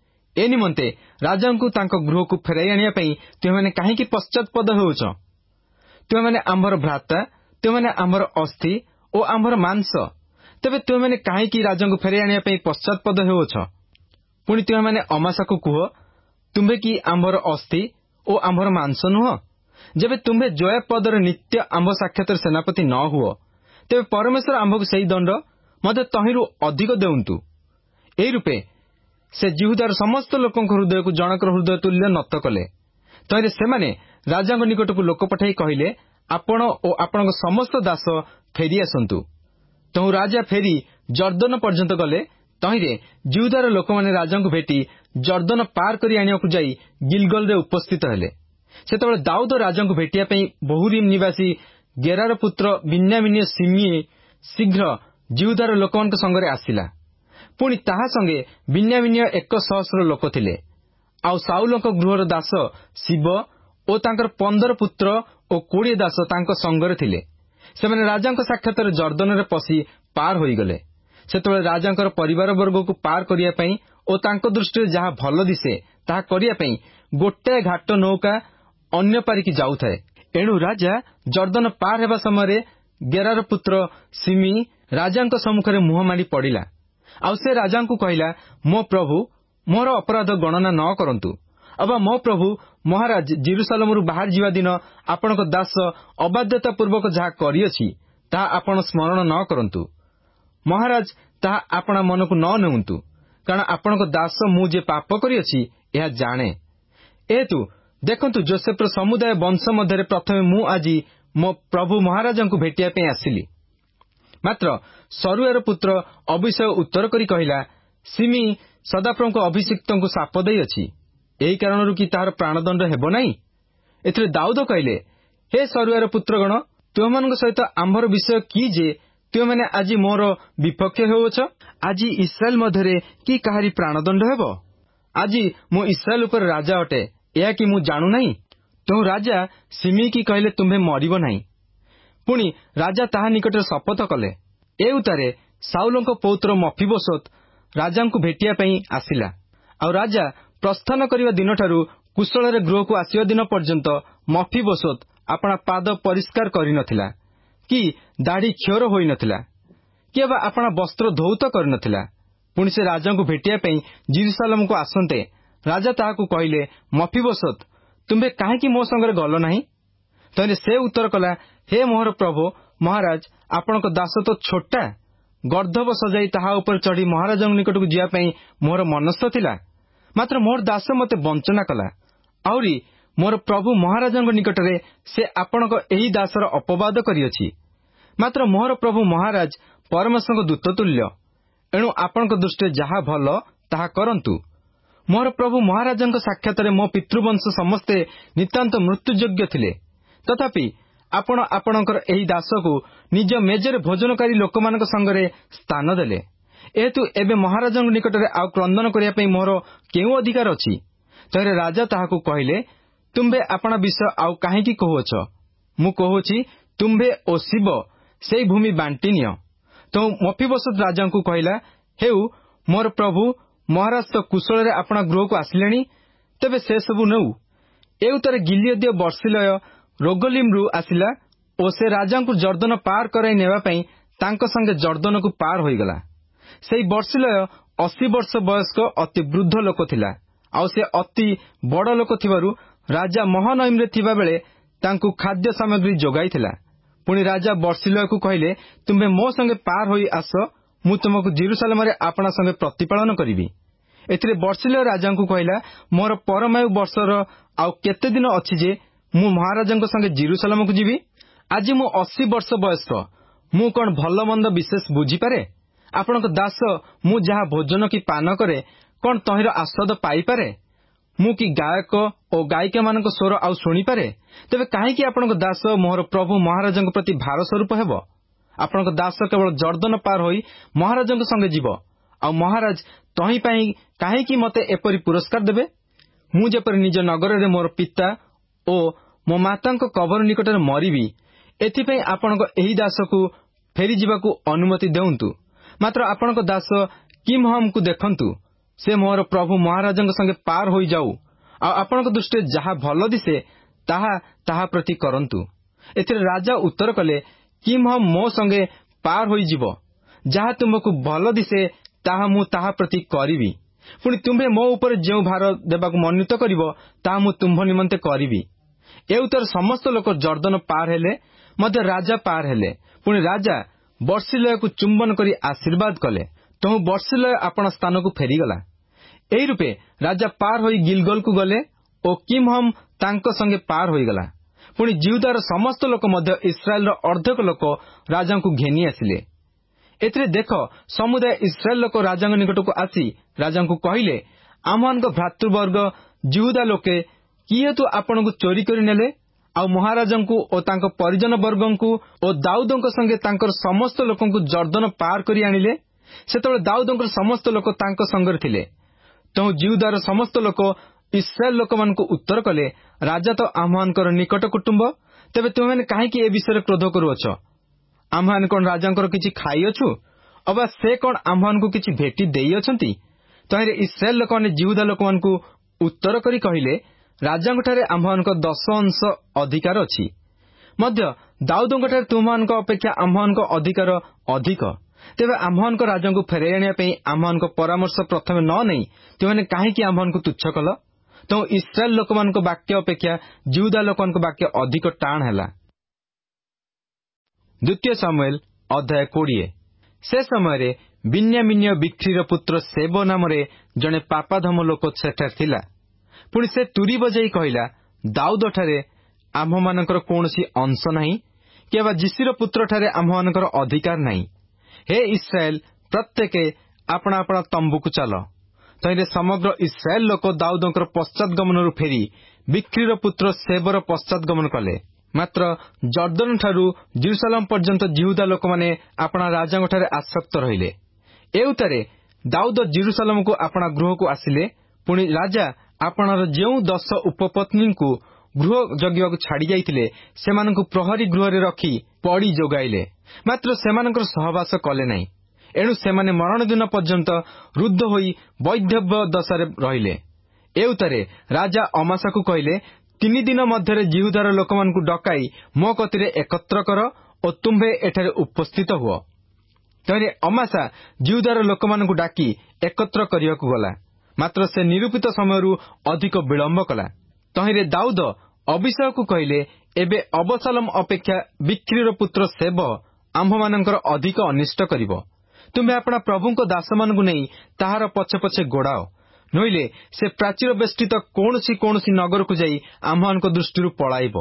A: ଏ ନିମନ୍ତେ ରାଜାଙ୍କୁ ତାଙ୍କ ଗୃହକୁ ଫେରାଇ ଆଣିବା ପାଇଁ ତୁମେମାନେ କାହିଁକି ପଶ୍ଚାତପଦ ହେଉଛ? ତୁମେମାନେ ଆମ୍ଭର ଭ୍ରାତା, ତୁମେମାନେ ଆମ୍ଭର ଅସ୍ଥି ଓ ଆମ୍ଭର ମାଂସ। ତେବେ ତୁମେମାନେ କାହିଁକି ରାଜାଙ୍କୁ ଫେରାଇ ଆଣିବା ପାଇଁ ପଶ୍ଚାତପଦ ହେଉଛ? ପୁଣି ତୁମେମାନେ ଅମାସାକୁ କୁହ, ତୁମ୍ଭେ କି ଆମ୍ଭର ଅସ୍ଥି ଓ ଆମ୍ଭର ମାଂସ ନୁହଁ? ଯେବେ ତୁମ୍ଭେ ଯୋଆବ ପଦରେ ନିତ୍ୟ ଆମ୍ଭ ସାକ୍ଷାତରେ ସେନାପତି ନ ହୁଅ, ତେବେ ପରମେଶ୍ୱର ଆମ୍ଭକୁ ସେହି ଦଣ୍ଡ ମଧ୍ୟ ତହିଁରୁ ଅଧିକ ଦେଉନ୍ତୁ। ଏହି ରୂପେ ସେ ଯିହୁଦାର ସମସ୍ତ ଲୋକଙ୍କ ହୃଦୟକୁ ଜଣକର ହୃଦୟ ତୁଲ୍ୟ ନତ କଲେ। ତହିଁରେ ସେମାନେ ରାଜାଙ୍କ ନିକଟକୁ ଲୋକ ପଠାଇ କହିଲେ, ଆପଣ ଓ ଆପଣଙ୍କ ସମସ୍ତ ଦାସ ଫେରିଆସନ୍ତୁ। ତହୁଁ ରାଜା ଫେରି ଜର୍ଦ୍ଦନ ପର୍ଯ୍ୟନ୍ତ ଗଲେ। ତହିଁରେ ଯିହୁଦାର ଲୋକମାନେ ରାଜାଙ୍କୁ ଭେଟି ଜର୍ଦ୍ଦନ ପାର କରି ଆଣିବାକୁ ଯାଇ ଗିଲଗଲରେ ଉପସ୍ଥିତ ହେଲେ। ସେତେବେଳେ ଦାଉଦ ରାଜାଙ୍କୁ ଭେଟିବା ପାଇଁ ବହୁରିମ୍ ନିବାସୀ ଗେରାର ପୁତ୍ର ବିନ୍ୟାମିନୀୟ ସିମେଇ ଶୀଘ୍ର ଯିହୁଦାର ଲୋକମାନଙ୍କ ସଙ୍ଗରେ ଆସିଲା। ପୁଣି ତାହା ସଙ୍ଗେ ବିନ୍ୟାମିନୀୟ ଏକ ସହସ୍ର ଲୋକ ଥିଲେ। ଆଉ ସାଉଲଙ୍କ ଗୃହର ଦାସ ଶିବ ଓ ତାଙ୍କର ପନ୍ଦର ପୁତ୍ର ଓ କୋଡ଼ିଏ ଦାସ ତାଙ୍କ ସଙ୍ଗରେ ଥିଲେ। ସେମାନେ ରାଜାଙ୍କ ସାକ୍ଷାତରେ ଜର୍ଦ୍ଦନରେ ପଶି ପାର ହୋଇଗଲେ। ସେତେବେଳେ ରାଜାଙ୍କର ପରିବାରବର୍ଗକୁ ପାର କରିବା ପାଇଁ ଓ ତାଙ୍କ ଦୃଷ୍ଟିରେ ଯାହା ଭଲ ଦିଶେ ତାହା କରିବା ପାଇଁ ଗୋଟାଏ ଘାଟ ନୌକା ଅନ୍ୟ ପାରିକି ଯାଉଥାଏ। ଏଣୁ ରାଜା ଜର୍ଦ୍ଦନ ପାର ହେବା ସମୟରେ ଗେରାର ପୁତ୍ର ସିମେଇ ରାଜାଙ୍କ ସମ୍ମୁଖରେ ମୁହଁ ମାଡ଼ି ପଡ଼ିଲା। ଆଉ ସେ ରାଜାଙ୍କୁ କହିଲା, ମୋ ପ୍ରଭୁ, ମୋର ଅପରାଧ ଗଣନା ନ କରନ୍ତୁ, ଅବା ମୋ ପ୍ରଭୁ ମହାରାଜ ଜେରୁସାଲେମରୁ ବାହାରି ଯିବା ଦିନ ଆପଣଙ୍କ ଦାସ ଅବାଧ୍ୟତା ପୂର୍ବକ ଯାହା କରିଅଛି, ତାହା ଆପଣ ସ୍ମରଣ ନ କରନ୍ତୁ। ମହାରାଜ ତାହା ଆପଣା ମନକୁ ନ ନେଉନ୍ତୁ, କାରଣ ଆପଣଙ୍କ ଦାସ ମୁଁ ଯେ ପାପ କରିଅଛି ଏହା ଜାଣେ। ଏହେତୁ ଦେଖନ୍ତୁ, ଯୋସେଫର ସମୁଦାୟ ବଂଶ ମଧ୍ୟରେ ପ୍ରଥମେ ମୁଁ ଆଜି ମୋ ପ୍ରଭୁ ମହାରାଜାଙ୍କୁ ଭେଟିବା ପାଇଁ ଆସିଲି। ମାତ୍ର ସରୁୟାର ପୁତ୍ର ଅବିଷୟ ଉତ୍ତର କରି କହିଲା, ସିମେଇ ସଦାପ୍ରଭୁଙ୍କ ଅଭିଷିକ୍ତଙ୍କୁ ଶାପ ଦେଇଅଛି, ଏହି କାରଣରୁ କି ତାହାର ପ୍ରାଣଦଣ୍ଡ ହେବ ନାହିଁ? ଏଥିରେ ଦାଉଦ କହିଲେ, ହେ ସରୁୟାର ପୁତ୍ରଗଣ, ତୁମମାନଙ୍କ ସହିତ ଆମ୍ଭର ବିଷୟ କି ଯେ ତୁମେମାନେ ଆଜି ମୋର ବିପକ୍ଷ ହେଉଅଛ? ଆଜି ଇସ୍ରାଏଲ ମଧ୍ୟରେ କି କାହାରି ପ୍ରାଣଦଣ୍ଡ ହେବ? ଆଜି ମୁଁ ଇସ୍ରାଏଲ ଉପରେ ରାଜା ଅଟେ, ଏହା କି ମୁଁ ଜାଣୁନାହିଁ? ତେଣୁ ରାଜା ସିମିକି କହିଲେ, ତୁମ୍ଭେ ମରିବ ନାହିଁ। ପୁଣି ରାଜା ତାହା ନିକଟରେ ଶପଥ କଲେ। ଏ ଉତ୍ତାରେ ସାଉଲଙ୍କ ପୌତ୍ର ମଫିବୋଶେତ୍ ରାଜାଙ୍କୁ ଭେଟିବା ପାଇଁ ଆସିଲା। ଆଉ ରାଜା ପ୍ରସ୍ଥାନ କରିବା ଦିନଠାରୁ କୁଶଳରେ ଗୃହକୁ ଆସିବା ଦିନ ପର୍ଯ୍ୟନ୍ତ ମଫିବୋଶେତ୍ ଆପଣା ପାଦ ପରିଷ୍କାର କରିନଥିଲା, କି ଦାଢ଼ି କ୍ଷୌର ହୋଇନଥିଲା, କି ବା ଆପଣା ବସ୍ତ୍ର ଧୌତ କରିନଥିଲା। ପୁଣି ସେ ରାଜାଙ୍କୁ ଭେଟିବା ପାଇଁ ଜେରୁସାଲେମକୁ ଆସନ୍ତେ ରାଜା ତାହାକୁ କହିଲେ, ମଫିବୋଶେତ୍, ତୁମ୍ଭେ କାହିଁକି ମୋ ସଙ୍ଗରେ ଗଲ ନାହିଁ? ତହିଁରେ ସେ ଉତ୍ତର କଲା, ହେ ମୋହର ପ୍ରଭୁ ମହାରାଜ, ଆପଣଙ୍କ ଦାସ ତ ଛୋଟା। ଗର୍ଦ୍ଦଭ ସଜାଇ ତାହା ଉପରେ ଚଢ଼ି ମହାରାଜଙ୍କ ନିକଟକୁ ଯିବା ପାଇଁ ମୋର ମନସ୍ଥ ଥିଲା। ମାତ୍ର ମୋର ଦାସ ମୋତେ ବଞ୍ଚନା କଲା। ଆହୁରି ମୋର ପ୍ରଭୁ ମହାରାଜଙ୍କ ନିକଟରେ ସେ ଆପଣଙ୍କ ଏହି ଦାସର ଅପବାଦ କରିଅଛି। ମାତ୍ର ମୋହର ପ୍ରଭୁ ମହାରାଜ ପରମେଶ୍ୱରଙ୍କ ଦୂତ ତୁଲ୍ୟ। ଏଣୁ ଆପଣଙ୍କ ଦୃଷ୍ଟିରେ ଯାହା ଭଲ ତାହା କରନ୍ତୁ। ମୋର ପ୍ରଭୁ ମହାରାଜଙ୍କ ସାକ୍ଷାତରେ ମୋ ପିତୃବଂଶ ସମସ୍ତେ ନିତାନ୍ତ ମୃତ୍ୟୁଯୋଗ୍ୟ ଥିଲେ। ତଥାପି ଆପଣ ଆପଣଙ୍କର ଏହି ଦାସକୁ ନିଜ ମେଜରେ ଭୋଜନକାରୀ ଲୋକମାନଙ୍କ ସଙ୍ଗରେ ସ୍ଥାନ ଦେଲେ। ଏହେତୁ ଏବେ ମହାରାଜଙ୍କ ନିକଟରେ ଆଉ କ୍ରନ୍ଦନ କରିବା ପାଇଁ ମୋର କେଉଁ ଅଧିକାର ଅଛି? ତହିଁରେ ରାଜା ତାହାକୁ କହିଲେ, ତୁମ୍ଭେ ଆପଣା ବିଷୟ ଆଉ କାହିଁକି କହୁଅଛ? ମୁଁ କହୁଅଛି, ତୁମ୍ଭେ ଓ ଶିବ ସେହି ଭୂମି ବାଣ୍ଟି ନିଅ। ତେଣୁ ମଫିବୋଶେତ୍ ରାଜାଙ୍କୁ କହିଲା, ହେଉ, ମୋର ପ୍ରଭୁ ମହାରାଜ ତ କୁଶଳରେ ଆପଣା ଗୃହକୁ ଆସିଲେଣି, ତେବେ ସେସବୁ ନେଉ। ଏ ଉତ୍ତାରେ ଗିଲିଅଦୀୟ ବର୍ଷିଲୟ ରୋଗଲିମ୍ରୁ ଆସିଲା ଓ ସେ ରାଜାଙ୍କୁ ଜର୍ଦ୍ଦନ ପାର କରାଇ ନେବା ପାଇଁ ତାଙ୍କ ସଙ୍ଗେ ଜର୍ଦ୍ଦନକୁ ପାର ହୋଇଗଲା। ସେହି ବର୍ଷିଲୟ ଅଶୀ ବର୍ଷ ବୟସ୍କ ଅତି ବୃଦ୍ଧ ଲୋକ ଥିଲା। ଆଉ ସେ ଅତି ବଡ଼ ଲୋକ ଥିବାରୁ ରାଜା ମହାନଇମରେ ଥିବାବେଳେ ତାଙ୍କୁ ଖାଦ୍ୟ ସାମଗ୍ରୀ ଯୋଗାଇଥିଲା। ପୁଣି ରାଜା ବର୍ଷିଲୟକୁ କହିଲେ, ତୁମ୍ଭେ ମୋ ସଙ୍ଗେ ପାର ହୋଇ ଆସ, ମୁଁ ତୁମକୁ ଜେରୁସାଲେମରେ ଆପଣା ସଙ୍ଗେ ପ୍ରତିପାଳନ କରିବି। ଏଥିରେ ବର୍ଷିଲୟ ରାଜାଙ୍କୁ କହିଲା, ମୋର ପରମାୟୁ ବର୍ଷର ଆଉ କେତେ ଦିନ ଅଛି ଯେ ମୁଁ ମହାରାଜଙ୍କ ସଙ୍ଗେ ଜେରୁସାଲେମକୁ ଯିବି? ଆଜି ମୁଁ ଅଶୀ ବର୍ଷ ବୟସ୍କ। ମୁଁ କଣ ଭଲ ମନ୍ଦ ବିଶେଷ ବୁଝିପାରେ? ଆପଣଙ୍କ ଦାସ ମୁଁ ଯାହା ଭୋଜନ କି ପାନ କରେ, କଣ ତହିଁର ଆସ୍ୱାଦ ପାଇପାରେ? ମୁଁ କି ଗାୟକ ଓ ଗାୟିକାମାନଙ୍କ ସ୍ୱର ଆଉ ଶୁଣିପାରେ? ତେବେ କାହିଁକି ଆପଣଙ୍କ ଦାସ ମୋହର ପ୍ରଭୁ ମହାରାଜଙ୍କ ପ୍ରତି ଭାର ସ୍ୱରୂପ ହେବ? ଆପଣଙ୍କ ଦାସ କେବଳ ଜର୍ଦ୍ଦନ ପାର ହୋଇ ମହାରାଜଙ୍କ ସଙ୍ଗେ ଯିବ। ଆଉ ମହାରାଜ ତହିଁ ପାଇଁ କାହିଁକି ମୋତେ ଏପରି ପୁରସ୍କାର ଦେବେ? ମୁଁ ଯେପରି ନିଜ ନଗରରେ ମୋର ପିତା ଓ ମୋ ମାତାଙ୍କ କବର ନିକଟରେ ମରିବି, ଏଥିପାଇଁ ଆପଣଙ୍କ ଏହି ଦାସକୁ ଫେରିଯିବାକୁ ଅନୁମତି ଦେଉନ୍ତୁ। ମାତ୍ର ଆପଣଙ୍କ ଦାସ କିମ୍ହମକୁ ଦେଖନ୍ତୁ, ସେ ମୋହର ପ୍ରଭୁ ମହାରାଜଙ୍କ ସଙ୍ଗେ ପାର ହୋଇଯାଉ, ଆଉ ଆପଣଙ୍କ ଦୃଷ୍ଟିରେ ଯାହା ଭଲ ଦିଶେ ତାହା ତାହା ପ୍ରତି କରନ୍ତୁ। ଏଥିରେ ରାଜା ଉତ୍ତର କଲେ, କିମ୍ହମ ମୋ ସଙ୍ଗେ ପାର ହୋଇଯିବ। ଯାହା ତୁମକୁ ଭଲ ଦିଶେ ତାହା ମୁଁ ତାହା ପ୍ରତି କରିବି। ପୁଣି ତୁମ୍ଭେ ମୋ ଉପରେ ଯେଉଁ ଭାର ଦେବାକୁ ମନୋନୀତ କରିବ, ତାହା ମୁଁ ତୁମ୍ଭ ନିମନ୍ତେ କରିବି। ଏ ଉତ୍ତାରେ ସମସ୍ତ ଲୋକ ଜର୍ଦ୍ଦନ ପାର ହେଲେ ମଧ୍ୟ ରାଜା ପାର ହେଲେ। ପୁଣି ରାଜା ବର୍ଷିଲୟକୁ ଚୁମ୍ବନ କରି ଆଶୀର୍ବାଦ କଲେ। ତେଣୁ ବର୍ଷିଲୟ ଆପଣା ସ୍ଥାନକୁ ଫେରିଗଲା। ଏହି ରୂପେ ରାଜା ପାର ହୋଇ ଗିଲଗଲକୁ ଗଲେ ଓ କିମ୍ହମ ତାଙ୍କ ସଙ୍ଗେ ପାର ହୋଇଗଲା। ପୁଣି ଜିହୁଦାର ସମସ୍ତ ଲୋକ ମଧ୍ୟ ଇସ୍ରାଏଲର ଅର୍ଦ୍ଧେକ ଲୋକ ରାଜାଙ୍କୁ ଘେନି ଆସିଲେ। ଏଥିରେ ଦେଖ, ସମୁଦାୟ ଇସ୍ରାଏଲ ଲୋକ ରାଜାଙ୍କ ନିକଟକୁ ଆସି ରାଜାଙ୍କୁ କହିଲେ, ଆମମାନଙ୍କ ଭ୍ରାତୃବର୍ଗ ଜିହୁଦା ଲୋକେ କି ହେତୁ ଆପଣଙ୍କୁ ଚୋରି କରି ନେଲେ, ଆଉ ମହାରାଜଙ୍କୁ ଓ ତାଙ୍କ ପରିଜନ ବର୍ଗଙ୍କୁ ଓ ଦାଉଦଙ୍କ ସଙ୍ଗେ ତାଙ୍କର ସମସ୍ତ ଲୋକଙ୍କୁ ଜର୍ଦ୍ଦନ ପାର କରି ଆଣିଲେ? ସେତେବେଳେ ଦାଉଦଙ୍କର ସମସ୍ତ ଲୋକ ତାଙ୍କ ସଙ୍ଗରେ ଥିଲେ। ତେଣୁ ଜିହୁଦାର ସମସ୍ତ ଲୋକ ଇସ୍ରାଏଲ ଲୋକମାନଙ୍କୁ ଉତ୍ତର କଲେ, ରାଜା ତ ଆମ୍ଭମାନଙ୍କର ନିକଟ କୁଟୁମ୍ବ, ତେବେ ତୁମେମାନେ କାହିଁକି ଏ ବିଷୟରେ କ୍ରୋଧ କରୁଅଛ? ଆମ୍ଭମାନେ କଣ ରାଜାଙ୍କର କିଛି ଖାଇଅଛୁ, ଅବା ସେ କଣ ଆମ୍ଭମାନଙ୍କୁ କିଛି ଭେଟି ଦେଇଅଛନ୍ତି? ତହିଁରେ ଇସ୍ରାଏଲ ଲୋକମାନେ ଜିହୁଦା ଲୋକମାନଙ୍କୁ ଉତ୍ତର କରି କହିଲେ, ରାଜାଙ୍କଠାରେ ଆମ୍ଭମାନଙ୍କ ଦଶ ଅଂଶ ଅଧିକାର ଅଛି। ମଧ୍ୟ ଦାଉଦଙ୍କଠାରେ ତୁମମାନଙ୍କ ଅପେକ୍ଷା ଆମ୍ଭମାନଙ୍କ ଅଧିକାର ଅଧିକ। ତେବେ ଆମ୍ଭମାନଙ୍କ ରାଜାଙ୍କୁ ଫେରାଇ ଆଣିବା ପାଇଁ ଆମ୍ଭମାନଙ୍କ ପରାମର୍ଶ ପ୍ରଥମେ ନ ନେଇ ତୁମେମାନେ କାହିଁକି ଆମ୍ଭମାନଙ୍କୁ ତୁଚ୍ଛ କଲ? ତେଣୁ ଇସ୍ରାଏଲ ଲୋକମାନଙ୍କ ବାକ୍ୟ ଅପେକ୍ଷା ଜିହୁଦା ଲୋକମାନଙ୍କ ବାକ୍ୟ ଅଧିକ ଟାଣ ହେଲା। ଦ୍ୱିତୀୟ ସାମୁଏଲ ଅଧ୍ୟାୟ କୋଡ଼ିଏ। ସେ ସମୟରେ ବିନ୍ୟାମିନୀୟ ବିକ୍ରିର ପୁତ୍ର ସେବ ନାମରେ ଜଣେ ପାପାଧମ ଲୋକ ସେଠାରେ ଥିଲା। ପୁଣି ସେ ତୁରୀ ବଜାଇ କହିଲା, ଦାଉଦଠାରେ ଆମ୍ଭମାନଙ୍କର କୌଣସି ଅଂଶ ନାହିଁ, କି ବା ଯିସିର ପୁତ୍ରଠାରେ ଆମ୍ଭମାନଙ୍କର ଅଧିକାର ନାହିଁ। ହେ ଇସ୍ରାଏଲ, ପ୍ରତ୍ୟେକେ ଆପଣା ଆପଣା ତମ୍ବୁକୁ ଚାଲ। ତହିଁରେ ସମଗ୍ର ଇସ୍ରାଏଲ ଲୋକ ଦାଉଦଙ୍କର ପଶ୍ଚାତଗମନରୁ ଫେରି ବିକ୍ରିର ପୁତ୍ର ସେବର ପଶ୍ଚାତଗମନ କଲେ। ମାତ୍ର ଜର୍ଦ୍ଦନଠାରୁ ଜେରୁସାଲେମ ପର୍ଯ୍ୟନ୍ତ ଯିହୁଦା ଲୋକମାନେ ଆପଣା ରାଜାଙ୍କଠାରେ ଆସକ୍ତ ରହିଲେ। ଏଉତାରେ ଦାଉଦ ଜେରୁସାଲେମକୁ ଆପଣା ଗୃହକୁ ଆସିଲେ। ପୁଣି ରାଜା ଆପଣାର ଯେଉଁ ଦଶ ଉପପତ୍ନୀଙ୍କୁ ଗୃହ ଜଗିବାକୁ ଛାଡ଼ି ଯାଇଥିଲେ ସେମାନଙ୍କୁ ପ୍ରହରୀ ଗୃହରେ ରଖି ପଡ଼ି ଯୋଗାଇଲେ। ମାତ୍ର ସେମାନଙ୍କର ସହବାସ କଲେ ନାହିଁ। ଏଣୁ ସେମାନେ ମରଣ ଦିନ ପର୍ଯ୍ୟନ୍ତ ରୁଦ୍ଧ ହୋଇ ବୈଧବ୍ୟ ଦଶାରେ ରହିଲେ। ଏଉତାରେ ରାଜା ଅମାସାକୁ କହିଲେ, ତିନି ଦିନ ମଧ୍ୟରେ ଯିହୁଦାର ଲୋକମାନଙ୍କୁ ଡକାଇ ମୋ କତିରେ ଏକତ୍ର କର ଓ ତୁମ୍ଭେ ଏଠାରେ ଉପସ୍ଥିତ ହୁଅ। ତହିଁରେ ଅମାସା ଯିହୁଦାର ଲୋକମାନଙ୍କୁ ଡାକି ଏକତ୍ର କରିବାକୁ ଗଲା। ମାତ୍ର ସେ ନିରୂପିତ ସମୟରୁ ଅଧିକ ବିଳମ୍ବ କଲା। ତହିଁରେ ଦାଉଦ ଅବିଷୟକୁ କହିଲେ, ଏବେ ଅବସାଲୋମ ଅପେକ୍ଷା ବିକ୍ରିର ପୁତ୍ର ସେବ ଆମ୍ଭମାନଙ୍କର ଅଧିକ ଅନିଷ୍ଟ କରିବ। ତୁମ୍ଭେ ଆପଣା ପ୍ରଭୁଙ୍କ ଦାସମାନଙ୍କୁ ନେଇ ତାହାର ପଛେ ପଛେ ଗୋଡ଼ାଅ, ନୋଇଲେ ସେ ପ୍ରାଚୀର ବେଷ୍ଟିତ କୌଣସି କୌଣସି ନଗରକୁ ଯାଇ ଆମ୍ଭମାନଙ୍କ ଦୃଷ୍ଟିରୁ ପଳାଇବ।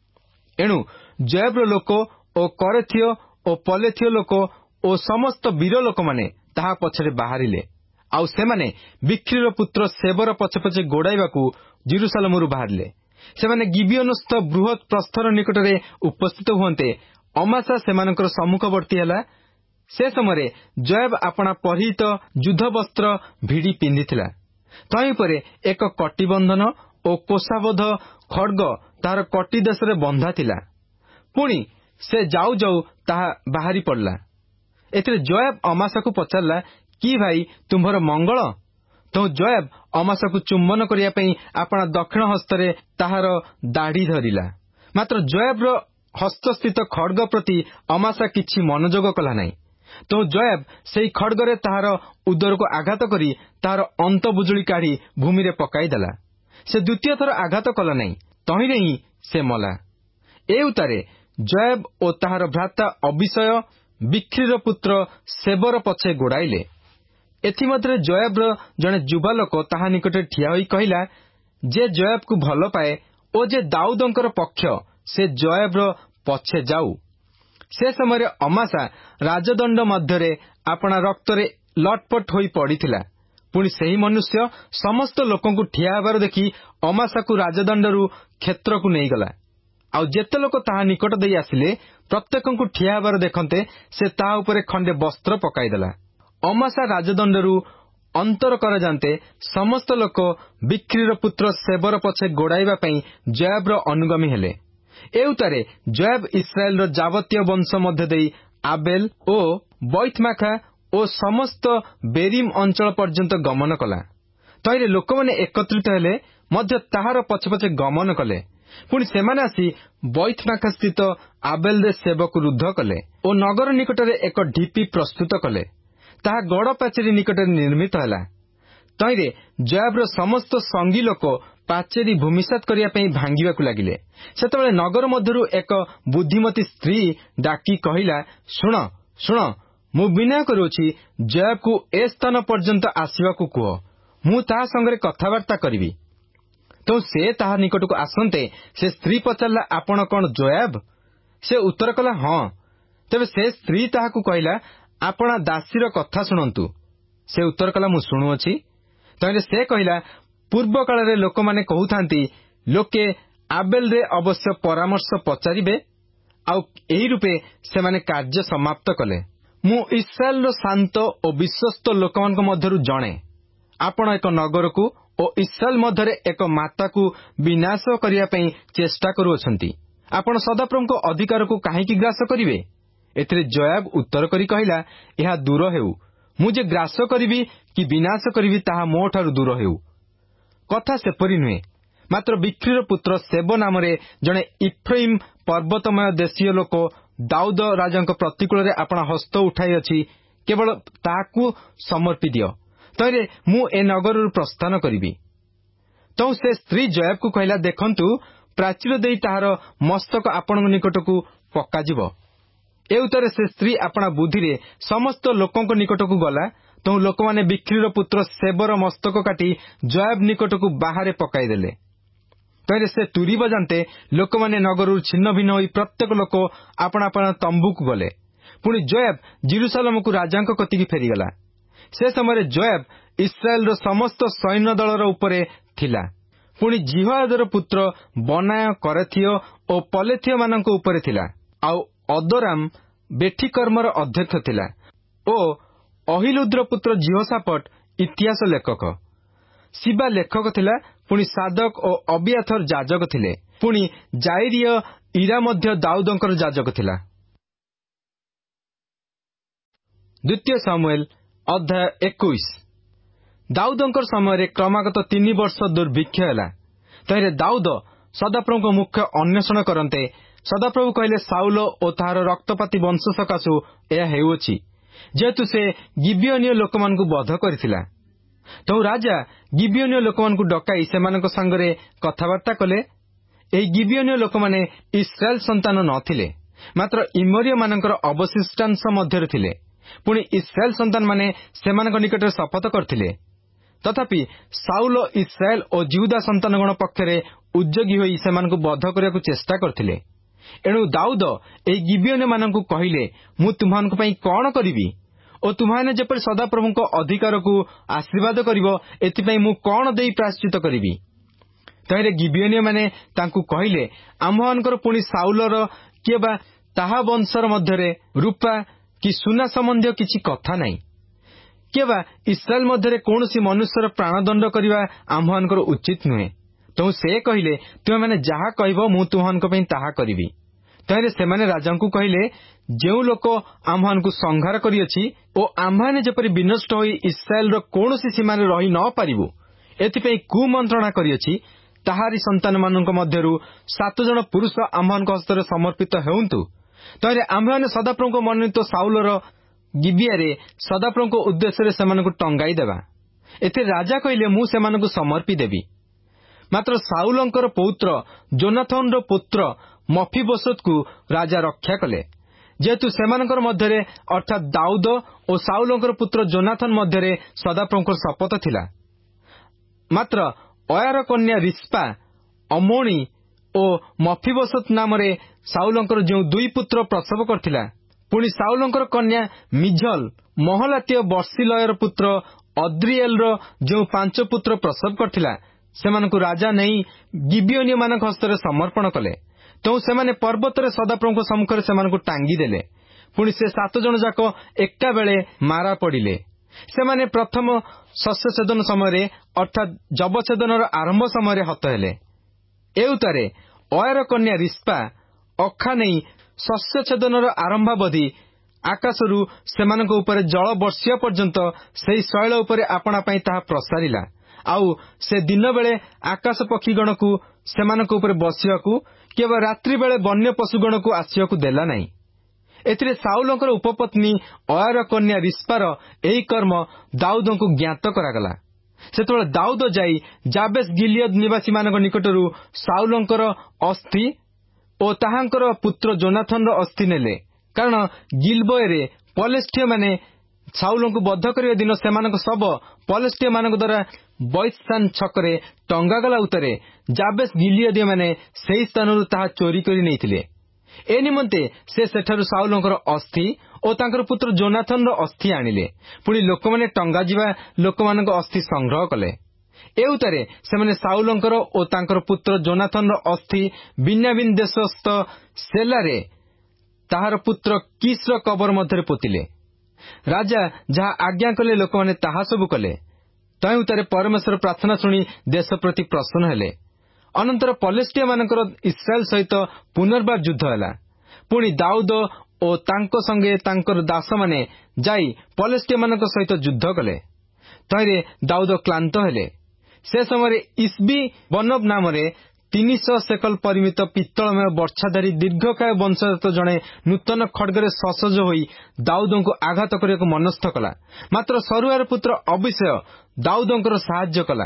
A: ଏଣୁ ଜୋଆବର ଲୋକ ଓ କରେଥୀୟ ଓ ପଲେଥୀୟ ଲୋକ ଓ ସମସ୍ତ ବୀର ଲୋକମାନେ ତାହା ପଛରେ ବାହାରିଲେ। ଆଉ ସେମାନେ ବିକ୍ରିର ପୁତ୍ର ସେବର ପଛେ ପଛେ ଗୋଡ଼ାଇବାକୁ ଜେରୁସାଲେମରୁ ବାହାରିଲେ। ସେମାନେ ଗିବିଓନସ୍ଥ ବୃହତ୍ ପ୍ରସ୍ତର ନିକଟରେ ଉପସ୍ଥିତ ହୁଅନ୍ତେ ଅମାସା ସେମାନଙ୍କର ସମ୍ମୁଖବର୍ତ୍ତୀ ହେଲା। ସେ ସମୟରେ ଜୋଆବ ଆପଣା ପରିହିତ ଯୁଦ୍ଧବସ୍ତ୍ର ଭିଡ଼ି ପିନ୍ଧିଥିଲା। ତହିଁ ଉପରେ ଏକ କଟିବନ୍ଧନ ଓ କୋଷାବଦ୍ଧ ଖଡ୍ଗ ତାହାର କଟି ଦେଶରେ ବନ୍ଧା ଥିଲା। ପୁଣି ସେ ଯାଉ ଯାଉ ତାହା ବାହାରି ପଡ଼ିଲା। ଏଥିରେ ଜୋଆବ ଅମାସାକୁ ପଚାରିଲା, କି ଭାଇ, ତୁମ୍ଭର ମଙ୍ଗଳ? ତେଣୁ ଜୋଆବ ଅମାସାକୁ ଚୁମ୍ବନ କରିବା ପାଇଁ ଆପଣା ଦକ୍ଷିଣ ହସ୍ତରେ ତାହାର ଦାଢ଼ି ଧରିଲା। ମାତ୍ର ଜୋଆବର ହସ୍ତସ୍ଥିତ ଖଡ୍ଗ ପ୍ରତି ଅମାସା କିଛି ମନୋଯୋଗ କଲା ନାହିଁ। ତେଣୁ ଜୋଆବ ସେହି ଖଡ୍ଗରେ ତାହାର ଉଦରକୁ ଆଘାତ କରି ତାହାର ଅନ୍ତ ବୁଜୁଳି କାଢ଼ି ଭୂମିରେ ପକାଇଦେଲା। ସେ ଦ୍ୱିତୀୟ ଥର ଆଘାତ କଲା ନାହିଁ, ତହିଁରେ ହିଁ ସେ ମଲା। ଏଉତାରେ ଜୋଆବ ଓ ତାହାର ଭ୍ରାତା ଅବିଷୟ ବିକ୍ରିର ପୁତ୍ର ସେବର ପଛେ ଗୋଡ଼ାଇଲେ। ଏଥିମଧ୍ୟରେ ଜୋଆବର ଜଣେ ଯୁବା ଲୋକ ତାହା ନିକଟରେ ଠିଆ ହୋଇ କହିଲା, ଯେ ଜୋଆବକୁ ଭଲ ପାଏ ଓ ଯେ ଦାଉଦଙ୍କର ପକ୍ଷ, ସେ ଜୋଆବର ପଛେ ଯାଉ। ସେ ସମୟରେ ଅମାସା ରାଜଦଣ୍ଡ ମଧ୍ୟରେ ଆପଣା ରକ୍ତରେ ଲଟପଟ ହୋଇ ପଡ଼ିଥିଲା। ପୁଣି ସେହି ମନୁଷ୍ୟ ସମସ୍ତ ଲୋକଙ୍କୁ ଠିଆ ହେବାର ଦେଖି ଅମାସାକୁ ରାଜଦଣ୍ଡରୁ କ୍ଷେତ୍ରକୁ ନେଇଗଲା। ଆଉ ଯେତେ ଲୋକ ତାହା ନିକଟ ଦେଇ ଆସିଲେ ପ୍ରତ୍ୟେକଙ୍କୁ ଠିଆ ହେବାର ଦେଖନ୍ତେ ସେ ତାହା ଉପରେ ଖଣ୍ଡେ ବସ୍ତ୍ର ପକାଇଦେଲା। ଅମାସା ରାଜଦଣ୍ଡରୁ ଅନ୍ତର କରାଯାନ୍ତେ ସମସ୍ତ ଲୋକ ବିକ୍ରିର ପୁତ୍ର ସେବର ପଛେ ଗୋଡ଼ାଇବା ପାଇଁ ଜୋଆବର ଅନୁଗାମୀ ହେଲେ। ଏଉତାରେ ଜୋଆବ ଇସ୍ରାଏଲର ଯାବତୀୟ ବଂଶ ମଧ୍ୟ ଦେଇ ଆବେଲ ଓ ବୈତମାଖା ଓ ସମସ୍ତ ବେରିମ୍ ଅଞ୍ଚଳ ପର୍ଯ୍ୟନ୍ତ ଗମନ କଲା। ତହିଁରେ ଲୋକମାନେ ଏକତ୍ରିତ ହେଲେ ମଧ୍ୟ ତାହାର ପଛେ ପଛେ ଗମନ କଲେ। ପୁଣି ସେମାନେ ଆସି ବୈତମାଖା ସ୍ଥିତ ଆବେଲରେ ସେବକୁ ରୁଦ୍ଧ କଲେ ଓ ନଗର ନିକଟରେ ଏକ ଢିପି ପ୍ରସ୍ତୁତ କଲେ। ତାହା ଗଡ଼ ପାଚେରୀ ନିକଟରେ ନିର୍ମିତ ହେଲା। ତହିଁରେ ଜୋଆବର ସମସ୍ତ ସଙ୍ଗୀ ଲୋକ ପାଚେରୀ ଭୂମିସାତ୍ କରିବା ପାଇଁ ଭାଙ୍ଗିବାକୁ ଲାଗିଲେ। ସେତେବେଳେ ନଗର ମଧ୍ୟରୁ ଏକ ବୁଦ୍ଧିମତୀ ସ୍ତ୍ରୀ ଡାକି କହିଲା, ଶୁଣ ଶୁଣ, ମୁଁ ବିନୟ କରୁଅଛି, ଜୋଆବକୁ ଏ ସ୍ଥାନ ପର୍ଯ୍ୟନ୍ତ ଆସିବାକୁ କୁହ, ମୁଁ ତାହା ସଙ୍ଗରେ କଥାବାର୍ତ୍ତା କରିବି। ତେଣୁ ସେ ତାହା ନିକଟକୁ ଆସନ୍ତେ ସେ ସ୍ତ୍ରୀ ପଚାରିଲା, ଆପଣ କଣ ଜୋଆବ? ସେ ଉତ୍ତର କଲା, ହଁ। ତେବେ ସେ ସ୍ତ୍ରୀ ତାହାକୁ କହିଲା, ଆପଣା ଦାସୀର କଥା ଶୁଣନ୍ତୁ। ସେ ଉତ୍ତର କଲା, ମୁଁ ଶୁଣୁଅଛି। ତହିଁରେ ସେ କହିଲା, ପୂର୍ବ କାଳରେ ଲୋକମାନେ କହୁଥାନ୍ତି, ଲୋକେ ଆବେଲରେ ଅବଶ୍ୟ ପରାମର୍ଶ ପଚାରିବେ, ଆଉ ଏହି ରୂପେ ସେମାନେ କାର୍ଯ୍ୟ ସମାପ୍ତ କଲେ। ମୁଁ ଇସ୍ରାଏଲର ଶାନ୍ତ ଓ ବିଶ୍ୱସ୍ତ ଲୋକମାନଙ୍କ ମଧ୍ୟରୁ ଜଣେ। ଆପଣ ଏକ ନଗରକୁ ଓ ଇସ୍ରାଏଲ ମଧ୍ୟରେ ଏକ ମାତାକୁ ବିନାଶ କରିବା ପାଇଁ ଚେଷ୍ଟା କରୁଅଛନ୍ତି। ଆପଣ ସଦାପ୍ରଭୁଙ୍କ ଅଧିକାରକୁ କାହିଁକି ଗ୍ରାସ କରିବେ? ଏଥିରେ ଜୋଆବ ଉତ୍ତର କରି କହିଲା, ଏହା ଦୂର ହେଉ, ମୁଁ ଯେ ଗ୍ରାସ କରିବି କି ବିନାଶ କରିବି ତାହା ମୋଠାରୁ ଦୂର ହେଉ। କଥା ସେପରି ନୁହେଁ। ମାତ୍ର ବିକ୍ରିର ପୁତ୍ର ସେବ ନାମରେ ଜଣେ ଇଫ୍ରାଇମ୍ ପର୍ବତମୟ ଦେଶୀୟ ଲୋକ ଦାଉଦ ରାଜାଙ୍କ ପ୍ରତିକୂଳରେ ଆପଣା ହସ୍ତ ଉଠାଇଅଛି, କେବଳ ତାହାକୁ ସମର୍ପି ଦିଅ, ତହିଁରେ ମୁଁ ଏ ନଗରରୁ ପ୍ରସ୍ଥାନ କରିବି। ତେଣୁ ସେ ସ୍ତ୍ରୀ ଜୋଆବକୁ କହିଲା, ଦେଖନ୍ତୁ, ପ୍ରାଚୀର ଦେଇ ତାହାର ମସ୍ତକ ଆପଣଙ୍କ ନିକଟକୁ ପକାଯିବ। ଏଉତରେ ସେ ସ୍ତ୍ରୀ ଆପଣା ବୁଦ୍ଧିରେ ସମସ୍ତ ଲୋକଙ୍କ ନିକଟକୁ ଗଲା। ତେଣୁ ଲୋକମାନେ ବିକ୍ରିର ପୁତ୍ର ସେବର ମସ୍ତକ କାଟି ଜୋଆବ ନିକଟକୁ ବାହାରେ ପକାଇଦେଲେ। ତହିଁରେ ସେ ତୁରୀ ବଜାନ୍ତେ ଲୋକମାନେ ନଗରରୁ ଛିନ୍ନ ଭିନ୍ନ ହୋଇ ପ୍ରତ୍ୟେକ ଲୋକ ଆପଣା ଆପଣା ତମ୍ବୁକୁ ଗଲେ। ପୁଣି ଜୋଆବ ଜେରୁସାଲେମକୁ ରାଜାଙ୍କ କତିକି ଫେରିଗଲା। ସେ ସମୟରେ ଜୋଆବ ଇସ୍ରାଏଲର ସମସ୍ତ ସୈନ୍ୟ ଦଳର ଉପରେ ଥିଲା। ପୁଣି ଜିହଆଦର ପୁତ୍ର ବନାୟ କରେଥିୟ ଓ ପଲେଥିୟ ମାନଙ୍କ ଉପରେ ଥିଲା। ଆଉ ଅଦୋରାମ ବେଠିକର୍ମର ଅଧ୍ୟକ୍ଷ ଥିଲା ଓ ଅହିଲୁଦ୍ର ପୁତ୍ର ଜିହୋଶାପଟ ଇତିହାସ ଲେଖକ। ଶିବା ଲେଖକ ଥିଲା। ପୁଣି ସାଦକ ଓ ଅବିଆଥର ଯାଜକ ଥିଲେ। ପୁଣି ଜାଇରିୟ ଇରା ମଧ୍ୟ ଦାଉଦଙ୍କର ଯାଜକ ଥିଲା। ଦ୍ୱିତୀୟ ସାମୁଏଲ ଅଧ୍ୟାୟ ଏକୋଇଶ। ଦାଉଦଙ୍କର ସମୟରେ କ୍ରମାଗତ ତିନି ବର୍ଷ ଦୁର୍ଭିକ୍ଷ ହେଲା। ତହିଁରେ ଦାଉଦ ସଦାପ୍ରଭୁଙ୍କ ମୁଖ୍ୟ ଅନ୍ୱେଷଣ କରନ୍ତେ। ସଦାପ୍ରଭୁ କହିଲେ, ସାଉଲ ଓ ତାହାର ରକ୍ତପାତୀ ବଂଶ ସକାଶୁ ଏହା ହେଉଅଛି, ଯେହେତୁ ସେ ଗିବିଅନୀୟ ଲୋକମାନଙ୍କୁ ବଧ କରିଥିଲା। ତେଣୁ ରାଜା ଗିବିଅନୀୟ ଲୋକମାନଙ୍କୁ ଡକାଇ ସେମାନଙ୍କ ସାଙ୍ଗରେ କଥାବାର୍ତ୍ତା କଲେ। ଏହି ଗିବିଅନୀୟ ଲୋକମାନେ ଇସ୍ରାଏଲ ସନ୍ତାନ ନ ଥିଲେ, ମାତ୍ର ଇମୋରୀୟମାନଙ୍କର ଅବଶିଷ୍ଟାଂଶ ମଧ୍ୟରେ ଥିଲେ। ପୁଣି ଇସ୍ରାଏଲ ସନ୍ତାନମାନେ ସେମାନଙ୍କ ନିକଟରେ ଶପଥ କରିଥିଲେ। ତଥାପି ସାଉଲ ଇସ୍ରାଏଲ ଓ ଜିହୁଦା ସନ୍ତାନଗଣ ପକ୍ଷରେ ଉଦ୍ଯୋଗୀ ହୋଇ ସେମାନଙ୍କୁ ବଧ କରିବାକୁ ଚେଷ୍ଟା କରିଥିଲେ। ଏଣୁ ଦାଉଦ ଏହି ଗିବିଅନୀୟମାନଙ୍କୁ କହିଲେ, ମୁଁ ତୁମମାନଙ୍କ ପାଇଁ କଣ କରିବି ଓ ତୁମମାନେ ଯେପରି ସଦାପ୍ରଭୁଙ୍କ ଅଧିକାରକୁ ଆଶୀର୍ବାଦ କରିବ, ଏଥିପାଇଁ ମୁଁ କଣ ଦେଇ ପ୍ରାୟଶ୍ଚିତ କରିବି? ତହିଁରେ ଗିବିଅନୀୟମାନେ ତାଙ୍କୁ କହିଲେ, ଆମ୍ଭମାନଙ୍କର ପୁଣି ସାଉଲର କିଏ ବା ତାହା ବଂଶର ମଧ୍ୟରେ ରୂପା କି ସୁନା ସମ୍ବନ୍ଧୀୟ କିଛି କଥା ନାହିଁ। କିଏ ବା ଇସ୍ରାଏଲ ମଧ୍ୟରେ କୌଣସି ମନୁଷ୍ୟର ପ୍ରାଣଦଣ୍ଡ କରିବା ଆମ୍ଭମାନଙ୍କର ଉଚିତ ନୁହେଁ। ତେଣୁ ସେ କହିଲେ, ତୁମେମାନେ ଯାହା କହିବ ମୁଁ ତୁମମାନଙ୍କ ପାଇଁ ତାହା କରିବି। ତହିଁରେ ସେମାନେ ରାଜାଙ୍କୁ କହିଲେ, ଯେଉଁ ଲୋକ ଆମ୍ଭମାନଙ୍କୁ ସଂହାର କରିଅଛି ଓ ଆମ୍ଭମାନେ ଯେପରି ବିନଷ୍ଟ ହୋଇ ଇସ୍ରାଏଲର କୌଣସି ସୀମାରେ ରହି ନ ପାରିବୁ, ଏଥିପାଇଁ କୁମନ୍ତ୍ରଣା କରିଅଛି, ତାହାରି ସନ୍ତାନମାନଙ୍କ ମଧ୍ୟରୁ ସାତ ଜଣ ପୁରୁଷ ଆମ୍ଭମାନଙ୍କ ହସ୍ତରେ ସମର୍ପିତ ହେଉନ୍ତୁ। ତହିଁରେ ଆମ୍ଭମାନେ ସଦାପ୍ରଭୁଙ୍କ ମନୋନୀତ ସାଉଲର ଗିବିଆରେ ସଦାପ୍ରଭୁଙ୍କ ଉଦ୍ଦେଶ୍ୟରେ ସେମାନଙ୍କୁ ଟଙ୍ଗାଇ ଦେବା। ଏଥିରେ ରାଜା କହିଲେ, ମୁଁ ସେମାନଙ୍କୁ ସମର୍ପି ଦେବି। ମାତ୍ର ସାଉଲଙ୍କର ପୌତ୍ର ଯୋନାଥନର ପୁତ୍ର ମଫିବୋଶତକୁ ରାଜା ରକ୍ଷା କଲେ, ଯେହେତୁ ସେମାନଙ୍କର ମଧ୍ୟରେ ଅର୍ଥାତ୍ ଦାଉଦ ଓ ସାଉଲଙ୍କର ପୁତ୍ର ଯୋନାଥନ ମଧ୍ୟରେ ସଦାପ୍ରଭୁଙ୍କର ଶପଥ ଥିଲା। ମାତ୍ର ଅୟାର କନ୍ୟା ରିସ୍ପା ଅମୋଣି ଓ ମଫିବୋଶତ ନାମରେ ସାଉଲଙ୍କର ଯେଉଁ ଦୁଇ ପୁତ୍ର ପ୍ରସବ କରିଥିଲା, ପୁଣି ସାଉଲଙ୍କର କନ୍ୟା ମିଝଲ ମହଲାତୀୟ ବର୍ଷିଲୟର ପୁତ୍ର ଅଦ୍ରିଏଲର ଯେଉଁ ପାଞ୍ଚ ପୁତ୍ର ପ୍ରସବ କରିଥିଲା, ସେମାନଙ୍କୁ ରାଜା ନେଇ ଗିବିଅନୀୟମାନଙ୍କ ହସ୍ତରେ ସମର୍ପଣ କଲେ। ତେଣୁ ସେମାନେ ପର୍ବତରେ ସଦାପ୍ରଭୁଙ୍କ ସମ୍ମୁଖରେ ସେମାନଙ୍କୁ ଟାଙ୍ଗିଦେଲେ। ପୁଣି ସେ ସାତ ଜଣ ଯାକ ଏକାବେଳେ ମାରା ପଡ଼ିଲେ। ସେମାନେ ପ୍ରଥମ ଶସ୍ୟଛେଦନ ସମୟରେ ଅର୍ଥାତ୍ ଯବଛେଦନର ଆରମ୍ଭ ସମୟରେ ହତ ହେଲେ। ଏଉତାରେ ଅୟାର କନ୍ୟା ରିସ୍ପା ଅଖା ନେଇ ଶସ୍ୟଛେଦନର ଆରମ୍ଭାବଧି ଆକାଶରୁ ସେମାନଙ୍କ ଉପରେ ଜଳ ବର୍ଷିବା ପର୍ଯ୍ୟନ୍ତ ସେହି ଶୈଳ ଉପରେ ଆପଣା ପାଇଁ ତାହା ପ୍ରସାରିଲା। ଆଉ ସେ ଦିନବେଳେ ଆକାଶ ପକ୍ଷୀଗଣକୁ ସେମାନଙ୍କ ଉପରେ ବସିବାକୁ କିମ୍ବା ରାତ୍ରିବେଳେ ବନ୍ୟ ପଶୁଗଣକୁ ଆସିବାକୁ ଦେଲା ନାହିଁ। ଏଥିରେ ସାଉଲଙ୍କର ଉପପତ୍ନୀ ଅୟାର କନ୍ୟା ରିସ୍ପାର ଏହି କର୍ମ ଦାଉଦଙ୍କୁ ଜ୍ଞାତ କରାଗଲା। ସେତେବେଳେ ଦାଉଦ ଯାଇ ଜାବେଶ ଗିଲିୟଦ ନିବାସୀମାନଙ୍କ ନିକଟରୁ ସାଉଲଙ୍କର ଅସ୍ଥି ଓ ତାହାଙ୍କର ପୁତ୍ର ଯୋନାଥନର ଅସ୍ଥି ନେଲେ। କାରଣ ଗିଲବୟରେ ପଲେଷ୍ଟିୟମାନେ ସାଉଲଙ୍କୁ ବଧ କରିବା ଦିନ ସେମାନଙ୍କ ଶବ ପଲେଷ୍ଟିୟମାନଙ୍କ ଦ୍ୱାରା ବୈତ୍ସାନ ଛକରେ ଟଙ୍ଗାଗଲା ଉତ୍ତରେ ଜାବେଶ ଗିଲିୟଦୀୟମାନେ ସେହି ସ୍ଥାନରୁ ତାହା ଚୋରି କରି ନେଇଥିଲେ। ଏ ନିମନ୍ତେ ସେ ସେଠାରୁ ସାଉଲଙ୍କର ଅସ୍ଥି ଓ ତାଙ୍କର ପୁତ୍ର ଯୋନାଥନର ଅସ୍ଥି ଆଣିଲେ। ପୁଣି ଲୋକମାନେ ଟଙ୍ଗାଯିବା ଲୋକମାନଙ୍କ ଅସ୍ଥି ସଂଗ୍ରହ କଲେ। ଏଉତାରେ ସେମାନେ ସାଉଲଙ୍କର ଓ ତାଙ୍କର ପୁତ୍ର ଯୋନାଥନର ଅସ୍ଥି ବିନ୍ୟାମିନ ଦେଶସ୍ଥ ସେଲାରେ ତାହାର ପୁତ୍ର କିସ୍ର କବର ମଧ୍ୟରେ ପୋତିଲେ। ରାଜା ଯାହା ଆଜ୍ଞା କଲେ ଲୋକମାନେ ତାହା ସବୁ କଲେ। ତହିଁଉତାରେ ପରମେଶ୍ୱର ପ୍ରାର୍ଥନା ଶୁଣି ଦେଶ ପ୍ରତି ପ୍ରସନ୍ନ ହେଲେ। ଅନନ୍ତର ପଲେଷ୍ଟିୟମାନଙ୍କର ଇସ୍ରାଏଲ ସହିତ ପୁନର୍ବାର ଯୁଦ୍ଧ ହେଲା। ପୁଣି ଦାଉଦ ଓ ତାଙ୍କ ସଙ୍ଗେ ତାଙ୍କର ଦାସମାନେ ଯାଇ ପଲେଷ୍ଟିୟମାନଙ୍କ ସହିତ ଯୁଦ୍ଧ କଲେ। ତହିଁରେ ଦାଉଦ କ୍ଳାନ୍ତ ହେଲେ। ସେ ସମୟରେ ଇସ୍ବି ବନବ ନାମରେ ତିନିଶହ ସେକଲ ପରିମିତ ପିତ୍ତଳମୟ ବର୍ଚ୍ଛାଧାରୀ ଦୀର୍ଘକାୟ ବଂଶଜାତ ଜଣେ ନୂତନ ଖଡ୍ଗରେ ସସଜ ହୋଇ ଦାଉଦଙ୍କୁ ଆଘାତ କରିବାକୁ ମନସ୍ଥ କଲା। ମାତ୍ର ସରୁଆର ପୁତ୍ର ଅବିଷୟ ଦାଉଦଙ୍କର ସାହାଯ୍ୟ କଲା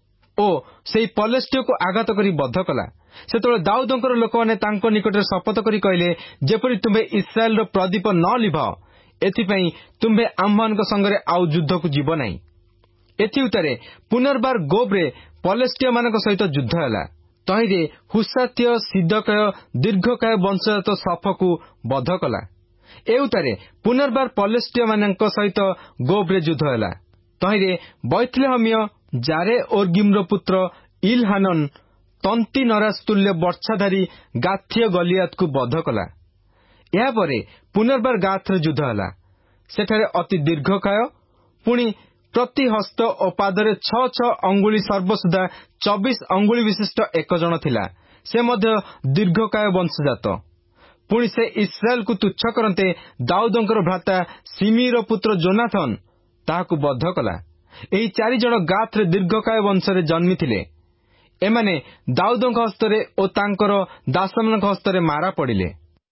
A: ଓ ସେହି ପଲେଷ୍ଟିୟକୁ ଆଘାତ କରି ବଧ କଲା। ସେତେବେଳେ ଦାଉଦଙ୍କର ଲୋକମାନେ ତାଙ୍କ ନିକଟରେ ଶପଥ କରି କହିଲେ, ଯେପରି ତୁମ୍ଭେ ଇସ୍ରାଏଲର ପ୍ରଦୀପ ନ ଲିଭାଅ, ଏଥିପାଇଁ ତୁମ୍ଭେ ଆମ୍ଭମାନଙ୍କ ସଙ୍ଗରେ ଆଉ ଯୁଦ୍ଧକୁ ଯିବ ନାହିଁ। ଏଥିଉତ୍ତାରେ ପୁନର୍ବାର ଗୋବରେ ପଲେଷ୍ଟିୟମାନଙ୍କ ସହିତ ଯୁଦ୍ଧ ହେଲା। ତହିଁରେ ହୁସାଥ୍ୟ ସିଦକୟ ଦୀର୍ଘକାୟ ବଂଶଜାତ ସଫକୁ ବଧ କଲା। ଏଉତ୍ତାରେ ପୁନର୍ବାର ପଲେଷ୍ଟିୟମାନଙ୍କ ସହିତ ଗୋବରେ ଯୁଦ୍ଧ ହେଲା। ତହିଁରେ ବୈଥଲେହମୀୟ ଜାରେ ଓର୍ଗିମର ପୁତ୍ର ଇଲହାନନ ତନ୍ତି ନରାସ ତୁଲ୍ୟ ବର୍ଚ୍ଛାଧାରୀ ଗାଥୀୟ ଗଲିଆତକୁ ବଧ କଲା। ଏହାପରେ ପୁନର୍ବାର ଗାଥରେ ଯୁଦ୍ଧ ହେଲା। ସେଠାରେ ଅତି ଦୀର୍ଘକାୟ, ପୁଣି ପ୍ରତି ହସ୍ତ ଓ ପାଦରେ ଛଅ ଛଅ ଅଙ୍ଗୁଳି ସର୍ବସୁଦ୍ଧା ଚବିଶ ଅଙ୍ଗୁଳି ବିଶିଷ୍ଟ ଏକ ଜଣ ଥିଲା। ସେ ମଧ୍ୟ ଦୀର୍ଘକାୟ ବଂଶଜାତ। ପୁଣି ସେ ଇସ୍ରାଏଲକୁ ତୁଚ୍ଛ କରନ୍ତେ ଦାଉଦଙ୍କର ଭ୍ରାତା ସିମିର ପୁତ୍ର ଜୋନାଥନ ତାହାକୁ ବଧ କଲା। ଏହି ଚାରିଜଣ ଗାଥରେ ଦୀର୍ଘକାୟ ବଂଶରେ ଜନ୍ମିଥିଲେ। ଏମାନେ ଦାଉଦଙ୍କ ହସ୍ତରେ ଓ ତାଙ୍କର ଦାସମାନଙ୍କ ହସ୍ତରେ ମାରା ପଡ଼ିଲେ।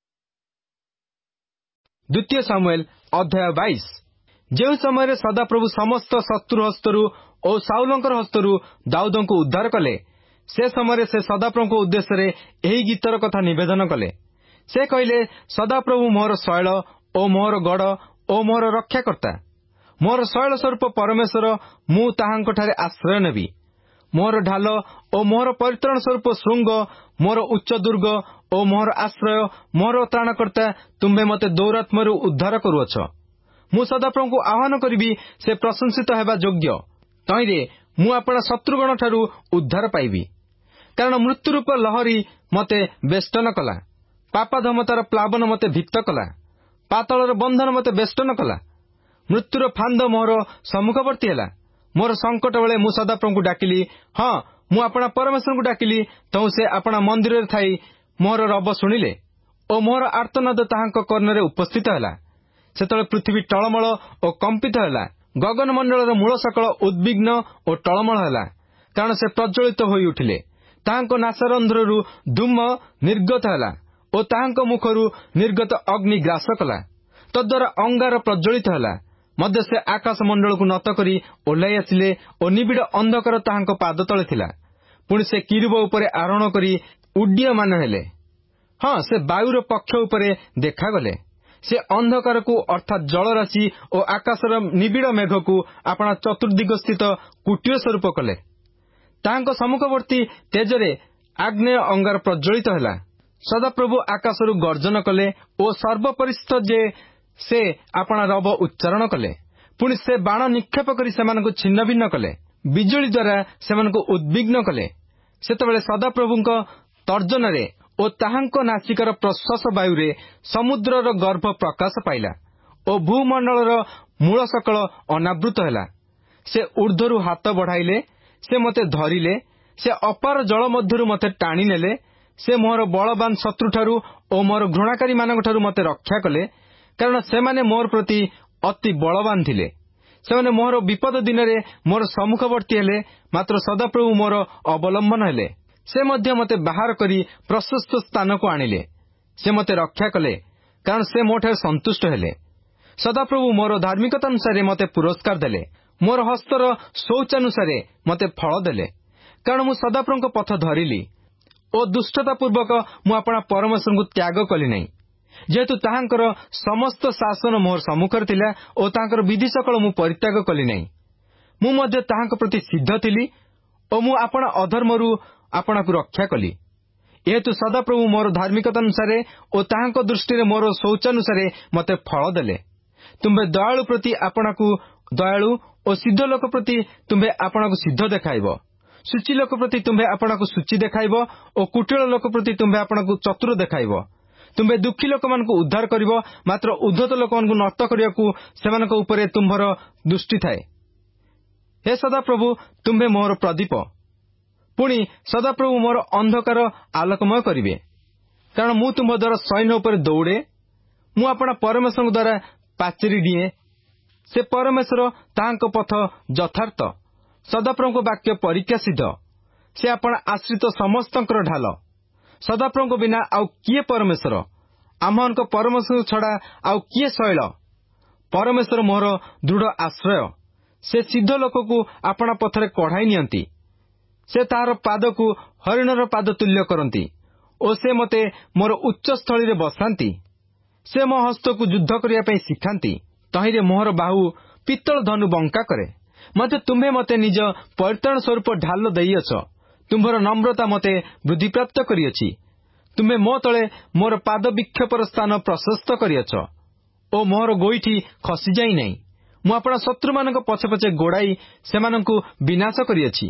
A: ଦ୍ୱିତୀୟ ସାମୁଏଲ ଅଧ୍ୟାୟ ବାଇଶ। ଯେଉଁ ସମୟରେ ସଦାପ୍ରଭୁ ସମସ୍ତ ଶତ୍ରୁ ହସ୍ତରୁ ଓ ସାଉଲଙ୍କର ହସ୍ତରୁ ଦାଉଦଙ୍କୁ ଉଦ୍ଧାର କଲେ, ସେ ସମୟରେ ସେ ସଦାପ୍ରଭୁଙ୍କ ଉଦ୍ଦେଶ୍ୟରେ ଏହି ଗୀତର କଥା ନିବେଦନ କଲେ। ସେ କହିଲେ, ସଦାପ୍ରଭୁ ମୋର ଶୈଳ ଓ ମୋର ଗଡ଼ ଓ ମୋର ରକ୍ଷାକର୍ତ୍ତା, ମୋର ଶୈଳ ସ୍ୱରୂପ ପରମେଶ୍ୱର, ମୁଁ ତାହାଙ୍କଠାରେ ଆଶ୍ରୟ ନେବି। ମୋର ଢାଲ ଓ ମୋର ପରିତ୍ରାଣ ସ୍ୱରୂପ ଶୃଙ୍ଗ, ମୋର ଉଚ୍ଚ ଦୁର୍ଗ ଓ ମୋର ଆଶ୍ରୟ, ମୋର ତ୍ରାଣକର୍ତ୍ତା, ତୁମ୍ଭେ ମୋତେ ଦୌରାତ୍ମ୍ୟରୁ ଉଦ୍ଧାର କରୁଅଛ। ମୁଁ ସଦାପ୍ରଭୁଙ୍କୁ ଆହ୍ୱାନ କରିବି, ସେ ପ୍ରଶଂସିତ ହେବା ଯୋଗ୍ୟ। ତହିଁରେ ମୁଁ ଆପଣା ଶତ୍ରୁଗଣଠାରୁ ଉଦ୍ଧାର ପାଇବି। କାରଣ ମୃତ୍ୟୁରୂପ ଲହରୀ ମୋତେ ବେଷ୍ଟନ କଲା, ପାପାଧମତାର ପ୍ଲାବନ ମୋତେ ଭିତ କଲା, ପାତାଳର ବନ୍ଧନ ମୋତେ ବେଷ୍ଟନ କଲା। ମୃତ୍ୟୁର ଫାନ୍ଦ ମୋହର ସମ୍ମୁଖବର୍ତ୍ତୀ ହେଲା। ମୋର ସଙ୍କଟ ବେଳେ ମୁଁ ସଦାପ୍ରଭୁଙ୍କୁ ଡାକିଲି, ହଁ, ମୁଁ ଆପଣା ପରମେଶ୍ୱରଙ୍କୁ ଡାକିଲି। ତହୁଁ ସେ ଆପଣା ମନ୍ଦିରରେ ଥାଇ ମୋହର ରବ ଶୁଣିଲେ ଓ ମୋହର ଆର୍ତ୍ତନାଦ ତାହାଙ୍କ କର୍ଣ୍ଣରେ ଉପସ୍ଥିତ ହେଲା। ସେତେବେଳେ ପୃଥିବୀ ଟଳମଳ ଓ କମ୍ପିତ ହେଲା। ଗଗନମଣ୍ଡଳର ମୂଳ ସକଳ ଉଦ୍ବିଗ୍ନ ଓ ଟଳମଳ ହେଲା, କାରଣ ସେ ପ୍ରଜ୍ୱଳିତ ହୋଇ ଉଠିଲେ। ତାହାଙ୍କ ନାସାରନ୍ଧ୍ରରୁ ଧୂମ ନିର୍ଗତ ହେଲା ଓ ତାହାଙ୍କ ମୁଖରୁ ନିର୍ଗତ ଅଗ୍ନି ଗ୍ରାସ କଲା। ତଦ୍ୱାରା ଅଙ୍ଗାର ପ୍ରଜ୍ୱଳିତ ହେଲା। ମଧ୍ୟ ସେ ଆକାଶ ମଣ୍ଡଳକୁ ନତ କରି ଓହ୍ଲାଇ ଆସିଲେ ଓ ନିବିଡ଼ ଅନ୍ଧକାର ତାହାଙ୍କ ପାଦ ତଳେ ଥିଲା। ପୁଣି ସେ କିରୁବ ଉପରେ ଆରୋହଣ କରି ଉଡ୍ଡୀୟମାନ ହେଲେ। ହଁ, ସେ ବାୟୁର ପକ୍ଷ ଉପରେ ଦେଖାଗଲେ। ସେ ଅନ୍ଧକାରକୁ ଅର୍ଥାତ୍ ଜଳରାଶି ଓ ଆକାଶର ନିବିଡ଼ ମେଘକୁ ଆପଣା ଚତୁର୍ଦିଗସ୍ଥିତ କୁଟୀର ସ୍ୱରୂପ କଲେ। ତାହାଙ୍କ ସମ୍ମୁଖବର୍ତ୍ତୀ ତେଜରେ ଆଗ୍ନେୟ ଅଙ୍ଗାର ପ୍ରଜ୍ୱଳିତ ହେଲା। ସଦାପ୍ରଭୁ ଆକାଶରୁ ଗର୍ଜନ କଲେ ଓ ସର୍ବପରିସ୍ଥ ଯେ ସେ ଆପଣା ରବ ଉଚ୍ଚାରଣ କଲେ। ପୁଣି ସେ ବାଣ ନିକ୍ଷେପ କରି ସେମାନଙ୍କୁ ଛିନ୍ନ ଭିନ୍ନ କଲେ, ବିଜୁଳି ଦ୍ୱାରା ସେମାନଙ୍କୁ ଉଦ୍ବିଗ୍ନ କଲେ। ସେତେବେଳେ ସଦାପ୍ରଭୁଙ୍କ ତର୍ଜନରେ ଓ ତାହାଙ୍କ ନାସିକାର ପ୍ରଶ୍ୱାସ ବାୟୁରେ ସମୁଦ୍ରର ଗର୍ଭ ପ୍ରକାଶ ପାଇଲା ଓ ଭୂମଣ୍ଡଳର ମୂଳ ସକଳ ଅନାବୃତ ହେଲା। ସେ ଊର୍ଦ୍ଧ୍ୱରୁ ହାତ ବଢ଼ାଇଲେ, ସେ ମୋତେ ଧରିଲେ, ସେ ଅପାର ଜଳ ମଧ୍ୟରୁ ମୋତେ ଟାଣି ନେଲେ। ସେ ମୋର ବଳବାନ ଶତ୍ରୁଠାରୁ ଓ ମୋର ଘୃଣାକାରୀମାନଙ୍କଠାରୁ ମୋତେ ରକ୍ଷା କଲେ, କାରଣ ସେମାନେ ମୋର ପ୍ରତି ଅତି ବଳବାନ ଥିଲେ। ସେମାନେ ମୋର ବିପଦ ଦିନରେ ମୋର ସମ୍ମୁଖବର୍ତ୍ତୀ ହେଲେ, ମାତ୍ର ସଦାପ୍ରଭୁ ମୋର ଅବଲମ୍ବନ ହେଲେ। ସେ ମଧ୍ୟ ମୋତେ ବାହାର କରି ପ୍ରଶସ୍ତ ସ୍ଥାନକୁ ଆଣିଲେ। ସେ ମୋତେ ରକ୍ଷା କଲେ, କାରଣ ସେ ମୋଠାରେ ସନ୍ତୁଷ୍ଟ ହେଲେ। ସଦାପ୍ରଭୁ ମୋର ଧାର୍ମିକତା ଅନୁସାରେ ମୋତେ ପୁରସ୍କାର ଦେଲେ, ମୋର ହସ୍ତର ଶୌଚାନୁସାରେ ମୋତେ ଫଳ ଦେଲେ। କାରଣ ମୁଁ ସଦାପ୍ରଭୁଙ୍କ ପଥ ଧରିଲି ଓ ଦୁଷ୍ଟତାପୂର୍ବକ ମୁଁ ଆପଣା ପରମେଶ୍ୱରଙ୍କୁ ତ୍ୟାଗ କଲି ନାହିଁ। ଯେହେତୁ ତାହାଙ୍କର ସମସ୍ତ ଶାସନ ମୋହର ସମ୍ମୁଖରେ ଥିଲା ଓ ତାହାଙ୍କର ବିଧି ସକଳ ମୁଁ ପରିତ୍ୟାଗ କଲି ନାହିଁ। ମୁଁ ମଧ୍ୟ ତାହାଙ୍କ ପ୍ରତି ସିଦ୍ଧ ଥିଲି ଓ ମୁଁ ଆପଣା ଅଧର୍ମରୁ ଆପଣାକୁ ରକ୍ଷା କଲି। ଏହେତୁ ସଦାପ୍ରଭୁ ମୋର ଧାର୍ମିକତା ଅନୁସାରେ ଓ ତାହାଙ୍କ ଦୃଷ୍ଟିରେ ମୋର ଶୌଚାନୁସାରେ ମୋତେ ଫଳ ଦେଲେ। ତୁମ୍ଭେ ଦୟାଳୁ ପ୍ରତି ଆପଣାକୁ ଦୟାଳୁ ଓ ସିଦ୍ଧ ଲୋକ ପ୍ରତି ତୁମ୍ଭେ ଆପଣାକୁ ସିଦ୍ଧ ଦେଖାଇବ। ସୂଚୀ ଲୋକ ପ୍ରତି ତୁମ୍ଭେ ଆପଣାକୁ ସୂଚୀ ଦେଖାଇବ ଓ କୁଟିଳ ଲୋକ ପ୍ରତି ତୁମ୍ଭେ ଆପଣାକୁ ଚତୁର ଦେଖାଇବ। ତୁମ୍ଭେ ଦୁଃଖୀ ଲୋକମାନଙ୍କୁ ଉଦ୍ଧାର କରିବ, ମାତ୍ର ଉଦ୍ଧତ ଲୋକମାନଙ୍କୁ ନଷ୍ଟ କରିବାକୁ ସେମାନଙ୍କ ଉପରେ ତୁମ୍ଭର ଦୃଷ୍ଟି ଥାଏ। ହେ ସଦାପ୍ରଭୁ, ତୁମ୍ଭେ ମୋର ପ୍ରଦୀପ। ପୁଣି ସଦାପ୍ରଭୁ ମୋର ଅନ୍ଧକାର ଆଲୋକମୟ କରିବେ। କାରଣ ମୁଁ ତୁମ୍ଭ ଦ୍ୱାରା ସୈନ୍ୟ ଉପରେ ଦୌଡ଼େ, ମୁଁ ଆପଣା ପରମେଶ୍ୱରଙ୍କ ଦ୍ୱାରା ପାଚେରି ଡିଏଁ। ସେ ପରମେଶ୍ୱର, ତାହାଙ୍କ ପଥ ଯଥାର୍ଥ। ସଦାପ୍ରଭୁଙ୍କ ବାକ୍ୟ ପରୀକ୍ଷା ସିଦ୍ଧ। ସେ ଆପଣା ଆଶ୍ରିତ ସମସ୍ତଙ୍କର ଢାଲ। ସଦାପ୍ରଭୁଙ୍କ ବିନା ଆଉ କିଏ ପରମେଶ୍ୱର? ଆମମାନଙ୍କ ପରମେଶ୍ୱର ଛଡ଼ା ଆଉ କିଏ ଶୈଳ? ପରମେଶ୍ୱର ମୋର ଦୃଢ଼ ଆଶ୍ରୟ। ସେ ସିଦ୍ଧ ଲୋକକୁ ଆପଣା ପଥରେ କଢ଼ାଇ ନିଅନ୍ତି। ସେ ତାହାର ପାଦକୁ ହରିଣର ପାଦ ତୁଲ୍ୟ କରନ୍ତି ଓ ସେ ମୋତେ ମୋର ଉଚ୍ଚସ୍ଥଳୀରେ ବସାନ୍ତି। ସେ ମୋ ହସ୍ତକୁ ଯୁଦ୍ଧ କରିବା ପାଇଁ ଶିଖାନ୍ତି। ତହିଁରେ ମୋହର ବାହୁ ପିତ୍ତଳ ଧନୁ ବଙ୍କା କରେ। ମଧ୍ୟ ତୁମ୍ଭେ ମୋତେ ନିଜ ପରିତ୍ରାଣ ସ୍ୱରୂପ ଢାଲ ଦେଇଅଛ। ତୁମ୍ଭର ନମ୍ରତା ମୋତେ ବୃଦ୍ଧିପ୍ରାପ୍ତ କରିଅଛି। ତୁମ୍ଭେ ମୋ ତଳେ ମୋର ପାଦ ବିକ୍ଷେପର ସ୍ଥାନ ପ୍ରଶସ୍ତ କରିଅଛ ଓ ମୋହର ଗୋଇଠି ଖସିଯାଇ ନାହିଁ। ମୁଁ ଆପଣା ଶତ୍ରୁମାନଙ୍କ ପଛେ ପଛେ ଗୋଡ଼ାଇ ସେମାନଙ୍କୁ ବିନାଶ କରିଅଛି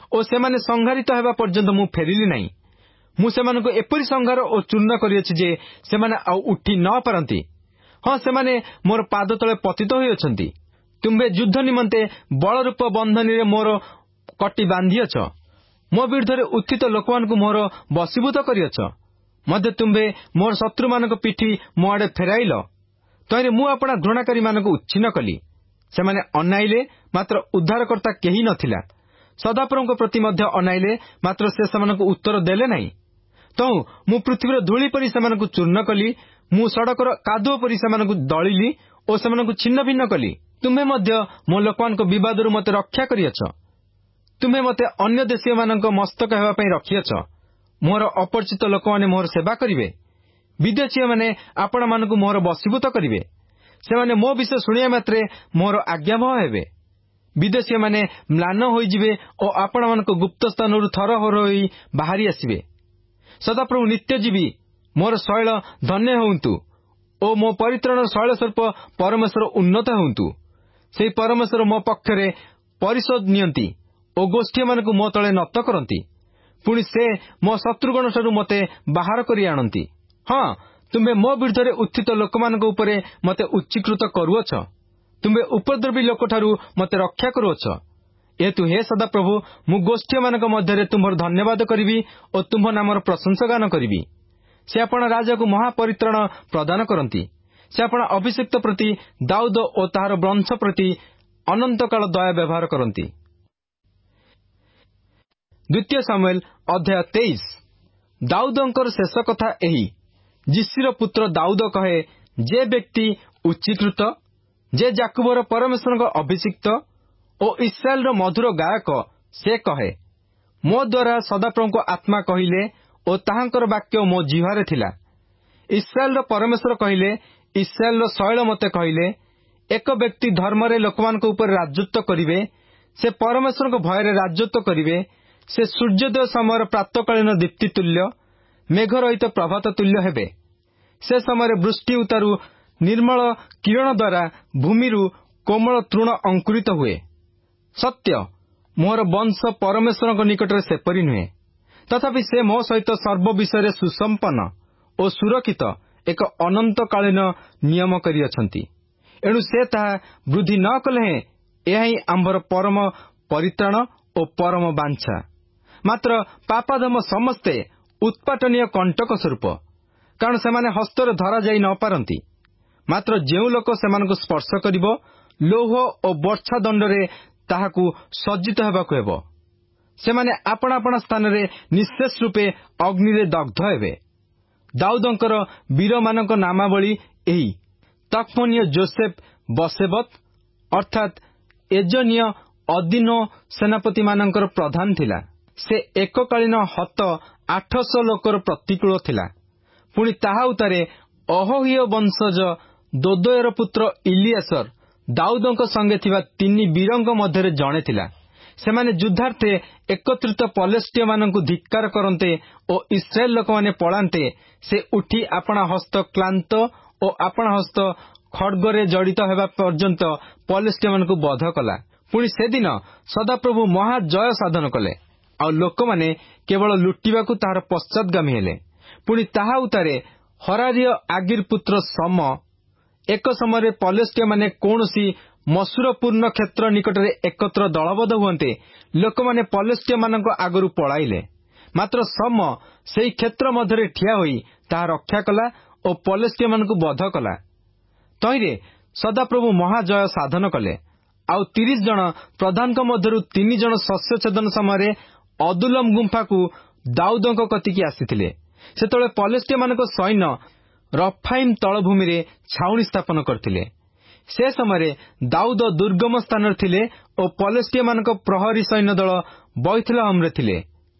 A: ଓ ସେମାନେ ସଂହାରିତ ହେବା ପର୍ଯ୍ୟନ୍ତ ମୁଁ ଫେରିଲି ନାହିଁ। ମୁଁ ସେମାନଙ୍କୁ ଏପରି ସଂହାର ଓ ଚୂର୍ଣ୍ଣ କରିଅଛି ଯେ ସେମାନେ ଆଉ ଉଠି ନ ପାରନ୍ତି। ହଁ, ସେମାନେ ମୋର ପାଦ ତଳେ ପତିତ ହୋଇଅଛନ୍ତି। ତୁମ୍ଭେ ଯୁଦ୍ଧ ନିମନ୍ତେ ବଳରୂପ ବନ୍ଧନୀରେ ମୋର କଟି ବାନ୍ଧିଅଛ। ମୋ ବିରୁଦ୍ଧରେ ଉତ୍ଥିତ ଲୋକମାନଙ୍କୁ ମୋର ବଶୀଭୂତ କରିଅଛ। ମଧ୍ୟ ତୁମ୍ଭେ ମୋର ଶତ୍ରୁମାନଙ୍କ ପିଠି ମୋ ଆଡ଼େ ଫେରାଇଲ। ତହିଁରେ ମୁଁ ଆପଣା ଘୃଣାକାରୀମାନଙ୍କୁ ଉଚ୍ଛିନ୍ନ କଲି। ସେମାନେ ଅନାଇଲେ, ମାତ୍ର ଉଦ୍ଧାରକର୍ତ୍ତା କେହି ନ ଥିଲା। ସଦାପ୍ରଭୁଙ୍କ ପ୍ରତି ମଧ୍ୟ ଅନାଇଲେ, ମାତ୍ର ସେ ସେମାନଙ୍କୁ ଉତ୍ତର ଦେଲେ ନାହିଁ। ତହୁଁ ମୁଁ ପୃଥିବୀର ଧୂଳି ପରି ସେମାନଙ୍କୁ ଚୂର୍ଣ୍ଣ କଲି। ମୁଁ ସଡ଼କର କାଦୁଅ ପରି ସେମାନଙ୍କୁ ଦଳିଲି ଓ ସେମାନଙ୍କୁ ଛିନ୍ନ ଭିନ୍ନ କଲି। ତୁମ୍ଭେ ମଧ୍ୟ ମୋ ଲୋକମାନଙ୍କ ବିବାଦରୁ ମୋତେ ରକ୍ଷା କରିଅଛ। ତୁମ୍ଭେ ମୋତେ ଅନ୍ୟ ଦେଶୀୟମାନଙ୍କ ମସ୍ତକ ହେବା ପାଇଁ ରଖିଅଛ। ମୋର ଅପରିଚିତ ଲୋକମାନେ ମୋର ସେବା କରିବେ। ବିଦେଶୀୟମାନେ ଆପଣମାନଙ୍କୁ ମୋର ବଶୀଭୂତ କରିବେ। ସେମାନେ ମୋ ବିଷୟ ଶୁଣିବା ମାତ୍ରେ ମୋର ଆଜ୍ଞାବହ ହେବେ। ବିଦେଶୀୟମାନେ ମ୍ଳାନ ହୋଇଯିବେ ଓ ଆପଣମାନଙ୍କ ଗୁପ୍ତ ସ୍ଥାନରୁ ଥରହର ହୋଇ ବାହାରି ଆସିବେ। ସଦାପ୍ରଭୁ ନିତ୍ୟଜୀବୀ ମୋର ଶୈଳ ଧନ୍ୟ ହୁଅନ୍ତୁ ଓ ମୋ ପରିତ୍ରାଣର ଶୈଳ ସ୍ୱରୂପ ପରମେଶ୍ୱର ଉନ୍ନତ ହୁଅନ୍ତୁ। ସେହି ପରମେଶ୍ୱର ମୋ ପକ୍ଷରେ ପରିଶୋଧ ନିଅନ୍ତି ଓ ଗୋଷ୍ଠୀମାନଙ୍କୁ ମୋ ତଳେ ନତ କରନ୍ତି। ପୁଣି ସେ ମୋ ଶତ୍ରୁଗଣଠାରୁ ମୋତେ ବାହାର କରି ଆଣନ୍ତି। ହଁ, ତୁମ୍ଭେ ମୋ ବିରୁଦ୍ଧରେ ଉତ୍ଥିତ ଲୋକମାନଙ୍କ ଉପରେ ମୋତେ ଉଚ୍ଚୀକୃତ କରୁଅଛ। ତୁମ୍ଭେ ଉପଦ୍ରବୀ ଲୋକଠାରୁ ମୋତେ ରକ୍ଷା କରୁଅଛ। ଏହେତୁ ହେ ସଦାପ୍ରଭୁ, ମୁଁ ଗୋଷ୍ଠୀମାନଙ୍କ ମଧ୍ୟରେ ତୁମ୍ଭର ଧନ୍ୟବାଦ କରିବି ଓ ତୁମ୍ଭ ନାମର ପ୍ରଶଂସା ଗାନ କରିବି। ସେ ଆପଣ ରାଜାକୁ ମହାପରିତ୍ରାଣ ପ୍ରଦାନ କରନ୍ତି। ସେ ଆପଣ ଅଭିଷିକ୍ତ ପ୍ରତି ଦାଉଦ ଓ ତାହାର ବଂଶ ପ୍ରତି ଅନନ୍ତକାଳ ଦୟା ବ୍ୟବହାର କରନ୍ତି। ଦ୍ୱିତୀୟ ସାମୁଏଲ ଅଧ୍ୟାୟ ତେଇଶ। ଦାଉଦଙ୍କର ଶେଷ କଥା ଏହି। ଯିଶିର ପୁତ୍ର ଦାଉଦ କହେ, ଯେ ବ୍ୟକ୍ତି ଉଚ୍ଚୀକୃତ, ଯେ ଯାକୁବର ପରମେଶ୍ୱରଙ୍କ ଅଭିଷିକ୍ତ ଓ ଇସ୍ରାଏଲର ମଧୁର ଗାୟକ, ସେ କହେ, ମୋ ଦ୍ୱାରା ସଦାପ୍ରଭୁଙ୍କ ଆତ୍ମା କହିଲେ ଓ ତାହାଙ୍କର ବାକ୍ୟ ମୋ ଜିହ୍ୱାରେ ଥିଲା। ଇସ୍ରାଏଲର ପରମେଶ୍ୱର କହିଲେ, ଇସ୍ରାଏଲର ଶୈଳ ମୋତେ କହିଲେ, ଏକ ବ୍ୟକ୍ତି ଧର୍ମରେ ଲୋକମାନଙ୍କ ଉପରେ ରାଜତ୍ୱ କରିବେ। ସେ ପରମେଶ୍ୱରଙ୍କ ଭୟରେ ରାଜତ୍ୱ କରିବେ। ସେ ସୂର୍ଯ୍ୟୋଦୟ ସମୟର ପ୍ରାତଃକାଳୀନ ଦୀପ୍ତି ତୁଲ୍ୟ, ମେଘରହିତ ପ୍ରଭାତ ତୁଲ୍ୟ ହେବେ। ସେ ସମୟରେ ବୃଷ୍ଟି ଉତ୍ତାରୁ ନିର୍ମଳ କିରଣ ଦ୍ୱାରା ଭୂମିରୁ କୋମଳ ତୃଣ ଅଙ୍କୁରିତ ହୁଏ। ସତ୍ୟ, ମୋର ବଂଶ ପରମେଶ୍ୱରଙ୍କ ନିକଟରେ ସେପରି ନୁହେଁ। ତଥାପି ସେ ମୋ ସହିତ ସର୍ବ ବିଷୟରେ ସୁସମ୍ପନ୍ନ ଓ ସୁରକ୍ଷିତ ଏକ ଅନନ୍ତକାଳୀନ ନିୟମ କରିଅଛନ୍ତି। ଏଣୁ ସେ ତାହା ବୃଦ୍ଧି ନ କଲେ ହେଁ ଏହା ହିଁ ଆମ୍ଭର ପରମ ପରିତ୍ରାଣ ଓ ପରମ ବାଞ୍ଛା। ମାତ୍ର ପାପାଧମ ସମସ୍ତେ ଉତ୍ପାଟନୀୟ କଣ୍ଟକ ସ୍ୱରୂପ, କାରଣ ସେମାନେ ହସ୍ତରେ ଧରାଯାଇ ନ ପାରନ୍ତି। ମାତ୍ର ଯେଉଁ ଲୋକ ସେମାନଙ୍କୁ ସ୍ପର୍ଶ କରିବ, ଲୌହ ଓ ବର୍ଚ୍ଛା ଦଣ୍ଡରେ ତାହାକୁ ସଜ୍ଜିତ ହେବାକୁ ହେବ। ସେମାନେ ଆପଣା ଆପଣା ସ୍ଥାନରେ ନିଃଶେଷ ରୂପେ ଅଗ୍ନିରେ ଦଗ୍ଧ ହେବେ। ଦାଉଦଙ୍କର ବୀରମାନଙ୍କ ନାମାବଳୀ ଏହି। ତକ୍ମନୀୟ ଯୋସେଫ ବଶେବତ୍ ଅର୍ଥାତ୍ ଏଜନୀୟ ଅଦିନୋ ସେନାପତିମାନଙ୍କର ପ୍ରଧାନ ଥିଲା। ସେ ଏକକାଳୀନ ହତ ଆଠଶହ ଲୋକର ପ୍ରତିକୂଳ ଥିଲା। ପୁଣି ତାହା ଉତ୍ତାରେ ଅହୋହିୟ ବଂଶଜ ଦୋଦୋୟର ପୁତ୍ର ଇଲିଆସର ଦାଉଦଙ୍କ ସଙ୍ଗେ ଥିବା ତିନି ବୀରଙ୍କ ମଧ୍ୟରେ ଜଣେ ଥିଲା। ସେମାନେ ଯୁଦ୍ଧାର୍ଥେ ଏକତ୍ରିତ ପଲେଷ୍ଟିୟମାନଙ୍କୁ ଧିକ୍କାର କରନ୍ତେ ଓ ଇସ୍ରାଏଲ ଲୋକମାନେ ପଳାନ୍ତେ, ସେ ଉଠି ଆପଣା ହସ୍ତ କ୍ଲାନ୍ତ ଓ ଆପଣା ହସ୍ତ ଖଡ୍ଗରେ ଜଡ଼ିତ ହେବା ପର୍ଯ୍ୟନ୍ତ ପଲେଷ୍ଟିୟମାନଙ୍କୁ ବଧ କଲା। ପୁଣି ସେଦିନ ସଦାପ୍ରଭୁ ମହାଜୟ ସାଧନ କଲେ, ଆଉ ଲୋକମାନେ କେବଳ ଲୁଟିବାକୁ ତାହାର ପଶ୍ଚାତଗାମୀ ହେଲେ। ପୁଣି ତାହା ଉତ୍ତାରେ ହରାରିୟ ଆଗିର ପୁତ୍ର ସମ ଏକ ସମୟରେ ପଲେଷ୍ଟିୟମାନେ କୌଣସି ମସୁରପୂର୍ଣ୍ଣ କ୍ଷେତ୍ର ନିକଟରେ ଏକତ୍ର ଦଳବଦ୍ଧ ହୁଅନ୍ତେ, ଲୋକମାନେ ପଲେଷ୍ଟିୟମାନଙ୍କ ଆଗରୁ ପଳାଇଲେ। ମାତ୍ର ସମ ସେହି କ୍ଷେତ୍ର ମଧ୍ୟରେ ଠିଆ ହୋଇ ତାହା ରକ୍ଷା କଲା ଓ ପଲେଷ୍ଟିୟମାନଙ୍କୁ ବଧ କଲା। ତହିଁରେ ସଦାପ୍ରଭୁ ମହାଜୟ ସାଧନ କଲେ। ଆଉ ତିରିଶ ଜଣ ପ୍ରଧାନଙ୍କ ମଧ୍ୟରୁ ତିନି ଜଣ ଶସ୍ୟ ଛେଦନ ସମୟରେ ଅଦୁଲମ ଗୁମ୍ଫାକୁ ଦାଉଦଙ୍କ କତିକି ଆସିଥିଲେ। ସେତେବେଳେ ପଲେଷ୍ଟିୟମାନଙ୍କ ସୈନ୍ୟ ରଫାଇମ୍ ତଳଭୂମିରେ ଛାଉଣି ସ୍ଥାପନ କରିଥିଲେ। ସେ ସମୟରେ ଦାଉଦ ଦୁର୍ଗମ ସ୍ଥାନରେ ଥିଲେ ଓ ପଲେଷ୍ଟିୟମାନଙ୍କ ପ୍ରହରୀ ସୈନ୍ୟ ଦଳ ବୈଥଲେହମରେ ଥିଲେ।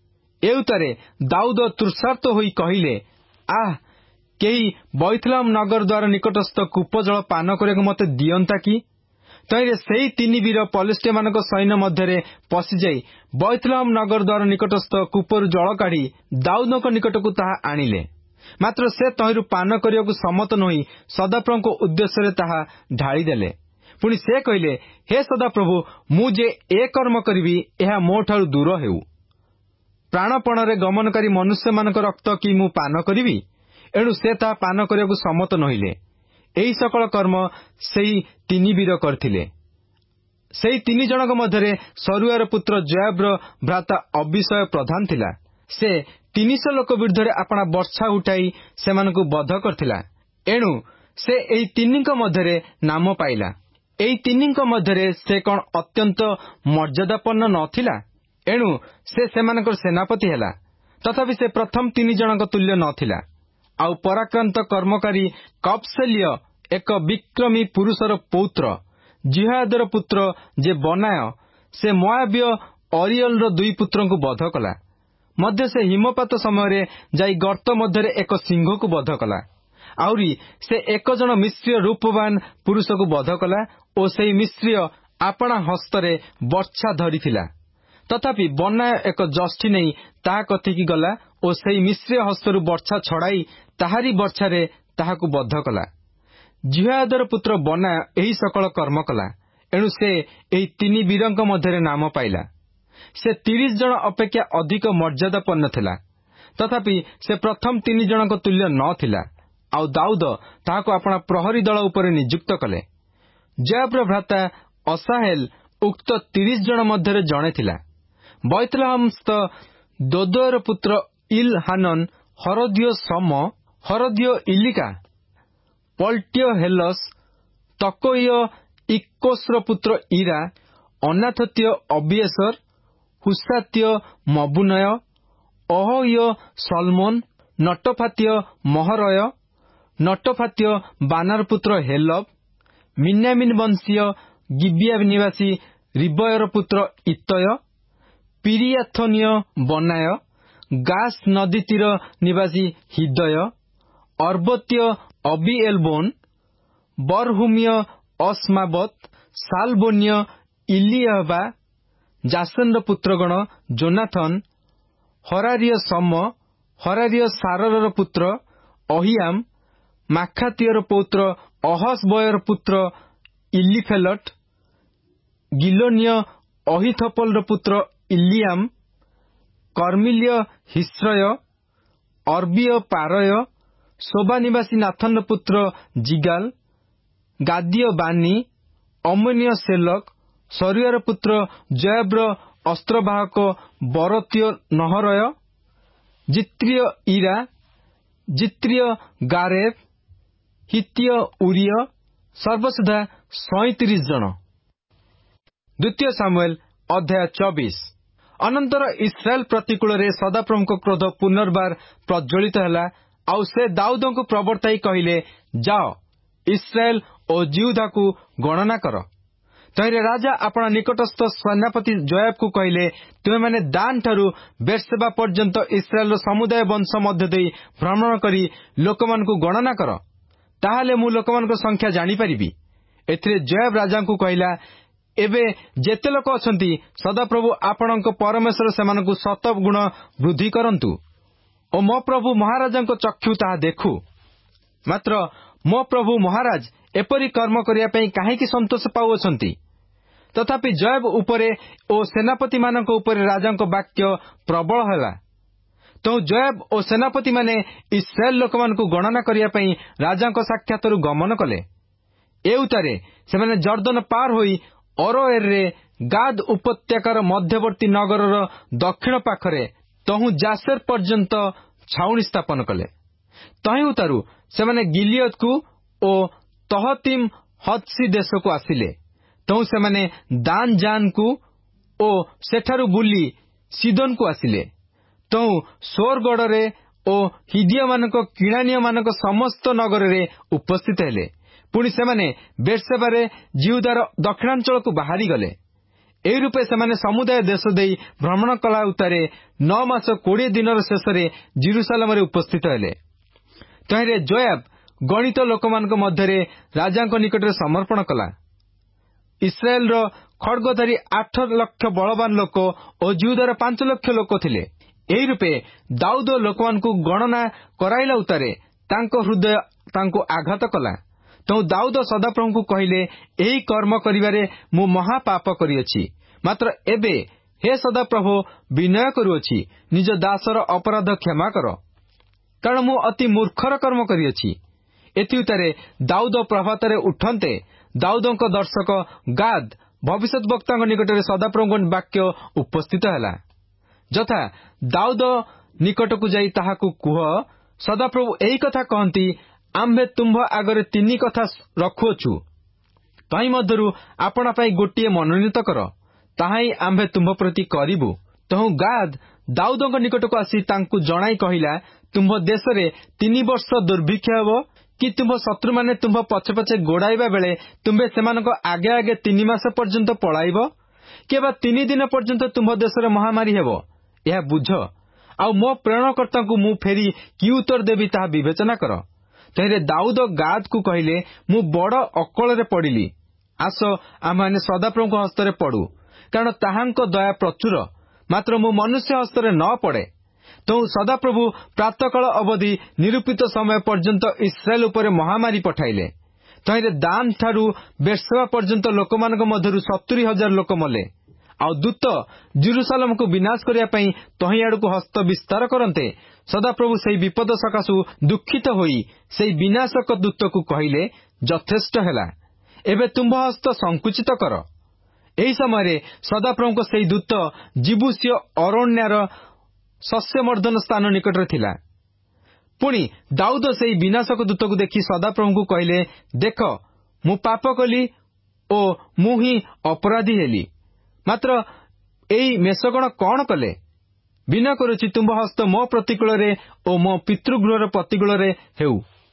A: ଏଉତାରେ ଦାଉଦ ତୃଷାର୍ତ୍ତ ହୋଇ କହିଲେ, ଆଃ, କେହି ବୈଥଲେହମ ନଗର ଦ୍ୱାର ନିକଟସ୍ଥ କୂପ ଜଳ ପାନ କରିବାକୁ ମୋତେ ଦିଅନ୍ତା କି? ତହିଁରେ ସେହି ତିନି ବୀର ପଲେଷ୍ଟିୟମାନଙ୍କ ସୈନ୍ୟ ମଧ୍ୟରେ ପଶିଯାଇ ବୈଥଲେହମ ନଗର ଦ୍ୱାର ନିକଟସ୍ଥ କୂପରୁ ଜଳ କାଢ଼ି ଦାଉଦଙ୍କ ନିକଟକୁ ତାହା ଆଣିଲେ। ମାତ୍ର ସେ ତହିଁରୁ ପାନ କରିବାକୁ ସମ୍ମତ ନୋହି ସଦାପ୍ରଭୁଙ୍କ ଉଦ୍ଦେଶ୍ୟରେ ତାହା ଢାଳିଦେଲେ। ପୁଣି ସେ କହିଲେ, ହେ ସଦାପ୍ରଭୁ, ମୁଁ ଯେ ଏ କର୍ମ କରିବି ଏହା ମୋଠାରୁ ଦୂର ହେଉ। ପ୍ରାଣପଣରେ ଗମନକାରୀ ମନୁଷ୍ୟମାନଙ୍କ ରକ୍ତ କି ମୁଁ ପାନ କରିବି? ଏଣୁ ସେ ତାହା ପାନ କରିବାକୁ ସମ୍ମତ ନହିଲେ। ଏହି ସକଳ କର୍ମ ସେହି ତିନି ବୀର କରିଥିଲେ। ସେହି ତିନି ଜଣଙ୍କ ମଧ୍ୟରେ ସରୁୟାର ପୁତ୍ର ଜୋଆବର ଭ୍ରାତା ଅବିଷୟ ପ୍ରଧାନ ଥିଲା। ସେ ତିନିଶହ ଲୋକ ବିରୁଦ୍ଧରେ ଆପଣା ବର୍ଷା ଉଠାଇ ସେମାନଙ୍କୁ ବଧ କରିଥିଲା। ଏଣୁ ସେ ଏହି ତିନିଙ୍କ ମଧ୍ୟରେ ନାମ ପାଇଲା। ଏହି ତିନିଙ୍କ ମଧ୍ୟରେ ସେ କଣ ଅତ୍ୟନ୍ତ ମର୍ଯ୍ୟାଦାପନ୍ନ ନ ଥିଲା? ଏଣୁ ସେ ସେମାନଙ୍କର ସେନାପତି ହେଲା। ତଥାପି ସେ ପ୍ରଥମ ତିନି ଜଣଙ୍କ ତୁଲ୍ୟ ନ ଥିଲା। ଆଉ ପରାକ୍ରାନ୍ତ କର୍ମକାରୀ କପସେଲ୍ୟ ଏକ ବିକ୍ରମୀ ପୁରୁଷର ପୌତ୍ର, ଜିହାଦର ପୁତ୍ର ଯେ ବନାୟ, ସେ ମୋଆବୀୟ ଅରିଏଲର ଦୁଇ ପୁତ୍ରଙ୍କୁ ବଧ କଲା। ମଧ୍ୟ ସେ ହିମପାତ ସମୟରେ ଯାଇ ଗର୍ତ୍ତ ମଧ୍ୟରେ ଏକ ସିଂହକୁ ବଧ କଲା। ଆହୁରି ସେ ଏକ ଜଣ ମିଶ୍ରୀୟ ରୂପବାନ ପୁରୁଷକୁ ବଧ କଲା ଓ ସେହି ମିଶ୍ରୀୟ ଆପଣା ହସ୍ତରେ ବର୍ଚ୍ଛା ଧରିଥିଲା। ତଥାପି ବନାୟ ଏକ ଯଷ୍ଟି ନେଇ ତାହା କତିକି ଗଲା ଓ ସେହି ମିଶ୍ରୀୟ ହସ୍ତରୁ ବର୍ଚ୍ଛା ଛଡ଼ାଇ ତାହାରି ବର୍ଚ୍ଛାରେ ତାହାକୁ ବଧ କଲା। ଜିହାଦର ପୁତ୍ର ବନାୟ ଏହି ସକଳ କର୍ମ କଲା। ଏଣୁ ସେ ଏହି ତିନି ବୀରଙ୍କ ମଧ୍ୟରେ ନାମ ପାଇଲା। ସେ ତିରିଶ ଜଣ ଅପେକ୍ଷା ଅଧିକ ମର୍ଯ୍ୟାଦାପନ୍ନ ଥିଲା। ତଥାପି ସେ ପ୍ରଥମ ତିନି ଜଣଙ୍କ ତୁଲ୍ୟ ନ ଥିଲା। ଆଉ ଦାଉଦ ତାହାକୁ ଆପଣା ପ୍ରହରୀ ଦଳ ଉପରେ ନିଯୁକ୍ତ କଲେ। ଜୋଆବର ଭ୍ରାତା ଅସାହେଲ ଉକ୍ତ ତିରିଶ ଜଣ ମଧ୍ୟରେ ଜଣେ ଥିଲା। ବୈତଲହମସ୍ଥ ଦୋଦୋର ପୁତ୍ର ଇଲ ହାନନ, ହରଦିୟ ସମ, ହରଦିୟ ଇଲିକା, ପଲ୍ଟୀୟ ହେଲସ, ତକୋୟ ଇକ୍କୋସର ପୁତ୍ର ଇରା, ଅନାଥତୀୟ ଅବିଏସର, ହୁସାତୀୟ ମବୁନୟ, ଅହୋୟ ସଲମୋନ, ନଟଫାତୀୟ ମହରୟ, ନଟଫାତୀୟ ବାନାର ପୁତ୍ର ହେଲବ, ମିନ୍ୟାମିନ ବଂଶୀୟ ଗିବିଆ ନିବାସୀ ରିବୟର ପୁତ୍ର ଇତୟ, ପିରିୟାଥୋନୀୟ ବନାୟ, ଗାସ ନଦୀ ତୀର ନିବାସୀ ହିଦୟ, ଅର୍ବତୀୟ ଅବିଏଲବୋନ, ବରହୁମୀୟ ଅସମାବତ, ସାଲବୋନୀୟ ଇଲିୟହବା, ଜାସନର ପୁତ୍ରଗଣ ଜୋନାଥନ, ହରାରୀୟ ସମ, ହରାରୀୟ ସାରରର ପୁତ୍ର ଅହିଆମ, ମାଖାତୀୟର ପୌତ୍ର ଅହସବୟର ପୁତ୍ର ଇଲିଫେଲଟ, ଗିଲୋନୀୟ ଅହିଥପଲର ପୁତ୍ର ଇଲିଆମ, କର୍ମିଲ୍ୟ ହିସ୍ରୟ, ଅର୍ବୀୟ ପାରୟ, ଶୋବା ନିବାସୀ ନାଥନର ପୁତ୍ର ଜିଗାଲ, ଗାଦୀୟ ବାନି, ଅମୋନୀୟ ସେଲକ, ସରୁୟାର ପୁତ୍ର ଜୋଆବର ଅସ୍ତ୍ରବାହକ ବରତୀୟ ନହରୟ, ଜିତ୍ରିୟ ଇରା, ଜିତ୍ରିୟ ଗାରେବ, ହିତୀୟ ଉରିୟ, ସର୍ବସୁଦ୍ଧା ସଇଁତିରିଶ ଜଣ। ଦ୍ୱିତୀୟ ସାମୁଏଲ ଅଧ୍ୟାୟ ଚବିଶ। ଅନନ୍ତର ଇସ୍ରାଏଲ ପ୍ରତିକୂଳରେ ସଦାପ୍ରଭୁଙ୍କ କ୍ରୋଧ ପୁନର୍ବାର ପ୍ରଜ୍ୱଳିତ ହେଲା। ଆଉ ସେ ଦାଉଦଙ୍କୁ ପ୍ରବର୍ତ୍ତାଇ କହିଲେ, ଯାଅ, ଇସ୍ରାଏଲ ଓ ଜିହୁଦାକୁ ଗଣନା କର। ତହିଁରେ ରାଜା ଆପଣା ନିକଟସ୍ଥ ସେନାପତି ଜୋଆବକୁ କହିଲେ, ତୁମେମାନେ ଦାନ ଠାରୁ ବେର୍ସେବା ପର୍ଯ୍ୟନ୍ତ ଇସ୍ରାଏଲର ସମୁଦାୟ ବଂଶ ମଧ୍ୟ ଦେଇ ଭ୍ରମଣ କରି ଲୋକମାନଙ୍କୁ ଗଣନା କର। ତାହେଲେ ମୁଁ ଲୋକମାନଙ୍କ ସଂଖ୍ୟା ଜାଣିପାରିବି। ଏଥିରେ ଜୋଆବ ରାଜାଙ୍କୁ କହିଲା, ଏବେ ଯେତେ ଲୋକ ଅଛନ୍ତି, ସଦାପ୍ରଭୁ ଆପଣଙ୍କ ପରମେଶ୍ୱର ସେମାନଙ୍କୁ ଶତଗୁଣ ବୃଦ୍ଧି କରନ୍ତୁ ଓ ମୋ ପ୍ରଭୁ ମହାରାଜାଙ୍କ ଚକ୍ଷୁ ତାହା ଦେଖୁ। ମାତ୍ର ମୋ ପ୍ରଭୁ ମହାରାଜ ଏପରି କର୍ମ କରିବା ପାଇଁ କାହିଁକି ସନ୍ତୋଷ ପାଉଅଛନ୍ତି? ତଥାପି ଜୋଆବ ଉପରେ ଓ ସେନାପତିମାନଙ୍କ ଉପରେ ରାଜାଙ୍କ ବାକ୍ୟ ପ୍ରବଳ ହେଲା। ତେଣୁ ଜୋଆବ ଓ ସେନାପତିମାନେ ଇସ୍ରାଏଲ ଲୋକମାନଙ୍କୁ ଗଣନା କରିବା ପାଇଁ ରାଜାଙ୍କ ସାକ୍ଷାତରୁ ଗମନ କଲେ। ଏଉତାରେ ସେମାନେ ଜର୍ଦ୍ଦନ ପାର ହୋଇ ଅରୋଏରରେ ଗାଦ ଉପତ୍ୟକାର ମଧ୍ୟବର୍ତ୍ତୀ ନଗରର ଦକ୍ଷିଣ ପାଖରେ ତହୁଁ ଜାସେର ପର୍ଯ୍ୟନ୍ତ ଛାଉଣି ସ୍ଥାପନ କଲେ। ତହିଁଉତାରୁ ସେମାନେ ଗିଲିୟଦକୁ ଓ ତହତିମ ହଦସି ଦେଶକୁ ଆସିଲେ। ତହୁଁ ସେମାନେ ଦାନ ଜାନକୁ ଓ ସେଠାରୁ ବୁଲି ସିଦୋନକୁ ଆସିଲେ। ତହୁଁ ସୋରଗଡ଼ରେ ଓ ହିଦୀୟମାନଙ୍କ କିଣାନୀୟମାନଙ୍କ ସମସ୍ତ ନଗରରେ ଉପସ୍ଥିତ ହେଲେ। ପୁଣି ସେମାନେ ବେର୍ସେବାରେ ଜିହୁଦାର ଦକ୍ଷିଣାଞ୍ଚଳକୁ ବାହାରିଗଲେ। ଏହି ରୂପେ ସେମାନେ ସମୁଦାୟ ଦେଶ ଦେଇ ଭ୍ରମଣ କଲା ଉତ୍ତାରେ ନଅ ମାସ କୋଡ଼ିଏ ଦିନର ଶେଷରେ ଜିରୁସାଲେମରେ ଉପସ୍ଥିତ ହେଲେ। ତହିଁରେ ଜୋଆବ ଗଣିତ ଲୋକମାନଙ୍କ ମଧ୍ୟରେ ରାଜାଙ୍କ ନିକଟରେ ସମର୍ପଣ କଲା। ଇସ୍ରାଏଲର ଖଡ୍ଗଧାରୀ ଆଠ ଲକ୍ଷ ବଳବାନ ଲୋକ ଓ ଜିହୁଦାର ପାଞ୍ଚ ଲକ୍ଷ ଲୋକ ଥିଲେ। ଏହି ରୂପେ ଦାଉଦ ଲୋକମାନଙ୍କୁ ଗଣନା କରାଇଲା ଉତ୍ତାରେ ତାଙ୍କ ହୃଦୟ ତାଙ୍କୁ ଆଘାତ କଲା। ତେଣୁ ଦାଉଦ ସଦାପ୍ରଭୁଙ୍କୁ କହିଲେ, ଏହି କର୍ମ କରିବାରେ ମୁଁ ମହାପାପ କରିଅଛି। ମାତ୍ର ଏବେ ହେ ସଦାପ୍ରଭୁ, ବିନୟ କରୁଅଛି, ନିଜ ଦାସର ଅପରାଧ କ୍ଷମା କର, କାରଣ ମୁଁ ଅତି ମୂର୍ଖର କର୍ମ କରିଅଛି। ଏଥିଉତ୍ତାରେ ଦାଉଦ ପ୍ରଭାତରେ ଉଠନ୍ତେ ଦାଉଦଙ୍କ ଦର୍ଶକ ଗାଦ ଭବିଷ୍ୟତ ବକ୍ତାଙ୍କ ନିକଟରେ ସଦାପ୍ରଭୁଙ୍କ ବାକ୍ୟ ଉପସ୍ଥିତ ହେଲା, ଯଥା ଦାଉଦ ନିକଟକୁ ଯାଇ ତାହାକୁ କୁହ, ସଦାପ୍ରଭୁ ଏହି କଥା କହନ୍ତି, ଆମ୍ଭେ ତୁମ୍ଭ ଆଗରେ ତିନି କଥା ରଖୁଅଛୁ, ତହିଁ ମଧ୍ୟରୁ ଆପଣା ପାଇଁ ଗୋଟିଏ ମନୋନୀତ କର, ତାହା ହିଁ ଆମ୍ଭେ ତୁମ୍ଭ ପ୍ରତି କରିବୁ। ତହୁଁ ଗାଦ ଦାଉଦଙ୍କ ନିକଟକୁ ଆସି ତାଙ୍କୁ ଜଣାଇ କହିଲା, ତୁମ୍ଭ ଦେଶରେ ତିନି ବର୍ଷ ଦୁର୍ଭିକ୍ଷ ହେବ କି ତୁମ୍ଭ ଶତ୍ରୁମାନେ ତୁମ୍ଭ ପଛେ ପଛେ ଗୋଡ଼ାଇବା ବେଳେ ତୁମ୍ଭେ ସେମାନଙ୍କ ଆଗେ ଆଗେ ତିନି ମାସ ପର୍ଯ୍ୟନ୍ତ ପଳାଇବ, କିମ୍ବା ତିନି ଦିନ ପର୍ଯ୍ୟନ୍ତ ତୁମ୍ଭ ଦେଶରେ ମହାମାରୀ ହେବ, ଏହା ବୁଝ। ଆଉ ମୋ ପ୍ରେରଣକର୍ତ୍ତାଙ୍କୁ ମୁଁ ଫେରି କି ଉତ୍ତର ଦେବି ତାହା ବିବେଚନା କର। ତହିଁରେ ଦାଉଦ ଗାଦକୁ କହିଲେ, ମୁଁ ବଡ଼ ଅକଳରେ ପଡ଼ିଲି, ଆସ ଆମେମାନେ ସଦାପ୍ରଭୁଙ୍କ ହସ୍ତରେ ପଡ଼ୁ, କାରଣ ତାହାଙ୍କ ଦୟା ପ୍ରଚୁର, ମାତ୍ର ମୁଁ ମନୁଷ୍ୟ ହସ୍ତରେ ନ ପଡ଼େ। ତେଣୁ ସଦାପ୍ରଭୁ ପ୍ରାତଃକାଳ ଅବଧି ନିରୂପିତ ସମୟ ପର୍ଯ୍ୟନ୍ତ ଇସ୍ରାଏଲ ଉପରେ ମହାମାରୀ ପଠାଇଲେ। ତହିଁରେ ଦାନ ଠାରୁ ବେର୍ସେବା ପର୍ଯ୍ୟନ୍ତ ଲୋକମାନଙ୍କ ମଧ୍ୟରୁ ସତୁରୀ ହଜାର ଲୋକ ମଲେ। ଆଉ ଦୂତ ଜେରୁସାଲେମକୁ ବିନାଶ କରିବା ପାଇଁ ତହିଁ ଆଡ଼କୁ ହସ୍ତ ବିସ୍ତାର କରନ୍ତେ ସଦାପ୍ରଭୁ ସେହି ବିପଦ ସକାଶୁ ଦୁଃଖିତ ହୋଇ ସେହି ବିନାଶକ ଦୂତକୁ କହିଲେ, ଯଥେଷ୍ଟ ହେଲା, ଏବେ ତୁମ୍ଭ ହସ୍ତ ସଂକୁଚିତ କର। ଏହି ସମୟରେ ସଦାପ୍ରଭୁଙ୍କ ସେହି ଦୂତ ଜିବୁସୀୟ ଅରଣ୍ୟର ଶସ୍ୟମର୍ଦ୍ଦନ ସ୍ଥାନ ନିକଟରେ ଥିଲା। ପୁଣି ଦାଉଦ ସେହି ବିନାଶକ ଦୂତକୁ ଦେଖି ସଦାପ୍ରଭୁଙ୍କୁ କହିଲେ, ଦେଖ, ମୁଁ ପାପ କଲି ଓ ମୁଁ ହିଁ ଅପରାଧୀ ହେଲି। ମାତ୍ର ଏହି ମେଷଗଣ କଣ କଲେ? ବିନୟ କରୁଛି, ତୁମ୍ଭ ହସ୍ତ ମୋ ପ୍ରତିକୂଳରେ ଓ ମୋ ପିତୃଗୃହର ପ୍ରତିକୂଳରେ ହେଉ।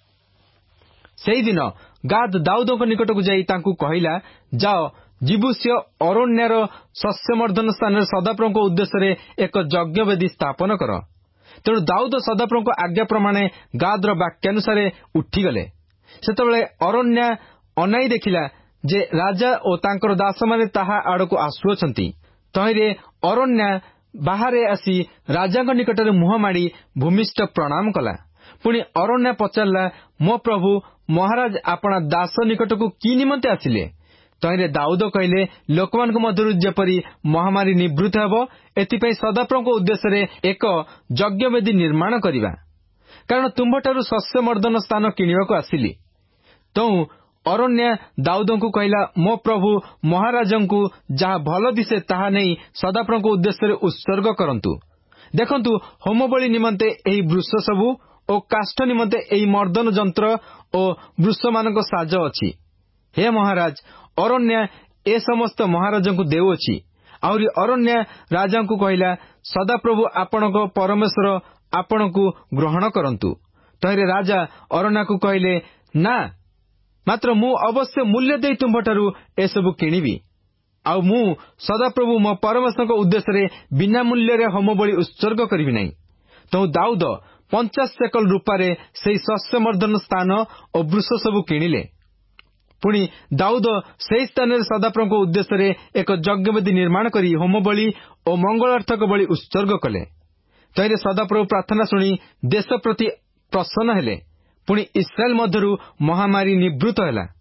A: ସେହିଦିନ ଗାଦ ଦାଉଦଙ୍କ ନିକଟକୁ ଯାଇ ତାଙ୍କୁ କହିଲା, ଯାଅ, ଜିବୁସୀୟ ଅରଣ୍ୟର ଶସ୍ୟମର୍ଦ୍ଦନ ସ୍ଥାନରେ ସଦାପ୍ରଭୁଙ୍କ ଉଦ୍ଦେଶ୍ୟରେ ଏକ ଯଜ୍ଞବେଦୀ ସ୍ଥାପନ କର। ତେଣୁ ଦାଉଦ ସଦାପ୍ରଭୁଙ୍କ ଆଜ୍ଞା ପ୍ରମାଣେ ଗାଦର ବାକ୍ୟାନୁସାରେ ଉଠିଗଲେ। ସେତେବେଳେ ଅରଣ୍ୟା ଅନାଇ ଦେଖିଲା ଯେ ରାଜା ଓ ତାଙ୍କର ଦାସମାନେ ତାହା ଆଡ଼କୁ ଆସୁଅଛନ୍ତି। ତହିଁରେ ଅରଣ୍ୟା ବାହାରେ ଆସି ରାଜାଙ୍କ ନିକଟରେ ମୁହଁ ମାଡ଼ି ଭୂମିଷ୍ଠ ପ୍ରଣାମ କଲା। ପୁଣି ଅରଣ୍ୟା ପଚାରିଲା, ମୋ ପ୍ରଭୁ ମହାରାଜ ଆପଣା ଦାସ ନିକଟକୁ କି ନିମନ୍ତେ ଆସିଲେ? ତହିଁରେ ଦାଉଦ କହିଲେ, ଲୋକମାନଙ୍କ ମଧ୍ୟରୁ ଯେପରି ମହାମାରୀ ନିବୃତ୍ତ ହେବ, ଏଥିପାଇଁ ସଦାପ୍ରଭୁଙ୍କ ଉଦ୍ଦେଶ୍ୟରେ ଏକ ଯଜ୍ଞବେଦୀ ନିର୍ମାଣ କରିବା, କାରଣ ତୁମ୍ଭଠାରୁ ଶସ୍ୟମର୍ଦ୍ଦନ ସ୍ଥାନ କିଣିବାକୁ ଆସିଲି। ତେଣୁ ଅରଣ୍ୟା ଦାଉଦଙ୍କୁ କହିଲା, ମୋ ପ୍ରଭୁ ମହାରାଜଙ୍କୁ ଯାହା ଭଲ ଦିଶେ ତାହା ନେଇ ସଦାପ୍ରଭୁଙ୍କ ଉଦ୍ଦେଶ୍ୟରେ ଉତ୍ସର୍ଗ କରନ୍ତୁ। ଦେଖନ୍ତୁ, ହୋମବଳି ନିମନ୍ତେ ଏହି ବୃଷ ସବୁ ଓ କାଷ୍ଠ ନିମନ୍ତେ ଏହି ମର୍ଦ୍ଦନ ଯନ୍ତ୍ର ଓ ବୃଷମାନଙ୍କ ସାଜ ଅଛି। ହେ ମହାରାଜ, ଅରଣ୍ୟା ଏ ସମସ୍ତ ମହାରାଜଙ୍କୁ ଦେଉଅଛି। ଆହୁରି ଅରଣ୍ୟା ରାଜାଙ୍କୁ କହିଲା, ସଦାପ୍ରଭୁ ଆପଣଙ୍କ ପରମେଶ୍ୱର ଆପଣଙ୍କୁ ଗ୍ରହଣ କରନ୍ତୁ। ତହିଁରେ ରାଜା ଅରଣ୍ୟାକୁ କହିଲେ, ନା, ମାତ୍ର ମୁଁ ଅବଶ୍ୟ ମୂଲ୍ୟ ଦେଇ ତୁମ୍ଭଠାରୁ ଏସବୁ କିଣିବି। ଆଉ ମୁଁ ସଦାପ୍ରଭୁ ମୋ ପରମେଶ୍ୱରଙ୍କ ଉଦ୍ଦେଶ୍ୟରେ ବିନା ମୂଲ୍ୟରେ ହୋମବଳି ଉତ୍ସର୍ଗ କରିବି ନାହିଁ। ତେଣୁ ଦାଉଦ ପଞ୍ଚାଶ ସେକଲ ରୂପାରେ ସେହି ଶସ୍ୟମର୍ଦ୍ଦନ ସ୍ଥାନ ଓ ବୃଷ ସବୁ କିଣିଲେ। ପୁଣି ଦାଉଦ ସେହି ସ୍ଥାନରେ ସଦାପ୍ରଭୁଙ୍କ ଉଦ୍ଦେଶ୍ୟରେ ଏକ ଯଜ୍ଞବେଦୀ ନିର୍ମାଣ କରି ହୋମବଳି ଓ ମଙ୍ଗଳାର୍ଥକ ବଳି ଉତ୍ସର୍ଗ କଲେ। ତହିଁରେ ସଦାପ୍ରଭୁ ପ୍ରାର୍ଥନା ଶୁଣି ଦେଶ ପ୍ରତି ପ୍ରସନ୍ନ ହେଲେ। ପୁଣି ଇସ୍ରାଏଲ ମଧ୍ୟରୁ ମହାମାରୀ ନିବୃତ୍ତ ହେଲା।